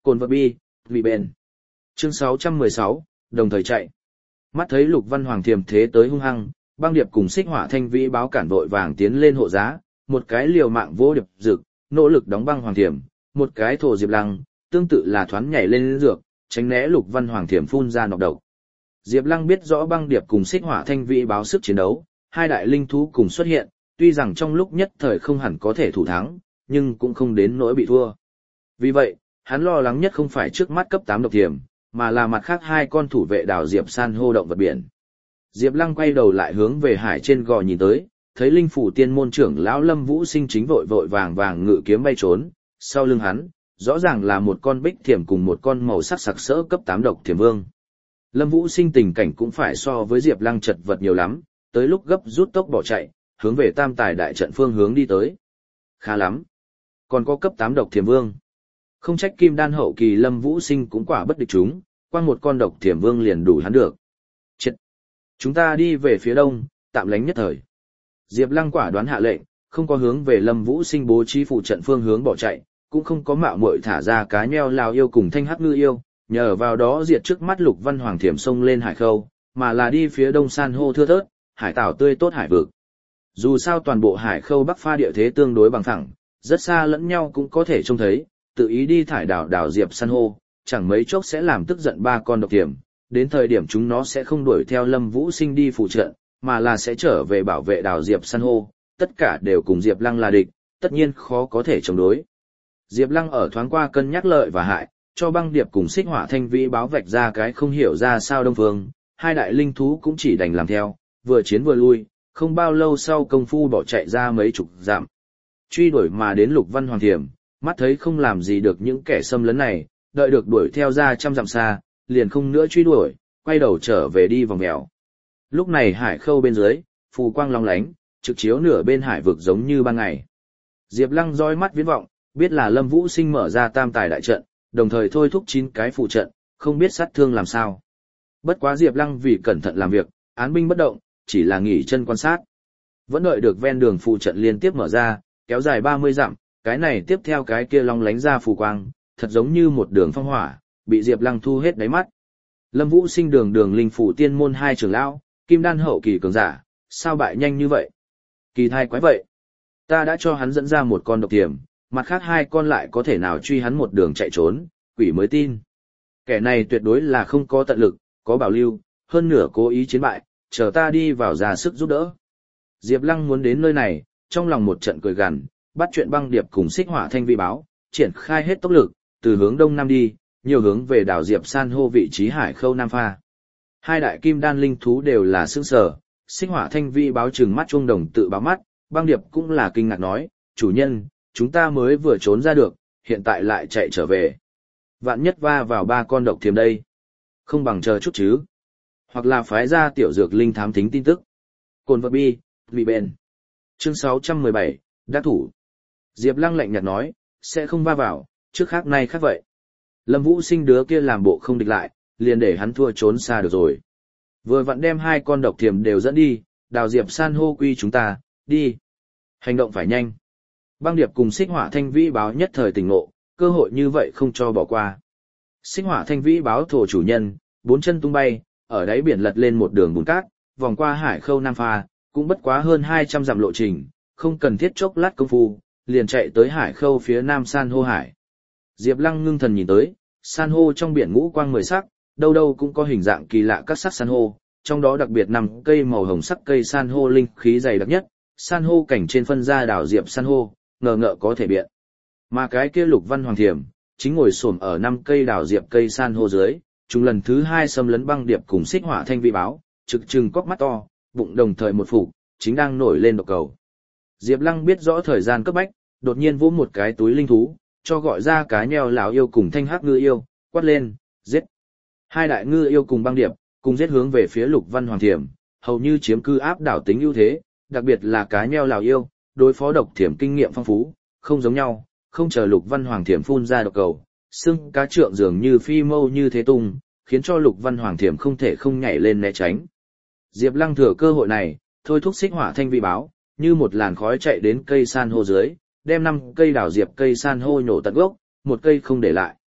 Cồn vật bi, vì bền. Chương sáu trăm mười sáu, đồng thời chạy. Mắt thấy Lục Văn Hoàng Thiềm thế tới hung hăng, băng điệp cùng xích hỏa thanh vĩ báo cản vội vàng tiến lên hộ giá, một cái liều mạng vô điệp dực, nỗ lực đóng băng Hoàng Thiềm, một cái thổ Diệp Lăng, tương tự là thoán nhảy lên dược, tránh né Lục Văn Hoàng Thiềm phun ra nọc độc. Diệp Lăng biết rõ băng điệp cùng xích hỏa thanh vĩ báo sức chiến đấu, hai đại linh thú cùng xuất hiện, tuy rằng trong lúc nhất thời không hẳn có thể thủ thắng, nhưng cũng không đến nỗi bị thua. Vì vậy, hắn lo lắng nhất không phải trước mắt cấp tám độc thiềm, mà là mặt khác hai con thủ vệ đảo Diệp san hô động vật biển. Diệp Lăng quay đầu lại hướng về hải trên gò nhìn tới, thấy linh phủ tiên môn trưởng lão Lâm Vũ Sinh chính vội vội vàng vàng ngự kiếm bay trốn, sau lưng hắn, rõ ràng là một con bích thiềm cùng một con màu sắc sặc sỡ cấp tám độc thiềm vương. Lâm Vũ Sinh tình cảnh cũng phải so với Diệp Lăng chật vật nhiều lắm, tới lúc gấp rút tốc bỏ chạy, hướng về Tam Tài đại trận phương hướng đi tới. Khá lắm, còn có cấp tám độc thiềm vương. Không trách kim đan hậu kỳ Lâm Vũ Sinh cũng quả bất địch chúng, qua một con độc thiềm vương liền đủ hắn được. Chết! Chúng ta đi về phía đông, tạm lánh nhất thời. Diệp Lăng quả đoán hạ lệnh, không có hướng về Lâm Vũ Sinh bố trí phụ trận phương hướng bỏ chạy, cũng không có mạo muội thả ra cá nheo lao yêu cùng thanh hắc ngư yêu, nhờ vào đó diệt trước mắt Lục Văn Hoàng Thiểm sông lên hải khâu, mà là đi phía đông san hô thưa thớt, hải tảo tươi tốt hải vực. Dù sao toàn bộ hải khâu bắc pha địa thế tương đối bằng phẳng, rất xa lẫn nhau cũng có thể trông thấy, tự ý đi thải đảo đảo Diệp san hô, chẳng mấy chốc sẽ làm tức giận ba con độc thiểm, đến thời điểm chúng nó sẽ không đuổi theo Lâm Vũ Sinh đi phụ trận, mà là sẽ trở về bảo vệ đảo Diệp san hô, tất cả đều cùng Diệp Lăng là địch, tất nhiên khó có thể chống đối. Diệp Lăng ở thoáng qua cân nhắc lợi và hại, cho băng điệp cùng xích hỏa thanh vĩ báo vạch ra cái không hiểu ra sao đông phương, hai đại linh thú cũng chỉ đành làm theo, vừa chiến vừa lui, không bao lâu sau công phu bỏ chạy ra mấy chục dặm. Truy đuổi mà đến Lục Văn Hoàng Thiểm, mắt thấy không làm gì được những kẻ xâm lấn này, đợi được đuổi theo ra trăm dặm xa, liền không nữa truy đuổi, quay đầu trở về đi vòng mèo. Lúc này hải khâu bên dưới, phù quang long lánh, trực chiếu nửa bên hải vực giống như ban ngày. Diệp Lăng dõi mắt viễn vọng, biết là Lâm Vũ Sinh mở ra tam tài đại trận, đồng thời thôi thúc chín cái phụ trận, không biết sát thương làm sao. Bất quá Diệp Lăng vì cẩn thận làm việc, án binh bất động, chỉ là nghỉ chân quan sát. Vẫn đợi được ven đường phụ trận liên tiếp mở ra, kéo dài ba mươi dặm, cái này tiếp theo cái kia long lánh ra phù quang, thật giống như một đường phong hỏa, bị Diệp Lăng thu hết đáy mắt. Lâm Vũ Sinh đường đường linh phủ tiên môn hai trưởng lão, kim đan hậu kỳ cường giả, sao bại nhanh như vậy? Kỳ thai quái vậy. Ta đã cho hắn dẫn ra một con độc tiềm, mặt khác hai con lại có thể nào truy hắn một đường chạy trốn, quỷ mới tin. Kẻ này tuyệt đối là không có tận lực, có bảo lưu, hơn nửa cố ý chiến bại, chờ ta đi vào ra sức giúp đỡ. Diệp Lăng muốn đến nơi này, trong lòng một trận cười gằn, bắt chuyện băng điệp cùng xích hỏa thanh vi báo, triển khai hết tốc lực, từ hướng đông nam đi, nhiều hướng về đảo Diệp san hô vị trí hải khâu nam pha. Hai đại kim đan linh thú đều là sững sờ, xích hỏa thanh vi báo trừng mắt chuông đồng tự báo mắt, băng điệp cũng là kinh ngạc nói, chủ nhân, chúng ta mới vừa trốn ra được, hiện tại lại chạy trở về. Vạn nhất va vào ba con độc thiềm đây. Không bằng chờ chút chứ. Hoặc là phái ra tiểu dược linh thám thính tin tức. Cồn vật bi, vị bền. Chương sáu trăm mười bảy, đắc thủ. Diệp Lăng lạnh nhạt nói, sẽ không va vào, trước khác nay khác vậy. Lâm Vũ Sinh đứa kia làm bộ không địch lại, liền để hắn thua trốn xa được rồi. Vừa vặn đem hai con độc thiềm đều dẫn đi, đào Diệp san hô quy chúng ta, đi. Hành động phải nhanh. Băng điệp cùng xích hỏa thanh vĩ báo nhất thời tỉnh ngộ, cơ hội như vậy không cho bỏ qua. Xích hỏa thanh vĩ báo thổ chủ nhân, bốn chân tung bay, ở đáy biển lật lên một đường bùn cát, vòng qua hải khâu nam pha, cũng bất quá hơn hai trăm dặm lộ trình, không cần thiết chốc lát công phu, liền chạy tới hải khâu phía nam san hô hải. Diệp Lăng ngưng thần nhìn tới, san hô trong biển ngũ quang mười sắc, đâu đâu cũng có hình dạng kỳ lạ các sắc san hô, trong đó đặc biệt nằm cây màu hồng sắc cây san hô linh khí dày đặc nhất, san hô cảnh trên phân ra đảo Diệp san hô, ngờ ngợ có thể biện. Mà cái kia Lục Văn Hoàng Thiểm, chính ngồi xổm ở năm cây đảo Diệp cây san hô dưới, chúng lần thứ hai xâm lấn băng điệp cùng xích hỏa thanh vi báo, trực trừng cóc mắt to, bụng đồng thời một phủ, chính đang nổi lên độc cầu. Diệp Lăng biết rõ thời gian cấp bách, đột nhiên vỗ một cái túi linh thú, cho gọi ra cá nheo lão yêu cùng thanh hắc ngư yêu, quát lên, giết. Hai đại ngư yêu cùng băng điệp, cùng giết hướng về phía Lục Văn Hoàng Thiểm, hầu như chiếm cư áp đảo tính ưu thế, đặc biệt là cá nheo lão yêu, đối phó độc thiểm kinh nghiệm phong phú, không giống nhau, không chờ Lục Văn Hoàng Thiểm phun ra độc cầu, xương cá trượng dường như phi mâu như thế tung, khiến cho Lục Văn Hoàng Thiểm không thể không nhảy lên né tránh. Diệp Lăng thừa cơ hội này, thôi thúc xích hỏa thanh vi báo, như một làn khói chạy đến cây san hô dưới, đem năm cây đảo Diệp cây san hô nhổ tận gốc, một cây không để lại.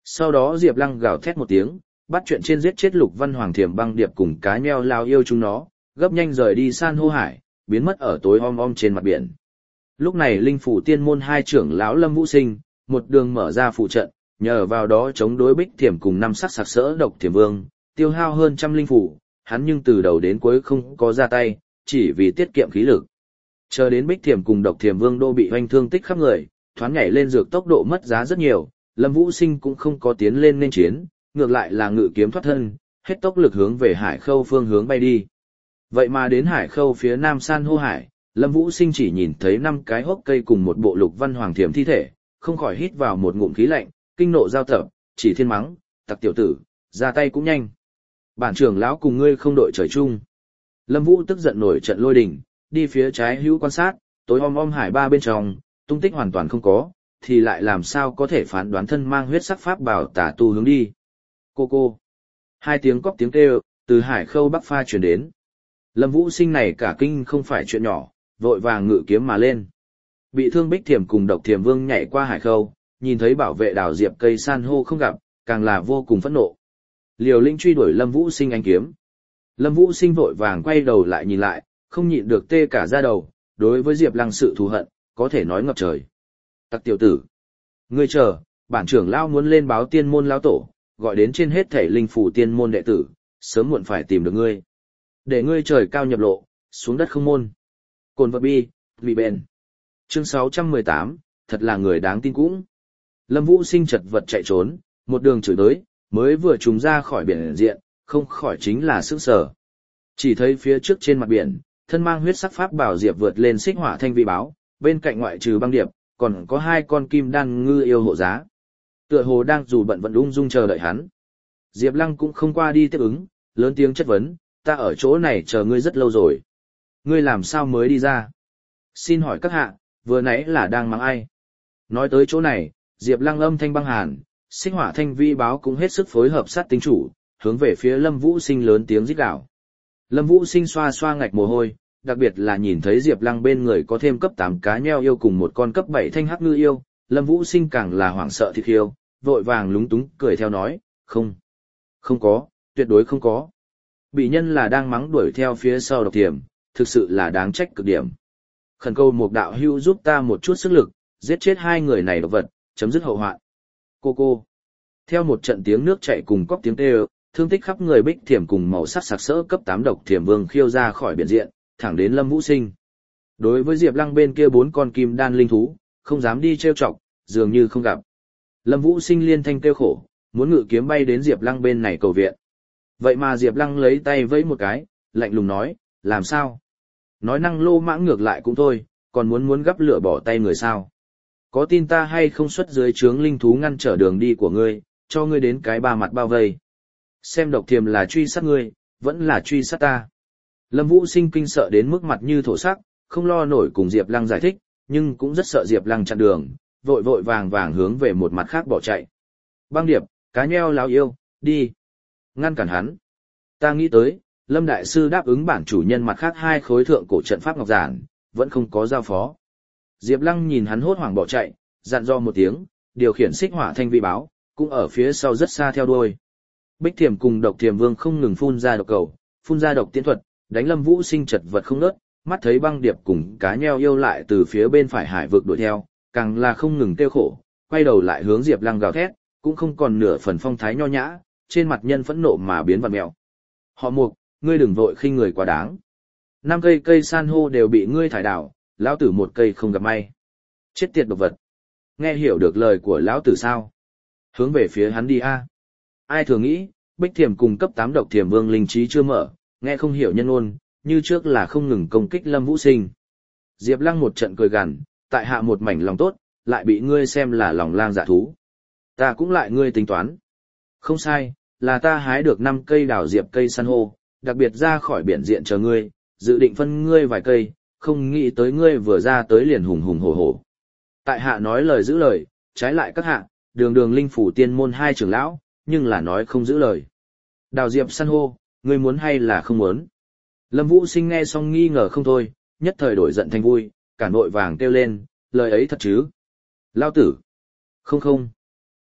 Sau đó Diệp Lăng gào thét một tiếng, bắt chuyện trên giết chết Lục Văn Hoàng Thiểm Băng Điệp cùng cá nheo lao yêu chúng nó, gấp nhanh rời đi san hô hải, biến mất ở tối om om trên mặt biển. Lúc này Linh Phủ Tiên môn hai trưởng lão Lâm Vũ Sinh, một đường mở ra phụ trận, nhờ vào đó chống đối Bích Thiểm cùng năm sắc sặc sỡ Độc Thiểm Vương, tiêu hao hơn trăm linh phủ, hắn nhưng từ đầu đến cuối không có ra tay, chỉ vì tiết kiệm khí lực. Chờ đến Bích Thiểm cùng Độc Thiểm Vương đô bị hoành thương tích khắp người, thoáng nhảy lên dược tốc độ mất giá rất nhiều, Lâm Vũ Sinh cũng không có tiến lên nên chiến, ngược lại là ngự kiếm thoát thân, hết tốc lực hướng về Hải Khâu phương hướng bay đi. Vậy mà đến Hải Khâu phía nam san hô hải, Lâm Vũ Sinh chỉ nhìn thấy năm cái hốc cây cùng một bộ Lục Văn Hoàng Thiểm thi thể, không khỏi hít vào một ngụm khí lạnh, kinh nộ giao tập, chỉ thiên mắng, tặc tiểu tử, ra tay cũng nhanh. Bản trưởng lão cùng ngươi không đội trời chung. Lâm Vũ tức giận nổi trận lôi đình, đi phía trái hữu quan sát, tối om om hải ba bên trong, tung tích hoàn toàn không có, thì lại làm sao có thể phán đoán thân mang huyết sắc pháp bảo tà tu hướng đi. Cô cô. Hai tiếng cóc tiếng kêu, từ Hải Khâu Bắc Pha truyền đến. Lâm Vũ Sinh này cả kinh không phải chuyện nhỏ, vội vàng ngự kiếm mà lên. Bị thương Bích Thiểm cùng Độc Thiểm Vương nhảy qua Hải Khâu, nhìn thấy bảo vệ đảo diệp cây san hô không gặp, càng là vô cùng phẫn nộ. Liều lĩnh truy đuổi Lâm Vũ Sinh anh kiếm. Lâm Vũ Sinh vội vàng quay đầu lại nhìn lại, không nhịn được tê cả da đầu, đối với Diệp Lăng sự thù hận, có thể nói ngập trời. Tặc tiểu tử, ngươi chờ, bản trưởng lão muốn lên báo tiên môn lão tổ, gọi đến trên hết thảy linh phủ tiên môn đệ tử, sớm muộn phải tìm được ngươi. Để ngươi trời cao nhập lộ, xuống đất không môn. Cồn vật bi, vì bền. Chương sáu trăm mười tám, thật là người đáng tin cũng. Lâm Vũ Sinh chật vật chạy trốn, một đường chửi tới, mới vừa trùng ra khỏi biển diện, không khỏi chính là sức sở. Chỉ thấy phía trước trên mặt biển, thân mang huyết sắc pháp bảo diệp vượt lên xích hỏa thanh vi báo, bên cạnh ngoại trừ băng điệp, còn có hai con kim đan ngư yêu hộ giá. Tựa hồ đang dù bận vận ung dung chờ đợi hắn. Diệp Lăng cũng không qua đi tiếp ứng, lớn tiếng chất vấn, ta ở chỗ này chờ ngươi rất lâu rồi. Ngươi làm sao mới đi ra? Xin hỏi các hạ, vừa nãy là đang mắng ai? Nói tới chỗ này, Diệp Lăng âm thanh băng hàn, xích hỏa thanh vi báo cũng hết sức phối hợp sát tinh chủ, hướng về phía Lâm Vũ Sinh lớn tiếng rít gào. Lâm Vũ Sinh xoa xoa ngạch mồ hôi, đặc biệt là nhìn thấy Diệp Lăng bên người có thêm cấp tám cá nheo yêu cùng một con cấp bảy thanh hắc ngư yêu, Lâm Vũ Sinh càng là hoảng sợ thịt khiêu, vội vàng lúng túng cười theo nói, không, không có, tuyệt đối không có. Bị nhân là đang mắng đuổi theo phía sau Độc Thiểm, thực sự là đáng trách cực điểm. Khẩn cầu một đạo hữu giúp ta một chút sức lực, giết chết hai người này độc vật, chấm dứt hậu hoạn. Cô cô. Theo một trận tiếng nước chảy cùng cóc tiếng kêu, thương tích khắp người Bích Thiểm cùng màu sắc sặc sỡ cấp tám Độc Thiểm Vương khiêu ra khỏi biển diện, thẳng đến Lâm Vũ Sinh. Đối với Diệp Lăng bên kia bốn con kim đan linh thú, không dám đi trêu chọc, dường như không gặp. Lâm Vũ Sinh liên thanh kêu khổ, muốn ngự kiếm bay đến Diệp Lăng bên này cầu viện. Vậy mà Diệp Lăng lấy tay vẫy một cái, lạnh lùng nói, làm sao? Nói năng lô mãng ngược lại cũng thôi, còn muốn muốn gắp lửa bỏ tay người sao? Có tin ta hay không xuất dưới trướng linh thú ngăn trở đường đi của ngươi, cho ngươi đến cái ba mặt bao vây. Xem Độc Thiểm là truy sát ngươi, vẫn là truy sát ta. Lâm Vũ Sinh kinh sợ đến mức mặt như thổ sắc, không lo nổi cùng Diệp Lăng giải thích, nhưng cũng rất sợ Diệp Lăng chặn đường, vội vội vàng vàng hướng về một mặt khác bỏ chạy. Băng điệp, cá nheo láo yêu, đi. Ngăn cản hắn. Ta nghĩ tới, Lâm Đại Sư đáp ứng bản chủ nhân mặt khác hai khối thượng cổ trận pháp ngọc giản, vẫn không có giao phó. Diệp Lăng nhìn hắn hốt hoảng bỏ chạy, dặn dò một tiếng, điều khiển xích hỏa thanh vi báo, cũng ở phía sau rất xa theo đuôi. Bích Thiểm cùng Độc Thiểm Vương không ngừng phun ra độc cầu, phun ra độc tiễn thuật, đánh Lâm Vũ Sinh chật vật không ngớt, mắt thấy băng điệp cùng cá nheo yêu lại từ phía bên phải hải vực đuổi theo, càng là không ngừng kêu khổ, quay đầu lại hướng Diệp Lăng gào thét, cũng không còn nửa phần phong thái nho nhã, trên mặt nhân phẫn nộ mà biến vặn mèo. Họ Mục, ngươi đừng vội khinh người quá đáng. Năm cây cây san hô đều bị ngươi thải đảo, lão tử một cây không gặp may. Chết tiệt độc vật. Nghe hiểu được lời của lão tử sao? Hướng về phía hắn đi a. Ai thường nghĩ, Bích Thiểm cùng cấp tám Độc Thiểm Vương linh trí chưa mở, nghe không hiểu nhân ngôn, như trước là không ngừng công kích Lâm Vũ Sinh. Diệp Lăng một trận cười gằn, tại hạ một mảnh lòng tốt, lại bị ngươi xem là lòng lang dạ thú. Ta cũng lại ngươi tính toán. Không sai, là ta hái được năm cây đào diệp cây san hô, đặc biệt ra khỏi biển diện chờ ngươi, dự định phân ngươi vài cây, không nghĩ tới ngươi vừa ra tới liền hùng hùng hổ hổ. Tại hạ nói lời giữ lời, trái lại các hạ, đường đường linh phủ tiên môn hai trưởng lão, nhưng là nói không giữ lời. Đào diệp san hô, ngươi muốn hay là không muốn? Lâm Vũ Sinh nghe xong nghi ngờ không thôi, nhất thời đổi giận thành vui, cả nội vàng kêu lên, lời ấy thật chứ? Lao tử! Không không!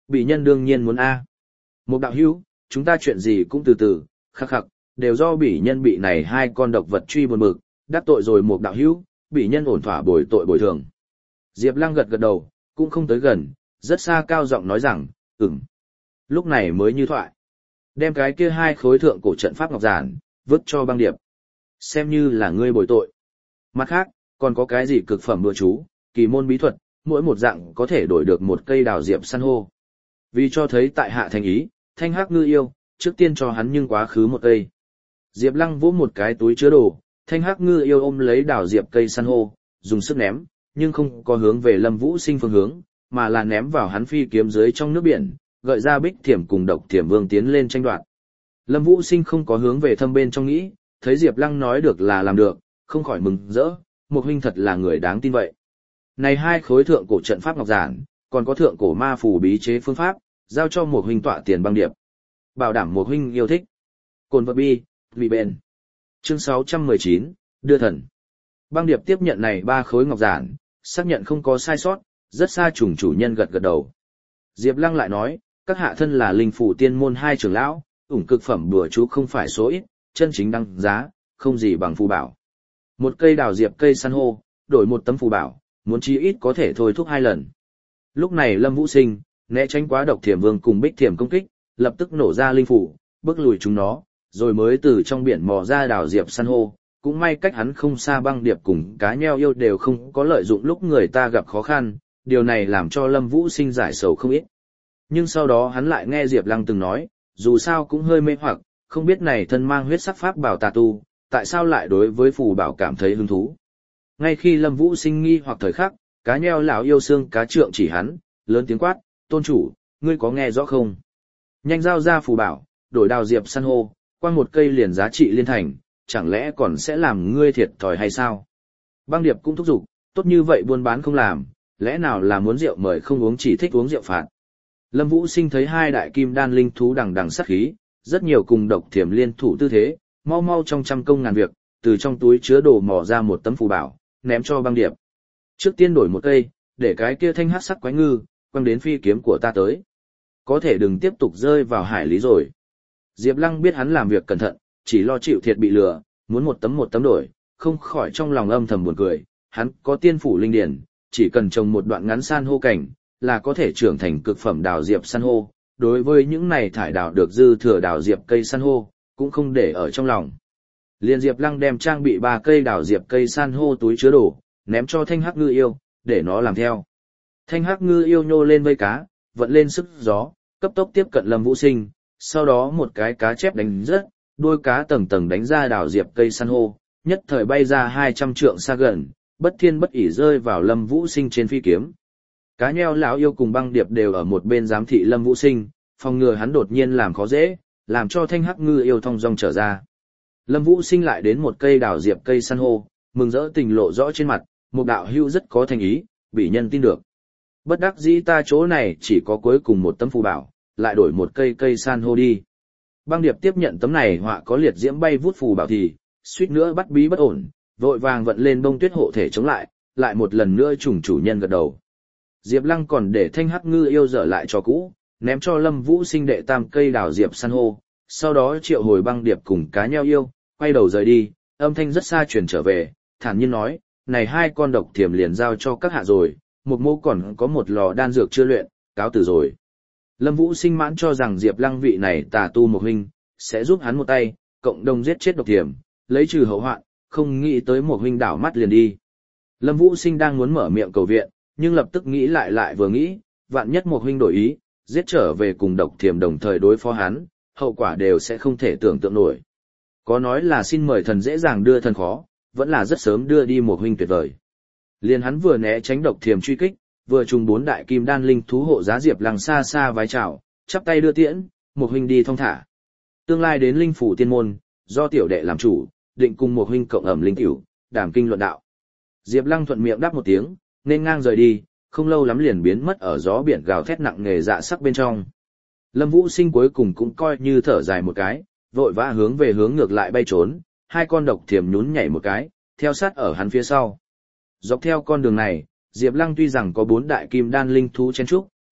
Bị nhân đương nhiên muốn A. Một đạo hữu, chúng ta chuyện gì cũng từ từ, khắc khắc, đều do bỉ nhân bị này hai con độc vật truy buồn bực, đắc tội rồi một đạo hữu, bỉ nhân ổn thỏa bồi tội bồi thường. Diệp Lăng gật gật đầu, cũng không tới gần, rất xa cao giọng nói rằng, ừm. Lúc này mới như thoại. Đem cái kia hai khối thượng cổ trận pháp ngọc giản, vứt cho băng điệp. Xem như là ngươi bồi tội. Mặt khác, còn có cái gì cực phẩm bùa chú, kỳ môn bí thuật, mỗi một dạng có thể đổi được một cây đào diệp san hô. Vì cho thấy tại hạ thành ý, Thanh Hắc Ngư Yêu, trước tiên cho hắn nhưng quá khứ một cây. Diệp Lăng vỗ một cái túi chứa đồ, Thanh Hắc Ngư Yêu ôm lấy đào diệp cây san hô, dùng sức ném, nhưng không có hướng về Lâm Vũ Sinh phương hướng, mà là ném vào hắn phi kiếm dưới trong nước biển, gợi ra Bích Thiểm cùng Độc Thiểm Vương tiến lên tranh đoạt. Lâm Vũ Sinh không có hướng về thâm bên trong nghĩ, thấy Diệp Lăng nói được là làm được, không khỏi mừng rỡ, một huynh thật là người đáng tin vậy. Này hai khối thượng cổ trận pháp ngọc giản, còn có thượng cổ ma phù bí chế phương pháp, giao cho một huynh tọa tiền băng điệp. Bảo đảm một huynh yêu thích. Cồn vật bi, vì bền. Chương sáu trăm mười chín, đưa thần. Băng điệp tiếp nhận này ba khối ngọc giản, xác nhận không có sai sót, rất xa trùng chủ nhân gật gật đầu. Diệp Lăng lại nói, các hạ thân là linh phủ tiên môn hai trưởng lão, ủng cực phẩm đùa chú không phải số ít, chân chính đăng giá, không gì bằng phù bảo. Một cây đào diệp cây san hô, đổi một tấm phù bảo, muốn chí ít có thể thôi thúc hai lần. Lúc này Lâm Vũ Sinh, né tránh quá Độc Thiểm Vương cùng Bích Thiểm công kích, lập tức nổ ra linh phủ, bước lùi chúng nó, rồi mới từ trong biển mò ra đào diệp san hô. Cũng may cách hắn không xa băng điệp cùng cá nheo yêu đều không có lợi dụng lúc người ta gặp khó khăn, điều này làm cho Lâm Vũ Sinh giải sầu không ít. Nhưng sau đó hắn lại nghe Diệp Lăng từng nói, dù sao cũng hơi mê hoặc, không biết này thân mang huyết sắc pháp bảo tà tu, tại sao lại đối với phù bảo cảm thấy hứng thú. Ngay khi Lâm Vũ Sinh nghi hoặc thời khắc, cá nheo lão yêu xương cá trượng chỉ hắn, lớn tiếng quát, tôn chủ, ngươi có nghe rõ không? Nhanh giao ra phù bảo, đổi đào diệp san hô, qua một cây liền giá trị liên thành, chẳng lẽ còn sẽ làm ngươi thiệt thòi hay sao? Băng điệp cũng thúc giục, tốt như vậy buôn bán không làm, lẽ nào là muốn rượu mời không uống chỉ thích uống rượu phạt. Lâm Vũ Sinh thấy hai đại kim đan linh thú đằng đằng sát khí, rất nhiều cùng Độc Thiểm liên thủ tư thế, mau mau trong trăm công ngàn việc, từ trong túi chứa đồ mò ra một tấm phù bảo, ném cho băng điệp. Trước tiên đổi một cây, để cái kia thanh hắc sắc quái ngư, quăng đến phi kiếm của ta tới. Có thể đừng tiếp tục rơi vào hải lý rồi. Diệp Lăng biết hắn làm việc cẩn thận, chỉ lo chịu thiệt bị lừa, muốn một tấm một tấm đổi, không khỏi trong lòng âm thầm buồn cười, hắn có tiên phủ linh điển, chỉ cần trồng một đoạn ngắn san hô cảnh, là có thể trưởng thành cực phẩm đào diệp san hô, đối với những này thải đào được dư thừa đào diệp cây san hô, cũng không để ở trong lòng. Liên Diệp Lăng đem trang bị ba cây đào diệp cây san hô túi chứa đồ, ném cho Thanh Hắc Ngư Yêu, để nó làm theo. Thanh Hắc Ngư Yêu nhô lên vây cá, vận lên sức gió, cấp tốc tiếp cận Lâm Vũ Sinh, sau đó một cái cá chép đánh rớt, đuôi cá tầng tầng đánh ra đào diệp cây san hô, nhất thời bay ra hai trăm trượng xa gần, bất thiên bất ỷ rơi vào Lâm Vũ Sinh trên phi kiếm. Cá nheo lão yêu cùng băng điệp đều ở một bên giám thị Lâm Vũ Sinh, phòng ngừa hắn đột nhiên làm khó dễ, làm cho Thanh Hắc Ngư Yêu thong dong trở ra. Lâm Vũ Sinh lại đến một cây đào diệp cây san hô, mừng rỡ tình lộ rõ trên mặt, một đạo hữu rất có thành ý, bị nhân tin được. Bất đắc dĩ ta chỗ này chỉ có cuối cùng một tấm phù bảo, lại đổi một cây cây san hô đi. Băng điệp tiếp nhận tấm này họa có liệt diễm bay vút phù bảo thì, suýt nữa bắt bí bất ổn, vội vàng vận lên bông tuyết hộ thể chống lại, lại một lần nữa trùng chủ nhân gật đầu. Diệp Lăng còn để Thanh Hắc Ngư Yêu dở lại cho cũ, ném cho Lâm Vũ Sinh đệ tam cây đào diệp san hô, sau đó triệu hồi băng điệp cùng cá nheo yêu, quay đầu rời đi, âm thanh rất xa truyền trở về, thản nhiên nói, này hai con Độc Thiểm liền giao cho các hạ rồi, một mô còn có một lò đan dược chưa luyện, cáo từ rồi. Lâm Vũ Sinh mãn cho rằng Diệp Lăng vị này tà tu một huynh, sẽ giúp hắn một tay, cộng đồng giết chết Độc Thiểm, lấy trừ hậu hoạn, không nghĩ tới một huynh đảo mắt liền đi. Lâm Vũ Sinh đang muốn mở miệng cầu viện, nhưng lập tức nghĩ lại lại vừa nghĩ, vạn nhất một huynh đổi ý, giết trở về cùng Độc Thiểm đồng thời đối phó hắn, hậu quả đều sẽ không thể tưởng tượng nổi. Có nói là xin mời thần dễ dàng đưa thần khó, vẫn là rất sớm đưa đi một huynh tuyệt vời. Liền hắn vừa né tránh Độc Thiểm truy kích, vừa trùng bốn đại kim đan linh thú hộ giá Diệp Lăng xa xa vái chào, chắp tay đưa tiễn, một huynh đi thong thả. Tương lai đến linh phủ tiên môn, do tiểu đệ làm chủ, định cùng một huynh cộng ẩm linh tiểu, đàm kinh luận đạo. Diệp Lăng thuận miệng đáp một tiếng, nên ngang rời đi, không lâu lắm liền biến mất ở gió biển gào thét nặng nề dạ sắc bên trong. Lâm Vũ Sinh cuối cùng cũng coi như thở dài một cái, vội vã hướng về hướng ngược lại bay trốn, hai con Độc Thiểm nhún nhảy một cái, theo sát ở hắn phía sau. Dọc theo con đường này, Diệp Lăng tuy rằng có bốn đại kim đan linh thú chen trúc,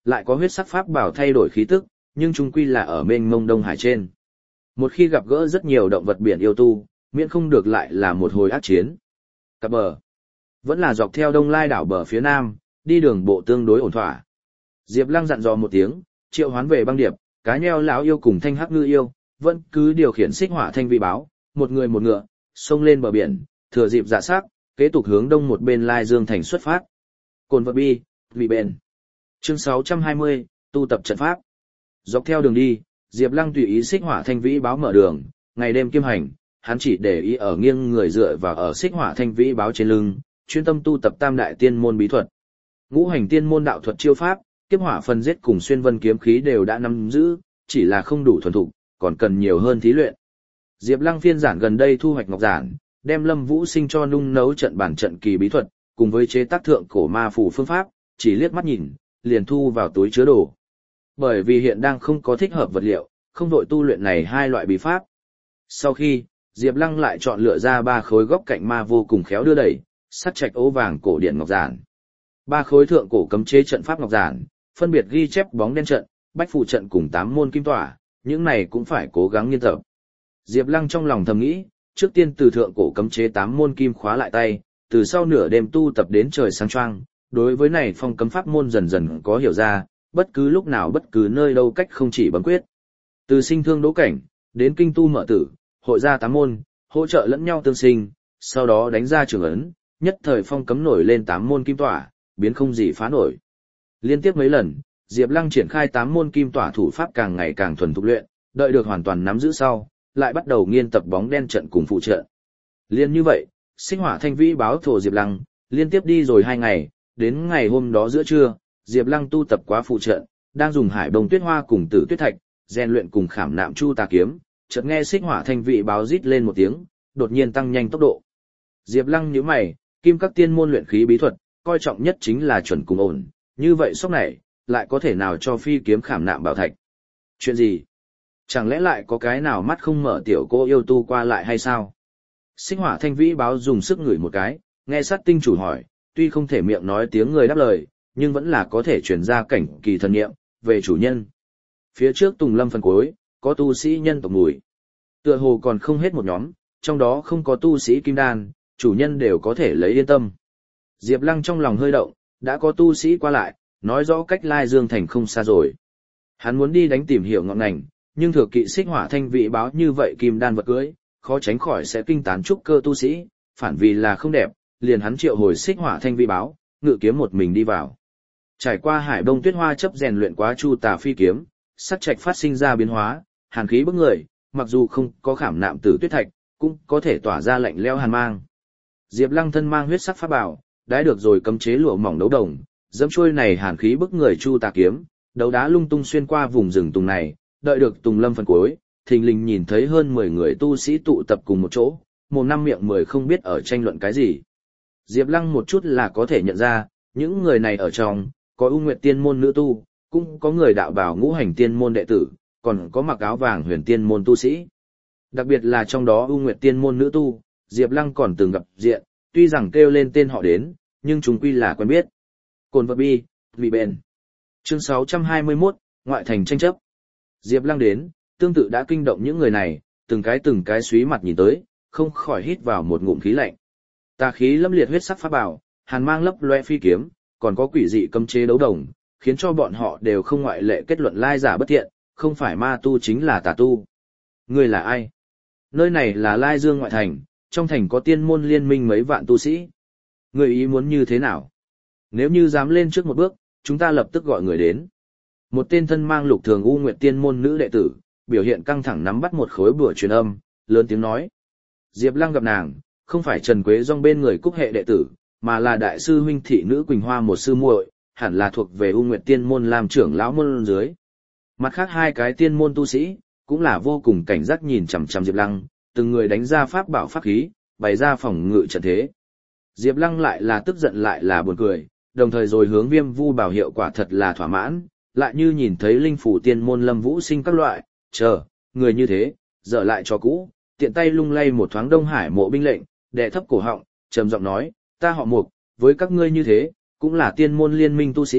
lại có huyết sắc pháp bảo thay đổi khí tức, nhưng chung quy là ở mênh mông Đông Hải trên. Một khi gặp gỡ rất nhiều động vật biển yêu tu, miễn không được lại là một hồi ác chiến. Cặp bờ, vẫn là dọc theo Đông Lai đảo bờ phía nam, đi đường bộ tương đối ổn thỏa. Diệp Lăng dặn dò một tiếng, triệu hoán về băng điệp, cá nheo lão yêu cùng thanh hắc ngư yêu, vẫn cứ điều khiển xích hỏa thanh vi báo, một người một ngựa, xông lên bờ biển, thừa dịp dạ sắc, kế tục hướng đông một bên Lai Dương thành xuất phát. Cồn vật bi, vị bền. Chương sáu trăm hai mươi, tu tập trận pháp. Dọc theo đường đi, Diệp Lăng tùy ý xích hỏa thanh vĩ báo mở đường, ngày đêm kiêm hành, hắn chỉ để ý ở nghiêng người dựa vào ở xích hỏa thanh vĩ báo trên lưng, chuyên tâm tu tập tam đại tiên môn bí thuật. Ngũ hành tiên môn đạo thuật chiêu pháp, kiếp hỏa phần giết cùng xuyên vân kiếm khí đều đã nắm giữ, chỉ là không đủ thuần thục, còn cần nhiều hơn thí luyện. Diệp Lăng phiên giản gần đây thu hoạch ngọc giản, đem Lâm Vũ Sinh cho nung nấu trận bản trận kỳ bí thuật, cùng với chế tác thượng cổ ma phù phương pháp, chỉ liếc mắt nhìn, liền thu vào túi chứa đồ. Bởi vì hiện đang không có thích hợp vật liệu, không vội tu luyện này hai loại bí pháp. Sau khi, Diệp Lăng lại chọn lựa ra ba khối góc cạnh ma vô cùng khéo đưa đẩy, sắt trạch ố vàng cổ điển ngọc giản. Ba khối thượng cổ cấm chế trận pháp ngọc giản, phân biệt ghi chép bóng đen trận, bách phụ trận cùng tám môn kim tỏa, những này cũng phải cố gắng nghiên tập. Diệp Lăng trong lòng thầm nghĩ, trước tiên từ thượng cổ cấm chế tám môn kim khóa lại tay, từ sau nửa đêm tu tập đến trời sáng choang, đối với này phong cấm pháp môn dần dần có hiểu ra, bất cứ lúc nào bất cứ nơi đâu cách không chỉ bấm quyết. Từ sinh thương đỗ cảnh, đến kinh tu mở tử, hội ra tám môn, hỗ trợ lẫn nhau tương sinh, sau đó đánh ra trường ấn, nhất thời phong cấm nổi lên tám môn kim tỏa, biến không gì phá nổi. Liên tiếp mấy lần, Diệp Lăng triển khai tám môn kim tỏa thủ pháp càng ngày càng thuần thục luyện, đợi được hoàn toàn nắm giữ sau, lại bắt đầu nghiên tập bóng đen trận cùng phụ trận. Liên như vậy, xích hỏa thanh vĩ báo thổ Diệp Lăng, liên tiếp đi rồi hai ngày, đến ngày hôm đó giữa trưa, Diệp Lăng tu tập quá phụ trận, đang dùng hải bồng tuyết hoa cùng tử tuyết thạch, rèn luyện cùng khảm nạm chu tà kiếm, chợt nghe xích hỏa thanh vĩ báo rít lên một tiếng, đột nhiên tăng nhanh tốc độ. Diệp Lăng nhíu mày, kim các tiên môn luyện khí bí thuật, coi trọng nhất chính là chuẩn cùng ổn, như vậy sốc này, lại có thể nào cho phi kiếm khảm nạm bảo thạch? Chuyện gì? Chẳng lẽ lại có cái nào mắt không mở tiểu cô yêu tu qua lại hay sao? Xích hỏa thanh vĩ báo dùng sức ngửi một cái, nghe sát tinh chủ hỏi, tuy không thể miệng nói tiếng người đáp lời, nhưng vẫn là có thể truyền ra cảnh kỳ thần niệm về chủ nhân. Phía trước Tùng Lâm phần cuối, có tu sĩ nhân tộc mùi. Tựa hồ còn không hết một nhóm, trong đó không có tu sĩ kim đan, chủ nhân đều có thể lấy yên tâm. Diệp Lăng trong lòng hơi động, đã có tu sĩ qua lại, nói rõ cách Lai Dương thành không xa rồi. Hắn muốn đi đánh tìm hiểu ngọn ngành, nhưng thừa kỵ xích hỏa thanh vĩ báo như vậy kim đan vật cưới, khó tránh khỏi sẽ kinh tán trúc cơ tu sĩ, phản vì là không đẹp, liền hắn triệu hồi xích hỏa thanh vĩ báo, ngự kiếm một mình đi vào. Trải qua hải đông tuyết hoa chấp rèn luyện quá chu tà phi kiếm, sắc trạch phát sinh ra biến hóa, hàn khí bức người, mặc dù không có khảm nạm tử tuyết thạch, cũng có thể tỏa ra lạnh lẽo hàn mang. Diệp Lăng thân mang huyết sắc pháp bảo, đãi được rồi cấm chế lụa mỏng đấu đồng, dẫm trôi này hàn khí bức người chu tà kiếm, đấu đá lung tung xuyên qua vùng rừng tùng này, đợi được Tùng Lâm phần cuối, thình lình nhìn thấy hơn mười người tu sĩ tụ tập cùng một chỗ, mồm năm miệng mười không biết ở tranh luận cái gì. Diệp Lăng một chút là có thể nhận ra, những người này ở trong, có U Nguyệt Tiên môn nữ tu, cũng có người đạo bào ngũ hành tiên môn đệ tử, còn có mặc áo vàng huyền tiên môn tu sĩ. Đặc biệt là trong đó U Nguyệt Tiên môn nữ tu, Diệp Lăng còn từng gặp diện, tuy rằng kêu lên tên họ đến, nhưng chúng quy là quen biết. Cồn vật bi, vị bền. Chương sáu trăm hai mươi mốt, ngoại thành tranh chấp. Diệp Lăng đến, tương tự đã kinh động những người này, từng cái từng cái xúy mặt nhìn tới, không khỏi hít vào một ngụm khí lạnh. Tà khí lâm liệt huyết sắc pháp bảo, hàn mang lấp loe phi kiếm, còn có quỷ dị cấm chế đấu đồng, khiến cho bọn họ đều không ngoại lệ kết luận lai giả bất thiện, không phải ma tu chính là tà tu. Người là ai? Nơi này là Lai Dương ngoại thành, trong thành có tiên môn liên minh mấy vạn tu sĩ. Người ý muốn như thế nào? Nếu như dám lên trước một bước, chúng ta lập tức gọi người đến. Một tên thân mang lục thường U Nguyệt Tiên môn nữ đệ tử, biểu hiện căng thẳng nắm bắt một khối bùa truyền âm, lớn tiếng nói. Diệp Lăng gặp nàng, không phải Trần Quế Dong bên người Cúc hệ đệ tử, mà là đại sư huynh thị nữ Quỳnh Hoa một sư muội, hẳn là thuộc về U Nguyệt Tiên môn làm trưởng lão môn dưới. Mặt khác hai cái tiên môn tu sĩ, cũng là vô cùng cảnh giác nhìn chằm chằm Diệp Lăng, từng người đánh ra pháp bảo pháp khí, bày ra phòng ngự trận thế. Diệp Lăng lại là tức giận lại là buồn cười, đồng thời rồi hướng Viêm Vu bảo hiệu quả thật là thỏa mãn, lại như nhìn thấy linh phủ tiên môn Lâm Vũ Sinh các loại, chờ, người như thế, dở lại cho cũ, tiện tay lung lay một thoáng Đông Hải mộ binh lệnh, đè thấp cổ họng, trầm giọng nói, ta họ Mục, với các ngươi như thế, cũng là tiên môn liên minh tu sĩ,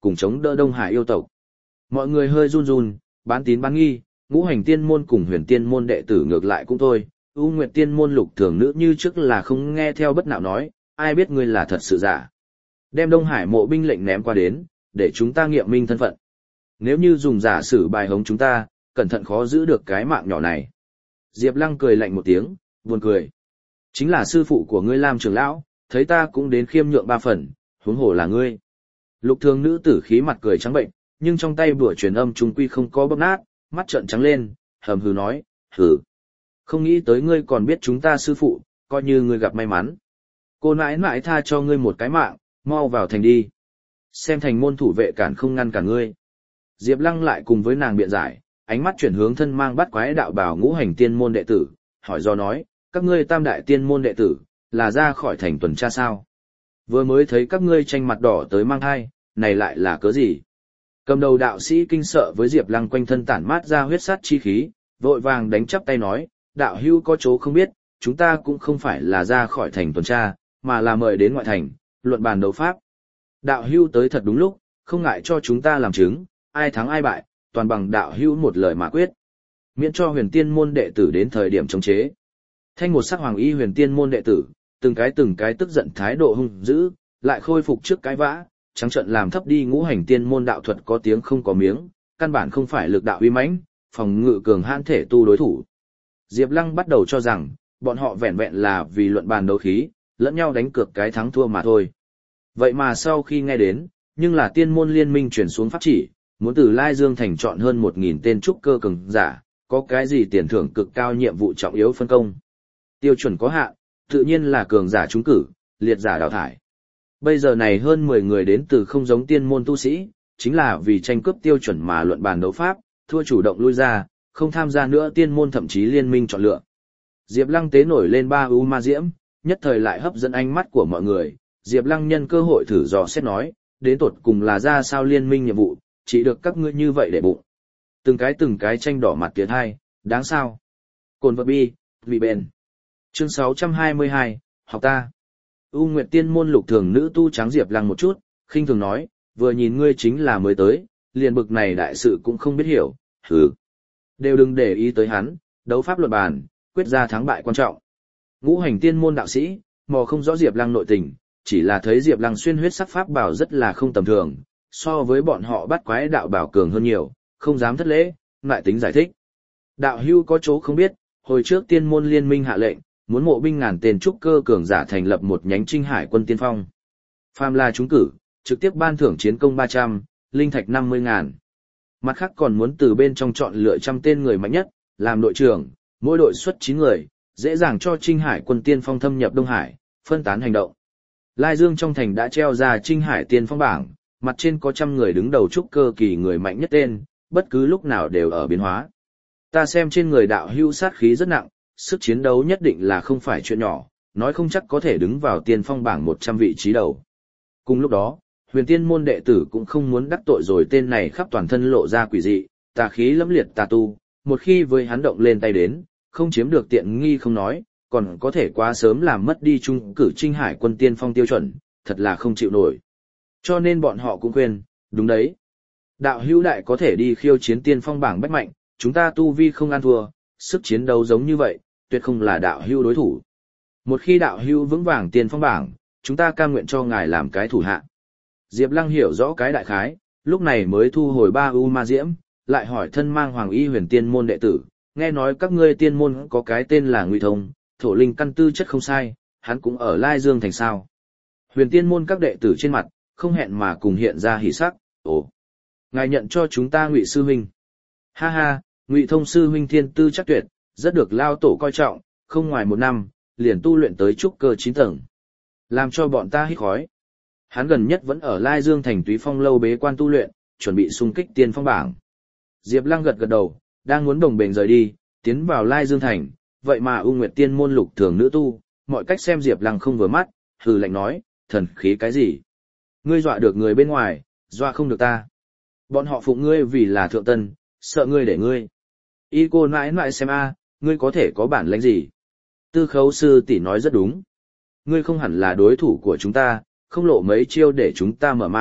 cùng chống đỡ Đông Hải yêu tộc. Mọi người hơi run run, bán tín bán nghi, ngũ hành tiên môn cùng huyền tiên môn đệ tử ngược lại cũng thôi, ưu nguyệt tiên môn lục thường nữ như trước là không nghe theo bất nạo nói, ai biết ngươi là thật sự giả. Đem Đông Hải mộ binh lệnh ném qua đến, để chúng ta nghiệm minh thân phận. Nếu như dùng giả sử bài hống chúng ta, cẩn thận khó giữ được cái mạng nhỏ này. Diệp Lăng cười lạnh một tiếng, buồn cười. Chính là sư phụ của ngươi Lam trưởng lão, thấy ta cũng đến khiêm nhượng ba phần, huống hồ là ngươi. Lục thường nữ tử khí mặt cười trắng bệnh, nhưng trong tay bùa truyền âm trung quy không có bóp nát, mắt trợn trắng lên, hầm hừ nói, hừ. Không nghĩ tới ngươi còn biết chúng ta sư phụ, coi như ngươi gặp may mắn. Cô nãi nãi tha cho ngươi một cái mạng, mau vào thành đi. Xem thành môn thủ vệ cản không ngăn cản ngươi. Diệp Lăng lại cùng với nàng biện giải, ánh mắt chuyển hướng thân mang bắt quái đạo bào ngũ hành tiên môn đệ tử, hỏi do nói, các ngươi tam đại tiên môn đệ tử, là ra khỏi thành tuần tra sao? Vừa mới thấy các ngươi tranh mặt đỏ tới mang thai, này lại là cớ gì? Cầm đầu đạo sĩ kinh sợ với Diệp Lăng quanh thân tản mát ra huyết sát chi khí, vội vàng đánh chắp tay nói, đạo hữu có chỗ không biết, chúng ta cũng không phải là ra khỏi thành tuần tra, mà là mời đến ngoại thành, luận bàn đấu pháp. Đạo hữu tới thật đúng lúc, không ngại cho chúng ta làm chứng, ai thắng ai bại, toàn bằng đạo hữu một lời mà quyết. Miễn cho huyền tiên môn đệ tử đến thời điểm chống chế. Thanh một sắc hoàng y huyền tiên môn đệ tử, từng cái từng cái tức giận thái độ hung dữ, lại khôi phục trước cái vã, trắng trợn làm thấp đi ngũ hành tiên môn đạo thuật có tiếng không có miếng, căn bản không phải lực đạo uy mãnh, phòng ngự cường hãn thể tu đối thủ. Diệp Lăng bắt đầu cho rằng, bọn họ vẹn vẹn là vì luận bàn đấu khí, lẫn nhau đánh cược cái thắng thua mà thôi. Vậy mà sau khi nghe đến, nhưng là tiên môn liên minh chuyển xuống pháp chỉ, muốn từ Lai Dương thành chọn hơn một nghìn tên trúc cơ cường giả, có cái gì tiền thưởng cực cao nhiệm vụ trọng yếu phân công. Tiêu chuẩn có hạn, tự nhiên là cường giả trúng cử, liệt giả đào thải. Bây giờ này hơn mười người đến từ không giống tiên môn tu sĩ, chính là vì tranh cướp tiêu chuẩn mà luận bàn đấu pháp, thua chủ động lui ra, không tham gia nữa tiên môn thậm chí liên minh chọn lựa. Diệp Lăng tế nổi lên ba u ma diễm, nhất thời lại hấp dẫn ánh mắt của mọi người, Diệp Lăng nhân cơ hội thử dò xét nói, đến tột cùng là ra sao liên minh nhiệm vụ, chỉ được các ngươi như vậy để bụng. Từng cái từng cái tranh đỏ mặt tiến hai, đáng sao. Cồn vật bi, vì bền. Chương sáu trăm hai mươi hai, học ta. U Nguyệt Tiên môn lục thường nữ tu trắng Diệp Lăng một chút, khinh thường nói, vừa nhìn ngươi chính là mới tới, liền bực này đại sự cũng không biết hiểu, hừ. Đều đừng để ý tới hắn, đấu pháp luận bàn, quyết ra thắng bại quan trọng. Ngũ hành tiên môn đạo sĩ, mò không rõ Diệp Lăng nội tình, chỉ là thấy Diệp Lăng xuyên huyết sắc pháp bảo rất là không tầm thường, so với bọn họ bắt quái đạo bảo cường hơn nhiều, không dám thất lễ, lại tính giải thích. Đạo hưu có chỗ không biết, hồi trước tiên môn liên minh hạ lệnh, muốn mộ binh ngàn tên trúc cơ cường giả thành lập một nhánh Trinh Hải quân tiên phong. Phàm là trúng cử, trực tiếp ban thưởng chiến công ba trăm, linh thạch năm mươi ngàn. Mặt khác còn muốn từ bên trong chọn lựa trăm tên người mạnh nhất, làm đội trưởng, mỗi đội xuất chín người, dễ dàng cho Trinh Hải quân tiên phong thâm nhập Đông Hải, phân tán hành động. Lai Dương trong thành đã treo ra Trinh Hải tiên phong bảng, mặt trên có trăm người đứng đầu trúc cơ kỳ người mạnh nhất tên, bất cứ lúc nào đều ở biến hóa. Ta xem trên người đạo hưu sát khí rất nặng, sức chiến đấu nhất định là không phải chuyện nhỏ, nói không chắc có thể đứng vào tiên phong bảng một trăm vị trí đầu. Cùng lúc đó, huyền tiên môn đệ tử cũng không muốn đắc tội rồi tên này khắp toàn thân lộ ra quỷ dị, tà khí lẫm liệt tà tu, một khi với hắn động lên tay đến, không chiếm được tiện nghi không nói, còn có thể quá sớm làm mất đi trung cử Trinh Hải quân tiên phong tiêu chuẩn, thật là không chịu nổi. Cho nên bọn họ cũng quên, đúng đấy. Đạo hữu đại có thể đi khiêu chiến tiên phong bảng bách mạnh, chúng ta tu vi không ăn thua, sức chiến đấu giống như vậy, tuyệt không là đạo hữu đối thủ. Một khi đạo hữu vững vàng tiên phong bảng, chúng ta cam nguyện cho ngài làm cái thủ hạ. Diệp Lăng hiểu rõ cái đại khái, lúc này mới thu hồi ba u ma diễm, lại hỏi thân mang hoàng y huyền tiên môn đệ tử, nghe nói các ngươi tiên môn có cái tên là Ngụy Thông, thổ linh căn tư chất không sai, hắn cũng ở Lai Dương thành sao. Huyền tiên môn các đệ tử trên mặt, không hẹn mà cùng hiện ra hỉ sắc, ồ, ngài nhận cho chúng ta Ngụy sư huynh. Ha ha, Ngụy Thông sư huynh thiên tư chắc tuyệt, rất được lao tổ coi trọng, không ngoài một năm, liền tu luyện tới trúc cơ chín tầng. Làm cho bọn ta hít khói. Hắn gần nhất vẫn ở Lai Dương thành Túy Phong lâu bế quan tu luyện, chuẩn bị xung kích tiên phong bảng. Diệp Lăng gật gật đầu, đang muốn đồng bền rời đi, tiến vào Lai Dương thành, vậy mà U Nguyệt Tiên môn lục thường nữ tu, mọi cách xem Diệp Lăng không vừa mắt, hừ lạnh nói, thần khí cái gì? Ngươi dọa được người bên ngoài, dọa không được ta. Bọn họ phụng ngươi vì là thượng tân, sợ ngươi để ngươi. Y cô nãi nãi xem a, ngươi có thể có bản lĩnh gì? Tư Khấu sư tỷ nói rất đúng. Ngươi không hẳn là đối thủ của chúng ta, không lộ mấy chiêu để chúng ta mở mang,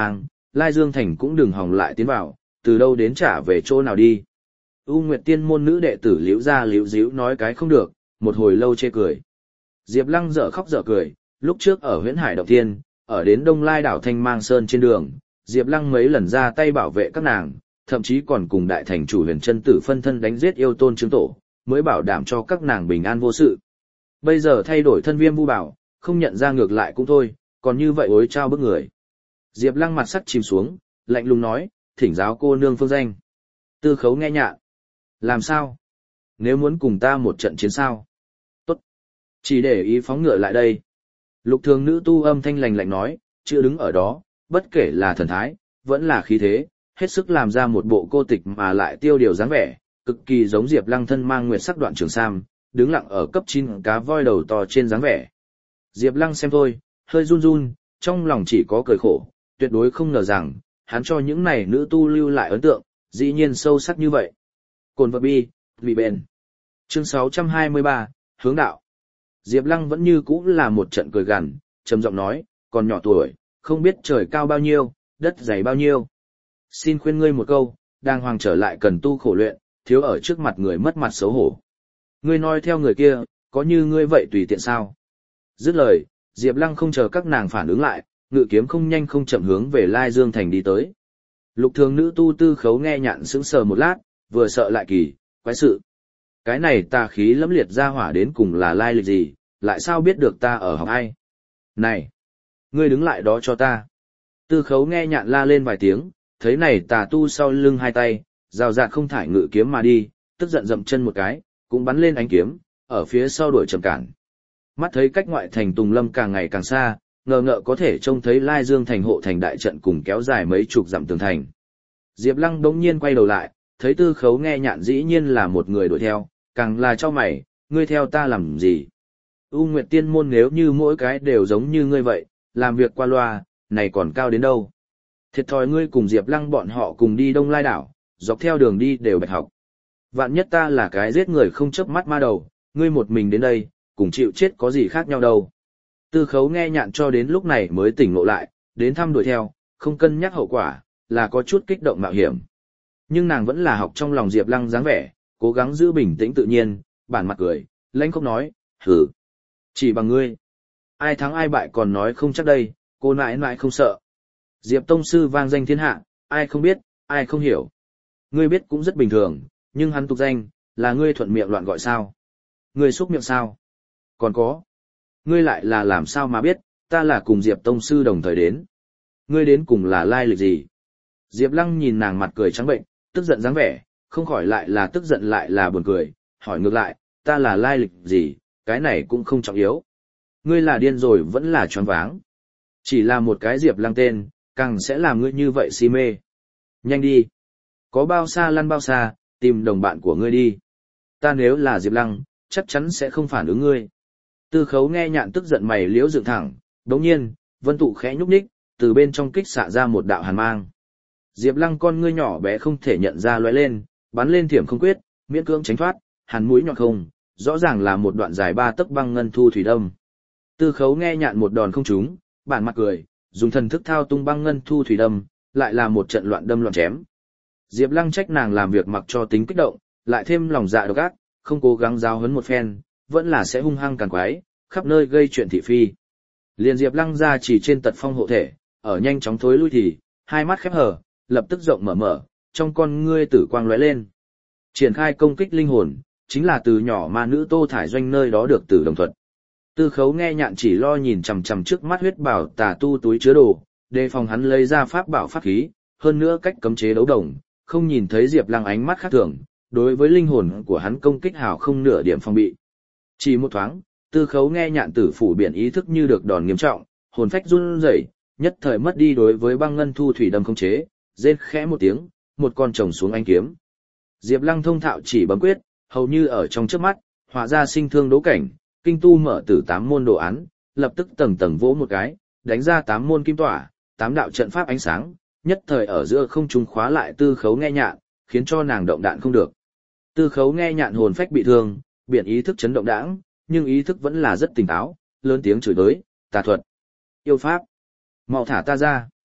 Lai Dương Thành cũng đừng hòng lại tiến vào, từ đâu đến trả về chỗ nào đi. U Nguyệt Tiên môn nữ đệ tử liễu ra liễu díu nói cái không được, một hồi lâu chê cười. Diệp Lăng dở khóc dở cười, lúc trước ở Huyễn Hải Động Thiên, ở đến Đông Lai đảo Thanh Mang Sơn trên đường, Diệp Lăng mấy lần ra tay bảo vệ các nàng, thậm chí còn cùng đại thành chủ Huyền Chân Tử phân thân đánh giết yêu tôn chứng tổ, mới bảo đảm cho các nàng bình an vô sự. Bây giờ thay đổi thân Viêm Vu Bảo, không nhận ra ngược lại cũng thôi, còn như vậy ối trao bức người. Diệp Lăng mặt sắc chìm xuống, lạnh lùng nói, thỉnh giáo cô nương phương danh. Tư Khấu nghe nhạn. Làm sao? Nếu muốn cùng ta một trận chiến sao? Tốt. Chỉ để ý phóng ngựa lại đây. Lục Thường nữ tu âm thanh lạnh lạnh nói, chưa đứng ở đó, bất kể là thần thái, vẫn là khí thế, hết sức làm ra một bộ cô tịch mà lại tiêu điều dáng vẻ, cực kỳ giống Diệp Lăng thân mang nguyệt sắc đoạn trường sam, đứng lặng ở cấp chín cá voi đầu to trên dáng vẻ. Diệp Lăng xem thôi, hơi run run, trong lòng chỉ có cười khổ, tuyệt đối không ngờ rằng, hắn cho những này nữ tu lưu lại ấn tượng, dĩ nhiên sâu sắc như vậy. Cồn vật bi, vì bền. Chương sáu trăm hai mươi ba, hướng đạo. Diệp Lăng vẫn như cũ là một trận cười gằn, trầm giọng nói, còn nhỏ tuổi, không biết trời cao bao nhiêu, đất dày bao nhiêu. Xin khuyên ngươi một câu, đàng hoàng trở lại cần tu khổ luyện, thiếu ở trước mặt người mất mặt xấu hổ. Ngươi nói theo người kia, có như ngươi vậy tùy tiện sao? Dứt lời, Diệp Lăng không chờ các nàng phản ứng lại, ngự kiếm không nhanh không chậm hướng về Lai Dương Thành đi tới. Lục Thường nữ tu Tư Khấu nghe nhạn sững sờ một lát, vừa sợ lại kỳ, quái sự. Cái này tà khí lẫm liệt ra hỏa đến cùng là lai lịch gì, lại sao biết được ta ở học ai? Này! Ngươi đứng lại đó cho ta. Tư Khấu nghe nhạn la lên vài tiếng, thấy này tà tu sau lưng hai tay, rào rạt không thải ngự kiếm mà đi, tức giận dậm chân một cái, cũng bắn lên ánh kiếm, ở phía sau đuổi chầm cản. Mắt thấy cách ngoại thành Tùng Lâm càng ngày càng xa, ngờ ngợ có thể trông thấy Lai Dương Thành hộ thành đại trận cùng kéo dài mấy chục dặm tường thành. Diệp Lăng đống nhiên quay đầu lại, thấy Tư Khấu nghe nhạn dĩ nhiên là một người đuổi theo, càng là cho mày, ngươi theo ta làm gì? U Nguyệt Tiên môn nếu như mỗi cái đều giống như ngươi vậy, làm việc qua loa, này còn cao đến đâu? Thiệt thòi ngươi cùng Diệp Lăng bọn họ cùng đi Đông Lai đảo, dọc theo đường đi đều bạch học. Vạn nhất ta là cái giết người không chớp mắt ma đầu, ngươi một mình đến đây, cùng chịu chết có gì khác nhau đâu. Tư Khấu nghe nhạn cho đến lúc này mới tỉnh ngộ lại, đến thăm đuổi theo, không cân nhắc hậu quả, là có chút kích động mạo hiểm. Nhưng nàng vẫn là học trong lòng Diệp Lăng dáng vẻ, cố gắng giữ bình tĩnh tự nhiên, bản mặt cười, lãnh khóc nói, hử, chỉ bằng ngươi. Ai thắng ai bại còn nói không chắc đây, cô nãi nãi không sợ. Diệp tông sư vang danh thiên hạ, ai không biết, ai không hiểu. Ngươi biết cũng rất bình thường, nhưng hắn tục danh, là ngươi thuận miệng loạn gọi sao? Ngươi xúc miệng sao? Còn có, ngươi lại là làm sao mà biết, ta là cùng Diệp tông sư đồng thời đến. Ngươi đến cùng là lai lịch gì? Diệp Lăng nhìn nàng mặt cười trắng bệnh, tức giận dáng vẻ, không khỏi lại là tức giận lại là buồn cười, hỏi ngược lại, ta là lai lịch gì, cái này cũng không trọng yếu. Ngươi là điên rồi vẫn là choáng váng. Chỉ là một cái Diệp Lăng tên, càng sẽ làm ngươi như vậy si mê. Nhanh đi. Có bao xa lăn bao xa, tìm đồng bạn của ngươi đi. Ta nếu là Diệp Lăng, chắc chắn sẽ không phản ứng ngươi. Tư Khấu nghe nhạn tức giận mày liễu dựng thẳng, đồng nhiên, vân tụ khẽ nhúc nhích, từ bên trong kích xạ ra một đạo hàn mang. Diệp Lăng con ngươi nhỏ bé không thể nhận ra lóe lên, bắn lên thiểm không quyết, miễn cưỡng tránh thoát, hàn mũi nhọn không, rõ ràng là một đoạn dài ba tấc băng ngân thu thủy đâm. Tư Khấu nghe nhạn một đòn không trúng, bản mặt cười, dùng thần thức thao tung băng ngân thu thủy đâm, lại là một trận loạn đâm loạn chém. Diệp Lăng trách nàng làm việc mặc cho tính kích động, lại thêm lòng dạ độc ác, không cố gắng giáo huấn một phen, vẫn là sẽ hung hăng càn quái, khắp nơi gây chuyện thị phi. Liền Diệp Lăng ra chỉ trên tật phong hộ thể, ở nhanh chóng thối lui thì, hai mắt khép hờ, lập tức rộng mở mở, trong con ngươi tử quang lóe lên. Triển khai công kích linh hồn, chính là từ nhỏ ma nữ Tô Thải Doanh nơi đó được Tử Đồng thuật. Tư Khấu nghe nhạn chỉ lo nhìn chằm chằm trước mắt huyết bảo tà tu túi chứa đồ, đề phòng hắn lấy ra pháp bảo pháp khí, hơn nữa cách cấm chế đấu đồng, không nhìn thấy Diệp Lăng ánh mắt khác thường, đối với linh hồn của hắn công kích hào không nửa điểm phòng bị. Chỉ một thoáng, Tư Khấu nghe nhạn tử phủ biển ý thức như được đòn nghiêm trọng, hồn phách run rẩy, nhất thời mất đi đối với băng ngân thu thủy đâm không chế, rên khẽ một tiếng, một con trồng xuống ánh kiếm. Diệp Lăng thông thạo chỉ bấm quyết, hầu như ở trong chớp mắt, hóa ra sinh thương đấu cảnh, kinh tu mở tử tám môn đồ án, lập tức tầng tầng vỗ một cái, đánh ra tám môn kim tỏa, tám đạo trận pháp ánh sáng, nhất thời ở giữa không trung khóa lại Tư Khấu nghe nhạn, khiến cho nàng động đạn không được. Tư Khấu nghe nhạn hồn phách bị thương, biển ý thức chấn động đãng, nhưng ý thức vẫn là rất tỉnh táo, lớn tiếng chửi tới, tà thuật, yêu pháp, mau thả ta ra.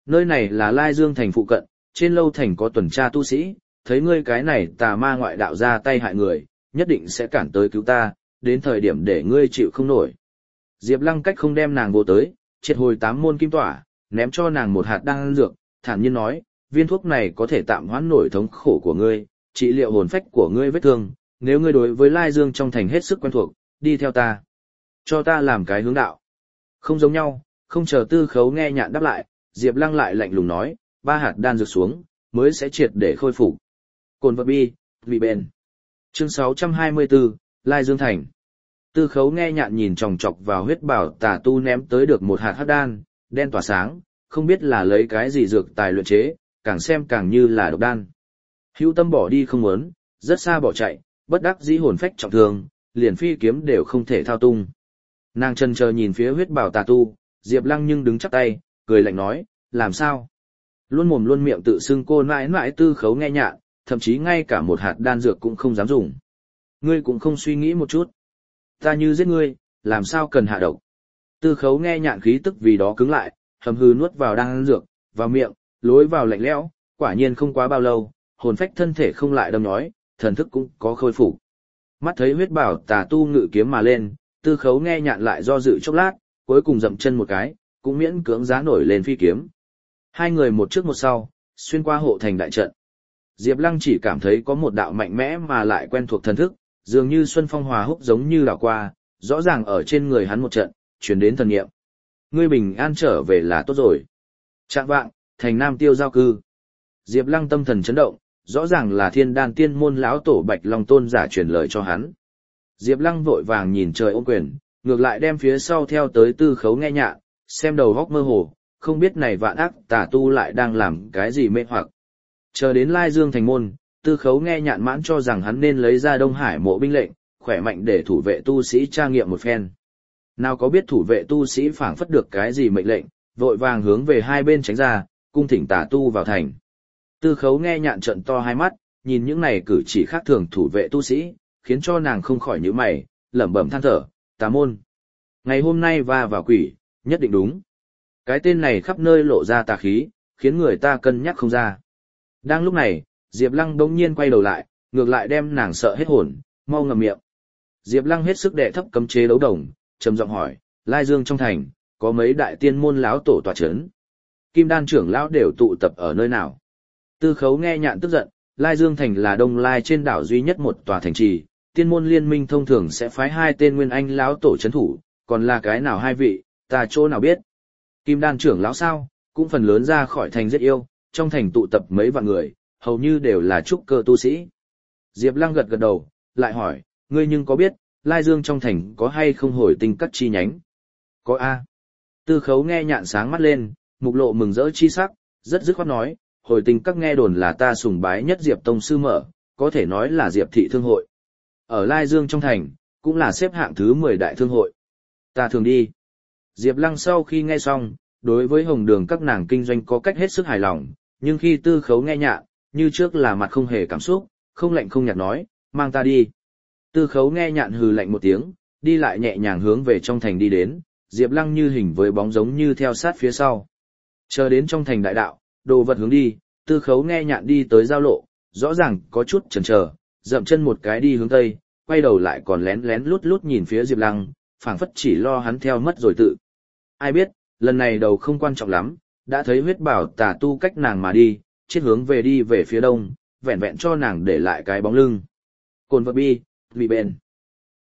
Nơi này là Lai Dương thành phụ cận, trên lâu thành có tuần tra tu sĩ, thấy ngươi cái này tà ma ngoại đạo ra tay hại người, nhất định sẽ cản tới cứu ta, đến thời điểm để ngươi chịu không nổi. Diệp Lăng cách không đem nàng vô tới, triệt hồi tám môn kim tỏa, ném cho nàng một hạt đan dược, thản nhiên nói, viên thuốc này có thể tạm hoãn nổi thống khổ của ngươi, trị liệu hồn phách của ngươi vết thương, nếu ngươi đối với Lai Dương trong thành hết sức quen thuộc, đi theo ta. Cho ta làm cái hướng đạo. Không giống nhau, không chờ Tư Khấu nghe nhạn đáp lại, Diệp Lăng lại lạnh lùng nói, ba hạt đan dược xuống, mới sẽ triệt để khôi phục. Cồn vật bi, vì bền. Chương sáu trăm hai mươi bốn, Lai Dương thành. Tư Khấu nghe nhạn nhìn chòng chọc vào huyết bảo tà tu ném tới được một hạt hắc đan, đen tỏa sáng, không biết là lấy cái gì dược tài luyện chế, càng xem càng như là độc đan. Hữu tâm bỏ đi không muốn, rất xa bỏ chạy, bất đắc dĩ hồn phách trọng thương, liền phi kiếm đều không thể thao tung. Nàng chần chờ nhìn phía huyết bảo tà tu, Diệp Lăng nhưng đứng chắp tay, cười lạnh nói, làm sao? Luôn mồm luôn miệng tự xưng cô mãi mãi Tư Khấu nghe nhạn, thậm chí ngay cả một hạt đan dược cũng không dám dùng. Ngươi cũng không suy nghĩ một chút. Ta như giết ngươi, làm sao cần hạ độc? Tư Khấu nghe nhạn khí tức vì đó cứng lại, hầm hừ nuốt vào đan dược, vào miệng, lối vào lạnh lẽo, quả nhiên không quá bao lâu, hồn phách thân thể không lại đâm nhói, thần thức cũng có khôi phục. Mắt thấy huyết bảo tà tu ngự kiếm mà lên, Tư Khấu nghe nhạn lại do dự chốc lát, cuối cùng dậm chân một cái, cũng miễn cưỡng giá nổi lên phi kiếm. Hai người một trước một sau, xuyên qua hộ thành đại trận. Diệp Lăng chỉ cảm thấy có một đạo mạnh mẽ mà lại quen thuộc thần thức, dường như xuân phong hòa húc giống như đảo qua, rõ ràng ở trên người hắn một trận, truyền đến thần niệm. Ngươi bình an trở về là tốt rồi. Trạng vạng, thành Nam Tiêu giao cư. Diệp Lăng tâm thần chấn động, rõ ràng là Thiên Đan Tiên môn lão tổ Bạch Long Tôn giả truyền lời cho hắn. Diệp Lăng vội vàng nhìn trời ôm quyền, ngược lại đem phía sau theo tới Tư Khấu nghe nhạn, xem đầu góc mơ hồ, không biết này vạn ác tà tu lại đang làm cái gì mê hoặc. Chờ đến Lai Dương thành môn, Tư Khấu nghe nhạn mãn cho rằng hắn nên lấy ra Đông Hải mộ binh lệnh, khỏe mạnh để thủ vệ tu sĩ tra nghiệm một phen. Nào có biết thủ vệ tu sĩ phảng phất được cái gì mệnh lệnh, vội vàng hướng về hai bên tránh ra, cung thỉnh tà tu vào thành. Tư Khấu nghe nhạn trợn to hai mắt, nhìn những này cử chỉ khác thường thủ vệ tu sĩ, khiến cho nàng không khỏi nhíu mày, lẩm bẩm than thở, tà môn. Ngày hôm nay va vào quỷ, nhất định đúng. Cái tên này khắp nơi lộ ra tà khí, khiến người ta cân nhắc không ra. Đang lúc này, Diệp Lăng bỗng nhiên quay đầu lại, ngược lại đem nàng sợ hết hồn, mau ngậm miệng. Diệp Lăng hết sức đệ thấp cấm chế đấu đồng, trầm giọng hỏi, Lai Dương trong thành, có mấy đại tiên môn lão tổ tọa chấn? Kim Đan trưởng lão đều tụ tập ở nơi nào? Tư Khấu nghe nhạn tức giận, Lai Dương thành là Đông Lai trên đảo duy nhất một tòa thành trì, tiên môn liên minh thông thường sẽ phái hai tên nguyên anh lão tổ trấn thủ, còn là cái nào hai vị, ta chỗ nào biết. Kim Đan trưởng lão sao, cũng phần lớn ra khỏi thành giết yêu, trong thành tụ tập mấy vạn người, hầu như đều là trúc cơ tu sĩ. Diệp Lăng gật gật đầu, lại hỏi, ngươi nhưng có biết, Lai Dương trong thành có hay không hồi tinh các chi nhánh? Có a. Tư Khấu nghe nhạn sáng mắt lên, mục lộ mừng rỡ chi sắc, rất dứt khoát nói, hồi tinh các nghe đồn là ta sùng bái nhất Diệp tông sư mở, có thể nói là Diệp thị thương hội. Ở Lai Dương trong thành, cũng là xếp hạng thứ mười đại thương hội. Ta thường đi. Diệp Lăng sau khi nghe xong, đối với Hồng Đường các nàng kinh doanh có cách hết sức hài lòng, nhưng khi Tư Khấu nghe nhạn, như trước là mặt không hề cảm xúc, không lạnh không nhạt nói, mang ta đi. Tư Khấu nghe nhạn hừ lạnh một tiếng, đi lại nhẹ nhàng hướng về trong thành đi đến, Diệp Lăng như hình với bóng giống như theo sát phía sau. Chờ đến trong thành đại đạo, đồ vật hướng đi, Tư Khấu nghe nhạn đi tới giao lộ, rõ ràng có chút chần chờ, dậm chân một cái đi hướng tây, quay đầu lại còn lén lén lút lút nhìn phía Diệp Lăng, phảng phất chỉ lo hắn theo mất rồi tự. Ai biết, lần này đầu không quan trọng lắm, đã thấy huyết bảo tà tu cách nàng mà đi, chết hướng về đi về phía đông, vẹn vẹn cho nàng để lại cái bóng lưng. Cồn vật bi, vì bền.